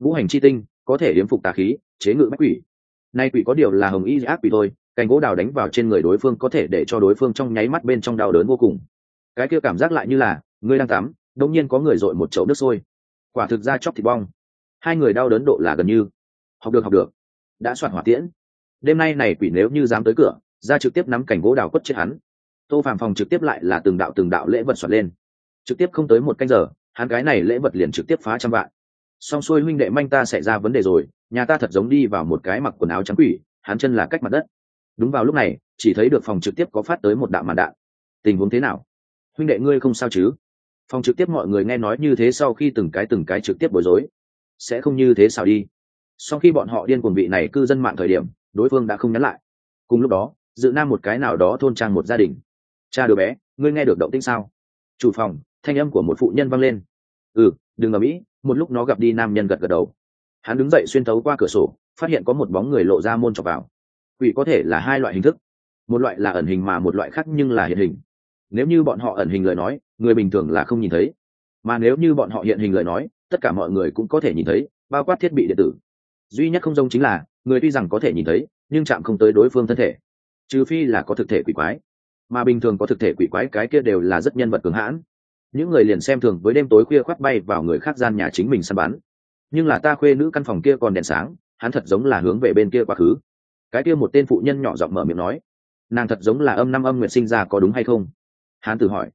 Ngũ hành chi tinh có thể yếm phục tà khí, chế ngự bách quỷ. Nay quỷ có điều là hồng y ác quỷ thôi, cành gỗ đào đánh vào trên người đối phương có thể để cho đối phương trong nháy mắt bên trong đau đớn vô cùng. Cái kia cảm giác lại như là ngươi đang tắm, đột nhiên có người dội một chậu nước sôi, quả thực ra chóc thịt bong. Hai người đau đớn độ là gần như. Học được, đã soạn hỏa tiễn. Đêm nay này quỷ nếu như dám tới cửa, ra trực tiếp nắm cành gỗ đào quất chết hắn. Tô Phàm phòng trực tiếp lại là từng đạo lễ vật soạn lên, trực tiếp không tới một canh giờ, hắn cái này lễ vật liền trực tiếp phá trăm vạn. Xong xuôi huynh đệ manh ta xảy ra vấn đề rồi, nhà ta thật giống đi vào một cái mặc quần áo trắng quỷ, hắn chân là cách mặt đất. Đúng vào lúc này, chỉ thấy được phòng trực tiếp có phát tới một đạo màn đạn. Tình huống thế nào? Huynh đệ ngươi không sao chứ? Phòng trực tiếp mọi người nghe nói như thế sau khi từng cái trực tiếp bối rối. Sẽ không như thế sao đi? Sau khi bọn họ điên cuồng vị này cư dân mạng thời điểm, đối phương đã không nhắn lại. Cùng lúc đó, Dự Nam một cái nào đó thôn trang một gia đình. Cha đứa bé, ngươi nghe được động tĩnh sao? Chủ phòng, thanh âm của một phụ nhân vang lên. Đừng ở mỹ. Một lúc nó gặp đi nam nhân gật đầu. Hắn đứng dậy xuyên thấu qua cửa sổ, phát hiện có một bóng người lộ ra môn chọc vào. Quỷ có thể là hai loại hình thức, một loại là ẩn hình mà một loại khác nhưng là hiện hình. Nếu như bọn họ ẩn hình lời nói, người bình thường là không nhìn thấy, mà nếu như bọn họ hiện hình lời nói, tất cả mọi người cũng có thể nhìn thấy, bao quát thiết bị điện tử. Duy nhất không giống chính là người tuy rằng có thể nhìn thấy nhưng chạm không tới đối phương thân thể, trừ phi là có thực thể quỷ quái, mà bình thường có thực thể quỷ quái cái kia đều là rất nhân vật cường hãn. Những người liền xem thường với đêm tối khuya khoác bay vào người khác gian nhà chính mình săn bắn. Nhưng là ta khuê nữ căn phòng kia còn đèn sáng, hắn thật giống là hướng về bên kia quá khứ. Cái kia một tên phụ nhân nhỏ giọng mở miệng nói, nàng thật giống là âm năm âm nguyệt sinh ra, có đúng hay không? Hán tử hỏi.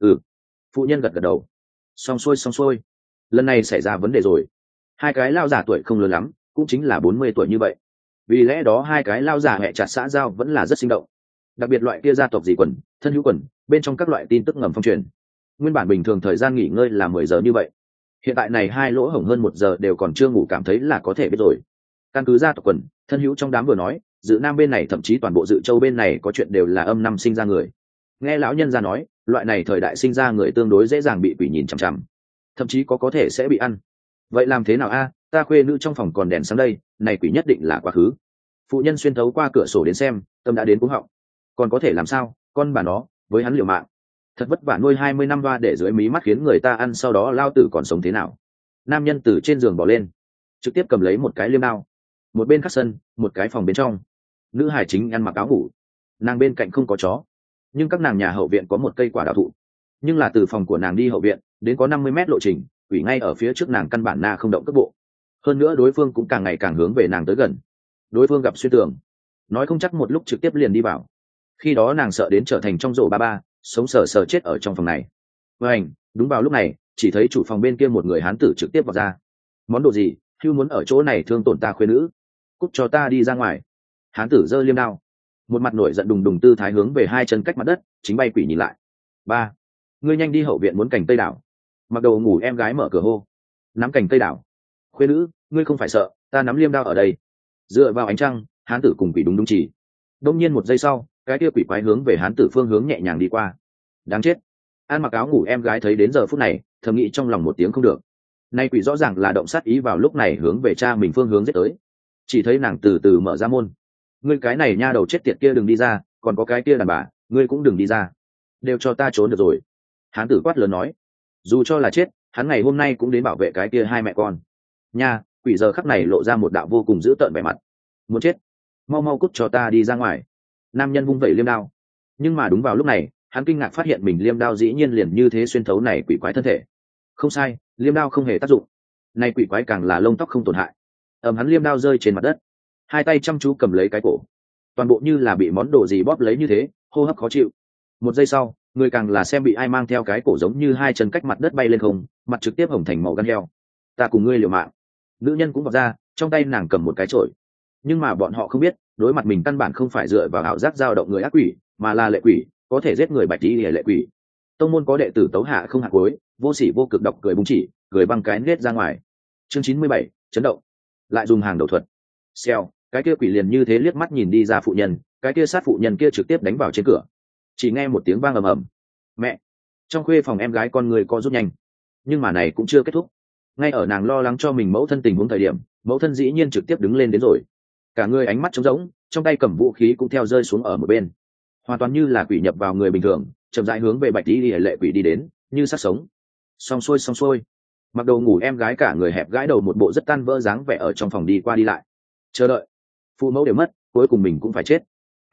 Phụ nhân gật đầu. Xong xuôi, lần này xảy ra vấn đề rồi. Hai cái lao giả tuổi không lớn lắm, cũng chính là 40 tuổi như vậy. Vì lẽ đó hai cái lao giả hẹ chặt xã giao vẫn là rất sinh động. Đặc biệt loại kia gia tộc dị quần, thân hữu quần, bên trong các loại tin tức ngầm phong truyền. Nguyên bản bình thường thời gian nghỉ ngơi là 10 giờ như vậy, hiện tại này hai lỗ hổng hơn 1 giờ đều còn chưa ngủ, cảm thấy là có thể biết rồi. Căn cứ gia tộc quần, thân hữu trong đám vừa nói, Dự Nam bên này thậm chí toàn bộ Dự Châu bên này có chuyện đều là âm năm sinh ra người. Nghe lão nhân ra nói, loại này thời đại sinh ra người tương đối dễ dàng bị quỷ nhìn chằm chằm, thậm chí có thể sẽ bị ăn. Vậy làm thế nào a? Ta khuê nữ trong phòng còn đèn sáng đây, này quỷ nhất định là quá khứ. Phụ nhân xuyên thấu qua cửa sổ đến xem, tâm đã đến cuống họng. Còn có thể làm sao, con bà nó, với hắn liều mạng. Thật vất vả nuôi 20 năm va để dưới mí mắt khiến người ta ăn, sau đó lao tử còn sống thế nào? Nam nhân từ trên giường bỏ lên, trực tiếp cầm lấy một cái liêm đao. Một bên khắc sân, một cái phòng bên trong, nữ hải chính ăn mặc áo ngủ, nàng bên cạnh không có chó, nhưng các nàng nhà hậu viện có một cây quả đào thụ, nhưng là từ phòng của nàng đi hậu viện đến có 50 mét lộ trình, quỷ ngay ở phía trước nàng, căn bản na không động cước bộ. Hơn nữa đối phương cũng càng ngày càng hướng về nàng tới gần. Đối phương gặp xuyên tường, nói không chắc một lúc trực tiếp liền đi vào. Khi đó nàng sợ đến trở thành trong rổ ba, sống sờ sờ chết ở trong phòng này. Đúng vào lúc này, chỉ thấy chủ phòng bên kia một người hán tử trực tiếp vào ra. Món đồ gì, hưu muốn ở chỗ này thương tổn ta khuê nữ, cút cho ta đi ra ngoài. Hán tử giơ liêm đao, một mặt nổi giận đùng đùng tư thái hướng về hai chân cách mặt đất, chính bay quỷ nhìn lại. Ba, ngươi nhanh đi hậu viện muốn cành cây đảo. Mặc đồ ngủ em gái mở cửa hô, nắm cành cây đảo. Khuê nữ, ngươi không phải sợ, ta nắm liêm đao ở đây. Dựa vào ánh trăng, hán tử cùng quỷ đúng chỉ. Đông nhiên một giây sau, cái kia quỷ quái hướng về hán tử phương hướng nhẹ nhàng đi qua. Đáng chết. An mặc áo ngủ em gái thấy đến giờ phút này, thầm nghĩ trong lòng một tiếng không được. Nay quỷ rõ ràng là động sát ý vào lúc này hướng về cha mình phương hướng giết tới. Chỉ thấy nàng từ từ mở ra môn. Ngươi cái này nha đầu chết tiệt kia đừng đi ra, còn có cái kia đàn bà, ngươi cũng đừng đi ra. Đều cho ta trốn được rồi. Hán tử quát lớn nói. Dù cho là chết, hắn ngày hôm nay cũng đến bảo vệ cái kia hai mẹ con. Nha, quỷ giờ khắc này lộ ra một đạo vô cùng dữ tợn vẻ mặt. Muốn chết, mau mau cút cho ta đi ra ngoài. Nam nhân vung vẩy liêm đao, nhưng mà đúng vào lúc này, hắn kinh ngạc phát hiện mình liêm đao dĩ nhiên liền như thế xuyên thấu này quỷ quái thân thể. Không sai, liêm đao không hề tác dụng. Này quỷ quái càng là lông tóc không tổn hại. Hắn liêm đao rơi trên mặt đất, hai tay chăm chú cầm lấy cái cổ, toàn bộ như là bị món đồ gì bóp lấy như thế, hô hấp khó chịu. Một giây sau, người càng là xem bị ai mang theo cái cổ giống như hai chân cách mặt đất bay lên không, mặt trực tiếp hồng thành màu gan heo. Ta cùng ngươi liều mạng. Nữ nhân cũng vào ra, trong tay nàng cầm một cái chổi. Nhưng mà bọn họ không biết, đối mặt mình căn bản không phải dựa vào ảo giác dao động người ác quỷ, mà là lệ quỷ, có thể giết người bạch tí lệ quỷ. Tông môn có đệ tử tấu hạ không hạ cuối, vô sỉ vô cực độc cười búng chỉ, cười băng cái nết ra ngoài. Chương 97, chấn động. Lại dùng hàng đầu thuật. Xèo, cái kia quỷ liền như thế liếc mắt nhìn đi ra phụ nhân, cái kia sát phụ nhân kia trực tiếp đánh vào trên cửa. Chỉ nghe một tiếng vang ầm ầm. Mẹ! Trong khuê phòng em gái con người co rút nhanh. Nhưng mà này cũng chưa kết thúc. Ngay ở nàng lo lắng cho mình mẫu thân tình huống thời điểm, mẫu thân dĩ nhiên trực tiếp đứng lên đến rồi. Cả người ánh mắt trống rỗng, trong tay cầm vũ khí cũng theo rơi xuống ở một bên. Hoàn toàn như là quỷ nhập vào người bình thường, chậm rãi hướng về bạch tí lệ quỷ đi đến, như sát sống. Xong xuôi. mặc đồ ngủ em gái cả người hẹp gãi đầu một bộ rất tan vỡ dáng vẻ ở trong phòng đi qua đi lại chờ đợi. Phụ mẫu đều mất, cuối cùng mình cũng phải chết.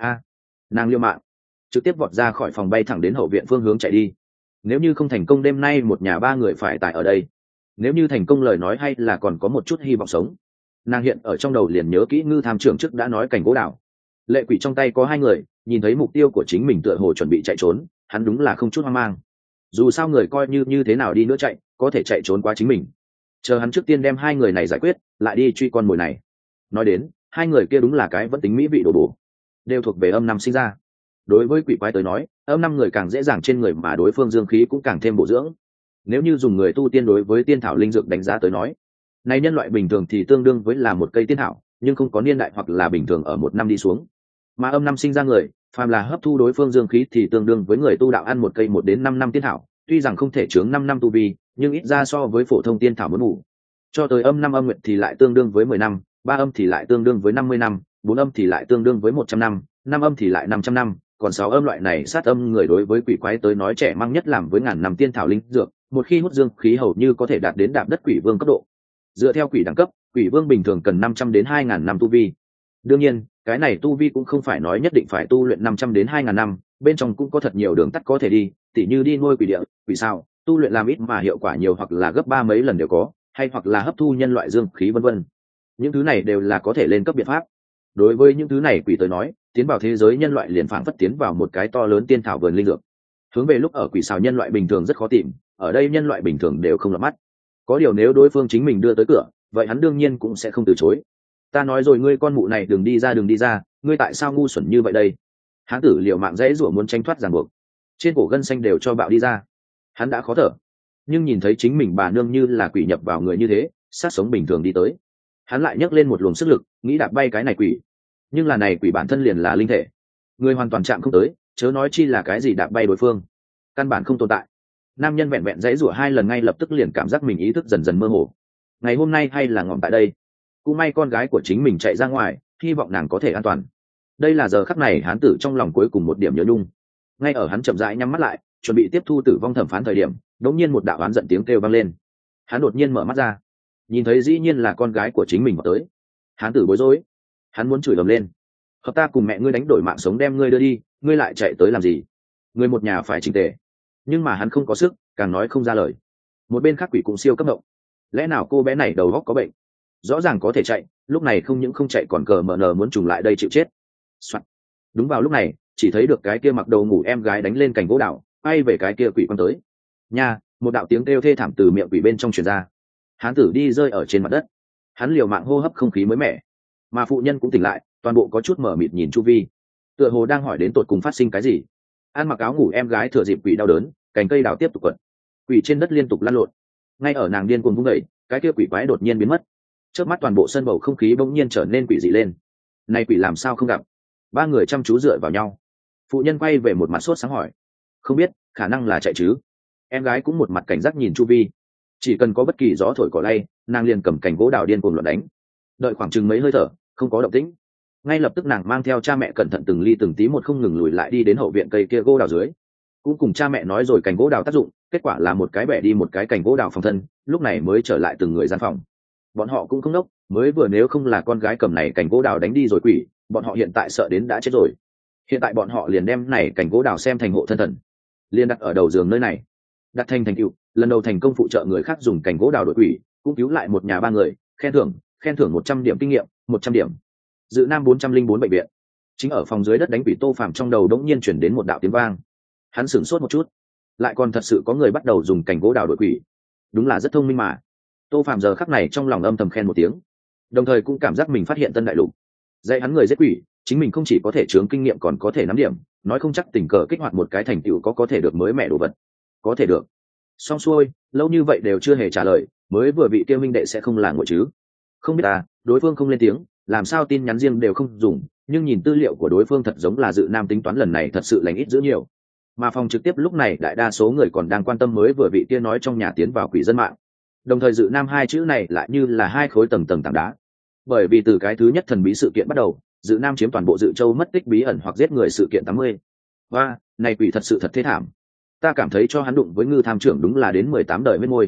Nàng liêu mạng trực tiếp vọt ra khỏi phòng bay thẳng đến hậu viện phương hướng chạy đi. Nếu như không thành công đêm nay một nhà ba người phải tại ở đây, nếu như thành công lời nói hay là còn có một chút hy vọng sống. Nàng hiện ở trong đầu liền nhớ kỹ Ngư Tham trưởng trước đã nói cảnh gỗ đảo. Lệ Quỷ trong tay có hai người, nhìn thấy mục tiêu của chính mình tựa hồ chuẩn bị chạy trốn, hắn đúng là không chút hoang mang. Dù sao người coi như thế nào đi nữa chạy, có thể chạy trốn qua chính mình. Chờ hắn trước tiên đem hai người này giải quyết, lại đi truy con mồi này. Nói đến, hai người kia đúng là cái vẫn tính mỹ vị đồ bổ, đều thuộc về âm năm sinh ra. Đối với quỷ quái tới nói, âm năm người càng dễ dàng trên người mà đối phương dương khí cũng càng thêm bổ dưỡng. Nếu như dùng người tu tiên đối với tiên thảo linh dược đánh giá tới nói, này nhân loại bình thường thì tương đương với là một cây tiên thảo, nhưng không có niên đại hoặc là bình thường ở một năm đi xuống. Mà âm năm sinh ra người, phàm là hấp thu đối phương dương khí thì tương đương với người tu đạo ăn một cây 1 đến 5 năm tiên thảo, tuy rằng không thể chướng 5 năm tu vi, nhưng ít ra so với phổ thông tiên thảo muốn ngủ. Cho tới âm năm âm nguyện thì lại tương đương với 10 năm, 3 âm thì lại tương đương với 50 năm, 4 âm thì lại tương đương với 100 năm, 5 âm thì lại 500 năm, còn 6 âm loại này sát âm người đối với quỷ quái tới nói trẻ mang nhất làm với ngàn năm tiên thảo linh dược, một khi hút dương khí hầu như có thể đạt đến đạp đất quỷ vương cấp độ. Dựa theo quỷ đẳng cấp, quỷ vương bình thường cần 500 đến 2000 năm tu vi. Đương nhiên, cái này tu vi cũng không phải nói nhất định phải tu luyện 500 đến 2000 năm, bên trong cũng có thật nhiều đường tắt có thể đi, tỉ như đi nuôi quỷ địa, quỷ sao, tu luyện làm ít mà hiệu quả nhiều hoặc là gấp 3 mấy lần đều có, hay hoặc là hấp thu nhân loại dương khí vân vân. Những thứ này đều là có thể lên cấp biện pháp. Đối với những thứ này quỷ tới nói, tiến vào thế giới nhân loại liền phảng phất tiến vào một cái to lớn tiên thảo vườn linh dược. Hướng về lúc ở quỷ xào nhân loại bình thường rất khó tìm, ở đây nhân loại bình thường đều không lọt mắt. Có điều nếu đối phương chính mình đưa tới cửa, vậy hắn đương nhiên cũng sẽ không từ chối. Ta nói rồi, ngươi con mụ này đừng đi ra, ngươi tại sao ngu xuẩn như vậy đây? Hán tử liệu mạng dãy rủa muốn tranh thoát ràng buộc, trên cổ gân xanh đều cho bạo đi ra. Hắn đã khó thở, nhưng nhìn thấy chính mình bà nương như là quỷ nhập vào người như thế, sát sống bình thường đi tới, hắn lại nhấc lên một luồng sức lực, nghĩ đạp bay cái này quỷ. Nhưng là này quỷ bản thân liền là linh thể, người hoàn toàn chạm không tới, chớ nói chi là cái gì đạp bay đối phương, căn bản không tồn tại. Nam nhân vẹn vẹn dãy rủa 2 lần ngay lập tức liền cảm giác mình ý thức dần dần mơ hồ. Ngày hôm nay hay là ngọn tại đây, cũng may con gái của chính mình chạy ra ngoài, hy vọng nàng có thể an toàn. Đây là giờ khắc này hán tử trong lòng cuối cùng một điểm nhớ nhung. Ngay ở hắn chậm rãi nhắm mắt lại, chuẩn bị tiếp thu tử vong thẩm phán thời điểm, đột nhiên một đạo oán giận tiếng kêu vang lên. Hắn đột nhiên mở mắt ra, nhìn thấy dĩ nhiên là con gái của chính mình vào tới. Hán tử bối rối, hắn muốn chửi ầm lên: hợp ta cùng mẹ ngươi đánh đổi mạng sống đem ngươi đưa đi, ngươi lại chạy tới làm gì? Người một nhà phải chỉnh tề. Nhưng mà hắn không có sức, càng nói không ra lời. Một bên khác quỷ cũng siêu cấp động. Lẽ nào cô bé này đầu óc có bệnh? Rõ ràng có thể chạy, lúc này không những không chạy còn cờ mở nở muốn trùng lại đây chịu chết. Soạn. Đúng vào lúc này, chỉ thấy được cái kia mặc đầu ngủ em gái đánh lên cành gỗ đào, bay về cái kia quỷ quan tới. Nha, một đạo tiếng kêu thê thảm từ miệng quỷ bên trong truyền ra. Hán tử đi rơi ở trên mặt đất, hắn liều mạng hô hấp không khí mới mẻ, mà phụ nhân cũng tỉnh lại, toàn bộ có chút mở mịt nhìn chu vi, tựa hồ đang hỏi đến tột cùng phát sinh cái gì. Ăn mặc áo ngủ em gái thừa dịp quỷ đau đớn, cành cây đào tiếp tục quật, quỷ trên đất liên tục lăn lộn. Ngay ở nàng điên cuồng vung đẩy, cái kia quỷ quái đột nhiên biến mất. Trước mắt toàn bộ sân bầu không khí bỗng nhiên trở nên quỷ dị lên. Này quỷ làm sao không gặp? Ba người chăm chú dựa vào nhau. Phụ nhân quay về một mặt sốt sáng hỏi: không biết, khả năng là chạy chứ. Em gái cũng một mặt cảnh giác nhìn chu vi, chỉ cần có bất kỳ gió thổi cỏ lay, nàng liền cầm cành gỗ đào điên cuồng loạn đánh. Đợi khoảng chừng mấy hơi thở, không có động tĩnh, ngay lập tức nàng mang theo cha mẹ cẩn thận từng ly từng tí một không ngừng lùi lại đi đến hậu viện cây kia gỗ đào dưới. Cũng cùng cha mẹ nói rồi cành gỗ đào tác dụng, kết quả là một cái bẻ đi một cái cành gỗ đào phòng thân, lúc này mới trở lại từng người gian phòng. Bọn họ cũng không đốc, mới vừa nếu không là con gái cầm này cành gỗ đào đánh đi rồi quỷ, bọn họ hiện tại sợ đến đã chết rồi. Hiện tại bọn họ liền đem này cành gỗ đào xem thành hộ thân thần, liền đặt ở đầu giường nơi này, đặt thành tựu lần đầu thành công phụ trợ người khác dùng cành gỗ đào đội quỷ, cũng cứu lại một nhà ba người, khen thưởng 100 điểm kinh nghiệm, 100 điểm. Dự Nam 404 bệnh viện. Chính ở phòng dưới đất đánh quỷ Tô Phàm trong đầu đống nhiên chuyển đến một đạo tiếng vang. Hắn sửng sốt một chút, lại còn thật sự có người bắt đầu dùng cành gỗ đào đội quỷ, đúng là rất thông minh mà. Tô Phàm giờ khắc này trong lòng âm thầm khen một tiếng, đồng thời cũng cảm giác mình phát hiện tân đại lục. Dạy hắn người giết quỷ, chính mình không chỉ có thể chướng kinh nghiệm còn có thể nắm điểm, nói không chắc tình cờ kích hoạt một cái thành tựu có thể được mới mẻ đồ vật. Có thể được. Xong xuôi, lâu như vậy đều chưa hề trả lời, mới vừa vị kia minh đệ sẽ không là ngộ chứ? Không biết à, đối phương không lên tiếng, làm sao tin nhắn riêng đều không dùng, nhưng nhìn tư liệu của đối phương thật giống là Dự Nam tính toán lần này thật sự lành ít giữ nhiều. Mà phòng trực tiếp lúc này đại đa số người còn đang quan tâm mới vừa vị kia nói trong nhà tiến vào quỷ dân mạng. Đồng thời Dự Nam hai chữ này lại như là hai khối tầng tầng tảng đá. Bởi vì từ cái thứ nhất thần bí sự kiện bắt đầu, Dự Nam chiếm toàn bộ Dự Châu mất tích bí ẩn hoặc giết người sự kiện 80. Và, này quỷ thật sự thật thế thảm. Ta cảm thấy cho hắn đụng với Ngư Tham trưởng đúng là đến 18 đời vết môi.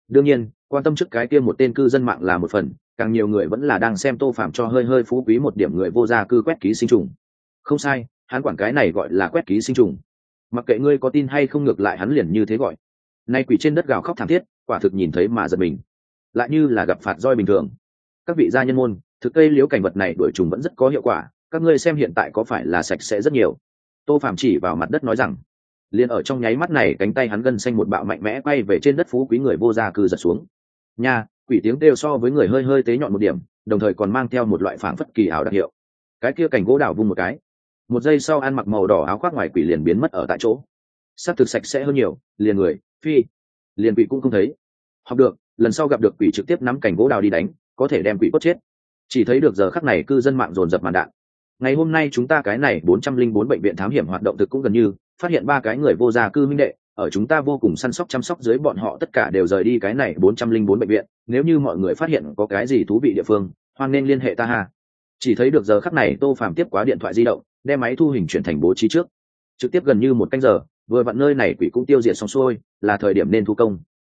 đương nhiên quan tâm trước cái kia một tên cư dân mạng là một phần, càng nhiều người vẫn là đang xem Tô Phạm cho hơi hơi phú quý một điểm người vô gia cư quét ký sinh trùng. Không sai, hắn quản cái này gọi là quét ký sinh trùng. Mặc kệ ngươi có tin hay không, ngược lại hắn liền như thế gọi. Nay quỷ trên đất gào khóc thảm thiết, quả thực nhìn thấy mà giật mình, lại như là gặp phạt roi bình thường. Các vị gia nhân môn, thực cây liễu cảnh vật này đuổi trùng vẫn rất có hiệu quả, các ngươi xem hiện tại có phải là sạch sẽ rất nhiều. Tô Phạm chỉ vào mặt đất nói rằng. Liền ở trong nháy mắt này, cánh tay hắn gân xanh một bạo mạnh mẽ quay về trên đất phú quý người vô gia cư giật xuống. Nha, quỷ tiếng kêu so với người hơi hơi tế nhọn một điểm, đồng thời còn mang theo một loại phảng phất kỳ ảo đặc hiệu. Cái kia cành gỗ đào vung một cái, một giây sau ăn mặc màu đỏ áo khoác ngoài quỷ liền biến mất ở tại chỗ. Sắc thực sạch sẽ hơn nhiều, liền người phi liền quỷ cũng không thấy. Học được, lần sau gặp được quỷ trực tiếp nắm cành gỗ đào đi đánh, có thể đem quỷ cốt chết. Chỉ thấy được giờ khắc này cư dân mạng dồn dập màn đạn. Ngày hôm nay chúng ta cái này 404 bệnh viện thám hiểm hoạt động thực cũng gần như phát hiện 3 cái người vô gia cư minh đệ, ở chúng ta vô cùng săn sóc chăm sóc dưới, bọn họ tất cả đều rời đi cái này 404 bệnh viện. Nếu như mọi người phát hiện có cái gì thú vị địa phương, hoan nên liên hệ ta ha. Chỉ thấy được giờ khắc này Tô Phạm tiếp quá điện thoại di động, đem máy thu hình chuyển thành bố trí trước, trực tiếp gần như 1 canh giờ, vừa vặn nơi này quỷ cũng tiêu diệt xong xuôi, là thời điểm nên thu công.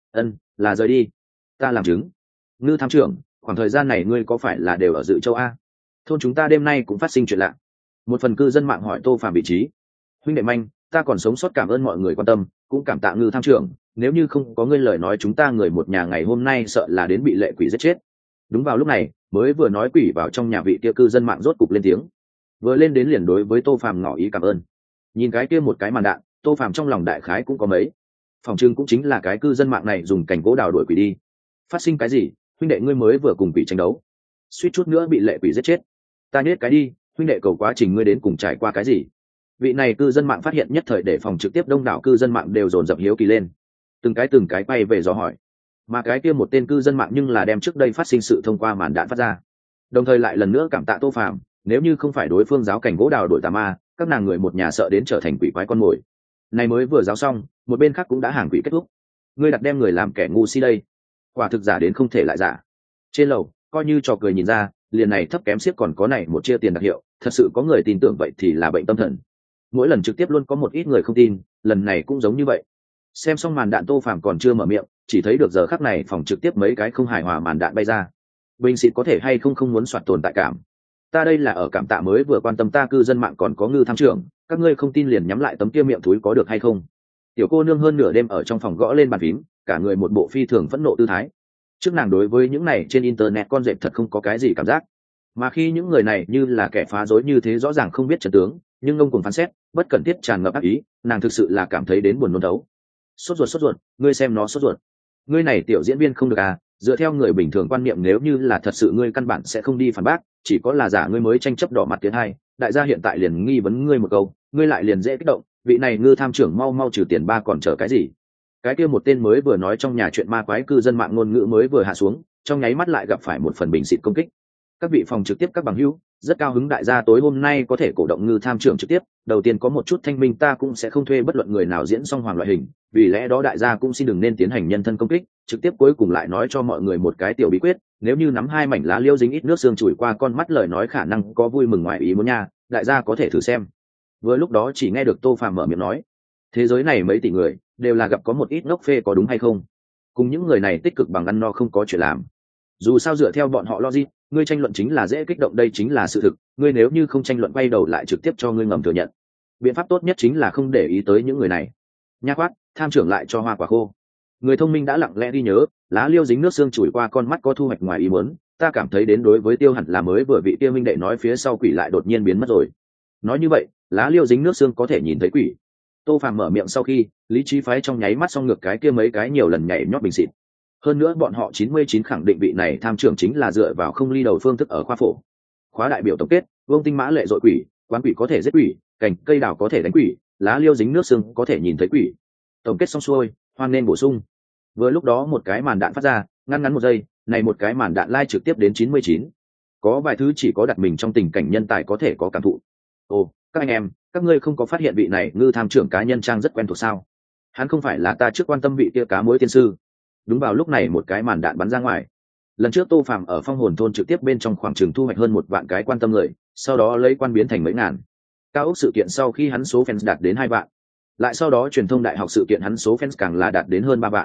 Là rời đi. Ta làm chứng. Ngư thám trưởng, khoảng thời gian này ngươi có phải là đều ở Dự Châu a? Thôn chúng ta đêm nay cũng phát sinh chuyện lạ. Một phần cư dân mạng hỏi Tô Phạm vị trí. Huynh đệ Manh, ta còn sống sót, cảm ơn mọi người quan tâm, cũng cảm tạ Ngư thám trưởng, nếu như không có ngươi lời nói chúng ta người một nhà ngày hôm nay sợ là đến bị lệ quỷ giết chết. Đúng vào lúc này, mới vừa nói quỷ vào trong nhà vị kia cư dân mạng rốt cục lên tiếng. Vừa lên đến liền đối với Tô Phạm ngỏ ý cảm ơn. Nhìn cái kia một cái màn đạn, Tô Phạm trong lòng đại khái cũng có mấy. Phòng trưng cũng chính là cái cư dân mạng này dùng cành gỗ đào đuổi quỷ đi. Phát sinh cái gì? Huynh đệ ngươi mới vừa cùng quỷ tranh đấu, suýt chút nữa bị lệ quỷ giết chết. Ta nhết cái đi, huynh đệ cầu quá trình ngươi đến cùng trải qua cái gì? Vị này cư dân mạng phát hiện nhất thời để phòng trực tiếp đông đảo cư dân mạng đều dồn dập hiếu kỳ lên, từng cái quay về dò hỏi. Mà cái kia một tên cư dân mạng nhưng là đem trước đây phát sinh sự thông qua màn đạn phát ra, đồng thời lại lần nữa cảm tạ Tô Phạm, nếu như không phải đối phương giáo cảnh gỗ đào đổi tà ma, các nàng người một nhà sợ đến trở thành quỷ quái con mồi. Này mới vừa giáo xong, một bên khác cũng đã hàng quỷ kết thúc. Ngươi đặt đem người làm kẻ ngu si đây, quả thực giả đến không thể lại giả. Trên lầu coi như trò cười nhìn ra, liền này thấp kém xiếc còn có này một chia tiền đặc hiệu, thật sự có người tin tưởng vậy thì là bệnh tâm thần. Mỗi lần trực tiếp luôn có một ít người không tin, lần này cũng giống như vậy. Xem xong màn đạn Tô Phạm còn chưa mở miệng, chỉ thấy được giờ khắc này phòng trực tiếp mấy cái không hài hòa màn đạn bay ra. Bình xịt có thể hay không muốn soạt tồn tại cảm. Ta đây là ở cảm tạ mới vừa quan tâm ta cư dân mạng còn có Ngư thám trưởng, các ngươi không tin liền nhắm lại tấm kia miệng thúi có được hay không? Tiểu cô nương hơn nửa đêm ở trong phòng gõ lên bàn phím, cả người một bộ phi thường phẫn nộ tư thái. Trước nàng đối với những này trên internet con dẹp thật không có cái gì cảm giác, mà khi những người này như là kẻ phá rối như thế rõ ràng không biết trận tướng, nhưng ngông cuồng phán xét, bất cần thiết tràn ngập ác ý, nàng thực sự là cảm thấy đến buồn nôn thấu. Sốt ruột, ngươi xem nó sốt ruột. Ngươi này tiểu diễn viên không được à? Dựa theo người bình thường quan niệm, nếu như là thật sự ngươi căn bản sẽ không đi phản bác, chỉ có là giả ngươi mới tranh chấp đỏ mặt tiến hai. Đại gia hiện tại liền nghi vấn ngươi một câu, ngươi lại liền dễ kích động. Vị này Ngư tham trưởng mau trừ tiền ba còn chờ cái gì? Cái kia một tên mới vừa nói trong nhà chuyện ma quái cư dân mạng ngôn ngữ mới vừa hạ xuống, trong nháy mắt lại gặp phải một phần bình xịt công kích. Các vị phòng trực tiếp các bằng hữu, rất cao hứng đại gia tối hôm nay có thể cổ động Ngư tham trưởng trực tiếp. Đầu tiên có một chút thanh minh, ta cũng sẽ không thuê bất luận người nào diễn song hoàng loại hình, vì lẽ đó đại gia cũng xin đừng nên tiến hành nhân thân công kích. Trực tiếp cuối cùng lại nói cho mọi người một cái tiểu bí quyết, nếu như nắm 2 mảnh lá liêu dính ít nước xương chùi qua con mắt lời nói khả năng có vui mừng ngoài ý muốn nha, đại gia có thể thử xem. Vừa lúc đó chỉ nghe được Tô Phạm mở miệng nói, thế giới này mấy tỷ người đều là gặp có một ít ngốc phê, có đúng hay không? Cùng những người này tích cực bằng ăn no không có chuyện làm. Dù sao dựa theo bọn họ logic, ngươi tranh luận chính là dễ kích động, đây chính là sự thực. Ngươi nếu như không tranh luận quay đầu lại trực tiếp cho ngươi ngầm thừa nhận. Biện pháp tốt nhất chính là không để ý tới những người này. Nha khoát, tham trưởng lại cho hoa quả khô. Người thông minh đã lặng lẽ đi nhớ, lá liêu dính nước xương chùi qua con mắt có thu hoạch ngoài ý muốn. Ta cảm thấy đến đối với Tiêu hẳn là mới vừa vị Tiêu minh đệ nói phía sau quỷ lại đột nhiên biến mất rồi. Nói như vậy, lá liêu dính nước xương có thể nhìn thấy quỷ. Tô Phạm mở miệng sau khi, lý trí phái trong nháy mắt xong ngược cái kia mấy cái nhiều lần nhảy nhót bình xịt. Hơn nữa bọn họ 99 khẳng định vị này tham trưởng chính là dựa vào không ly đầu phương thức ở khoa phổ. Khóa đại biểu tổng kết, vương tinh mã lệ dội quỷ, quán quỷ có thể giết quỷ, cành cây đào có thể đánh quỷ, lá liêu dính nước xương có thể nhìn thấy quỷ. Tổng kết xong xuôi, hoan nên bổ sung. Vừa lúc đó một cái màn đạn phát ra, ngắn 1 giây, này một cái màn đạn live trực tiếp đến 99. Có vài thứ chỉ có đặt mình trong tình cảnh nhân tài có thể có cảm thụ. Ồ, các anh em, các ngươi không có phát hiện vị này Ngư tham trưởng cá nhân trang rất quen thuộc sao? Hắn không phải là ta trước quan tâm vị kia cá muối tiên sư. Đúng vào lúc này một cái màn đạn bắn ra ngoài. Lần trước Tô Phạm ở Phong Hồn thôn trực tiếp bên trong khoảng trường thu hoạch hơn 1 vạn cái quan tâm người, sau đó lấy quan biến thành mấy ngàn. Cao ốc sự kiện sau khi hắn số fans đạt đến 2 vạn. Lại sau đó truyền thông đại học sự kiện hắn số fans càng là đạt đến hơn 3 vạn.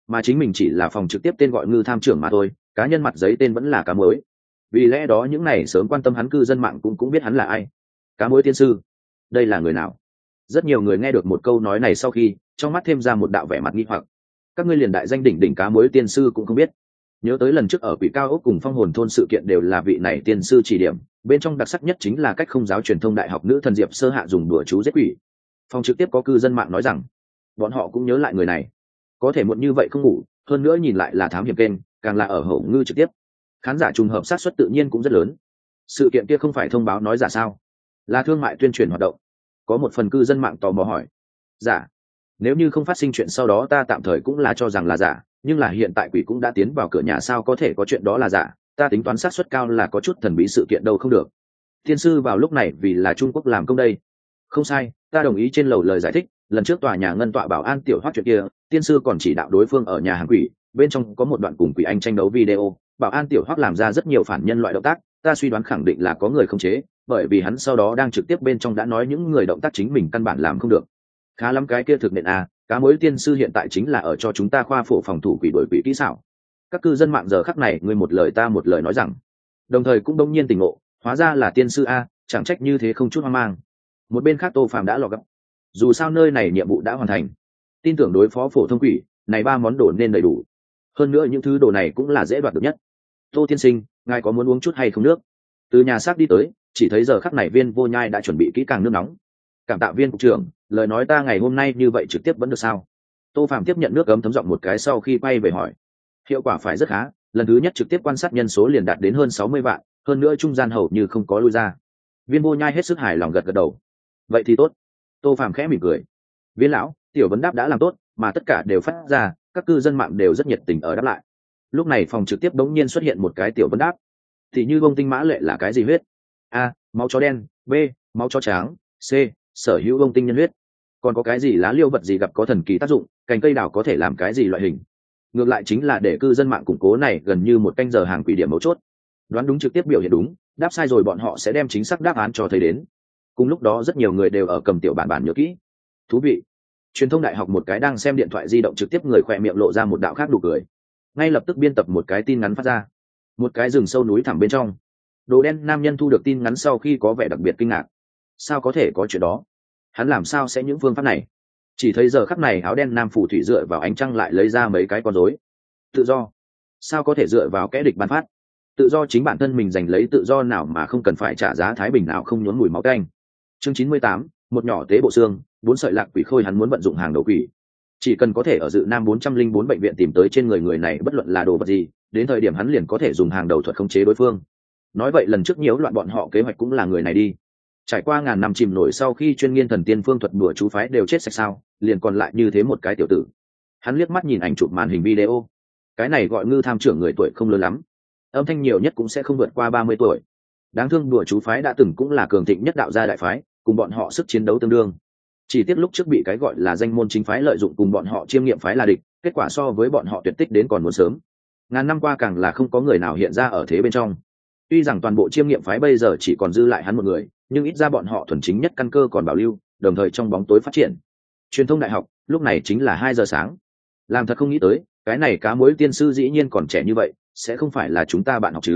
mà chính mình chỉ là phòng trực tiếp tên gọi Ngư Tham trưởng mà thôi, cá nhân mặt giấy tên vẫn là Cá Muối. Vì lẽ đó những này sớm quan tâm hắn cư dân mạng cũng biết hắn là ai. Cá Muối tiên sư, đây là người nào? Rất nhiều người nghe được một câu nói này sau khi trong mắt thêm ra một đạo vẻ mặt nghi hoặc. Các ngươi liền đại danh đỉnh đỉnh Cá Muối tiên sư cũng không biết? Nhớ tới lần trước ở Quỷ Cao ốc cùng Phong Hồn thôn sự kiện đều là vị này tiên sư chỉ điểm, bên trong đặc sắc nhất chính là cách không giáo truyền thông đại học nữ thần Diệp Sơ Hạ dùng đùa chú giết quỷ. Phòng trực tiếp có cư dân mạng nói rằng bọn họ cũng nhớ lại người này, có thể muộn như vậy không ngủ, hơn nữa nhìn lại là thám hiểm kênh, càng là ở Hậu Ngư trực tiếp, khán giả trùng hợp xác suất tự nhiên cũng rất lớn. Sự kiện kia không phải thông báo nói giả sao? Là thương mại tuyên truyền hoạt động. Có một phần cư dân mạng tò mò hỏi. Giả? Nếu như không phát sinh chuyện sau đó ta tạm thời cũng là cho rằng là giả, nhưng là hiện tại quỷ cũng đã tiến vào cửa nhà, sao có thể có chuyện đó là giả? Ta tính toán xác suất cao là có chút thần bí sự kiện đâu không được. Tiên sư vào lúc này vì là Trung Quốc làm công đây. Không sai, ta đồng ý trên lầu lời giải thích. Lần trước tòa nhà ngân tọa bảo an tiểu hoác chuyện kia, tiên sư còn chỉ đạo đối phương ở nhà hàng quỷ, bên trong có một đoạn cùng quỷ anh tranh đấu video, bảo an tiểu hoác làm ra rất nhiều phản nhân loại động tác, ta suy đoán khẳng định là có người khống chế, bởi vì hắn sau đó đang trực tiếp bên trong đã nói những người động tác chính mình căn bản làm không được. Khá lắm cái kia thực nện à, Cá Muối tiên sư hiện tại chính là ở cho chúng ta khoa phổ phòng thủ quỷ đuổi quỷ kỹ xảo. Các cư dân mạng giờ khắc này người một lời ta một lời nói rằng, đồng thời cũng đông nhiên tỉnh ngộ, hóa ra là tiên sư a, chẳng trách như thế không chút hoang mang. Một bên khác Tô Phàm đã lò gấp, dù sao nơi này nhiệm vụ đã hoàn thành, tin tưởng đối phó phổ thông quỷ này 3 món đồ nên đầy đủ, hơn nữa những thứ đồ này cũng là dễ đoạt được nhất. Tô tiên sinh, ngài có muốn uống chút hay không nước? Từ nhà xác đi tới, chỉ thấy giờ khắc này Viên Vô Nhai đã chuẩn bị kỹ càng nước nóng. Cảm tạ Viên cục trưởng, lời nói ta ngày hôm nay như vậy trực tiếp vẫn được sao? Tô Phàm tiếp nhận nước ấm thấm giọng một cái sau khi quay về hỏi. Hiệu quả phải rất khá, lần thứ nhất trực tiếp quan sát nhân số liền đạt đến hơn 60 vạn, hơn nữa trung gian hầu như không có lui ra. Viên Vô Nhai hết sức hài lòng gật gật đầu. Vậy thì tốt. Tô Phàm khẽ mỉm cười. Viên lão, tiểu vấn đáp đã làm tốt, mà tất cả đều phát ra, các cư dân mạng đều rất nhiệt tình ở đáp lại. Lúc này phòng trực tiếp đống nhiên xuất hiện một cái tiểu vấn đáp. Thì như bông tinh mã lệ là cái gì huyết? A, máu chó đen. B, máu chó trắng. C, sở hữu bông tinh nhân huyết. Còn có cái gì lá liêu vật gì gặp có thần kỳ tác dụng, cành cây đào có thể làm cái gì loại hình? Ngược lại chính là để cư dân mạng củng cố này gần như một canh giờ hàng quỷ điểm mấu chốt. Đoán đúng trực tiếp biểu hiện đúng, đáp sai rồi bọn họ sẽ đem chính xác đáp án cho thấy đến. Cùng lúc đó rất nhiều người đều ở cầm tiểu bản nhớ kỹ. Thú vị. Truyền thông đại học một cái đang xem điện thoại di động trực tiếp người khỏe miệng lộ ra một đạo khác nụ cười. Ngay lập tức biên tập một cái tin ngắn phát ra. Một cái rừng sâu núi thẳm bên trong, đồ đen nam nhân thu được tin ngắn sau khi có vẻ đặc biệt kinh ngạc. Sao có thể có chuyện đó? Hắn làm sao sẽ những phương pháp này? Chỉ thấy giờ khắc này áo đen nam phù thủy dựa vào ánh trăng lại lấy ra mấy cái con rối. Tự do? Sao có thể dựa vào kẻ địch ban phát? Tự do chính bản thân mình giành lấy tự do nào mà không cần phải trả giá thái bình nào không nhuốm mùi máu tanh. Chương 98, một nhỏ tế bộ xương, 4 sợi lạc quỷ khôi hắn muốn vận dụng hàng đầu quỷ. Chỉ cần có thể ở Dự Nam 404 bệnh viện tìm tới trên người này bất luận là đồ vật gì, đến thời điểm hắn liền có thể dùng hàng đầu thuật khống chế đối phương. Nói vậy lần trước nhiễu loạn bọn họ kế hoạch cũng là người này đi. Trải qua ngàn năm chìm nổi sau khi chuyên nghiên thần tiên phương thuật đùa chú phái đều chết sạch sao, liền còn lại như thế một cái tiểu tử. Hắn liếc mắt nhìn ảnh chụp màn hình video. Cái này gọi Ngư Tham trưởng người tuổi không lớn lắm, âm thanh nhiều nhất cũng sẽ không vượt qua 30 tuổi. Đáng thương đùa chú phái đã từng cũng là cường thịnh nhất đạo gia đại phái, cùng bọn họ sức chiến đấu tương đương. Chỉ tiếc lúc trước bị cái gọi là danh môn chính phái lợi dụng cùng bọn họ chiêm nghiệm phái là địch, kết quả so với bọn họ tuyệt tích đến còn muốn sớm. Ngàn năm qua càng là không có người nào hiện ra ở thế bên trong. Tuy rằng toàn bộ chiêm nghiệm phái bây giờ chỉ còn dư lại hắn một người, nhưng ít ra bọn họ thuần chính nhất căn cơ còn bảo lưu, đồng thời trong bóng tối phát triển. Truyền thông đại học, lúc này chính là 2 giờ sáng. Làm thật không nghĩ tới, cái này Cá Muối tiên sư dĩ nhiên còn trẻ như vậy, sẽ không phải là chúng ta bạn học chứ?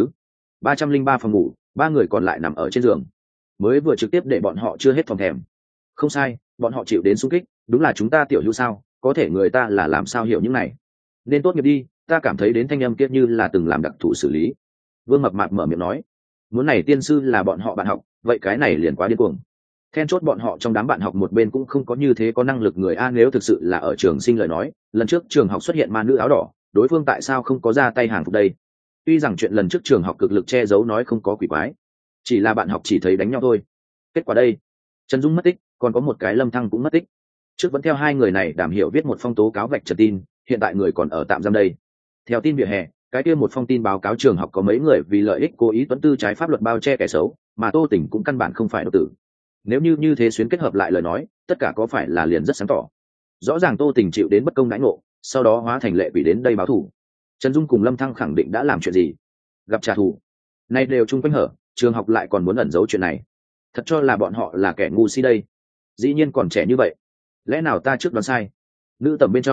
303 phòng ngủ, 3 người còn lại nằm ở trên giường. Mới vừa trực tiếp để bọn họ chưa hết phòng thèm. Không sai, bọn họ chịu đến xung kích, đúng là chúng ta tiểu hữu sao? Có thể người ta là làm sao hiểu những này? Nên tốt nghiệp đi, ta cảm thấy đến thanh âm kia như là từng làm đặc thù xử lý. Vương Mập Mạp mở miệng nói, muốn này tiên sư là bọn họ bạn học, vậy cái này liền quá điên cuồng. Then chốt bọn họ trong đám bạn học một bên cũng không có như thế có năng lực người a, nếu thực sự là ở trường sinh lời nói, lần trước trường học xuất hiện ma nữ áo đỏ, đối phương tại sao không có ra tay hàng phục đây? Tuy rằng chuyện lần trước trường học cực lực che giấu nói không có quỷ quái, chỉ là bạn học chỉ thấy đánh nhau thôi. Kết quả đây, Trần Dung mất tích, còn có một cái Lâm Thăng cũng mất tích. Trước vẫn theo 2 người này đảm hiểu viết một phong tố cáo vạch trần tin, hiện tại người còn ở tạm giam đây. Theo tin vỉa hè, cái kia một phong tin báo cáo trường học có mấy người vì lợi ích cố ý tuẫn tư trái pháp luật bao che kẻ xấu, mà Tô Tỉnh cũng căn bản không phải độc tử. Nếu như thế xuyến kết hợp lại lời nói, tất cả có phải là liền rất sáng tỏ. Rõ ràng Tô Tỉnh chịu đến bất công đãi ngộ, sau đó hóa thành lệ quỷ đến đây báo thù. Trần Dung cùng Lâm Thăng khẳng định đã làm chuyện gì, gặp trả thù. Nay đều chung quanh hở, trường học lại còn muốn ẩn giấu chuyện này, thật cho là bọn họ là kẻ ngu si đây. Dĩ nhiên còn trẻ như vậy, lẽ nào ta trước đoán sai? Nữ tầm bên trong,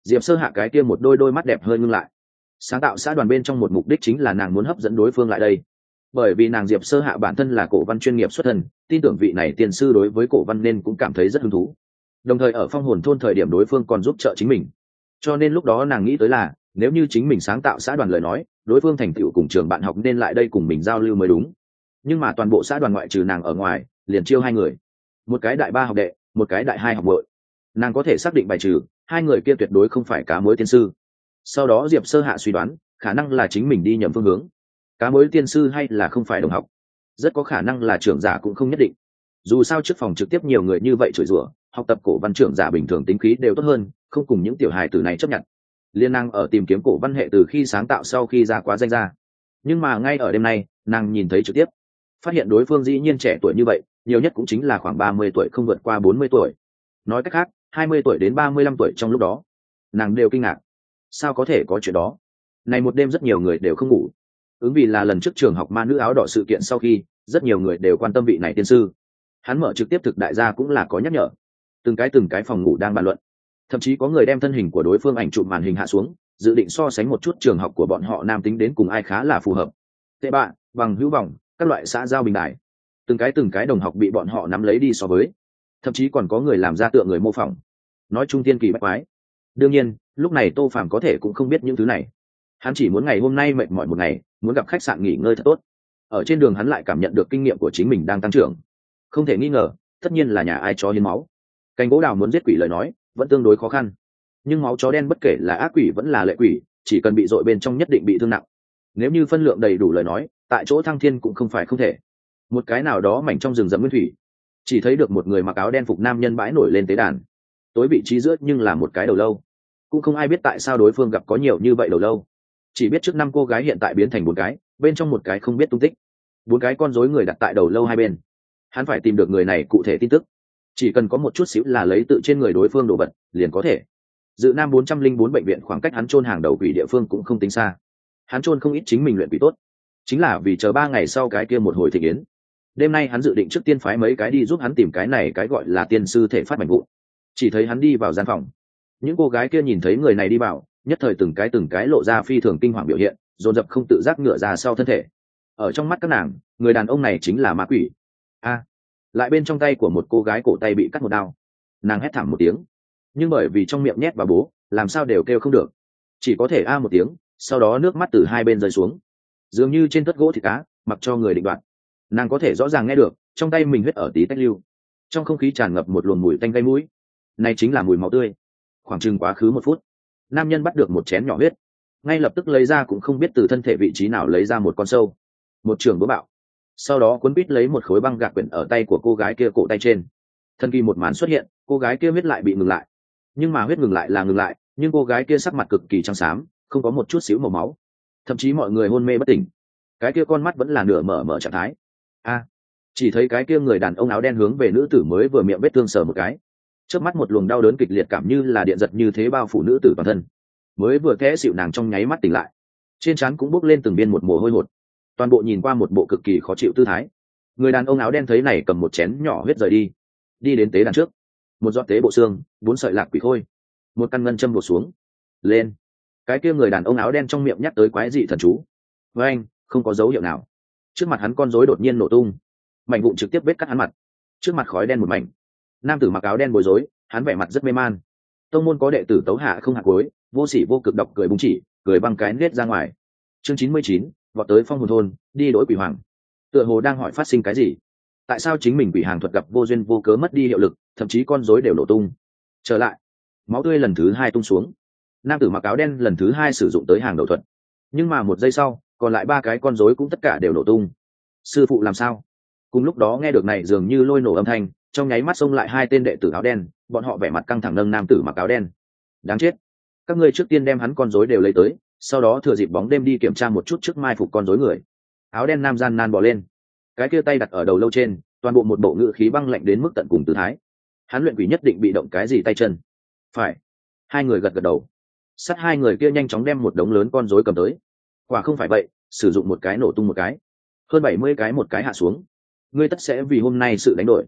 Diệp Sơ Hạ cái kia một đôi mắt đẹp hơi ngưng lại. Sáng tạo xã đoàn bên trong một mục đích chính là nàng muốn hấp dẫn đối phương lại đây, bởi vì nàng Diệp Sơ Hạ bản thân là cổ văn chuyên nghiệp xuất thân, tin tưởng vị này tiên sư đối với cổ văn nên cũng cảm thấy rất hứng thú. Đồng thời ở phong hồn thôn thời điểm đối phương còn giúp trợ chính mình, cho nên lúc đó nàng nghĩ tới là nếu như chính mình sáng tạo xã đoàn lời nói, đối phương thành tựu cùng trường bạn học nên lại đây cùng mình giao lưu mới đúng. Nhưng mà toàn bộ xã đoàn ngoại trừ nàng ở ngoài liền chiêu hai người, một cái đại ba học đệ, một cái đại hai học muội. Nàng có thể xác định bài trừ hai người kia tuyệt đối không phải cá mối tiên sư. Sau đó Diệp Sơ Hạ suy đoán khả năng là chính mình đi nhầm phương hướng, cá mối tiên sư hay là không phải đồng học, rất có khả năng là trưởng giả cũng không nhất định. Dù sao trước phòng trực tiếp nhiều người như vậy chửi rủa, học tập cổ văn trưởng giả bình thường tính khí đều tốt hơn, không cùng những tiểu hài tử này chấp nhận. Liên năng ở tìm kiếm cổ văn hệ từ khi sáng tạo sau khi ra quá danh ra, nhưng mà ngay ở đêm nay nàng nhìn thấy trực tiếp, phát hiện đối phương dĩ nhiên trẻ tuổi như vậy, nhiều nhất cũng chính là khoảng 30 tuổi không vượt qua 40 tuổi. Nói cách khác 20 tuổi đến 35 tuổi trong lúc đó, nàng đều kinh ngạc, sao có thể có chuyện đó. Này một đêm rất nhiều người đều không ngủ, ứng vì là lần trước trường học ma nữ áo đỏ sự kiện sau khi rất nhiều người đều quan tâm vị này tiên sư. Hắn mở trực tiếp thực đại gia cũng là có nhắc nhở, từng cái phòng ngủ đang bàn luận, thậm chí có người đem thân hình của đối phương ảnh chụp màn hình hạ xuống, dự định so sánh một chút trường học của bọn họ nam tính đến cùng ai khá là phù hợp. Tệ bạ, bằng hữu vọng, các loại xã giao bình đại, từng cái đồng học bị bọn họ nắm lấy đi so với, thậm chí còn có người làm ra tượng người mô phỏng, nói chung tiên kỳ bách quái. Đương nhiên lúc này Tô Phàm có thể cũng không biết những thứ này, hắn chỉ muốn ngày hôm nay mệt mỏi một ngày, muốn gặp khách sạn nghỉ ngơi thật tốt. Ở trên đường hắn lại cảm nhận được kinh nghiệm của chính mình đang tăng trưởng, không thể nghi ngờ tất nhiên là nhà ai chó hiến máu. Cành gỗ đào muốn giết quỷ lời nói vẫn tương đối khó khăn, nhưng máu chó đen bất kể là ác quỷ vẫn là lệ quỷ, chỉ cần bị dội bên trong nhất định bị thương nặng. Nếu như phân lượng đầy đủ lời nói, tại chỗ thăng thiên cũng không phải không thể. Một cái nào đó mảnh trong rừng rậm nguyên thủy, chỉ thấy được một người mặc áo đen phục nam nhân bãi nổi lên tế đàn, tối vị trí giữa nhưng là một cái đầu lâu. Cũng không ai biết tại sao đối phương gặp có nhiều như vậy đầu lâu, chỉ biết trước 5 cô gái hiện tại biến thành 4 cái, bên trong một cái không biết tung tích. 4 cái con rối người đặt tại đầu lâu hai bên, hắn phải tìm được người này cụ thể tin tức, chỉ cần có một chút xíu là lấy tự trên người đối phương đồ vật liền có thể. Dự Nam 404 bệnh viện khoảng cách hắn chôn hàng đầu quỷ địa phương cũng không tính xa, hắn chôn không ít chính mình luyện quỷ tốt, chính là vì chờ 3 ngày sau cái kia một hồi thị kiến. Đêm nay hắn dự định trước tiên phái mấy cái đi giúp hắn tìm cái này cái gọi là tiên sư thể phát mảnh vụn. Chỉ thấy hắn đi vào gian phòng, những cô gái kia nhìn thấy người này đi vào, nhất thời từng cái lộ ra phi thường kinh hoàng biểu hiện, dồn dập không tự giác ngửa ra sau thân thể. Ở trong mắt các nàng, người đàn ông này chính là ma quỷ. Lại bên trong tay của một cô gái cổ tay bị cắt một đao, nàng hét thảm một tiếng, nhưng bởi vì trong miệng nhét và bố làm sao đều kêu không được, chỉ có thể a một tiếng, sau đó nước mắt từ hai bên rơi xuống, dường như trên tất gỗ thịt cá, mặc cho người định đoạt. Nàng có thể rõ ràng nghe được trong tay mình huyết ở tí tách lưu, trong không khí tràn ngập một luồng mùi tanh gây mũi, này chính là mùi máu tươi. Khoảng chừng quá khứ 1 phút, nam nhân bắt được một chén nhỏ huyết, ngay lập tức lấy ra cũng không biết từ thân thể vị trí nào lấy ra một con sâu, một trường búa bạo, sau đó cuốn quít lấy một khối băng gạc quyển ở tay của cô gái kia cổ tay trên. Thần kỳ một màn xuất hiện, cô gái kia huyết lại bị ngừng lại, nhưng mà huyết ngừng lại là ngừng lại, nhưng cô gái kia sắc mặt cực kỳ trắng xám, không có một chút xíu màu máu, thậm chí mọi người hôn mê bất tỉnh, cái kia con mắt vẫn là nửa mở trạng thái. Chỉ thấy cái kia người đàn ông áo đen hướng về nữ tử mới vừa miệng vết thương sờ một cái, trước mắt một luồng đau đớn kịch liệt cảm như là điện giật như thế bao phủ nữ tử toàn thân, mới vừa té xịu nàng trong nháy mắt tỉnh lại, trên trán cũng bốc lên từng viên một mồ hôi hột, toàn bộ nhìn qua một bộ cực kỳ khó chịu tư thái. Người đàn ông áo đen thấy này cầm một chén nhỏ huyết rời đi đến tế đàn trước, một giọt tế bộ xương, 4 sợi lạc quỷ khôi, một căn ngân châm đổ xuống lên. Cái kia người đàn ông áo đen trong miệng nhắc tới quái dị thần chú, với anh không có dấu hiệu nào. Trước mặt hắn con rối đột nhiên nổ tung, mảnh vụn trực tiếp vết cắt hắn mặt, trước mặt khói đen một mảnh. Nam tử mặc áo đen bối rối, hắn vẻ mặt rất mê man. Tông môn có đệ tử tấu hạ không hạ cuối, vô sỉ vô cực độc cười búng chỉ, cười băng cái nết ra ngoài. Chương 99, vọt tới phong hồn thôn, đi đối quỷ hoàng. Tựa hồ đang hỏi phát sinh cái gì, tại sao chính mình quỷ hàng thuật gặp vô duyên vô cớ mất đi hiệu lực, thậm chí con rối đều nổ tung. Trở lại, máu tươi lần thứ 2 tung xuống. Nam tử mặc áo đen lần thứ 2 sử dụng tới hàng đầu thuật, nhưng mà 1 giây sau, còn lại 3 cái con rối cũng tất cả đều nổ tung. Sư phụ làm sao? Cùng lúc đó nghe được này dường như lôi nổ âm thanh, trong nháy mắt xông lại 2 tên đệ tử áo đen, bọn họ vẻ mặt căng thẳng nâng nam tử mặc áo đen. Đáng chết, các ngươi trước tiên đem hắn con rối đều lấy tới, sau đó thừa dịp bóng đêm đi kiểm tra một chút trước mai phục con rối người. Áo đen nam gian nan bò lên, cái kia tay đặt ở đầu lâu trên, toàn bộ một bộ ngự khí băng lạnh đến mức tận cùng tư thái. Hắn luyện quỷ nhất định bị động cái gì tay chân. Phải. 2 người gật gật đầu. Sát 2 người kia nhanh chóng đem một đống lớn con rối cầm tới. Quả không phải vậy, sử dụng một cái nổ tung một cái, hơn 70 cái một cái hạ xuống, ngươi tất sẽ vì hôm nay sự đánh đổi.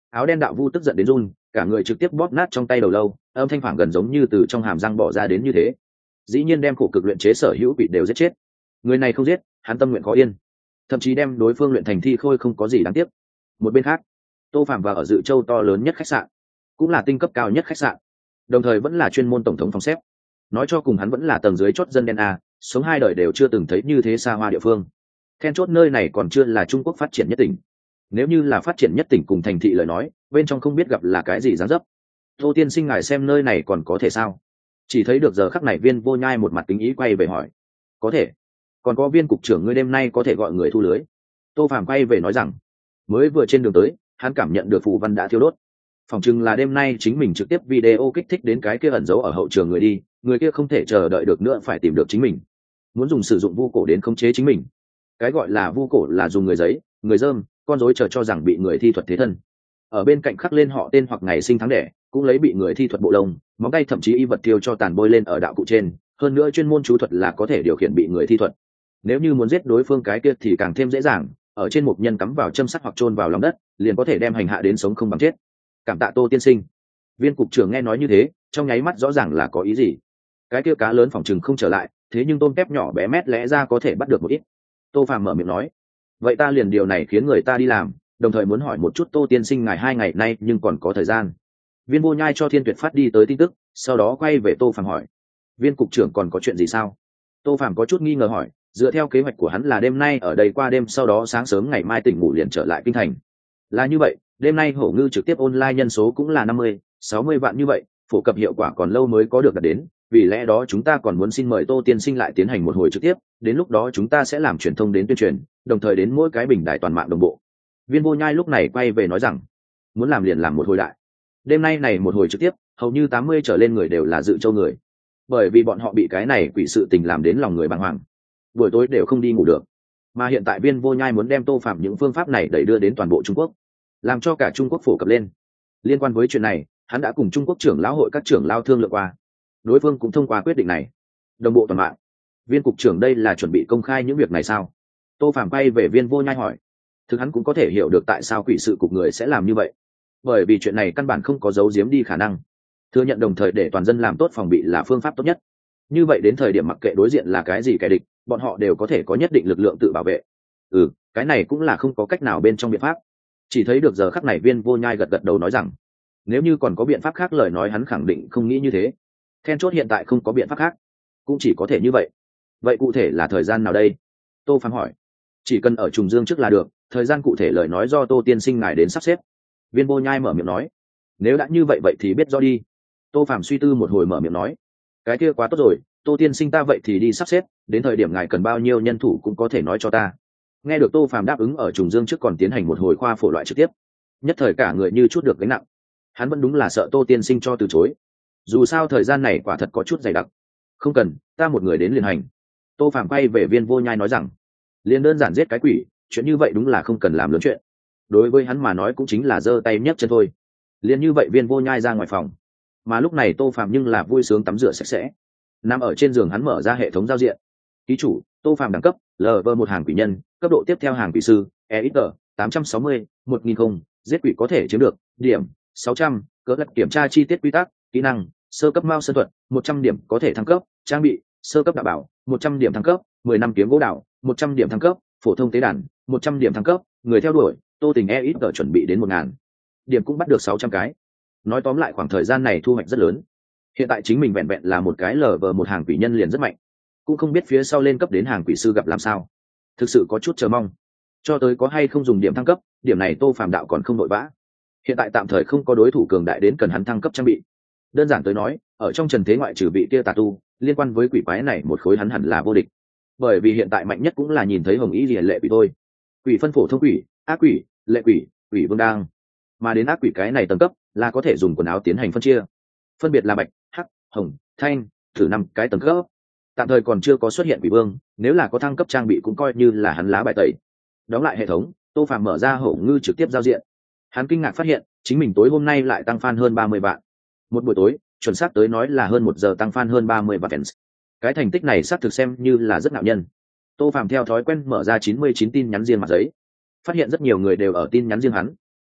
Áo đen đạo vu tức giận đến run, cả người trực tiếp bóp nát trong tay đầu lâu, âm thanh phảng gần giống như từ trong hàm răng bỏ ra đến như thế. Dĩ nhiên đem khổ cực luyện chế sở hữu quỷ đều giết chết. Người này không giết, hắn tâm nguyện khó yên, thậm chí đem đối phương luyện thành thi khôi không có gì đáng tiếc. Một bên khác, Tô Phạm vào ở Dự Châu to lớn nhất khách sạn, cũng là tinh cấp cao nhất khách sạn, đồng thời vẫn là chuyên môn tổng thống phòng xếp. Nói cho cùng hắn vẫn là tầng dưới chót dân đen a, sống hai đời đều chưa từng thấy như thế xa hoa địa phương. Then chốt nơi này còn chưa là Trung Quốc phát triển nhất tỉnh. Nếu như là phát triển nhất tỉnh cùng thành thị lời nói, bên trong không biết gặp là cái gì dáng dấp. Tô tiên sinh ngài xem nơi này còn có thể sao? Chỉ thấy được giờ khắc này Viên Vô Nhai một mặt kính ý quay về hỏi. Có thể. Còn có Viên cục trưởng ngươi đêm nay có thể gọi người thu lưới. Tô Phàm quay về nói rằng, mới vừa trên đường tới, hắn cảm nhận được phù văn đã thiêu đốt. Phòng chừng là đêm nay chính mình trực tiếp video kích thích đến cái kia ẩn giấu ở hậu trường người đi, người kia không thể chờ đợi được nữa phải tìm được chính mình. Muốn dùng sử dụng vu cổ đến khống chế chính mình. Cái gọi là vu cổ là dùng người giấy, người dơm, con rối chờ cho rằng bị người thi thuật thế thân. Ở bên cạnh khắc lên họ tên hoặc ngày sinh tháng đẻ, cũng lấy bị người thi thuật bộ lông, móng tay thậm chí y vật tiêu cho tàn bôi lên ở đạo cụ trên, hơn nữa chuyên môn chú thuật là có thể điều khiển bị người thi thuật. Nếu như muốn giết đối phương cái kia thì càng thêm dễ dàng, ở trên một nhân cắm vào châm sắt hoặc chôn vào lòng đất, liền có thể đem hành hạ đến sống không bằng chết. Cảm tạ Tô tiên sinh. Viên cục trưởng nghe nói như thế, trong nháy mắt rõ ràng là có ý gì. Cái kia cá lớn phòng chừng không trở lại, thế nhưng tôm tép nhỏ bé mét lẽ ra có thể bắt được một ít. Tô Phàm mở miệng nói, vậy ta liền điều này khiến người ta đi làm, đồng thời muốn hỏi một chút Tô tiên sinh ngài 2 ngày nay nhưng còn có thời gian. Viên Vô Nhai cho Thiên Tuyệt phát đi tới tin tức, sau đó quay về Tô Phàm hỏi, Viên cục trưởng còn có chuyện gì sao? Tô Phàm có chút nghi ngờ hỏi, dựa theo kế hoạch của hắn là đêm nay ở đây qua đêm, sau đó sáng sớm ngày mai tỉnh ngủ liền trở lại kinh thành. Là như vậy, đêm nay Hổ Ngư trực tiếp online nhân số cũng là 50-60 vạn như vậy, phổ cập hiệu quả còn lâu mới có được đạt đến, vì lẽ đó chúng ta còn muốn xin mời Tô tiên sinh lại tiến hành một hồi trực tiếp, đến lúc đó chúng ta sẽ làm truyền thông đến tuyên truyền, đồng thời đến mỗi cái bình đài toàn mạng đồng bộ. Viên Vô Nhai lúc này quay về nói rằng, muốn làm liền làm một hồi đại. Đêm nay này một hồi trực tiếp, hầu như 80 trở lên người đều là Dự Châu người, bởi vì bọn họ bị cái này quỷ sự tình làm đến lòng người bàng hoàng, buổi tối đều không đi ngủ được. Mà hiện tại Viên Vô Nhai muốn đem Tô Phạm những phương pháp này đẩy đưa đến toàn bộ Trung Quốc, làm cho cả Trung Quốc phổ cập lên. Liên quan với chuyện này, hắn đã cùng Trung Quốc trưởng lão hội các trưởng lao thương lượng qua, đối phương cũng thông qua quyết định này, đồng bộ toàn mạng. Viên cục trưởng đây là chuẩn bị công khai những việc này sao? Tô Phạm quay về Viên Vô Nhai hỏi. Thực hắn cũng có thể hiểu được tại sao quỷ sự cục người sẽ làm như vậy, bởi vì chuyện này căn bản không có giấu giếm đi khả năng. Thừa nhận đồng thời để toàn dân làm tốt phòng bị là phương pháp tốt nhất. Như vậy đến thời điểm mặc kệ đối diện là cái gì kẻ địch, bọn họ đều có thể có nhất định lực lượng tự bảo vệ. Cái này cũng là không có cách nào bên trong biện pháp. Chỉ thấy được giờ khắc này Viên Vô Nhai gật gật đầu nói rằng, nếu như còn có biện pháp khác lời nói hắn khẳng định không nghĩ như thế. Then chốt hiện tại không có biện pháp khác, cũng chỉ có thể như vậy. Vậy cụ thể là thời gian nào đây? Tô Phàm hỏi. Chỉ cần ở Trùng Dương trước là được, thời gian cụ thể lời nói do Tô tiên sinh ngài đến sắp xếp. Viên Vô Nhai mở miệng nói. Nếu đã như vậy vậy thì biết rõ đi. Tô Phàm suy tư một hồi mở miệng nói, cái kia quá tốt rồi, Tô tiên sinh ta vậy thì đi sắp xếp, đến thời điểm ngài cần bao nhiêu nhân thủ cũng có thể nói cho ta. Nghe được Tô Phàm đáp ứng ở Trùng Dương trước còn tiến hành một hồi khoa phổ loại trực tiếp, nhất thời cả người như chút được gánh nặng. Hắn vẫn đúng là sợ Tô tiên sinh cho từ chối, dù sao thời gian này quả thật có chút dày đặc. Không cần, ta một người đến liền hành. Tô Phàm quay về Viên Vô Nhai nói rằng, liền đơn giản giết cái quỷ, chuyện như vậy đúng là không cần làm lớn chuyện. Đối với hắn mà nói cũng chính là giơ tay nhấc chân thôi. Liền như vậy Viên Vô Nhai ra ngoài phòng, mà lúc này Tô Phàm nhưng là vui sướng tắm rửa sạch sẽ, nằm ở trên giường hắn mở ra hệ thống giao diện. Ký chủ Tô Phàm đẳng cấp Lv1 hàng quỷ nhân, cấp độ tiếp theo hàng quỷ sư, EXP 860, 1000, giết quỷ có thể chiếm được điểm 600, cỡ lật kiểm tra chi tiết quy tắc, kỹ năng sơ cấp Mao Sơn thuật 100 điểm có thể thăng cấp, trang bị sơ cấp đạo bảo 100 điểm thăng cấp, 10 năm kiếm gỗ đào 100 điểm thăng cấp, phổ thông tế đàn 100 điểm thăng cấp, người theo đuổi Tô Tình EXP chuẩn bị đến 1000 điểm cũng bắt được 600 cái. Nói tóm lại khoảng thời gian này thu hoạch rất lớn. Hiện tại chính mình vẹn vẹn là một cái Lv1 hàng quỷ nhân liền rất mạnh, cũng không biết phía sau lên cấp đến hàng quỷ sư gặp làm sao. Thực sự có chút chờ mong, cho tới có hay không dùng điểm thăng cấp, điểm này Tô Phàm đạo còn không vội vã. Hiện tại tạm thời không có đối thủ cường đại đến cần hắn thăng cấp trang bị. Đơn giản tới nói, ở trong trần thế ngoại trừ vị kia tà tu, liên quan với quỷ quái này một khối hắn hẳn là vô địch, bởi vì hiện tại mạnh nhất cũng là nhìn thấy hồng ý liệt lệ quỷ thôi. Quỷ phân phổ thông quỷ, ác quỷ, lệ quỷ, quỷ vương đang, mà đến ác quỷ cái này tầng cấp là có thể dùng quần áo tiến hành phân chia, phân biệt là bạch, hắc, hồng, thanh, thử 5 cái tầng cấp. Tạm thời còn chưa có xuất hiện quỷ vương, nếu là có thăng cấp trang bị cũng coi như là hắn lá bài tẩy. Đóng lại hệ thống, Tô Phàm mở ra Hổ Ngư trực tiếp giao diện. Hắn kinh ngạc phát hiện chính mình tối hôm nay lại tăng fan hơn 30 vạn. Một buổi tối, chuẩn xác tới nói là hơn 1 giờ tăng fan hơn 30 vạn fans. Cái thành tích này xác thực xem như là rất ngạo nhân. Tô Phàm theo thói quen mở ra 99 tin nhắn riêng mặt giấy, phát hiện rất nhiều người đều ở tin nhắn riêng hắn.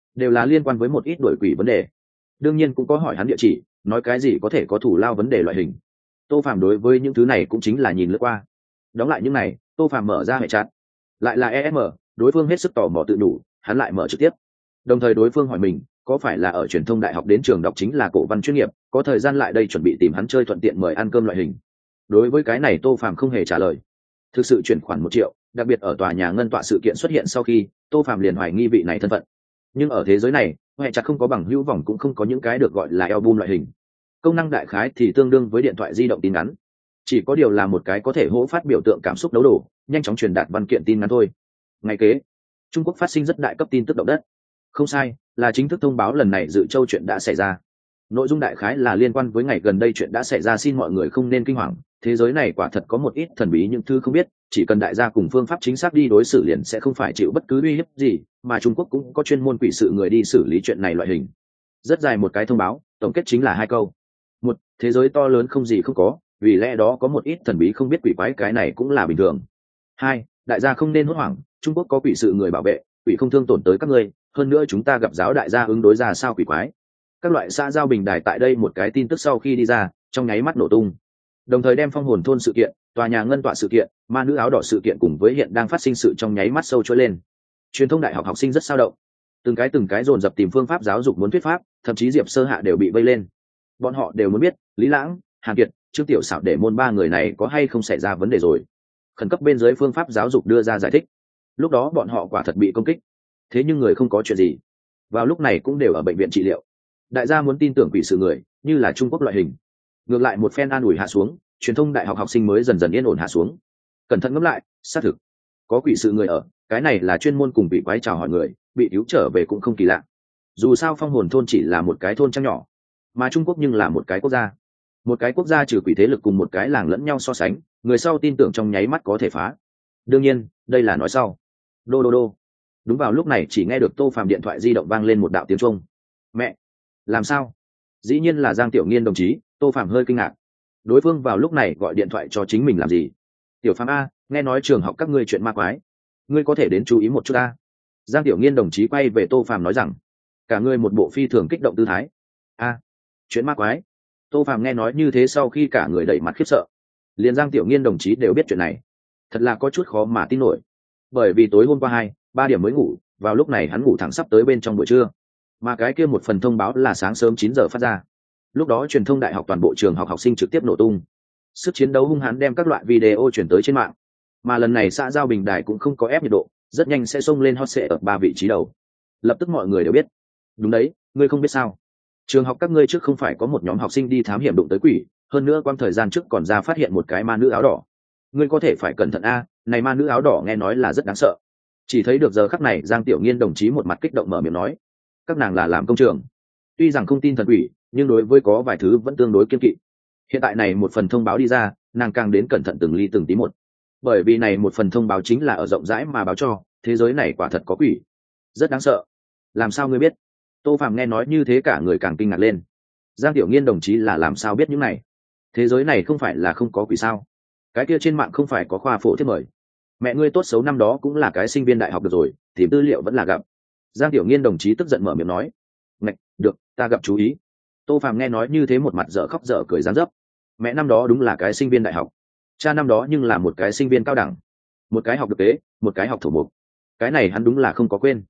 đều là liên quan với một ít đuổi quỷ vấn đề. Đương nhiên cũng có hỏi hắn địa chỉ, nói cái gì có thể có thủ lao vấn đề loại hình. Tô Phạm đối với những thứ này cũng chính là nhìn lướt qua. Đóng lại những này, Tô Phạm mở ra hệ chat, lại là ESM, đối phương hết sức tò mò tự đủ, hắn lại mở trực tiếp. Đồng thời đối phương hỏi mình có phải là ở truyền thông đại học đến trường đọc chính là cổ văn chuyên nghiệp, có thời gian lại đây chuẩn bị tìm hắn chơi thuận tiện mời ăn cơm loại hình. Đối với cái này Tô Phạm không hề trả lời. Thực sự chuyển khoản 1 triệu, đặc biệt ở tòa nhà ngân tọa sự kiện xuất hiện sau khi, Tô Phạm liền hoài nghi vị này thân phận. Nhưng ở thế giới này, hệ chặt không có bằng hữu vòng cũng không có những cái được gọi là album loại hình. Công năng đại khái thì tương đương với điện thoại di động tin ngắn, chỉ có điều là một cái có thể hỗ phát biểu tượng cảm xúc đấu đổ, nhanh chóng truyền đạt văn kiện tin ngắn thôi. Ngày kế, Trung Quốc phát sinh rất đại cấp tin tức động đất. Không sai, là chính thức thông báo lần này Dự Châu chuyện đã xảy ra. Nội dung đại khái là liên quan với ngày gần đây chuyện đã xảy ra, xin mọi người không nên kinh hoàng, thế giới này quả thật có một ít thần bí những thứ không biết, chỉ cần đại gia cùng phương pháp chính xác đi đối xử liền sẽ không phải chịu bất cứ uy hiếp gì, mà Trung Quốc cũng có chuyên môn quỷ sự người đi xử lý chuyện này loại hình. Rất dài một cái thông báo, tổng kết chính là 2 câu. 1. Thế giới to lớn không gì không có, vì lẽ đó có một ít thần bí không biết quỷ quái, cái này cũng là bình thường. 2. Đại gia không nên hốt hoảng, Trung Quốc có quỷ sự người bảo vệ, quỷ không thương tổn tới các ngươi, hơn nữa chúng ta gặp giáo đại gia ứng đối ra sao quỷ quái. Các loại xã giao bình đài tại đây một cái tin tức sau khi đi ra, trong nháy mắt nổ tung. Đồng thời đem phong hồn thôn sự kiện, tòa nhà ngân tọa sự kiện, ma nữ áo đỏ sự kiện cùng với hiện đang phát sinh sự trong nháy mắt sâu trôi lên. Truyền thông đại học học sinh rất sao động, từng cái dồn dập tìm phương pháp giáo dục muốn thuyết pháp, thậm chí Diệp Sơ Hạ đều bị vây lên. Bọn họ đều muốn biết Lý Lãng, Hàn Kiệt, Trương Tiểu Sảo để môn 3 người này có hay không xảy ra vấn đề rồi. Khẩn cấp bên dưới phương pháp giáo dục đưa ra giải thích. Lúc đó bọn họ quả thật bị công kích, thế nhưng người không có chuyện gì, vào lúc này cũng đều ở bệnh viện trị liệu. Đại gia muốn tin tưởng quỷ sự người như là Trung Quốc loại hình. Ngược lại một phen an ủi hạ xuống, truyền thông đại học học sinh mới dần dần yên ổn hạ xuống. Cẩn thận ngẫm lại, xác thực có quỷ sự người ở, cái này là chuyên môn cùng bị quái chào hỏi người, bị cứu trở về cũng không kỳ lạ. Dù sao phong hồn thôn chỉ là một cái thôn trăng nhỏ, mà Trung Quốc nhưng là một cái quốc gia. Một cái quốc gia trừ quỷ thế lực cùng một cái làng lẫn nhau so sánh, người sau tin tưởng trong nháy mắt có thể phá. Đương nhiên, đây là nói sau. Đô đô đô. Đúng vào lúc này chỉ nghe được Tô Phàm điện thoại di động vang lên một đạo tiếng chuông. Mẹ, làm sao? Dĩ nhiên là Giang Tiểu Nghiên đồng chí. Tô Phàm hơi kinh ngạc. Đối phương vào lúc này gọi điện thoại cho chính mình làm gì? Tiểu Phàm a, nghe nói trường học các ngươi chuyện ma quái, ngươi có thể đến chú ý một chút a. Giang Tiểu Nghiên đồng chí quay về Tô Phàm nói rằng, cả ngươi một bộ phi thường kích động tư thái. A, chuyện ma quái? Tô Phàm nghe nói như thế sau khi cả người đẩy mặt khiếp sợ. Liền Giang Tiểu Nghiên đồng chí đều biết chuyện này, thật là có chút khó mà tin nổi. Bởi vì tối hôm qua 2-3 điểm mới ngủ, vào lúc này hắn ngủ thẳng sắp tới bên trong buổi trưa, mà cái kia một phần thông báo là sáng sớm 9 giờ phát ra. Lúc đó truyền thông đại học toàn bộ trường học học sinh trực tiếp nổ tung, sức chiến đấu hung hãn đem các loại video chuyển tới trên mạng, mà lần này xã giao bình đài cũng không có ép nhiệt độ, rất nhanh sẽ xông lên hot search ở 3 vị trí đầu. Lập tức mọi người đều biết. Đúng đấy, ngươi không biết sao? Trường học các ngươi trước không phải có một nhóm học sinh đi thám hiểm đụng tới quỷ, hơn nữa quang thời gian trước còn ra phát hiện một cái ma nữ áo đỏ. Ngươi có thể phải cẩn thận a, này ma nữ áo đỏ nghe nói là rất đáng sợ. Chỉ thấy được giờ khắc này Giang Tiểu Nghiên đồng chí một mặt kích động mở miệng nói, các nàng là làm công trường, tuy rằng không tin thần quỷ, nhưng đối với có vài thứ vẫn tương đối kiên kỵ. Hiện tại này một phần thông báo đi ra, nàng càng đến cẩn thận từng ly từng tí một, bởi vì này một phần thông báo chính là ở rộng rãi mà báo cho thế giới này quả thật có quỷ, rất đáng sợ. Làm sao ngươi biết? Tô Phàm nghe nói như thế cả người càng kinh ngạc lên. Giang Tiểu Nghiên đồng chí là làm sao biết những này? Thế giới này không phải là không có quỷ sao? Cái kia trên mạng không phải có khoa phổ thiết mời? Mẹ ngươi tốt xấu năm đó cũng là cái sinh viên đại học được rồi, tìm tư liệu vẫn là gặp. Giang Tiểu Nghiên đồng chí tức giận mở miệng nói. Ngạch, được, ta gặp chú ý. Tô Phàm nghe nói như thế một mặt dở khóc dở cười giáng dấp. Mẹ năm đó đúng là cái sinh viên đại học, cha năm đó nhưng là một cái sinh viên cao đẳng, một cái học thực tế, một cái học thổ mục. Cái này hắn đúng là không có quên.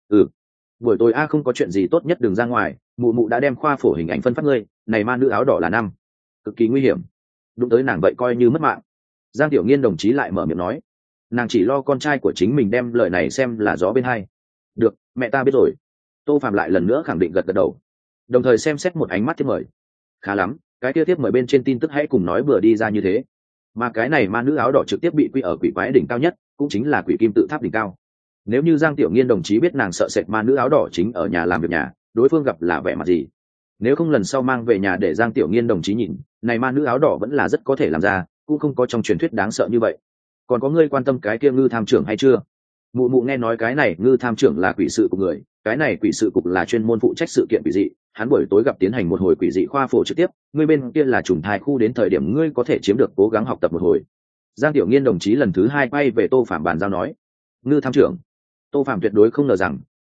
Buổi tối a không có chuyện gì, tốt nhất đừng ra ngoài, mụ mụ đã đem khoa phổ hình ảnh phân phát ngươi, này ma nữ áo đỏ là 5, cực kỳ nguy hiểm, đụng tới nàng vậy coi như mất mạng. Giang Tiểu Nghiên đồng chí lại mở miệng nói, nàng chỉ lo con trai của chính mình đem lời này xem là gió bên hai. Được, mẹ ta biết rồi. Tô Phạm lại lần nữa khẳng định gật gật đầu, đồng thời xem xét một ánh mắt tiếp mời. Khá lắm, cái kia tiếp mời bên trên tin tức hãy cùng nói bừa đi ra như thế, mà cái này ma nữ áo đỏ trực tiếp bị quy ở quỷ quái đỉnh cao nhất, cũng chính là quỷ kim tự tháp đỉnh cao. Nếu như Giang Tiểu Nghiên đồng chí biết nàng sợ sệt ma nữ áo đỏ chính ở nhà làm việc nhà, đối phương gặp là vẻ mặt gì? Nếu không lần sau mang về nhà để Giang Tiểu Nghiên đồng chí nhìn, này ma nữ áo đỏ vẫn là rất có thể làm ra, cũng không có trong truyền thuyết đáng sợ như vậy. Còn có ngươi quan tâm cái kia Ngư tham trưởng hay chưa? Mụ mụ nghe nói cái này Ngư tham trưởng là quỷ sự của người, cái này quỷ sự cục là chuyên môn phụ trách sự kiện quỷ dị, hắn buổi tối gặp tiến hành một hồi quỷ dị khoa phổ trực tiếp, ngươi bên kia là trùng thai khu, đến thời điểm ngươi có thể chiếm được, cố gắng học tập một hồi. Giang Tiểu Nghiên đồng chí lần thứ 2 quay về Tô Phạm bàn giao nói. Ngư tham trưởng. Tô Phạm tuyệt đối không ngờ rằng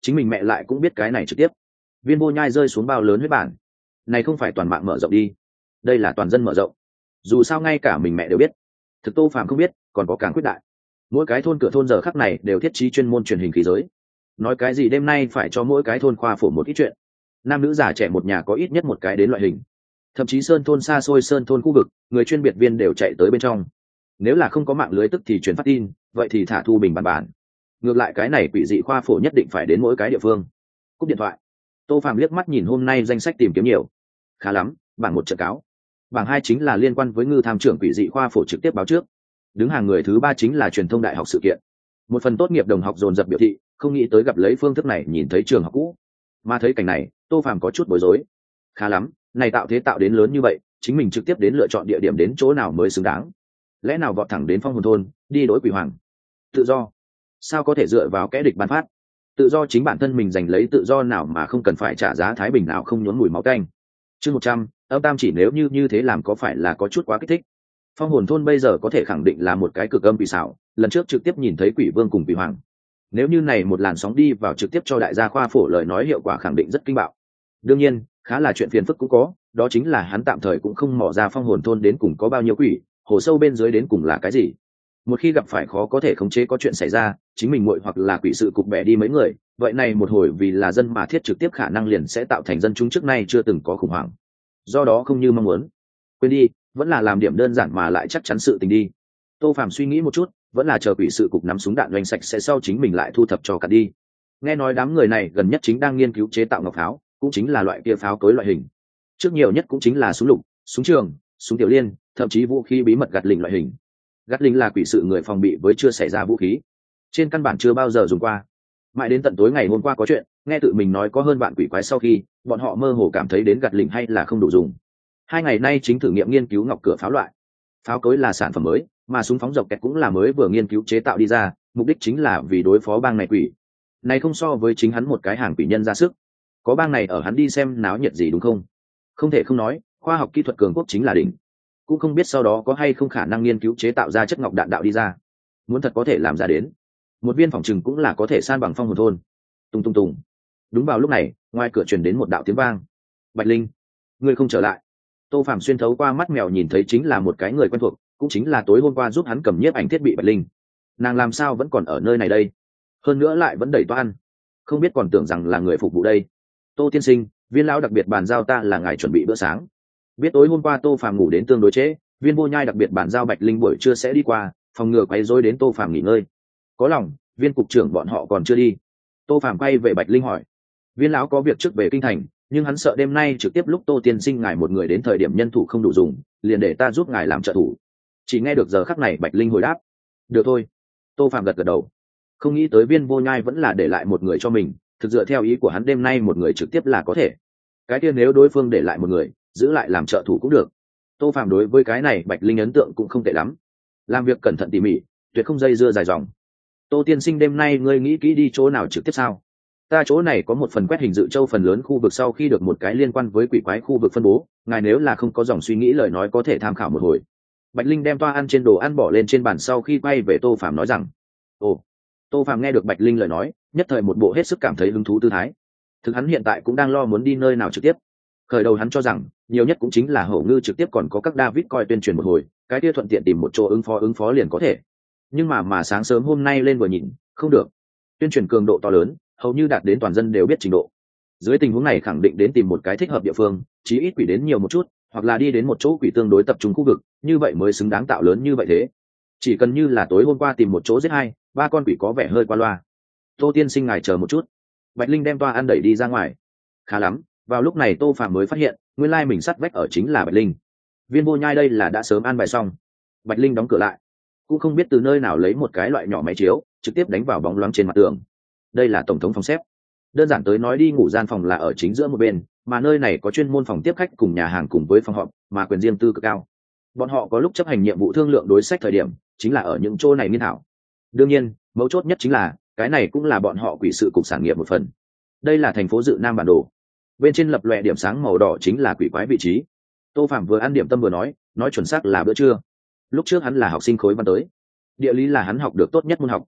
chính mình mẹ lại cũng biết cái này trực tiếp. Viên Vô Nhai rơi xuống bao lớn huyết bản, này không phải toàn mạng mở rộng đi, đây là toàn dân mở rộng. Dù sao ngay cả mình mẹ đều biết, thực Tô Phàm không biết còn có càng quyết đại. Mỗi cái thôn cửa thôn giờ khắc này đều thiết trí chuyên môn truyền hình khí giới, nói cái gì đêm nay phải cho mỗi cái thôn khoa phổ một ít chuyện, nam nữ già trẻ một nhà có ít nhất một cái đến loại hình. Thậm chí sơn thôn xa xôi, sơn thôn khu vực, người chuyên biệt viên đều chạy tới bên trong. Nếu là không có mạng lưới tức thì truyền phát tin, vậy thì thả thu bình bản bản. Ngược lại cái này quỷ dị khoa phổ nhất định phải đến mỗi cái địa phương. Cúp điện thoại, Tô Phạm liếc mắt nhìn hôm nay danh sách tìm kiếm nhiều, khá lắm. Bảng một trận cáo, bảng hai chính là liên quan với ngư tham trưởng quỷ dị khoa phổ trực tiếp báo trước, đứng hàng người thứ ba chính là truyền thông đại học sự kiện. Một phần tốt nghiệp đồng học dồn dập biểu thị không nghĩ tới gặp lấy phương thức này nhìn thấy trường học cũ, mà thấy cảnh này Tô Phạm có chút bối rối. Khá lắm, này tạo thế tạo đến lớn như vậy, chính mình trực tiếp đến lựa chọn địa điểm đến chỗ nào mới xứng đáng? Lẽ nào vọt thẳng đến Phong Hồn thôn đi đối quỷ hoàng? Tự do sao có thể dựa vào kẻ địch ban phát? Tự do chính bản thân mình giành lấy, tự do nào mà không cần phải trả giá thái bình nào không nhốn mùi máu tanh. Chương 100, âm tam chỉ nếu như thế làm có phải là có chút quá kích thích? Phong Hồn thôn bây giờ có thể khẳng định là một cái cực âm quỷ xảo, lần trước trực tiếp nhìn thấy quỷ vương cùng quỷ hoàng. Nếu như này một làn sóng đi vào trực tiếp cho đại gia khoa phổ lời nói, hiệu quả khẳng định rất kinh bạo. Đương nhiên, khá là chuyện phiền phức cũng có, đó chính là hắn tạm thời cũng không mò ra Phong Hồn thôn đến cùng có bao nhiêu quỷ, hồ sâu bên dưới đến cùng là cái gì. Một khi gặp phải khó có thể khống chế có chuyện xảy ra, chính mình muội hoặc là quỷ sự cục bẻ đi mấy người, vậy này một hồi vì là dân mà thiết trực tiếp khả năng liền sẽ tạo thành dân chúng trước nay chưa từng có khủng hoảng. Do đó không như mong muốn. Quên đi, vẫn là làm điểm đơn giản mà lại chắc chắn sự tình đi. Tô Phàm suy nghĩ một chút, vẫn là chờ quỷ sự cục nắm súng đạn doanh sạch sẽ sau chính mình lại thu thập cho cả đi. Nghe nói đám người này gần nhất chính đang nghiên cứu chế tạo ngọc pháo, cũng chính là loại kia pháo cối loại hình. Trước nhiều nhất cũng chính là súng lục, súng trường, súng tiểu liên, thậm chí vũ khí bí mật gạt lình loại hình. Gạt lình là quỷ sự người phòng bị với chưa xảy ra vũ khí, trên căn bản chưa bao giờ dùng qua. Mãi đến tận tối ngày hôm qua có chuyện, nghe tự mình nói có hơn bạn quỷ quái sau khi, bọn họ mơ hồ cảm thấy đến gạt lình hay là không đủ dùng. 2 ngày nay chính thử nghiệm nghiên cứu ngọc cửa pháo loại. Pháo cối là sản phẩm mới, mà súng phóng dọc kẹt cũng là mới vừa nghiên cứu chế tạo đi ra, mục đích chính là vì đối phó bang này quỷ. Này không so với chính hắn một cái hàng quỷ nhân ra sức, có bang này ở hắn đi xem náo nhiệt gì đúng không? Không thể không nói, khoa học kỹ thuật cường quốc chính là đỉnh. Cũng không biết sau đó có hay không khả năng nghiên cứu chế tạo ra chất ngọc đạn đạo đi ra. Muốn thật có thể làm ra đến, một viên phòng trừng cũng là có thể san bằng Phong Hồn thôn. Tung tung tung. Đúng vào lúc này, ngoài cửa truyền đến một đạo tiếng vang. Bạch Linh, ngươi không trở lại. Tô Phạm xuyên thấu qua mắt mèo nhìn thấy chính là một cái người quen thuộc, cũng chính là tối hôm qua giúp hắn cầm nhiếp ảnh thiết bị Bạch Linh. Nàng làm sao vẫn còn ở nơi này đây? Hơn nữa lại vẫn đẩy toan, không biết còn tưởng rằng là người phục vụ đây. Tô tiên sinh, Viên lão đặc biệt bàn giao ta là ngài chuẩn bị bữa sáng. Biết tối hôm qua Tô Phàm ngủ đến tương đối trễ, Viên Vô Nhai đặc biệt bàn giao Bạch Linh buổi trưa sẽ đi qua, phòng ngừa quấy rối đến Tô Phàm nghỉ ngơi. Có lòng, Viên cục trưởng bọn họ còn chưa đi. Tô Phàm quay về Bạch Linh hỏi. Viên lão có việc trước về kinh thành, nhưng hắn sợ đêm nay trực tiếp lúc Tô tiên sinh ngài một người đến thời điểm nhân thủ không đủ dùng, liền để ta giúp ngài làm trợ thủ. Chỉ nghe được giờ khắc này Bạch Linh hồi đáp. Được thôi. Tô Phàm gật gật đầu. Không nghĩ tới Viên Vô Nhai vẫn là để lại một người cho mình, thực dựa theo ý của hắn đêm nay một người trực tiếp là có thể. Cái kia nếu đối phương để lại một người, giữ lại làm trợ thủ cũng được. Tô Phàm đối với cái này Bạch Linh ấn tượng cũng không tệ lắm, làm việc cẩn thận tỉ mỉ, tuyệt không dây dưa dài dòng. Tô tiên sinh đêm nay ngươi nghĩ kỹ đi chỗ nào trực tiếp sao? Ta chỗ này có một phần quét hình dự châu phần lớn khu vực sau khi được một cái liên quan với quỷ quái khu vực phân bố, ngài nếu là không có dòng suy nghĩ lời nói có thể tham khảo một hồi. Bạch Linh đem toa ăn trên đồ ăn bỏ lên trên bàn sau khi quay về Tô Phàm nói rằng. Ồ. Tô Phàm nghe được Bạch Linh lời nói, nhất thời một bộ hết sức cảm thấy hứng thú tư thái. Thực hắn hiện tại cũng đang lo muốn đi nơi nào trực tiếp. Khởi đầu hắn cho rằng nhiều nhất cũng chính là Hổ Ngư trực tiếp, còn có các David coi tuyên truyền một hồi, cái kia thuận tiện tìm một chỗ ứng phó liền có thể. Nhưng mà sáng sớm hôm nay lên vừa nhìn, không được. Tuyên truyền cường độ to lớn, hầu như đạt đến toàn dân đều biết trình độ. Dưới tình huống này khẳng định đến tìm một cái thích hợp địa phương, chí ít quỷ đến nhiều một chút, hoặc là đi đến một chỗ quỷ tương đối tập trung khu vực, như vậy mới xứng đáng tạo lớn như vậy thế. Chỉ cần như là tối hôm qua tìm một chỗ giết 2-3 con quỷ có vẻ hơi qua loa. Tô tiên sinh ngài chờ một chút. Bạch Linh đem toa ăn đẩy đi ra ngoài. Khá lắm, vào lúc này Tô Phàm mới phát hiện nguyên lai mình sắt vách ở chính là Bạch Linh. Viên Vô Nhai đây là đã sớm an bài xong. Bạch Linh đóng cửa lại, cũng không biết từ nơi nào lấy một cái loại nhỏ máy chiếu trực tiếp đánh vào bóng loáng trên mặt tường. Đây là tổng thống phòng xếp. Đơn giản tới nói đi ngủ gian phòng là ở chính giữa một bên, mà nơi này có chuyên môn phòng tiếp khách cùng nhà hàng cùng với phòng họp, mà quyền riêng tư cực cao. Bọn họ có lúc chấp hành nhiệm vụ thương lượng đối sách thời điểm chính là ở những chỗ này nghiên thảo. Đương nhiên mấu chốt nhất chính là cái này cũng là bọn họ quỷ sự cục sản nghiệp một phần. Đây là thành phố Dự Nam bản đồ, bên trên lập lòe điểm sáng màu đỏ chính là quỷ quái vị trí. Tô Phạm vừa ăn điểm tâm vừa nói chuẩn xác là bữa trưa. Lúc trước hắn là học sinh khối văn tới, địa lý là hắn học được tốt nhất môn học.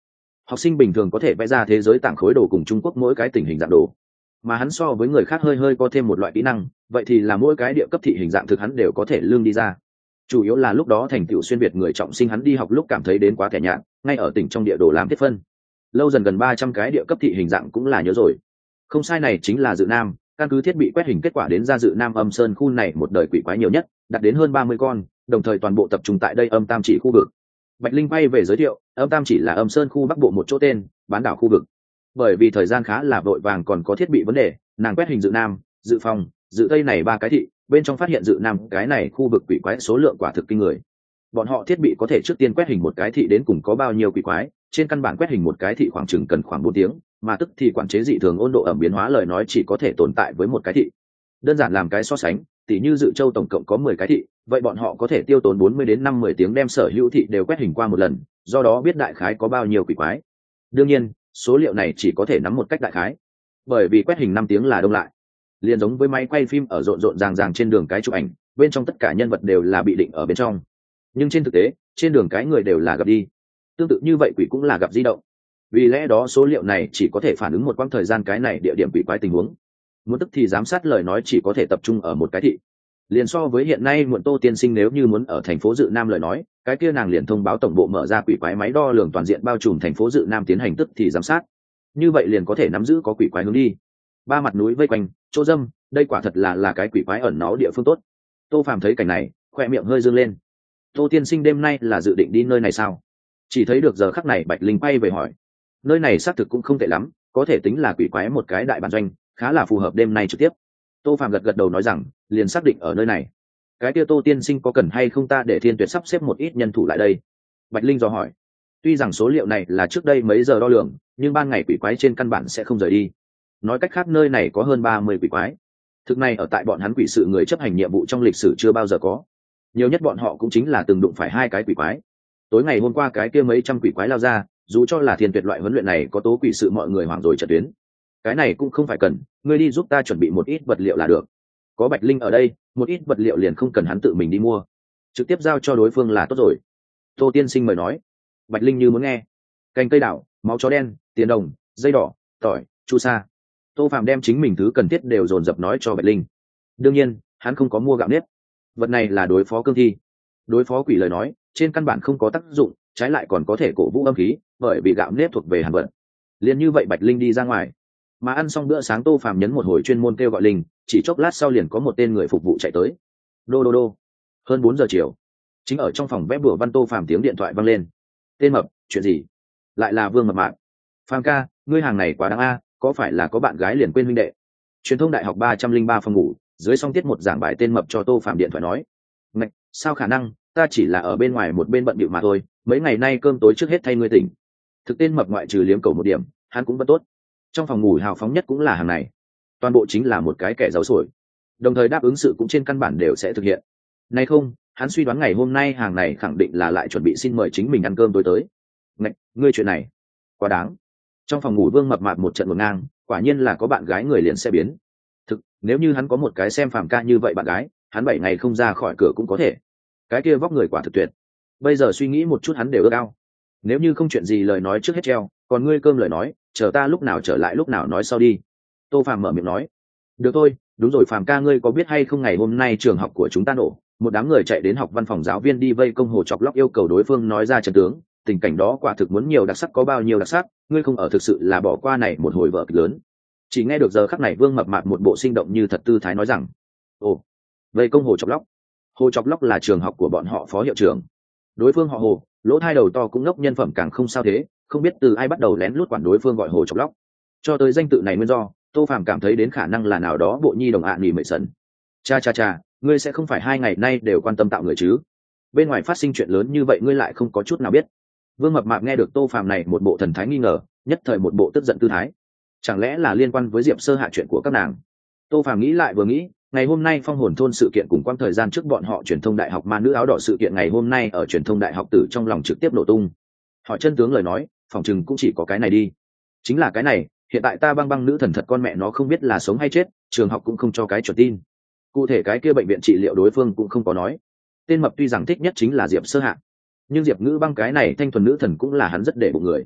học sinh bình thường có thể vẽ ra thế giới tảng khối đồ cùng Trung Quốc mỗi cái tình hình dạng đồ, mà hắn so với người khác hơi hơi có thêm một loại kỹ năng, vậy thì là mỗi cái địa cấp thị hình dạng thực hắn đều có thể lương đi ra. Chủ yếu là lúc đó thành tựu xuyên việt người trọng sinh hắn đi học lúc cảm thấy đến quá thẻ nhạt, ngay ở tỉnh trong địa đồ làm thiết phân. Lâu dần gần 300 cái địa cấp thị hình dạng cũng là nhớ rồi. Không sai, này chính là Dự Nam, căn cứ thiết bị quét hình kết quả đến ra Dự Nam âm sơn khu này một đời quỷ quái nhiều nhất, đạt đến hơn 30 con, đồng thời toàn bộ tập trung tại đây âm tam chỉ khu vực. Bạch Linh bay về giới thiệu, âm tam chỉ là âm sơn khu bắc bộ một chỗ tên, bán đảo khu vực. Bởi vì thời gian khá là vội vàng còn có thiết bị vấn đề, nàng quét hình Dự Nam, Dự Phòng, Dự Tây này ba cái thị, bên trong phát hiện Dự Nam cái này khu vực quỷ quái số lượng quả thực kinh người. Bọn họ thiết bị có thể trước tiên quét hình một cái thị đến cùng có bao nhiêu quỷ quái, trên căn bản quét hình một cái thị khoảng chừng cần khoảng 4 tiếng, mà tức thì quản chế dị thường ôn độ ẩm biến hóa lời nói chỉ có thể tồn tại với một cái thị. Đơn giản làm cái so sánh, tỉ như Dự Châu tổng cộng có 10 cái thị, vậy bọn họ có thể tiêu tốn 40 đến 50 tiếng đem sở hữu thị đều quét hình qua một lần, do đó biết đại khái có bao nhiêu quỷ quái. Đương nhiên, số liệu này chỉ có thể nắm một cách đại khái, bởi vì quét hình 5 tiếng là đông lại. Liền giống với máy quay phim ở rộn rộn ràng ràng trên đường cái chụp ảnh, bên trong tất cả nhân vật đều là bị định ở bên trong. Nhưng trên thực tế, trên đường cái người đều là gặp đi. Tương tự như vậy quỷ cũng là gặp di động. Vì lẽ đó số liệu này chỉ có thể phản ứng một quãng thời gian cái này địa điểm quỷ quái tình huống. Muốn tức thì giám sát lời nói chỉ có thể tập trung ở một cái thị. Liền so với hiện nay muộn Tô tiên sinh nếu như muốn ở thành phố Dự Nam lời nói, cái kia nàng liền thông báo tổng bộ mở ra quỷ quái máy đo lường toàn diện bao trùm thành phố Dự Nam tiến hành tức thì giám sát. Như vậy liền có thể nắm giữ có quỷ quái hướng đi. Ba mặt núi vây quanh, chỗ dâm, đây quả thật là cái quỷ quái ẩn náu địa phương tốt. Tô Phàm thấy cảnh này, khoe miệng hơi dương lên. Tô tiên sinh đêm nay là dự định đi nơi này sao? Chỉ thấy được giờ khắc này Bạch Linh quay về hỏi. Nơi này xác thực cũng không tệ lắm, có thể tính là quỷ quái một cái đại bản doanh, khá là phù hợp đêm nay trực tiếp. Tô Phàm gật gật đầu nói rằng, liền xác định ở nơi này. Cái kia Tô tiên sinh có cần hay không ta để Thiên Tuyệt sắp xếp một ít nhân thủ lại đây? Bạch Linh dò hỏi. Tuy rằng số liệu này là trước đây mấy giờ đo lường, nhưng ban ngày quỷ quái trên căn bản sẽ không rời đi. Nói cách khác nơi này có hơn 30 quỷ quái. Thực này ở tại bọn hắn quỷ sự người chấp hành nhiệm vụ trong lịch sử chưa bao giờ có. Nhiều nhất bọn họ cũng chính là từng đụng phải 2 cái quỷ quái. Tối ngày hôm qua cái kia mấy trăm quỷ quái lao ra, dù cho là Thiên Tuyệt loại huấn luyện này có tố quỷ sự mọi người hoảng rồi trận tuyến. Cái này cũng không phải cần, ngươi đi giúp ta chuẩn bị một ít vật liệu là được. Có Bạch Linh ở đây, một ít vật liệu liền không cần hắn tự mình đi mua, trực tiếp giao cho đối phương là tốt rồi. Tô tiên sinh mời nói. Bạch Linh như muốn nghe. Cành cây đảo, máu chó đen, tiền đồng, dây đỏ, tỏi, chu sa. Tô Phạm đem chính mình thứ cần thiết đều dồn dập nói cho Bạch Linh. Đương nhiên hắn không có mua gạo nếp, vật này là đối phó cương thi. Đối phó quỷ lời nói trên căn bản không có tác dụng, trái lại còn có thể cổ vũ âm khí, bởi vì gạo nếp thuộc về hàn vật. Liền như vậy Bạch Linh đi ra ngoài, mà ăn xong bữa sáng Tô Phạm nhấn một hồi chuyên môn kêu gọi Linh, chỉ chốc lát sau liền có một tên người phục vụ chạy tới. Đô đô đô. Hơn 4 giờ chiều, chính ở trong phòng vẽ bùa văn Tô Phạm tiếng điện thoại vang lên. Tên Mập, chuyện gì? Lại là Vương Mập Mạp. Phạm ca, ngươi hàng này quá đáng a, có phải là có bạn gái liền quên huynh đệ? Truyền thông đại học 303 phòng ngủ, dưới song tiết một giảng bài tên Mập cho Tô Phạm điện thoại nói. Ngạch, sao khả năng, ta chỉ là ở bên ngoài một bên bận bịu mà thôi, mấy ngày nay cơm tối trước hết thay ngươi tỉnh. Thực tên Mập ngoại trừ liếm cầu một điểm, hắn cũng vẫn tốt. Trong phòng ngủ hào phóng nhất cũng là hàng này, toàn bộ chính là một cái kẻ giàu sổi, đồng thời đáp ứng sự cũng trên căn bản đều sẽ thực hiện. Nay không, hắn suy đoán ngày hôm nay hàng này khẳng định là lại chuẩn bị xin mời chính mình ăn cơm tối tới. Ngạch, ngươi chuyện này quá đáng. Trong phòng ngủ Vương Mập Mạp một trận ngổn ngang, quả nhiên là có bạn gái người liền sẽ biến. Thực, nếu như hắn có một cái xem Phàm ca như vậy bạn gái, hắn 7 ngày không ra khỏi cửa cũng có thể. Cái kia vóc người quả thực tuyệt. Bây giờ suy nghĩ một chút hắn đều ước ao. Nếu như không chuyện gì lời nói trước hết treo, còn ngươi cơm lời nói, chờ ta lúc nào trở lại lúc nào nói sau đi. Tô Phàm mở miệng nói. Được thôi, đúng rồi Phàm ca, ngươi có biết hay không ngày hôm nay trường học của chúng ta nổ, một đám người chạy đến học văn phòng giáo viên đi vây công Hồ Chọc Lóc yêu cầu đối phương nói ra trận tướng, tình cảnh đó quả thực muốn nhiều đặc sắc có bao nhiêu đặc sắc, ngươi không ở thực sự là bỏ qua này một hồi vở kịch lớn. Chỉ nghe được giờ khắc này Vương Mập Mạp một bộ sinh động như thật tư thái nói rằng, ồ, vây công Hồ Chọc Lóc. Hồ Chọc Lóc là trường học của bọn họ phó hiệu trưởng. Đối phương họ Hồ, lỗ thai đầu to cũng ngốc, nhân phẩm càng không sao thế, không biết từ ai bắt đầu lén lút quản đối phương gọi Hồ Chọc Lóc. Cho tới danh tự này nguyên do, Tô Phàm cảm thấy đến khả năng là nào đó bộ nhi đồng ạ nỉ mệ sần. Cha, ngươi sẽ không phải 2 ngày nay đều quan tâm tạo người chứ? Bên ngoài phát sinh chuyện lớn như vậy ngươi lại không có chút nào biết? Vương Mập Mạp nghe được Tô Phàm này một bộ thần thái nghi ngờ, nhất thời một bộ tức giận tư thái. Chẳng lẽ là liên quan với Diệp Sơ Hạ chuyện của các nàng? Tô Phàm nghĩ lại vừa nghĩ, ngày hôm nay phong hồn thôn sự kiện cùng quãng thời gian trước bọn họ truyền thông đại học ma nữ áo đỏ sự kiện ngày hôm nay ở truyền thông đại học tử trong lòng trực tiếp nổ tung. Hỏi chân tướng lời nói, phòng chừng cũng chỉ có cái này đi. Chính là cái này, hiện tại ta băng nữ thần thật con mẹ nó không biết là sống hay chết, trường học cũng không cho cái chuẩn tin. Cụ thể cái kia bệnh viện trị liệu đối phương cũng không có nói. Tên Mập tuy rằng thích nhất chính là Diệp Sơ Hạ, nhưng Diệp Ngữ Băng cái này thanh thuần nữ thần cũng là hắn rất để bụng người.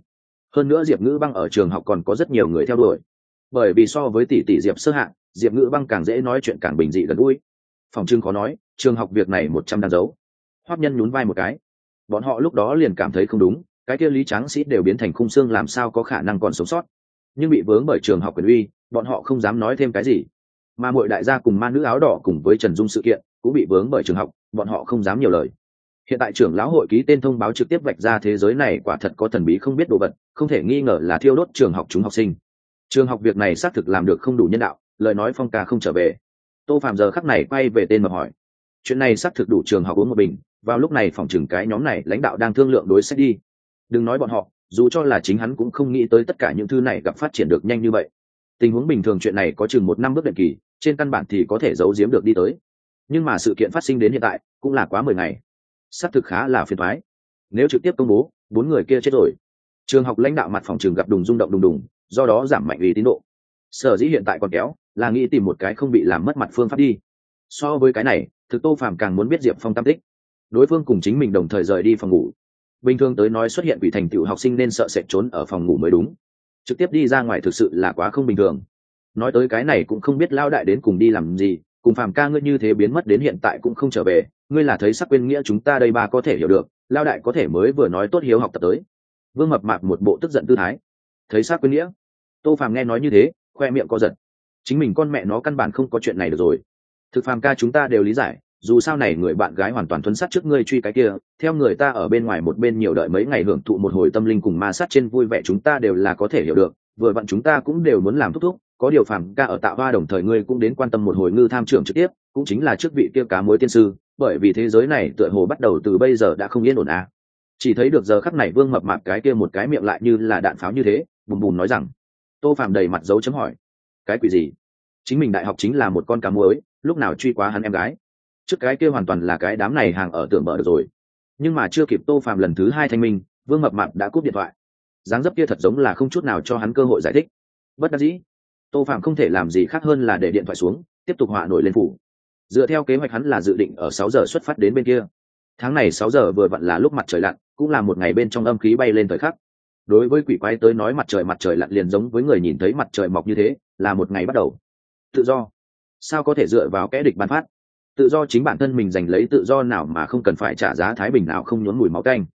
hơn nữa Diệp Ngữ Băng ở trường học còn có rất nhiều người theo đuổi, bởi vì so với tỷ tỷ Diệp Sơ Hạ, Diệp Ngữ Băng càng dễ nói chuyện, càng bình dị gần gũi. Phòng trưng khó nói, trường học việc này 100 đang giấu. Hoắc Nhân nhún vai một cái, bọn họ lúc đó liền cảm thấy không đúng, cái kia Lý Tráng Sĩ đều biến thành khung xương, làm sao có khả năng còn sống sót. Nhưng bị vướng bởi trường học quyền uy, bọn họ không dám nói thêm cái gì. Mà muội đại gia cùng ma nữ áo đỏ cùng với Trần Dung sự kiện cũng bị vướng bởi trường học, bọn họ không dám nhiều lời. Hiện tại trưởng lão hội ký tên thông báo trực tiếp vạch ra thế giới này quả thật có thần bí không biết đồ vật, không thể nghi ngờ là thiêu đốt trường học chúng học sinh. Trường học việc này xác thực làm được không đủ nhân đạo, lời nói Phong ca không trở về. Tô Phạm giờ khắc này quay về tên mà hỏi, chuyện này xác thực đủ trường học uống một bình. Vào lúc này phòng chừng cái nhóm này lãnh đạo đang thương lượng đối sách đi. Đừng nói bọn họ, dù cho là chính hắn cũng không nghĩ tới tất cả những thứ này gặp phát triển được nhanh như vậy. Tình huống bình thường chuyện này có chừng 1 năm bước định kỳ, trên căn bản thì có thể giấu giếm được đi tới. Nhưng mà sự kiện phát sinh đến hiện tại cũng là quá 10 ngày, xác thực khá là phiền toái. Nếu trực tiếp công bố 4 người kia chết rồi, trường học lãnh đạo mặt phòng trường gặp đùng rung động đùng, do đó giảm mạnh uy tín độ. Sở dĩ hiện tại còn kéo là nghĩ tìm một cái không bị làm mất mặt phương pháp đi. So với cái này, thực Tô Phàm càng muốn biết Diệp Phong tâm tích. Đối phương cùng chính mình đồng thời rời đi phòng ngủ, bình thường tới nói xuất hiện bị thành tựu học sinh nên sợ sệt trốn ở phòng ngủ mới đúng, trực tiếp đi ra ngoài thực sự là quá không bình thường. Nói tới cái này cũng không biết lao đại đến cùng đi làm gì, cùng Phàm ca ngươi như thế biến mất đến hiện tại cũng không trở về, ngươi là thấy sắc quên nghĩa chúng ta đây ba có thể hiểu được, lao đại có thể mới vừa nói tốt hiếu học tập tới. Vương Mập Mạp một bộ tức giận tư thái. Thấy sắc quên nghĩa? Tô Phàm nghe nói như thế, khoe miệng co giật. Chính mình con mẹ nó căn bản không có chuyện này được rồi. Thực Phàm ca chúng ta đều lý giải, dù sao này người bạn gái hoàn toàn thuần sát trước ngươi truy cái kia, theo người ta ở bên ngoài một bên nhiều đợi mấy ngày hưởng thụ một hồi tâm linh cùng ma sát trên vui vẻ chúng ta đều là có thể hiểu được, vừa vặn chúng ta cũng đều muốn làm thúc thúc, có điều Phàm ca ở Tạo Hoa đồng thời ngươi cũng đến quan tâm một hồi ngư tham trưởng trực tiếp, cũng chính là chức vị kia cá mối tiên sư, bởi vì thế giới này tựa hồ bắt đầu từ bây giờ đã không yên ổn à. Chỉ thấy được giờ khắc này Vương Mập Mạp cái kia một cái miệng lại như là đạn pháo như thế, bùm bùm nói rằng. Tô Phàm đầy mặt dấu chấm hỏi. Cái quỷ gì? Chính mình đại học chính là một con cá muối, lúc nào truy quá hắn em gái? Trước cái kia hoàn toàn là cái đám này hàng ở tưởng bờ được rồi. Nhưng mà chưa kịp Tô Phàm lần thứ 2 thanh minh, Vương Mập Mạp đã cúp điện thoại. Dáng dấp kia thật giống là không chút nào cho hắn cơ hội giải thích. Bất đắc dĩ, Tô Phàm không thể làm gì khác hơn là để điện thoại xuống, tiếp tục họa nổi lên phủ. Dựa theo kế hoạch hắn là dự định ở 6 giờ xuất phát đến bên kia. Tháng này 6 giờ vừa vặn là lúc mặt trời lặn, cũng là một ngày bên trong âm khí bay lên thời khắc. Đối với quỷ quái tới nói mặt trời lặn liền giống với người nhìn thấy mặt trời mọc như thế, là một ngày bắt đầu. Tự do. Sao có thể dựa vào kẻ địch ban phát? Tự do chính bản thân mình giành lấy, tự do nào mà không cần phải trả giá thái bình nào không nhốn mùi máu tanh.